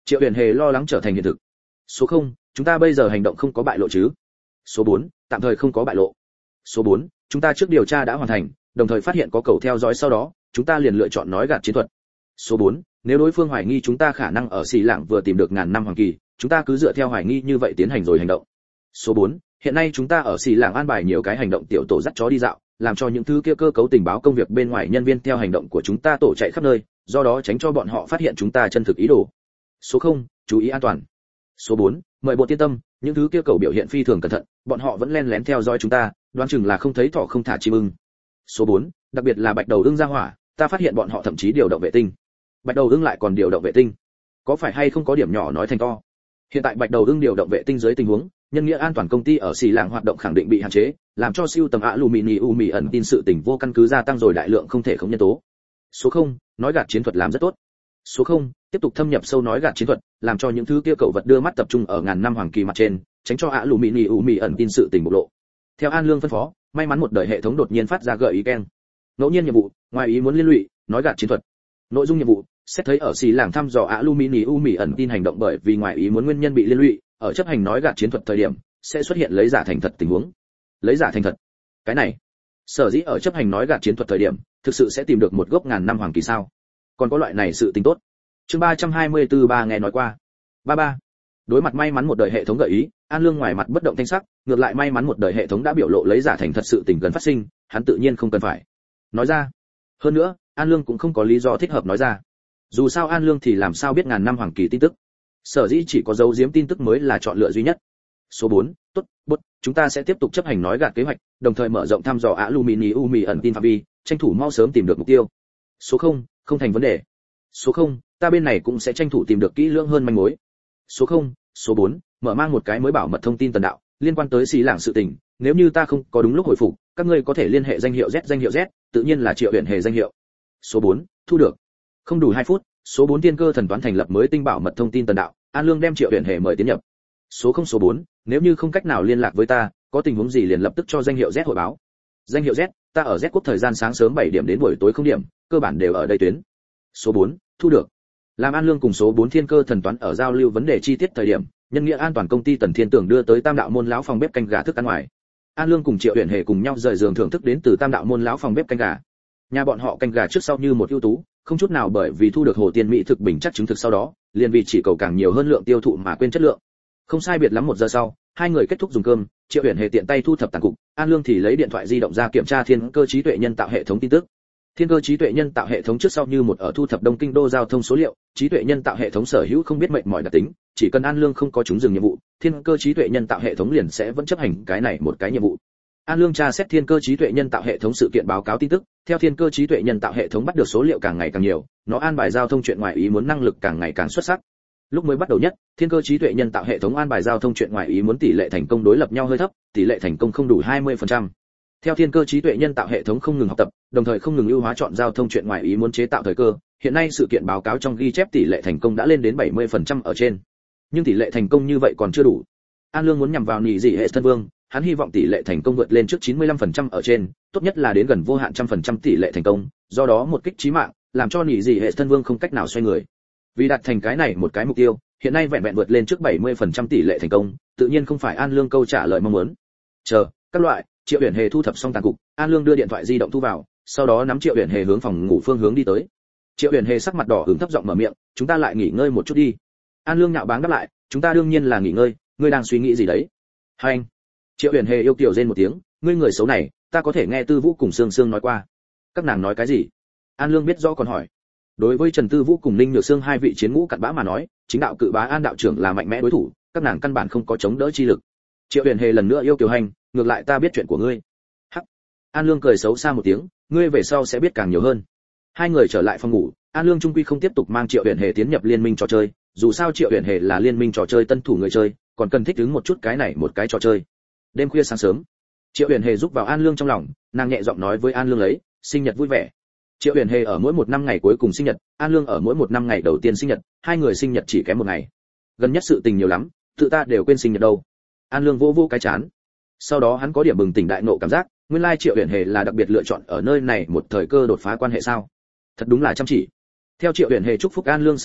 Triệu Huyền Hề lo lắng trở thành hiện thực. Số không, chúng ta bây giờ hành động không có bại lộ chứ? Số bốn, tạm thời không có bại lộ. Số bốn, chúng ta trước điều tra đã hoàn thành, đồng thời phát hiện có cầu theo dõi, sau đó chúng ta liền lựa chọn nói gạt chiến thuật. Số bốn, nếu đối phương hoài nghi chúng ta khả năng ở Xì Lạng vừa tìm được ngàn năm hoàng kỳ, chúng ta cứ dựa theo hoài nghi như vậy tiến hành rồi hành động. Số bốn, hiện nay chúng ta ở Xì Lạng an bài nhiều cái hành động tiểu tổ dắt chó đi dạo, làm cho những thứ kia cơ cấu tình báo công việc bên ngoài nhân viên theo hành động của chúng ta tổ chạy khắp nơi, do đó tránh cho bọn họ phát hiện chúng ta chân thực ý đồ. Số không, chú ý an toàn. Số bốn, mời bộ tiên tâm, những thứ kia cầu biểu hiện phi thường cẩn thận, bọn họ vẫn len lén theo dõi chúng ta, đoán chừng là không thấy thỏ không thả chim ưng. Số bốn, đặc biệt là bạch đầu ưng ra hỏa, ta phát hiện bọn họ thậm chí điều động vệ tinh. Bạch đầu ưng lại còn điều động vệ tinh, có phải hay không có điểm nhỏ nói thành to? Hiện tại bạch đầu ưng điều động vệ tinh dưới tình huống, nhân nghĩa an toàn công ty ở Xì Lạng hoạt động khẳng định bị hạn chế, làm cho siêu tầm aluminium mì ẩn tin sự tình vô căn cứ gia tăng rồi đại lượng không thể không nhân tố. Số không, nói gạt chiến thuật làm rất tốt. Số không, tiếp tục thâm nhập sâu nói gạt chiến thuật, làm cho những thứ kia cậu vật đưa mắt tập trung ở ngàn năm hoàng kỳ mặt trên, tránh cho aluminium mì ẩn tin sự tình bộc lộ. Theo An Lương phân phó, may mắn một đời hệ thống đột nhiên phát ra gợi ý keng. Ngẫu nhiên nhiệm vụ, ngoài ý muốn liên lụy, nói gạt chiến thuật. Nội dung nhiệm vụ, xét thấy ở Xì Lạng thăm dò aluminium mì ẩn tin hành động bởi vì ngoài ý muốn nguyên nhân bị liên lụy, ở chấp hành nói gạt chiến thuật thời điểm sẽ xuất hiện lấy giả thành thật tình huống. Lấy giả thành thật, cái này sở dĩ ở chấp hành nói gạt chiến thuật thời điểm thực sự sẽ tìm được một gốc ngàn năm hoàng kỳ sao? Còn có loại này sự tình tốt. Chương ba trăm hai mươi tư ba nghe nói qua. ba ba. Đối mặt may mắn một đời hệ thống gợi ý, An Lương ngoài mặt bất động thanh sắc, ngược lại may mắn một đời hệ thống đã biểu lộ lấy giả thành thật sự tình gần phát sinh, hắn tự nhiên không cần phải nói ra. Hơn nữa, An Lương cũng không có lý do thích hợp nói ra. Dù sao An Lương thì làm sao biết ngàn năm hoàng kỳ tin tức? Sở dĩ chỉ có dấu giếm tin tức mới là chọn lựa duy nhất. Số bốn, tốt, bút, chúng ta sẽ tiếp tục chấp hành nói gạt kế hoạch, đồng thời mở rộng thăm dò aluminium mì ẩn tin phạm vi, tranh thủ mau sớm tìm được mục tiêu. Số không, không thành vấn đề. Số không, ta bên này cũng sẽ tranh thủ tìm được kỹ lưỡng hơn manh mối. Số không, số bốn, mở mang một cái mới bảo mật thông tin tần đạo, liên quan tới Xì Lạng sự tình, nếu như ta không có đúng lúc hồi phục, các ngươi có thể liên hệ danh hiệu Z danh hiệu Z, tự nhiên là Triệu Huyền Hề danh hiệu. Số bốn, thu được. Không đủ hai phút, số bốn tiên cơ thần toán thành lập mới tinh bảo mật thông tin tần đạo, An Lương đem Triệu Huyền Hề mời tiến nhập. Số không số bốn, nếu như không cách nào liên lạc với ta, có tình huống gì liền lập tức cho danh hiệu Z hội báo. Danh hiệu Z, ta ở Z quốc thời gian sáng sớm bảy điểm đến buổi tối không điểm, cơ bản đều ở đây tuyến. Số bốn, thu được. Làm An Lương cùng số bốn thiên cơ thần toán ở giao lưu vấn đề chi tiết thời điểm, nhân nghĩa an toàn công ty Tần Thiên Tưởng đưa tới Tam đạo môn lão phòng bếp canh gà thức ăn ngoài. An Lương cùng Triệu Huyền Hề cùng nhau rời giường thưởng thức đến từ Tam đạo môn lão phòng bếp canh gà. Nhà bọn họ canh gà trước sau như một ưu tú, không chút nào bởi vì thu được Hồ Tiên Mỹ thực bình chắc chứng thực sau đó, liền vì chỉ cầu càng nhiều hơn lượng tiêu thụ mà quên chất lượng. Không sai biệt lắm một giờ sau, hai người kết thúc dùng cơm, Triệu Huyền Hề tiện tay thu thập tàn cục, An Lương thì lấy điện thoại di động ra kiểm tra thiên cơ trí tuệ nhân tạo hệ thống tin tức. Thiên cơ trí tuệ nhân tạo hệ thống trước sau như một ở thu thập Đông Kinh đô giao thông số liệu, trí tuệ nhân tạo hệ thống sở hữu không biết mệnh mọi đặc tính, chỉ cần An Lương không có chúng dừng nhiệm vụ, thiên cơ trí tuệ nhân tạo hệ thống liền sẽ vẫn chấp hành cái này một cái nhiệm vụ. An Lương tra xét thiên cơ trí tuệ nhân tạo hệ thống sự kiện báo cáo tin tức, theo thiên cơ trí tuệ nhân tạo hệ thống bắt được số liệu càng ngày càng nhiều, nó an bài giao thông chuyện ngoài ý muốn năng lực càng ngày càng xuất sắc. Lúc mới bắt đầu nhất, thiên cơ trí tuệ nhân tạo hệ thống an bài giao thông chuyện ngoài ý muốn tỷ lệ thành công đối lập nhau hơi thấp, tỷ lệ thành công không đủ hai mươi phần trăm. Theo thiên cơ trí tuệ nhân tạo hệ thống không ngừng học tập, đồng thời không ngừng ưu hóa chọn giao thông chuyện ngoài ý muốn chế tạo thời cơ, hiện nay sự kiện báo cáo trong ghi chép tỷ lệ thành công đã lên đến bảy mươi phần trăm ở trên. Nhưng tỷ lệ thành công như vậy còn chưa đủ. An Lương muốn nhằm vào nhị dị hệ thân vương, hắn hy vọng tỷ lệ thành công vượt lên trước chín mươi lăm phần trăm ở trên, tốt nhất là đến gần vô hạn một trăm phần trăm tỷ lệ thành công, do đó một kích chí mạng, làm cho nhị dị hệ thân vương không cách nào xoay người. Vì đạt thành cái này một cái mục tiêu, hiện nay vẹn vẹn vượt lên trước bảy mươi phần trăm tỷ lệ thành công, tự nhiên không phải An Lương câu trả lời mong muốn. Chờ, các loại, Triệu Huyền Hề thu thập xong tàn cục, An Lương đưa điện thoại di động thu vào, sau đó nắm Triệu Huyền Hề hướng phòng ngủ phương hướng đi tới. Triệu Huyền Hề sắc mặt đỏ ửng thấp giọng mở miệng, "Chúng ta lại nghỉ ngơi một chút đi." An Lương nhạo báng đáp lại, "Chúng ta đương nhiên là nghỉ ngơi, ngươi đang suy nghĩ gì đấy?" "Hành." Triệu Huyền Hề yêu kiều rên một tiếng, "Ngươi người xấu này, ta có thể nghe Tư Vũ cùng Sương Sương nói qua." "Các nàng nói cái gì?" An Lương biết rõ còn hỏi. Đối với Trần Tư Vũ cùng Ninh Nhược Sương hai vị chiến ngũ cặn bã mà nói, chính đạo cự bá An đạo trưởng là mạnh mẽ đối thủ, các nàng căn bản không có chống đỡ chi lực. Triệu Huyền Hề lần nữa yêu kiều hành, "Ngược lại ta biết chuyện của ngươi." Hắc. An Lương cười xấu xa một tiếng, "Ngươi về sau sẽ biết càng nhiều hơn." Hai người trở lại phòng ngủ, An Lương trung quy không tiếp tục mang Triệu Huyền Hề tiến nhập liên minh trò chơi, dù sao Triệu Huyền Hề là liên minh trò chơi tân thủ người chơi, còn cần thích ứng một chút cái này một cái trò chơi. Đêm khuya sáng sớm, Triệu Huyền Hề giúp vào An Lương trong lòng, nàng nhẹ giọng nói với An Lương lấy, "Sinh nhật vui vẻ." Triệu Huyền Hề ở mỗi một năm ngày cuối cùng sinh nhật, An Lương ở mỗi một năm ngày đầu tiên sinh nhật, hai người sinh nhật chỉ kém một ngày. Gần nhất sự tình nhiều lắm, tự ta đều quên sinh nhật đâu. An Lương vô vô cái chán. Sau đó hắn có điểm bừng tỉnh đại ngộ cảm giác, nguyên lai Triệu Huyền Hề là đặc biệt lựa chọn ở nơi này một thời cơ đột phá quan hệ sao? Thật đúng là chăm chỉ. Theo Triệu Huyền Hề chúc phúc An Lương sau đó,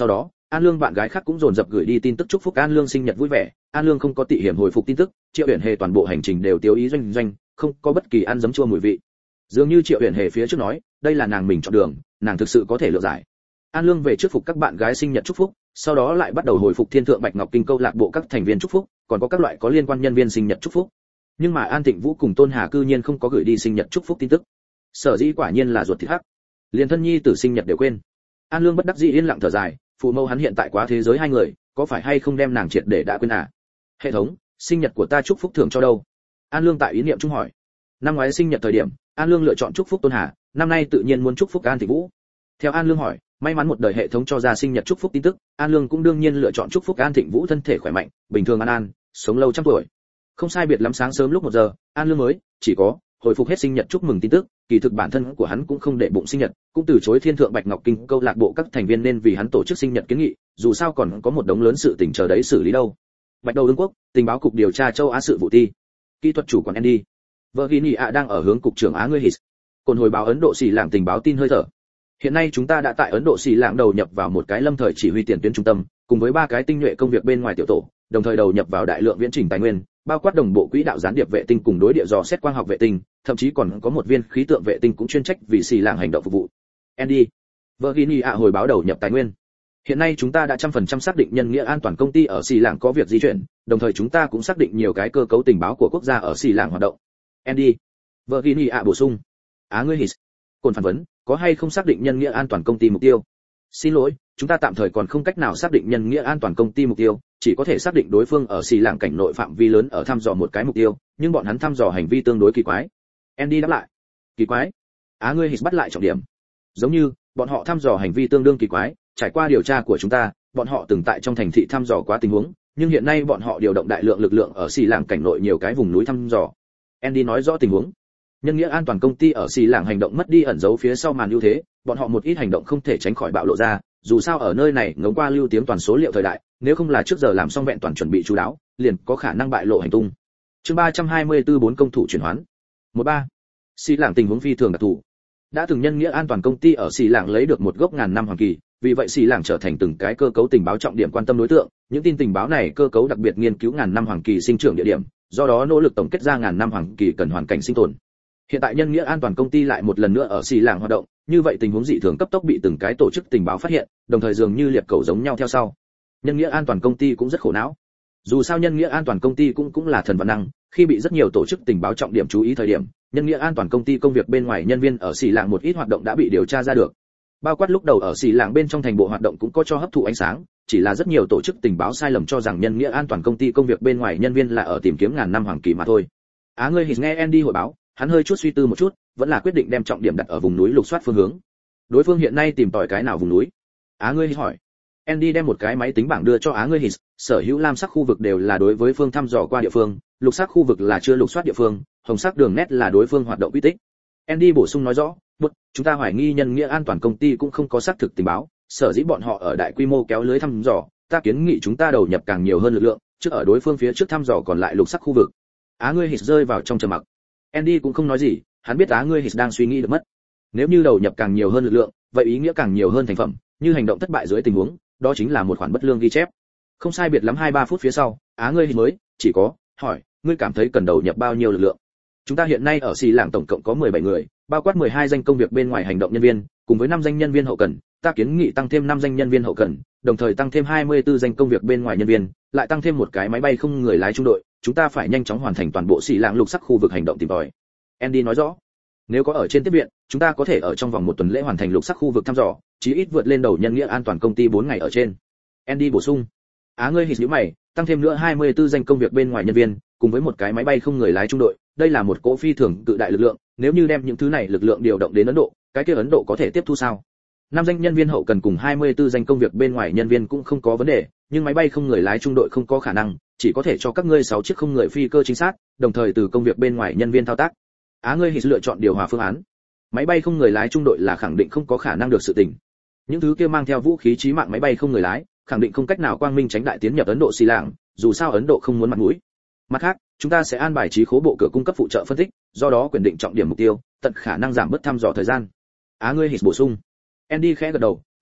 An Lương bạn gái khác cũng dồn dập gửi đi tin tức chúc phúc An Lương sinh nhật vui vẻ. An Lương không có tị hiểm hồi phục tin tức, Triệu Uyển Hề toàn bộ hành trình đều tiêu ý doanh doanh, không có bất kỳ ăn giấm chua mùi vị. Dường như Triệu Uyển Hề phía trước nói, đây là nàng mình chọn đường, nàng thực sự có thể lựa giải. An Lương về trước phục các bạn gái sinh nhật chúc phúc, sau đó lại bắt đầu hồi phục Thiên Thượng Bạch Ngọc Kinh câu lạc bộ các thành viên chúc phúc, còn có các loại có liên quan nhân viên sinh nhật chúc phúc. Nhưng mà An Thịnh Vũ cùng Tôn Hà cư nhiên không có gửi đi sinh nhật chúc phúc tin tức. Sở dĩ quả nhiên là ruột thịt hắc, liền thân nhi tử sinh nhật đều quên. An Lương bất đắc dĩ yên lặng thở dài, phụ mẫu hắn hiện tại quá thế giới hai người, có phải hay không đem nàng triệt để đã quên à? Hệ thống, sinh nhật của ta chúc phúc thưởng cho đâu? An Lương tại ý niệm trung hỏi. Năm ngoái sinh nhật thời điểm, An Lương lựa chọn chúc phúc Tôn Hà, năm nay tự nhiên muốn chúc phúc An Thịnh Vũ. Theo An Lương hỏi, may mắn một đời hệ thống cho ra sinh nhật chúc phúc tin tức, An Lương cũng đương nhiên lựa chọn chúc phúc An Thịnh Vũ thân thể khỏe mạnh, bình thường an an, sống lâu trăm tuổi. Không sai biệt lắm sáng sớm lúc một giờ, An Lương mới chỉ có hồi phục hết sinh nhật chúc mừng tin tức, kỳ thực bản thân của hắn cũng không để bụng sinh nhật, cũng từ chối Thiên Thượng Bạch Ngọc Kinh câu lạc bộ các thành viên nên vì hắn tổ chức sinh nhật kiến nghị, dù sao còn có một đống lớn sự tình chờ đấy xử lý đâu. Bạch Đầu Đương Quốc, tình báo cục điều tra châu Á sự vụ ti. Kỹ thuật chủ quản Andy. Virginia đang ở hướng cục trưởng Á ngươi His. Cồn hồi báo Ấn Độ xì lạng tình báo tin hơi thở. Hiện nay chúng ta đã tại Ấn Độ xì lạng đầu nhập vào một cái lâm thời chỉ huy tiền tuyến trung tâm, cùng với ba cái tinh nhuệ công việc bên ngoài tiểu tổ, đồng thời đầu nhập vào đại lượng viễn trình tài nguyên, bao quát đồng bộ quỹ đạo gián điệp vệ tinh cùng đối địa dò xét quang học vệ tinh, thậm chí còn có một viên khí tượng vệ tinh cũng chuyên trách vì xì lạng hành động phục vụ. Andy. Virginia hồi báo đầu nhập tài nguyên. Hiện nay chúng ta đã trăm phần trăm xác định nhân nghĩa an toàn công ty ở xì lạng có việc di chuyển, đồng thời chúng ta cũng xác định nhiều cái cơ cấu tình báo của quốc gia ở xì lạng hoạt động. Andy. Virginia bổ sung. Á ngươi His. Cồn phản vấn, có hay không xác định nhân nghĩa an toàn công ty mục tiêu? Xin lỗi, chúng ta tạm thời còn không cách nào xác định nhân nghĩa an toàn công ty mục tiêu, chỉ có thể xác định đối phương ở xì lạng cảnh nội phạm vi lớn ở thăm dò một cái mục tiêu, nhưng bọn hắn thăm dò hành vi tương đối kỳ quái. Andy đáp lại. Kỳ quái? Á ngươi His bắt lại trọng điểm. Giống như, bọn họ thăm dò hành vi tương đương kỳ quái, trải qua điều tra của chúng ta, bọn họ từng tại trong thành thị thăm dò quá tình huống, nhưng hiện nay bọn họ điều động đại lượng lực lượng ở xì lạng cảnh nội nhiều cái vùng núi thăm dò. Andy nói rõ tình huống. Nhân nghĩa an toàn công ty ở xì lạng hành động mất đi ẩn giấu phía sau màn ưu thế, bọn họ một ít hành động không thể tránh khỏi bạo lộ ra, dù sao ở nơi này ngống qua lưu tiếng toàn số liệu thời đại, nếu không là trước giờ làm xong vẹn toàn chuẩn bị chú đáo, liền có khả năng bại lộ hành tung. Chương ba trăm hai mươi tư bốn công thủ chuyển hoán. một ba. Xì lạng tình huống phi thường đặc thù. Đã từng nhân nghĩa an toàn công ty ở xì lạng lấy được một gốc ngàn năm hoàng kỳ, vì vậy xì lạng trở thành từng cái cơ cấu tình báo trọng điểm quan tâm đối tượng, những tin tình báo này cơ cấu đặc biệt nghiên cứu ngàn năm hoàng kỳ sinh trưởng địa điểm, do đó nỗ lực tổng kết ra ngàn năm hoàng kỳ cần hoàn cảnh sinh tồn. Hiện tại nhân nghĩa an toàn công ty lại một lần nữa ở xì lạng hoạt động, như vậy tình huống dị thường cấp tốc bị từng cái tổ chức tình báo phát hiện, đồng thời dường như liệp cầu giống nhau theo sau. Nhân nghĩa an toàn công ty cũng rất khổ não. Dù sao nhân nghĩa an toàn công ty cũng cũng là thần văn năng, khi bị rất nhiều tổ chức tình báo trọng điểm chú ý thời điểm, nhân nghĩa an toàn công ty công việc bên ngoài nhân viên ở xì lạng một ít hoạt động đã bị điều tra ra được. Bao quát lúc đầu ở xì lạng bên trong thành bộ hoạt động cũng có cho hấp thụ ánh sáng, chỉ là rất nhiều tổ chức tình báo sai lầm cho rằng nhân nghĩa an toàn công ty công việc bên ngoài nhân viên là ở tìm kiếm ngàn năm hoàng kỳ mà thôi. Á ngươi His nghe Andy hội báo, hắn hơi chút suy tư một chút, vẫn là quyết định đem trọng điểm đặt ở vùng núi lục soát phương hướng. Đối phương hiện nay tìm tòi cái nào vùng núi? Á ngươi His hỏi. Andy đem một cái máy tính bảng đưa cho Á ngươi His, sở hữu lam sắc khu vực đều là đối với phương thăm dò qua địa phương, lục sắc khu vực là chưa lục soát địa phương, hồng sắc đường nét là đối phương hoạt động uy tích. Andy bổ sung nói rõ, "Một, chúng ta hoài nghi nhân nghĩa an toàn công ty cũng không có xác thực tình báo, sở dĩ bọn họ ở đại quy mô kéo lưới thăm dò, ta kiến nghị chúng ta đầu nhập càng nhiều hơn lực lượng, trước ở đối phương phía trước thăm dò còn lại lục sắc khu vực." Á ngươi His rơi vào trong trầm mặc. Andy cũng không nói gì, hắn biết Á ngươi His đang suy nghĩ được mất. Nếu như đầu nhập càng nhiều hơn lực lượng, vậy ý nghĩa càng nhiều hơn thành phẩm, như hành động thất bại dưới tình huống, đó chính là một khoản bất lương ghi chép. Không sai biệt lắm hai ba phút phía sau, Á ngươi His mới chỉ có hỏi, ngươi cảm thấy cần đầu nhập bao nhiêu lực lượng? Chúng ta hiện nay ở xì lạng tổng cộng có mười bảy người, bao quát mười hai danh công việc bên ngoài hành động nhân viên, cùng với năm danh nhân viên hậu cần, ta kiến nghị tăng thêm năm danh nhân viên hậu cần, đồng thời tăng thêm hai mươi tư danh công việc bên ngoài nhân viên, lại tăng thêm một cái máy bay không người lái trung đội, chúng ta phải nhanh chóng hoàn thành toàn bộ xì lạng lục sắc khu vực hành động tìm tòi. Andy nói rõ, nếu có ở trên tiếp viện, chúng ta có thể ở trong vòng một tuần lễ hoàn thành lục sắc khu vực thăm dò, chí ít vượt lên đầu nhân nghĩa an toàn công ty bốn ngày ở trên. Andy bổ sung, Á ngươi His nhíu mày, tăng thêm nữa hai mươi tư danh công việc bên ngoài nhân viên, cùng với một cái máy bay không người lái trung đội, đây là một cỗ phi thường cự đại lực lượng, nếu như đem những thứ này lực lượng điều động đến Ấn Độ, cái kia Ấn Độ có thể tiếp thu sao? Năm danh nhân viên hậu cần cùng hai mươi tư danh công việc bên ngoài nhân viên cũng không có vấn đề, nhưng máy bay không người lái trung đội không có khả năng, chỉ có thể cho các ngươi sáu chiếc không người phi cơ chính xác, đồng thời từ công việc bên ngoài nhân viên thao tác. Á ngươi His lựa chọn điều hòa phương án. Máy bay không người lái trung đội là khẳng định không có khả năng được sự tình. Những thứ kia mang theo vũ khí chí mạng máy bay không người lái, khẳng định không cách nào quang minh tránh đại tiến nhập Ấn Độ xì lạng, dù sao Ấn Độ không muốn mặt mũi. Mặt khác, chúng ta sẽ an bài trí khố bộ cửa cung cấp phụ trợ phân tích, do đó quyền định trọng điểm mục tiêu, tận khả năng giảm bớt thăm dò thời gian. Á ngươi His bổ sung. Andy khẽ gật đầu, minh bạch,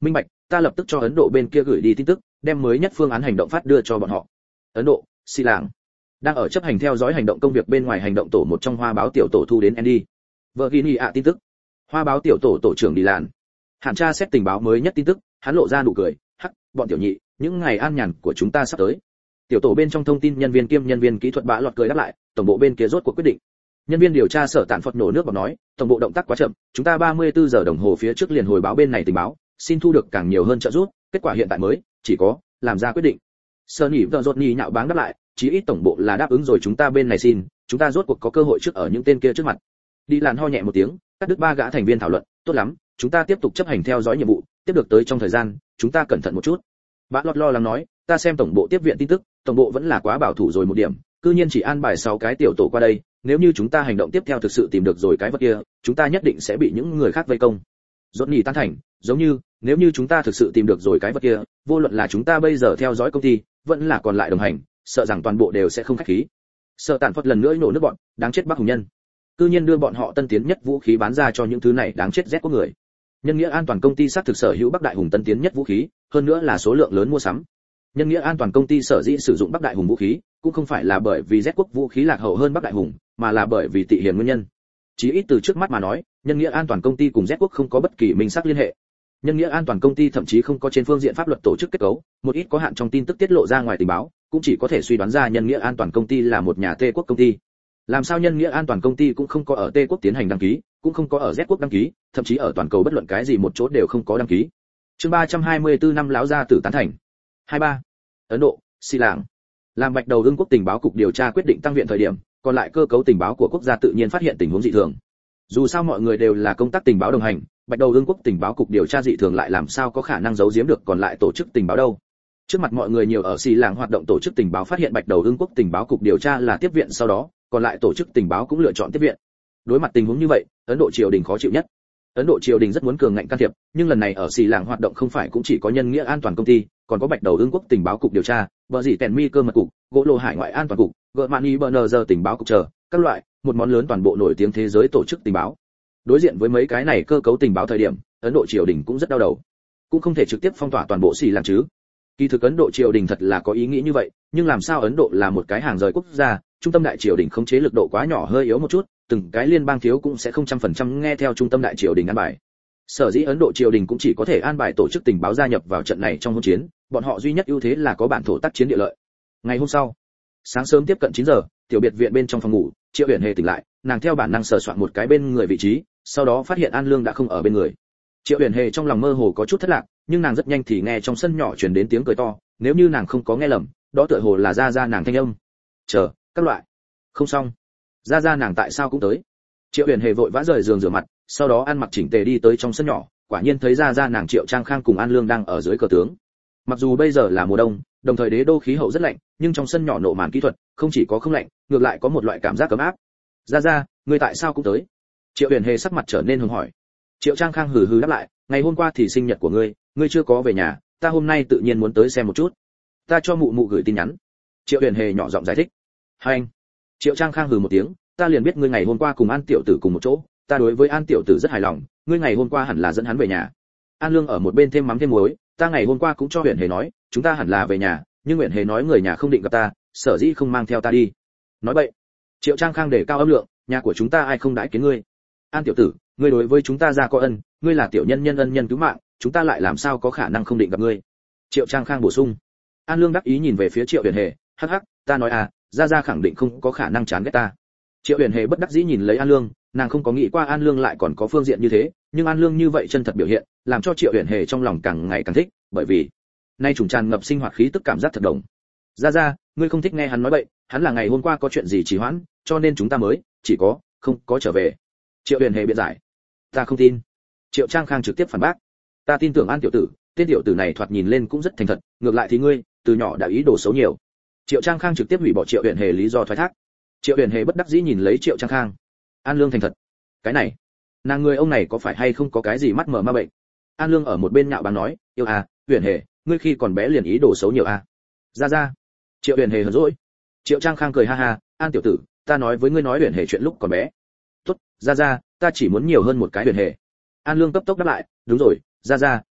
ta lập tức cho Ấn Độ bên kia gửi đi tin tức, đem mới nhất phương án hành động phát đưa cho bọn họ. Ấn Độ, Xi Làng đang ở chấp hành theo dõi hành động công việc bên ngoài hành động tổ một trong Hoa báo tiểu tổ thu đến Andy. Virginia tin tức. Hoa báo tiểu tổ tổ trưởng đi làn. Hàn tra xét tình báo mới nhất tin tức, hắn lộ ra nụ cười, hắc, bọn tiểu nhị, những ngày an nhàn của chúng ta sắp tới. Tiểu tổ bên trong thông tin nhân viên kiêm nhân viên kỹ thuật bã lọt cười đáp lại, tổng bộ bên kia rốt cuộc quyết định. Nhân viên điều tra sở tạn phật nổ nước bọt nói, tổng bộ động tác quá chậm, chúng ta ba mươi tư giờ đồng hồ phía trước liền hồi báo bên này tình báo, xin thu được càng nhiều hơn trợ giúp, kết quả hiện tại mới chỉ có làm ra quyết định. Sơ nhị vợ rốt nhị nhạo báng đáp lại, chí ít tổng bộ là đáp ứng rồi, chúng ta bên này xin, chúng ta rốt cuộc có cơ hội trước ở những tên kia trước mặt. Đi làn ho nhẹ một tiếng, cắt đứt ba gã thành viên thảo luận, tốt lắm, chúng ta tiếp tục chấp hành theo dõi nhiệm vụ, tiếp được tới trong thời gian, chúng ta cẩn thận một chút. Bã lọt lo lắng nói, ta xem tổng bộ tiếp viện tin tức, tổng bộ vẫn là quá bảo thủ rồi một điểm, cư nhiên chỉ an bài sáu cái tiểu tổ qua đây, nếu như chúng ta hành động tiếp theo thực sự tìm được rồi cái vật kia, chúng ta nhất định sẽ bị những người khác vây công. Rốt nhỉ tan thành, giống như, nếu như chúng ta thực sự tìm được rồi cái vật kia, vô luận là chúng ta bây giờ theo dõi công ty, vẫn là còn lại đồng hành, sợ rằng toàn bộ đều sẽ không khách khí. Sợ tàn phật lần nữa nổ nước bọn, đáng chết Bắc Hùng Nhân. Cư nhiên đưa bọn họ tân tiến nhất vũ khí bán ra cho những thứ này đáng chết rét của người. Nhân nghĩa an toàn công ty xác thực sở hữu Bắc Đại Hùng tân tiến nhất vũ khí, hơn nữa là số lượng lớn mua sắm. Nhân nghĩa an toàn công ty sở dĩ sử dụng Bắc Đại Hùng vũ khí, cũng không phải là bởi vì Z quốc vũ khí lạc hậu hơn Bắc Đại Hùng, mà là bởi vì tị hiền nguyên nhân. Chí ít từ trước mắt mà nói, nhân nghĩa an toàn công ty cùng Z quốc không có bất kỳ minh xác liên hệ. Nhân nghĩa an toàn công ty thậm chí không có trên phương diện pháp luật tổ chức kết cấu, một ít có hạn trong tin tức tiết lộ ra ngoài tình báo, cũng chỉ có thể suy đoán ra nhân nghĩa an toàn công ty là một nhà Tây quốc công ty. Làm sao nhân nghĩa an toàn công ty cũng không có ở Tây quốc tiến hành đăng ký, cũng không có ở Z quốc đăng ký, thậm chí ở toàn cầu bất luận cái gì một chỗ đều không có đăng ký. Chương ba trăm hai mươi tư năm lão gia tử tán thành. hai ba. Ấn Độ, Xi Làng. Làm Bạch Đầu Ưng quốc tình báo cục điều tra quyết định tăng viện thời điểm, còn lại cơ cấu tình báo của quốc gia tự nhiên phát hiện tình huống dị thường. Dù sao mọi người đều là công tác tình báo đồng hành, Bạch Đầu Ưng quốc tình báo cục điều tra dị thường lại làm sao có khả năng giấu giếm được còn lại tổ chức tình báo đâu. Trước mặt mọi người nhiều ở Xi Làng hoạt động tổ chức tình báo phát hiện Bạch Đầu Ưng quốc tình báo cục điều tra là tiếp viện, sau đó, còn lại tổ chức tình báo cũng lựa chọn tiếp viện. Đối mặt tình huống như vậy, Ấn Độ triều đình khó chịu nhất. Ấn Độ triều đình rất muốn cường ngạnh can thiệp, nhưng lần này ở Xi Làng hoạt động không phải cũng chỉ có nhân nghĩa an toàn công ty, còn có Bạch Đầu Ưng quốc tình báo cục điều tra, vợ dĩ tèn mi cơ mật cục, gỗ lô hải ngoại an toàn cục, gợ mani bờ nờ giờ tình báo cục chờ, các loại, một món lớn toàn bộ nổi tiếng thế giới tổ chức tình báo. Đối diện với mấy cái này cơ cấu tình báo thời điểm, Ấn Độ triều đình cũng rất đau đầu. Cũng không thể trực tiếp phong tỏa toàn bộ Xi Làng chứ. Kỳ thực Ấn Độ triều đình thật là có ý nghĩ như vậy, nhưng làm sao Ấn Độ là một cái hàng rời quốc gia, trung tâm đại triều đình khống chế lực độ quá nhỏ, hơi yếu một chút, từng cái liên bang thiếu cũng sẽ không trăm phần trăm nghe theo trung tâm đại triều đình an bài. Sở dĩ Ấn Độ triều đình cũng chỉ có thể an bài tổ chức tình báo gia nhập vào trận này trong hỗn chiến, bọn họ duy nhất ưu thế là có bản thổ tác chiến địa lợi. Ngày hôm sau, sáng sớm tiếp cận chín giờ, tiểu biệt viện bên trong phòng ngủ, Triệu Uyển Hề tỉnh lại, nàng theo bản năng sờ soạn một cái bên người vị trí, sau đó phát hiện An Lương đã không ở bên người. Triệu Uyển Hề trong lòng mơ hồ có chút thất lạc, nhưng nàng rất nhanh thì nghe trong sân nhỏ truyền đến tiếng cười to, nếu như nàng không có nghe lầm, đó tựa hồ là gia gia nàng thanh âm. Chờ, các loại. Không xong. Gia gia nàng tại sao cũng tới? Triệu Uyển Hề vội vã rời giường rửa mặt, sau đó ăn mặc chỉnh tề đi tới trong sân nhỏ, quả nhiên thấy gia gia nàng Triệu Trang Khang cùng An Lương đang ở dưới cờ tướng. Mặc dù bây giờ là mùa đông, đồng thời đế đô khí hậu rất lạnh, nhưng trong sân nhỏ nộ màn kỹ thuật, không chỉ có không lạnh, ngược lại có một loại cảm giác ấm áp. Gia gia, ngươi tại sao cũng tới? Triệu Uyển Hề sắc mặt trở nên hưng hỏi. Triệu Trang Khang hừ hừ đáp lại, ngày hôm qua thì sinh nhật của ngươi, ngươi chưa có về nhà, ta hôm nay tự nhiên muốn tới xem một chút. Ta cho mụ mụ gửi tin nhắn. Triệu Uyển Hề nhỏ giọng giải thích. Hai anh. Triệu Trang Khang hừ một tiếng, ta liền biết ngươi ngày hôm qua cùng An tiểu tử cùng một chỗ, ta đối với An tiểu tử rất hài lòng, ngươi ngày hôm qua hẳn là dẫn hắn về nhà. An Lương ở một bên thêm mắm thêm muối, ta ngày hôm qua cũng cho Uyển Hề nói, chúng ta hẳn là về nhà, nhưng Uyển Hề nói người nhà không định gặp ta, sở dĩ không mang theo ta đi. Nói vậy. Triệu Trang Khang để cao âm lượng, nhà của chúng ta ai không đãi kiến ngươi. An tiểu tử, ngươi đối với chúng ta ra có ân, ngươi là tiểu nhân nhân ân nhân cứu mạng, chúng ta lại làm sao có khả năng không định gặp ngươi. Triệu Trang Khang bổ sung. An Lương đắc ý nhìn về phía Triệu Uyển Hề, hắc hắc, ta nói à, gia gia khẳng định không có khả năng chán ghét ta. Triệu Uyển Hề bất đắc dĩ nhìn lấy An Lương, nàng không có nghĩ qua An Lương lại còn có phương diện như thế, nhưng An Lương như vậy chân thật biểu hiện, làm cho Triệu Uyển Hề trong lòng càng ngày càng thích, bởi vì nay trùng tràn ngập sinh hoạt khí tức cảm giác thật đồng. Gia gia, ngươi không thích nghe hắn nói bậy, hắn là ngày hôm qua có chuyện gì trì hoãn, cho nên chúng ta mới chỉ có không có trở về. Triệu Uyển Hề biện giải. Ta không tin. Triệu Trang Khang trực tiếp phản bác. Ta tin tưởng An tiểu tử, tên tiểu tử này thoạt nhìn lên cũng rất thành thật, ngược lại thì ngươi, từ nhỏ đã ý đồ xấu nhiều. Triệu Trang Khang trực tiếp hủy bỏ Triệu Uyển Hề lý do thoái thác. Triệu Uyển Hề bất đắc dĩ nhìn lấy Triệu Trang Khang. An Lương thành thật. Cái này, nàng người ông này có phải hay không có cái gì mắt mờ ma bệnh? An Lương ở một bên nhạo báng nói, yêu à, Uyển Hề, ngươi khi còn bé liền ý đồ xấu nhiều à? Ra ra. Triệu Uyển Hề hờn dỗi. Triệu Trang Khang cười ha ha, An tiểu tử, ta nói với ngươi nói Uyển Hề chuyện lúc còn bé. Tốt, ra ra, ta chỉ muốn nhiều hơn một cái Uyển Hề. An Lương cấp tốc đáp lại, đúng rồi, ra ra,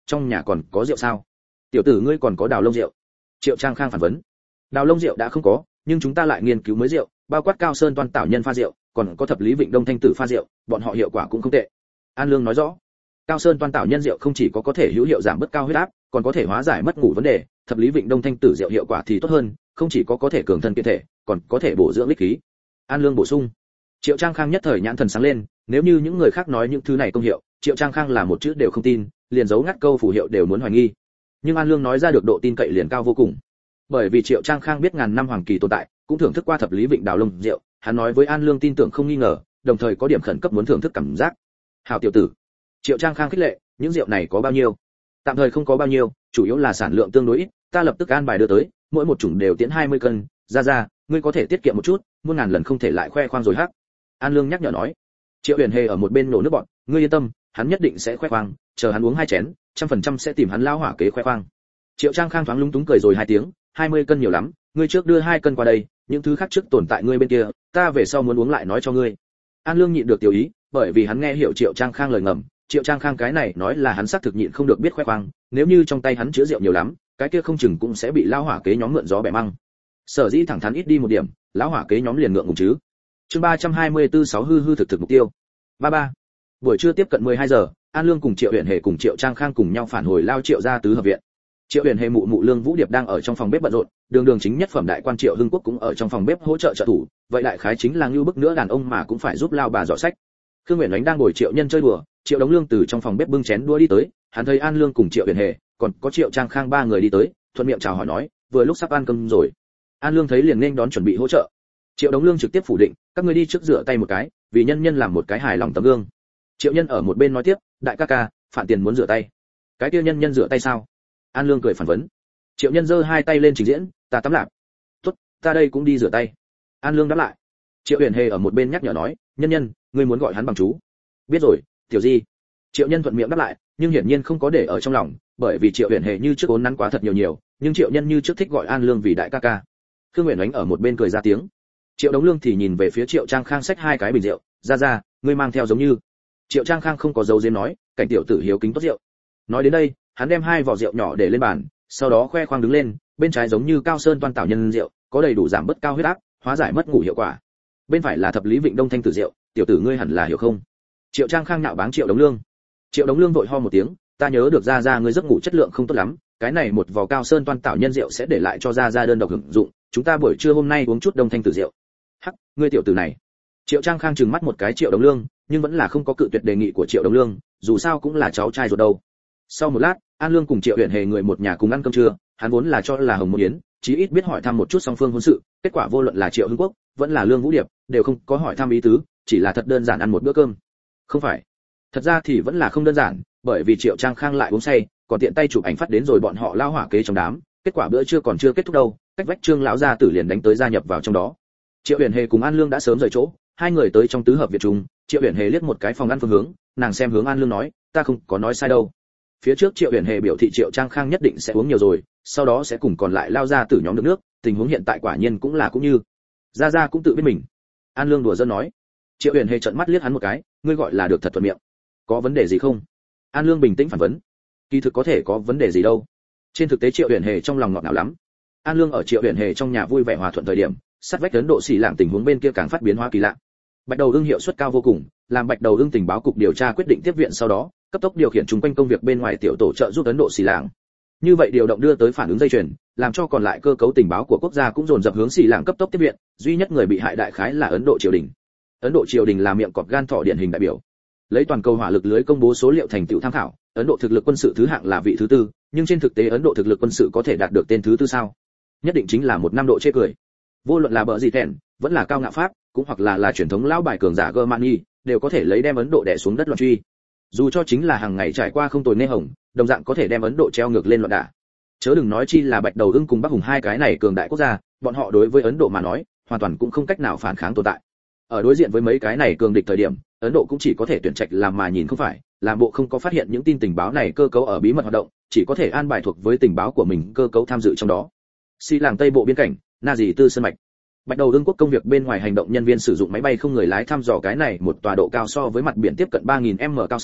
trong nhà còn có rượu sao? Tiểu tử ngươi còn có đào lông rượu? Triệu Trang Khang phản vấn. Đào lông rượu đã không có, nhưng chúng ta lại nghiên cứu mới rượu, bao quát Cao Sơn Toan Tảo Nhân pha rượu, còn có Thập Lý Vịnh Đông Thanh Tử pha rượu, bọn họ hiệu quả cũng không tệ. An Lương nói rõ. Cao Sơn Toan Tảo Nhân rượu không chỉ có có thể hữu hiệu giảm bớt cao huyết áp, còn có thể hóa giải mất ngủ vấn đề, Thập Lý Vịnh Đông Thanh Tử rượu hiệu quả thì tốt hơn, không chỉ có có thể cường thân kiện thể, còn có thể bổ dưỡng linh khí. An Lương bổ sung. Triệu Trang Khang nhất thời nhãn thần sáng lên, nếu như những người khác nói những thứ này công hiệu, Triệu Trang Khang là một chữ đều không tin, liền giấu ngắt câu phù hiệu đều muốn hoài nghi. Nhưng An Lương nói ra được độ tin cậy liền cao vô cùng. Bởi vì Triệu Trang Khang biết ngàn năm hoàng kỳ tồn tại, cũng thưởng thức qua Thập Lý Vịnh đào lông rượu, hắn nói với An Lương tin tưởng không nghi ngờ, đồng thời có điểm khẩn cấp muốn thưởng thức cảm giác. Hảo tiểu tử. Triệu Trang Khang khích lệ, những rượu này có bao nhiêu? Tạm thời không có bao nhiêu, chủ yếu là sản lượng tương đối ít, ta lập tức an bài đưa tới, mỗi một chủng đều tiến hai mươi cân, ra ra, ngươi có thể tiết kiệm một chút, muôn ngàn lần không thể lại khoe khoang rồi hắc. An Lương nhắc nhở nói. Triệu Huyền Hề ở một bên nổ nước bọt, ngươi yên tâm, hắn nhất định sẽ khoe khoang, chờ hắn uống hai chén, trăm phần trăm sẽ tìm hắn lao hỏa kế khoe khoang. Triệu Trang Khang thoáng lúng túng cười rồi hai tiếng, hai mươi cân nhiều lắm, ngươi trước đưa hai cân qua đây, những thứ khác trước tồn tại ngươi bên kia, ta về sau muốn uống lại nói cho ngươi. An Lương nhịn được tiểu ý, bởi vì hắn nghe hiểu Triệu Trang Khang lời ngầm, Triệu Trang Khang cái này nói là hắn xác thực nhịn không được biết khoe khoang, nếu như trong tay hắn chứa rượu nhiều lắm, cái kia không chừng cũng sẽ bị lao hỏa kế nhóm mượn gió bẻ măng. Sở dĩ thẳng thắn ít đi một điểm, lão hỏa kế nhóm liền ngượng ngùng chứ. Chương ba trăm hai mươi tư sáu hư hư thực thực mục tiêu. ba ba. Buổi trưa tiếp cận mười hai giờ, An Lương cùng Triệu Huyền Hề cùng Triệu Trang Khang cùng nhau phản hồi lao Triệu gia tứ hợp viện. Triệu Huyền Hề mụ mụ Lương Vũ Điệp đang ở trong phòng bếp bận rộn, đường đường chính nhất phẩm đại quan Triệu Hưng Quốc cũng ở trong phòng bếp hỗ trợ trợ thủ, vậy đại khái chính là ngưu bức nữa đàn ông mà cũng phải giúp lao bà dọn sách. Khương Uyển Ánh đang ngồi Triệu Nhân chơi đùa, Triệu Đống Lương từ trong phòng bếp bưng chén đũa đi tới, hắn thấy An Lương cùng Triệu Huyền Hề, còn có Triệu Trang Khang ba người đi tới, thuận miệng chào hỏi nói, vừa lúc sắp ăn cơm rồi. An Lương thấy liền nên đón chuẩn bị hỗ trợ. Triệu Đống Lương trực tiếp phủ định, các ngươi đi trước rửa tay một cái, vì nhân nhân làm một cái hài lòng tấm gương. Triệu Nhân ở một bên nói tiếp, đại ca ca, Phản Tiền muốn rửa tay. Cái kia nhân nhân rửa tay sao? An Lương cười phản vấn. Triệu Nhân giơ hai tay lên trình diễn, ta tắm lạp. Tốt, ta đây cũng đi rửa tay. An Lương đáp lại. Triệu Huyền Hề ở một bên nhắc nhở nói, nhân nhân, ngươi muốn gọi hắn bằng chú. Biết rồi, tiểu di. Triệu Nhân thuận miệng đáp lại, nhưng hiển nhiên không có để ở trong lòng, bởi vì Triệu Huyền Hề như trước ốn nắn quá thật nhiều nhiều, nhưng Triệu Nhân như trước thích gọi An Lương vì đại ca ca. Khương Uyển Ánh ở một bên cười ra tiếng. Triệu Đống Lương thì nhìn về phía Triệu Trang Khang xách hai cái bình rượu, ra ra, ngươi mang theo giống như. Triệu Trang Khang không có dấu diếm nói, cảnh tiểu tử hiếu kính tốt rượu. Nói đến đây, hắn đem hai vỏ rượu nhỏ để lên bàn, sau đó khoe khoang đứng lên, bên trái giống như Cao Sơn Toan Tảo Nhân rượu, có đầy đủ giảm bớt cao huyết áp, hóa giải mất ngủ hiệu quả. Bên phải là Thập Lý Vịnh Đông Thanh Tử rượu, tiểu tử ngươi hẳn là hiểu không? Triệu Trang Khang nạo báng Triệu Đống Lương. Triệu Đống Lương vội ho một tiếng, ta nhớ được ra ra ngươi giấc ngủ chất lượng không tốt lắm, cái này một vò Cao Sơn Toan Tảo Nhân rượu sẽ để lại cho ra ra đơn độc hưởng dụng, chúng ta buổi trưa hôm nay uống chút Đông Thanh Tử rượu. Hắc, ngươi tiểu tử này. Triệu Trang Khang trừng mắt một cái Triệu Đống Lương, nhưng vẫn là không có cự tuyệt đề nghị của Triệu Đống Lương, dù sao cũng là cháu trai ruột đâu. Sau một lát, An Lương cùng Triệu Huyền Hề người một nhà cùng ăn cơm trưa, hắn vốn là cho là Hồng Môn Yến, chí ít biết hỏi thăm một chút song phương hôn sự, kết quả vô luận là Triệu Hưng Quốc, vẫn là Lương Vũ Điệp, đều không có hỏi thăm ý tứ, chỉ là thật đơn giản ăn một bữa cơm. Không phải, thật ra thì vẫn là không đơn giản, bởi vì Triệu Trang Khang lại uống say, còn tiện tay chụp ảnh phát đến rồi bọn họ lao hỏa kế trong đám, kết quả bữa trưa còn chưa kết thúc đâu, cách vách Trương lão gia tử liền đánh tới gia nhập vào trong đó. Triệu Huyền Hề cùng An Lương đã sớm rời chỗ, hai người tới trong tứ hợp viện trùng, Triệu Huyền Hề liếc một cái phòng ăn phương hướng, nàng xem hướng An Lương nói, ta không có nói sai đâu. Phía trước Triệu Huyền Hề biểu thị Triệu Trang Khang nhất định sẽ uống nhiều rồi, sau đó sẽ cùng còn lại lao ra tử nhóm được nước, tình huống hiện tại quả nhiên cũng là cũng như. Gia Gia cũng tự biết mình. An Lương đùa giỡn nói. Triệu Huyền Hề trợn mắt liếc hắn một cái, ngươi gọi là được thật thuận miệng. Có vấn đề gì không? An Lương bình tĩnh phản vấn. Kỳ thực có thể có vấn đề gì đâu. Trên thực tế Triệu Huyền Hề trong lòng ngọt ngào lắm. An Lương ở Triệu Huyền Hề trong nhà vui vẻ hòa thuận thời điểm, sát vách Ấn Độ xỉ lạng tình huống bên kia càng phát biến hóa kỳ lạ. Bạch Đầu Ưng hiệu suất cao vô cùng, làm Bạch Đầu Ưng tình báo cục điều tra quyết định tiếp viện sau đó, cấp tốc điều khiển chúng quanh công việc bên ngoài tiểu tổ trợ giúp Ấn Độ xỉ lạng. Như vậy điều động đưa tới phản ứng dây chuyền, làm cho còn lại cơ cấu tình báo của quốc gia cũng dồn dập hướng xỉ lạng cấp tốc tiếp viện, duy nhất người bị hại đại khái là Ấn Độ triều đình. Ấn Độ triều đình là miệng cọp gan thỏ điển hình đại biểu. Lấy toàn cầu hỏa lực lưới công bố số liệu thành tựu tham khảo, Ấn Độ thực lực quân sự thứ hạng là vị thứ tư, nhưng trên thực tế Ấn Độ thực lực quân sự có thể đạt được tên thứ tư sao? Nhất định chính là một năm độ chê cười. Vô luận là bợ gì thẹn, vẫn là cao ngạo pháp, cũng hoặc là là truyền thống lão bài cường giả Germany, đều có thể lấy đem Ấn Độ đè xuống đất loạn truy. Dù cho chính là hàng ngày trải qua không tồi nê hồng, đồng dạng có thể đem Ấn Độ treo ngược lên loạn đả. Chớ đừng nói chi là Bạch Đầu Ưng cùng Bắc Hùng hai cái này cường đại quốc gia, bọn họ đối với Ấn Độ mà nói, hoàn toàn cũng không cách nào phản kháng tồn tại. Ở đối diện với mấy cái này cường địch thời điểm, Ấn Độ cũng chỉ có thể tuyển trạch làm mà nhìn không phải, làm bộ không có phát hiện những tin tình báo này cơ cấu ở bí mật hoạt động, chỉ có thể an bài thuộc với tình báo của mình cơ cấu tham dự trong đó. Xi làng Tây bộ biên cảnh, Na Dì Tư Sơn mạch. Bạch Đầu Ưng quốc công việc bên ngoài hành động nhân viên sử dụng máy bay không người lái thăm dò cái này một tòa độ cao so với mặt biển tiếp cận ba nghìn mét cao sơn,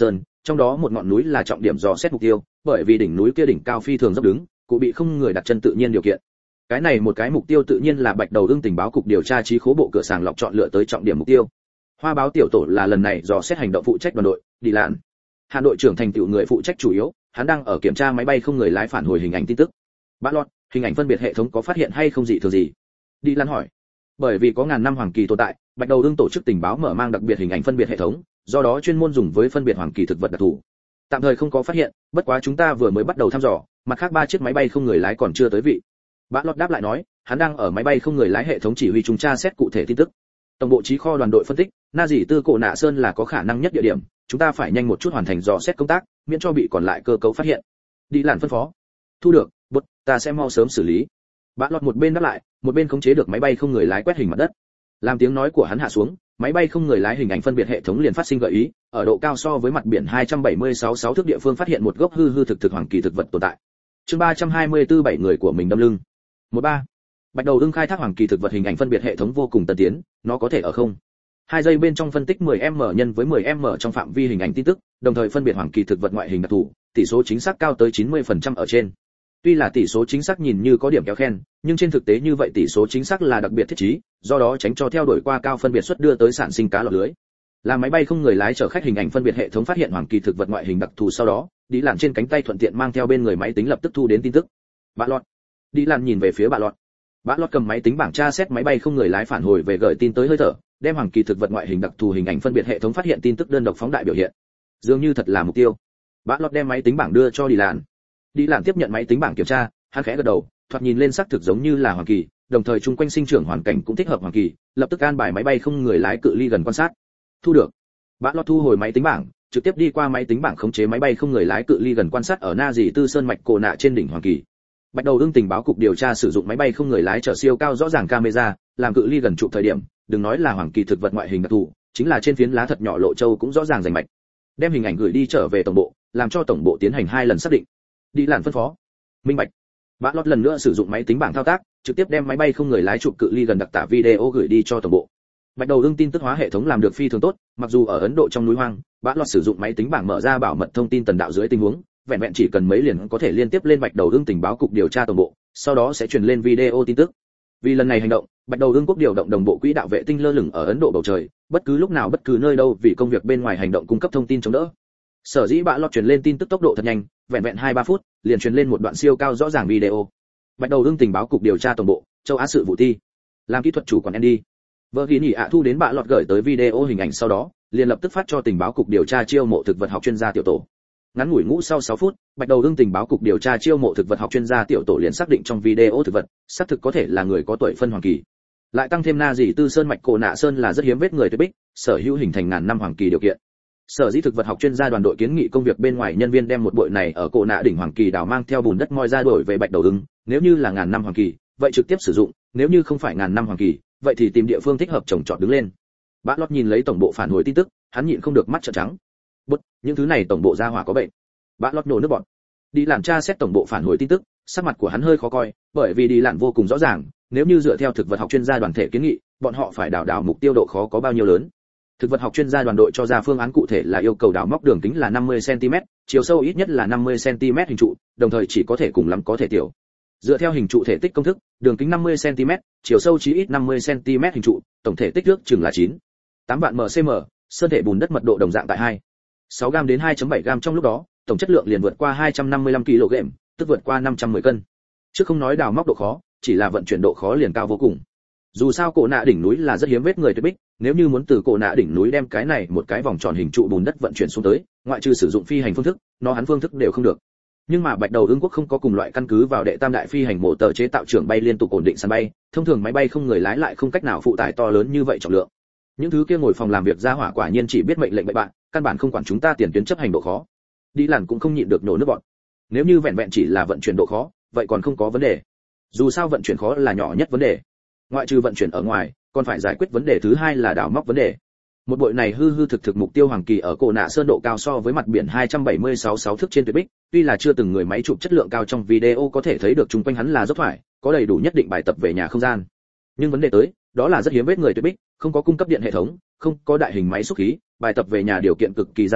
trong đó một ngọn núi là trọng điểm dò xét mục tiêu, bởi vì đỉnh núi kia đỉnh cao phi thường dốc đứng, cụ bị không người đặt chân tự nhiên điều kiện. Cái này một cái mục tiêu tự nhiên là Bạch Đầu Ưng tình báo cục điều tra trí khố bộ cửa sàng lọc chọn lựa tới trọng điểm mục tiêu. Hoa báo tiểu tổ là lần này dò xét hành động phụ trách đoàn đội, đi lạn. Hà Nội trưởng thành tựu người phụ trách chủ yếu, hắn đang ở kiểm tra máy bay không người lái phản hồi hình ảnh tin tức. Bã lọt, hình ảnh phân biệt hệ thống có phát hiện hay không dị thường gì? Đi lạn hỏi. Bởi vì có ngàn năm hoàng kỳ tồn tại, Bạch Đầu Ưng tổ chức tình báo mở mang đặc biệt hình ảnh phân biệt hệ thống, do đó chuyên môn dùng với phân biệt hoàng kỳ thực vật đặc thù. Tạm thời không có phát hiện, bất quá chúng ta vừa mới bắt đầu thăm dò, mặt khác ba chiếc máy bay không người lái còn chưa tới vị. Bã lọt đáp lại nói, hắn đang ở máy bay không người lái hệ thống chỉ huy chúng tra xét cụ thể tin tức. Tổng bộ trí kho đoàn đội phân tích, Na Dĩ Tư Cổ Nạ Sơn là có khả năng nhất địa điểm, chúng ta phải nhanh một chút hoàn thành dò xét công tác, miễn cho bị còn lại cơ cấu phát hiện. Đi làn phân phó. Thu được, bút, ta sẽ mau sớm xử lý. Bã lọt một bên đáp lại, một bên khống chế được máy bay không người lái quét hình mặt đất. Làm tiếng nói của hắn hạ xuống, máy bay không người lái hình ảnh phân biệt hệ thống liền phát sinh gợi ý, ở độ cao so với mặt biển hai trăm bảy mươi sáu sáu thước địa phương phát hiện một gốc hư hư thực thực hoàng kỳ thực vật tồn tại. Chương ba trăm hai mươi tư bảy người của mình đâm lưng. một ba Bạch Đầu Ưng khai thác hoàng kỳ thực vật hình ảnh phân biệt hệ thống vô cùng tân tiến, nó có thể ở không hai giây bên trong phân tích mười em em nhân với mười em em trong phạm vi hình ảnh tin tức, đồng thời phân biệt hoàng kỳ thực vật ngoại hình đặc thù, tỷ số chính xác cao tới chín mươi phần trăm ở trên. Tuy là tỷ số chính xác nhìn như có điểm kéo khen, nhưng trên thực tế như vậy tỷ số chính xác là đặc biệt thiết trí, do đó tránh cho theo đuổi qua cao phân biệt suất đưa tới sản sinh cá lọt lưới. Là máy bay không người lái chở khách hình ảnh phân biệt hệ thống phát hiện hoàng kỳ thực vật ngoại hình đặc thù sau đó, đi lặn trên cánh tay thuận tiện mang theo bên người máy tính lập tức thu đến tin tức. Bạ lọt. Đi lặn nhìn về phía bạ lọt. Bạ lọt cầm máy tính bảng tra xét máy bay không người lái phản hồi về gửi tin tới hơi thở, đem hoàng kỳ thực vật ngoại hình đặc thù hình ảnh phân biệt hệ thống phát hiện tin tức đơn độc phóng đại biểu hiện. Dường như thật là mục tiêu. Bạ lọt đem máy tính bảng đưa cho đi lặn. Đi lặn tiếp nhận máy tính bảng kiểm tra, hắn khẽ gật đầu, thoạt nhìn lên xác thực giống như là hoàng kỳ, đồng thời chung quanh sinh trưởng hoàn cảnh cũng thích hợp hoàng kỳ, lập tức an bài máy bay không người lái cự ly gần quan sát. Thu được. Bạ lọt thu hồi máy tính bảng, trực tiếp đi qua máy tính bảng khống chế máy bay không người lái cự ly gần quan sát ở Na Dĩ Tư Sơn mạch cổ nạ trên đỉnh hoàng kỳ. Bạch Đầu Ưng tình báo cục điều tra sử dụng máy bay không người lái chở siêu cao rõ ràng camera, làm cự ly gần chụp thời điểm, đừng nói là hoàng kỳ thực vật ngoại hình đặc thù, chính là trên phiến lá thật nhỏ lộ châu cũng rõ ràng rành mạch. Đem hình ảnh gửi đi trở về tổng bộ, làm cho tổng bộ tiến hành hai lần xác định. Đi làn phân phó. Minh bạch. Bã lót lần nữa sử dụng máy tính bảng thao tác, trực tiếp đem máy bay không người lái chụp cự ly gần đặc tả video gửi đi cho tổng bộ. Bạch Đầu Ưng tin tức hóa hệ thống làm được phi thường tốt, mặc dù ở Ấn Độ trong núi hoang, Bã lót sử dụng máy tính bảng mở ra bảo mật thông tin tần đạo dưới tình huống, vẹn vẹn chỉ cần mấy liền có thể liên tiếp lên Bạch Đầu Ưng tình báo cục điều tra tổng bộ, sau đó sẽ truyền lên video tin tức. Vì lần này hành động, Bạch Đầu Ưng quốc điều động đồng bộ quỹ đạo vệ tinh lơ lửng ở Ấn Độ bầu trời, bất cứ lúc nào bất cứ nơi đâu vì công việc bên ngoài hành động cung cấp thông tin chống đỡ. Sở dĩ Bã lót truyền lên tin tức tốc độ thật nhanh, vẹn vẹn hai ba phút, liền truyền lên một đoạn siêu cao rõ ràng video. Bạch Đầu Ưng tình báo cục điều tra tổng bộ, châu Á sự vụ ti. Làm kỹ thuật chủ quản Andy. Vợ ghi nhỉ ạ thu đến Bạ lọt gửi tới video hình ảnh sau đó, liền lập tức phát cho tình báo cục điều tra chiêu mộ thực vật học chuyên gia tiểu tổ. Ngắn ngủi ngũ sau sáu phút, Bạch Đầu Ưng tình báo cục điều tra chiêu mộ thực vật học chuyên gia tiểu tổ liền xác định trong video thực vật, xác thực có thể là người có tuổi phân hoàng kỳ. Lại tăng thêm Na Dĩ Tư Sơn mạch cổ nạ sơn là rất hiếm vết người tuyệt bích, sở hữu hình thành ngàn năm hoàng kỳ điều kiện. Sở dĩ thực vật học chuyên gia đoàn đội kiến nghị công việc bên ngoài nhân viên đem một bội này ở cổ nạ đỉnh hoàng kỳ đào mang theo bùn đất moi ra đổi về Bạch Đầu Ưng, nếu như là ngàn năm hoàng kỳ, vậy trực tiếp sử dụng, nếu như không phải ngàn năm hoàng kỳ, vậy thì tìm địa phương thích hợp trồng trọt đứng lên. Bã lót nhìn lấy tổng bộ phản hồi tin tức, hắn nhịn không được mắt trợn trắng. Bút, những thứ này tổng bộ gia hỏa có bệnh. Bã lót nổ nước bọt. Đi làm tra xét tổng bộ phản hồi tin tức, sắc mặt của hắn hơi khó coi, bởi vì đi lặn vô cùng rõ ràng, nếu như dựa theo thực vật học chuyên gia đoàn thể kiến nghị, bọn họ phải đào đào mục tiêu độ khó có bao nhiêu lớn. Thực vật học chuyên gia đoàn đội cho ra phương án cụ thể là yêu cầu đào móc đường kính là năm mươi xăng ti mét, chiều sâu ít nhất là năm mươi xăng ti mét hình trụ, đồng thời chỉ có thể cùng lắm có thể tiểu. Dựa theo hình trụ thể tích công thức, đường kính năm mươi xăng ti mét, chiều sâu chí ít năm mươi xăng ti mét hình trụ, tổng thể tích nước chừng là chín tám vạn mcm, sơn thể bùn đất mật độ đồng dạng tại hai sáu gam đến hai phẩy bảy gam trong lúc đó, tổng chất lượng liền vượt qua hai trăm năm mươi lăm ki lô gam, tức vượt qua năm trăm mười cân. Chứ không nói đào móc độ khó, chỉ là vận chuyển độ khó liền cao vô cùng. Dù sao cổ nạ đỉnh núi là rất hiếm vết người tuyệt bích, nếu như muốn từ cổ nạ đỉnh núi đem cái này một cái vòng tròn hình trụ bùn đất vận chuyển xuống tới, ngoại trừ sử dụng phi hành phương thức, nó hắn phương thức đều không được. Nhưng mà Bạch Đầu Ưng quốc không có cùng loại căn cứ vào đệ tam đại phi hành mổ tờ chế tạo trưởng bay liên tục ổn định sân bay, thông thường máy bay không người lái lại không cách nào phụ tải to lớn như vậy trọng lượng. Những thứ kia ngồi phòng làm việc ra hỏa quả nhiên chỉ biết mệnh lệnh bậy bạn, căn bản không quản chúng ta tiền tuyến chấp hành độ khó. Đi lặn cũng không nhịn được nổ nước bọt. Nếu như vẹn vẹn chỉ là vận chuyển độ khó, vậy còn không có vấn đề. Dù sao vận chuyển khó là nhỏ nhất vấn đề. Ngoại trừ vận chuyển ở ngoài, còn phải giải quyết vấn đề thứ hai là đào móc vấn đề. Một bội này hư hư thực thực mục tiêu hoàng kỳ ở cổ nạ sơn độ cao so với mặt biển hai trăm bảy mươi sáu sáu thước trên tuyệt bích, tuy là chưa từng người máy chụp chất lượng cao trong video có thể thấy được chung quanh hắn là dốc thoải, có đầy đủ nhất định bài tập về nhà không gian. Nhưng vấn đề tới, đó là rất hiếm vết người tuyệt bích, không có cung cấp điện hệ thống, không có đại hình máy xúc khí, bài tập về nhà điều kiện cực kỳ gian nan,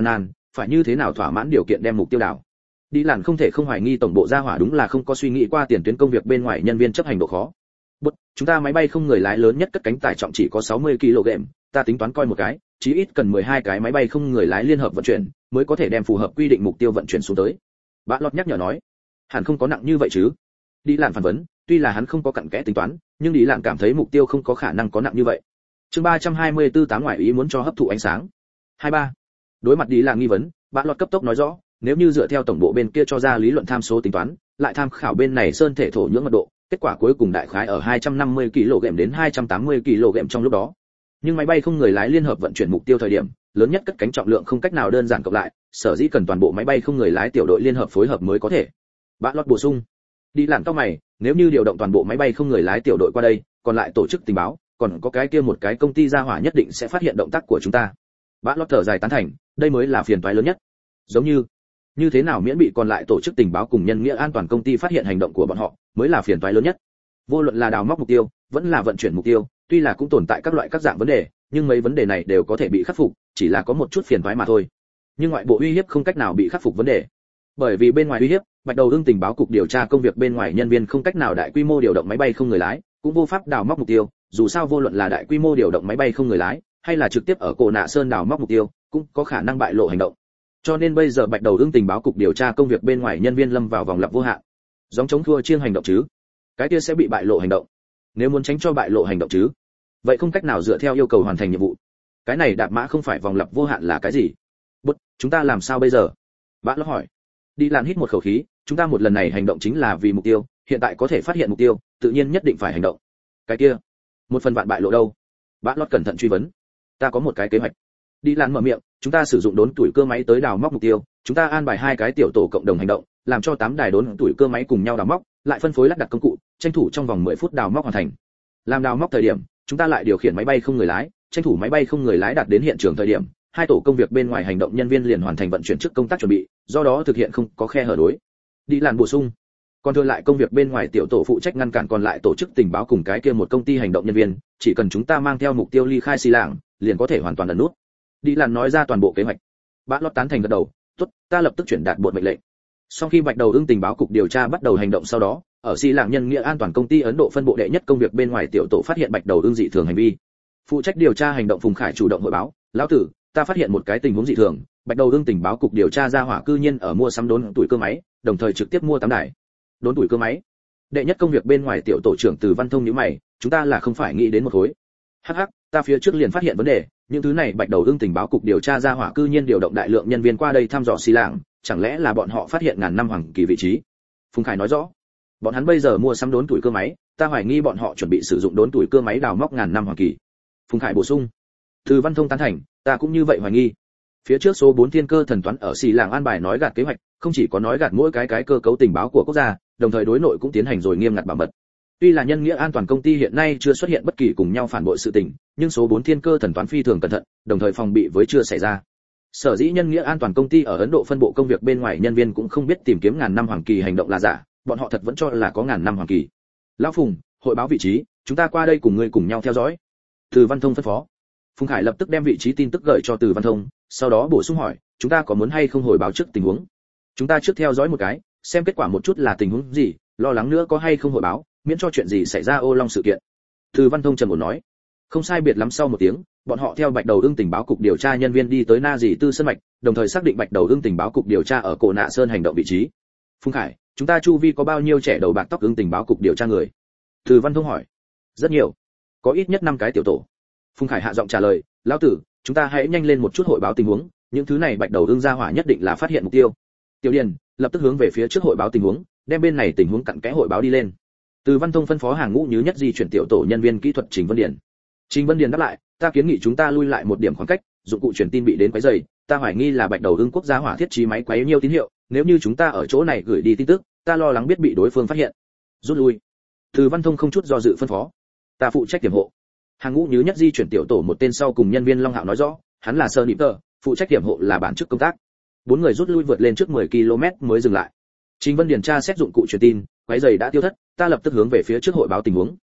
phải như thế nào thỏa mãn điều kiện đem mục tiêu đảo. Đi làn không thể không hoài nghi tổng bộ gia hỏa đúng là không có suy nghĩ qua tiền tuyến công việc bên ngoài nhân viên chấp hành độ khó. Bút, chúng ta máy bay không người lái lớn nhất cất cánh tải trọng chỉ có sáu mươi ki lô gam, ta tính toán coi một cái, chí ít cần mười hai cái máy bay không người lái liên hợp vận chuyển, mới có thể đem phù hợp quy định mục tiêu vận chuyển xuống tới. Bã lót nhắc nhở nói, hẳn không có nặng như vậy chứ? Đi làn phản vấn, tuy là hắn không có cặn kẽ tính toán, nhưng đi làn cảm thấy mục tiêu không có khả năng có nặng như vậy. Chương ba trăm hai mươi tư tám ngoại ý muốn cho hấp thụ ánh sáng. hai ba. Đối mặt đi làn nghi vấn, bã lót cấp tốc nói rõ, nếu như dựa theo tổng bộ bên kia cho ra lý luận tham số tính toán, lại tham khảo bên này sơn thể thổ nhưỡng mật độ, kết quả cuối cùng đại khái ở hai trăm năm mươi ki lô gam đến hai trăm tám mươi ki lô gam trong lúc đó. Nhưng máy bay không người lái liên hợp vận chuyển mục tiêu thời điểm, lớn nhất cất cánh trọng lượng không cách nào đơn giản cộng lại, sở dĩ cần toàn bộ máy bay không người lái tiểu đội liên hợp phối hợp mới có thể. Bã lót bổ sung. Đi làn cao mày, nếu như điều động toàn bộ máy bay không người lái tiểu đội qua đây, còn lại tổ chức tình báo, còn có cái kia một cái công ty gia hỏa nhất định sẽ phát hiện động tác của chúng ta. Bã lót thở dài tán thành, đây mới là phiền toái lớn nhất. Giống như như thế nào miễn bị còn lại tổ chức tình báo cùng nhân nghĩa an toàn công ty phát hiện hành động của bọn họ, mới là phiền toái lớn nhất. Vô luận là đào móc mục tiêu, vẫn là vận chuyển mục tiêu, tuy là cũng tồn tại các loại các dạng vấn đề, nhưng mấy vấn đề này đều có thể bị khắc phục, chỉ là có một chút phiền toái mà thôi. Nhưng ngoại bộ uy hiếp không cách nào bị khắc phục vấn đề. Bởi vì bên ngoài uy hiếp, Bạch Đầu Ưng tình báo cục điều tra công việc bên ngoài nhân viên không cách nào đại quy mô điều động máy bay không người lái, cũng vô pháp đào móc mục tiêu, dù sao vô luận là đại quy mô điều động máy bay không người lái, hay là trực tiếp ở Cổ Nạ Sơn đào móc mục tiêu, cũng có khả năng bại lộ hành động. Cho nên bây giờ Bạch Đầu Ưng tình báo cục điều tra công việc bên ngoài nhân viên lâm vào vòng lặp vô hạn. Giống chống thua chiêng hành động chứ? Cái kia sẽ bị bại lộ hành động. Nếu muốn tránh cho bại lộ hành động chứ, vậy không cách nào dựa theo yêu cầu hoàn thành nhiệm vụ. Cái này đạp mã không phải vòng lặp vô hạn là cái gì? Bút, chúng ta làm sao bây giờ? Bạn nó hỏi. Đi Lan hít một khẩu khí, chúng ta một lần này hành động chính là vì mục tiêu, hiện tại có thể phát hiện mục tiêu, tự nhiên nhất định phải hành động. Cái kia, một phần vạn bại lộ đâu? Bạn lót cẩn thận truy vấn. Ta có một cái kế hoạch. Đi Lan mở miệng, chúng ta sử dụng đốn tuổi cơ máy tới đào móc mục tiêu, chúng ta an bài hai cái tiểu tổ cộng đồng hành động, làm cho tám đài đốn tuổi cơ máy cùng nhau đào móc, lại phân phối lắp đặt công cụ, tranh thủ trong vòng mười phút đào móc hoàn thành. Làm đào móc thời điểm, chúng ta lại điều khiển máy bay không người lái, tranh thủ máy bay không người lái đạt đến hiện trường thời điểm, hai tổ công việc bên ngoài hành động nhân viên liền hoàn thành vận chuyển trước công tác chuẩn bị, do đó thực hiện không có khe hở đối. Đi Lan bổ sung. Còn thừa lại công việc bên ngoài tiểu tổ phụ trách ngăn cản còn lại tổ chức tình báo cùng cái kia một công ty hành động nhân viên, chỉ cần chúng ta mang theo mục tiêu ly khai xì làng, liền có thể hoàn toàn ẩn nút. Đi Lan nói ra toàn bộ kế hoạch. Bã lót tán thành gật đầu, tốt, ta lập tức chuyển đạt bộ mệnh lệnh. Sau khi Bạch Đầu Ưng tình báo cục điều tra bắt đầu hành động sau đó, ở xì làng nhân nghĩa an toàn công ty Ấn Độ phân bộ đệ nhất công việc bên ngoài tiểu tổ phát hiện Bạch Đầu Ưng dị thường hành vi. Phụ trách điều tra hành động Phùng Khải chủ động hội báo, lão tử, ta phát hiện một cái tình huống dị thường, Bạch Đầu Ưng tình báo cục điều tra ra hỏa cư nhiên ở mua sắm đốn tuổi cơ máy, đồng thời trực tiếp mua tám đài đốn tuổi cơ máy. Đệ nhất công việc bên ngoài tiểu tổ trưởng Từ Văn Thông nhíu mày, chúng ta là không phải nghĩ đến một khối. Hắc hắc, ta phía trước liền phát hiện vấn đề, những thứ này Bạch Đầu Ưng tình báo cục điều tra ra hỏa cư nhiên điều động đại lượng nhân viên qua đây thăm dò xì làng, chẳng lẽ là bọn họ phát hiện ngàn năm hoàng kỳ vị trí? Phùng Khải nói rõ, bọn hắn bây giờ mua sắm đốn tuổi cơ máy, ta hoài nghi bọn họ chuẩn bị sử dụng đốn tuổi cơ máy đào móc ngàn năm hoàng kỳ. Phùng Khải bổ sung. Từ Văn Thông tán thành, ta cũng như vậy hoài nghi. Phía trước số bốn thiên cơ thần toán ở xì làng an bài nói gạt kế hoạch, không chỉ có nói gạt mỗi cái cái cơ cấu tình báo của quốc gia, đồng thời đối nội cũng tiến hành rồi nghiêm ngặt bảo mật. Tuy là nhân nghĩa an toàn công ty hiện nay chưa xuất hiện bất kỳ cùng nhau phản bội sự tình, nhưng số bốn thiên cơ thần toán phi thường cẩn thận, đồng thời phòng bị với chưa xảy ra. Sở dĩ nhân nghĩa an toàn công ty ở Ấn Độ phân bộ công việc bên ngoài nhân viên cũng không biết tìm kiếm ngàn năm hoàng kỳ hành động là giả, bọn họ thật vẫn cho là có ngàn năm hoàng kỳ. Lão Phùng, hội báo vị trí, chúng ta qua đây cùng ngươi cùng nhau theo dõi. Từ Văn Thông phân phó. Phùng Khải lập tức đem vị trí tin tức gửi cho Từ Văn Thông, sau đó bổ sung hỏi, chúng ta có muốn hay không hồi báo trước tình huống? Chúng ta trước theo dõi một cái, xem kết quả một chút là tình huống gì, lo lắng nữa có hay không hồi báo, miễn cho chuyện gì xảy ra ô long sự kiện. Từ Văn Thông trầm ổn nói. Không sai biệt lắm sau một tiếng, bọn họ theo Bạch Đầu Ưng tình báo cục điều tra nhân viên đi tới Na Dì Tư Sơn mạch, đồng thời xác định Bạch Đầu Ưng tình báo cục điều tra ở Cổ Nạ Sơn hành động vị trí. Phùng Khải, chúng ta chu vi có bao nhiêu trẻ đầu bạc tóc Ưng tình báo cục điều tra người? Từ Văn Thông hỏi. Rất nhiều, có ít nhất năm cái tiểu tổ. Phùng Khải hạ giọng trả lời, lão tử, chúng ta hãy nhanh lên một chút hội báo tình huống, những thứ này Bạch Đầu Ưng gia hỏa nhất định là phát hiện mục tiêu. Tiểu Điền, lập tức hướng về phía trước hội báo tình huống, đem bên này tình huống cặn kẽ hội báo đi lên. Từ Văn Thông phân phó hàng ngũ nhứ nhất di chuyển tiểu tổ nhân viên kỹ thuật Trình Vân Điền. Trình Vân Điền đáp lại, ta kiến nghị chúng ta lui lại một điểm khoảng cách, dụng cụ truyền tin bị đến quấy rầy, ta hoài nghi là Bạch Đầu Ưng quốc gia hỏa thiết trí máy quấy nhiều tín hiệu, nếu như chúng ta ở chỗ này gửi đi tin tức, ta lo lắng biết bị đối phương phát hiện. Rút lui. Từ Văn Thông không chút do dự phân phó, ta phụ trách tiềm hộ. Hàng ngũ nhứ nhất di chuyển tiểu tổ một tên sau cùng nhân viên Long Hạo nói rõ, hắn là Sơ Niệm Tơ, phụ trách tiềm hộ là bản chức công tác. Bốn người rút lui vượt lên trước mười ki lô mét mới dừng lại. Trình Vân Điền tra xét dụng cụ truyền tin, quấy rầy đã tiêu thất, ta lập tức hướng về phía trước hội báo tình huống.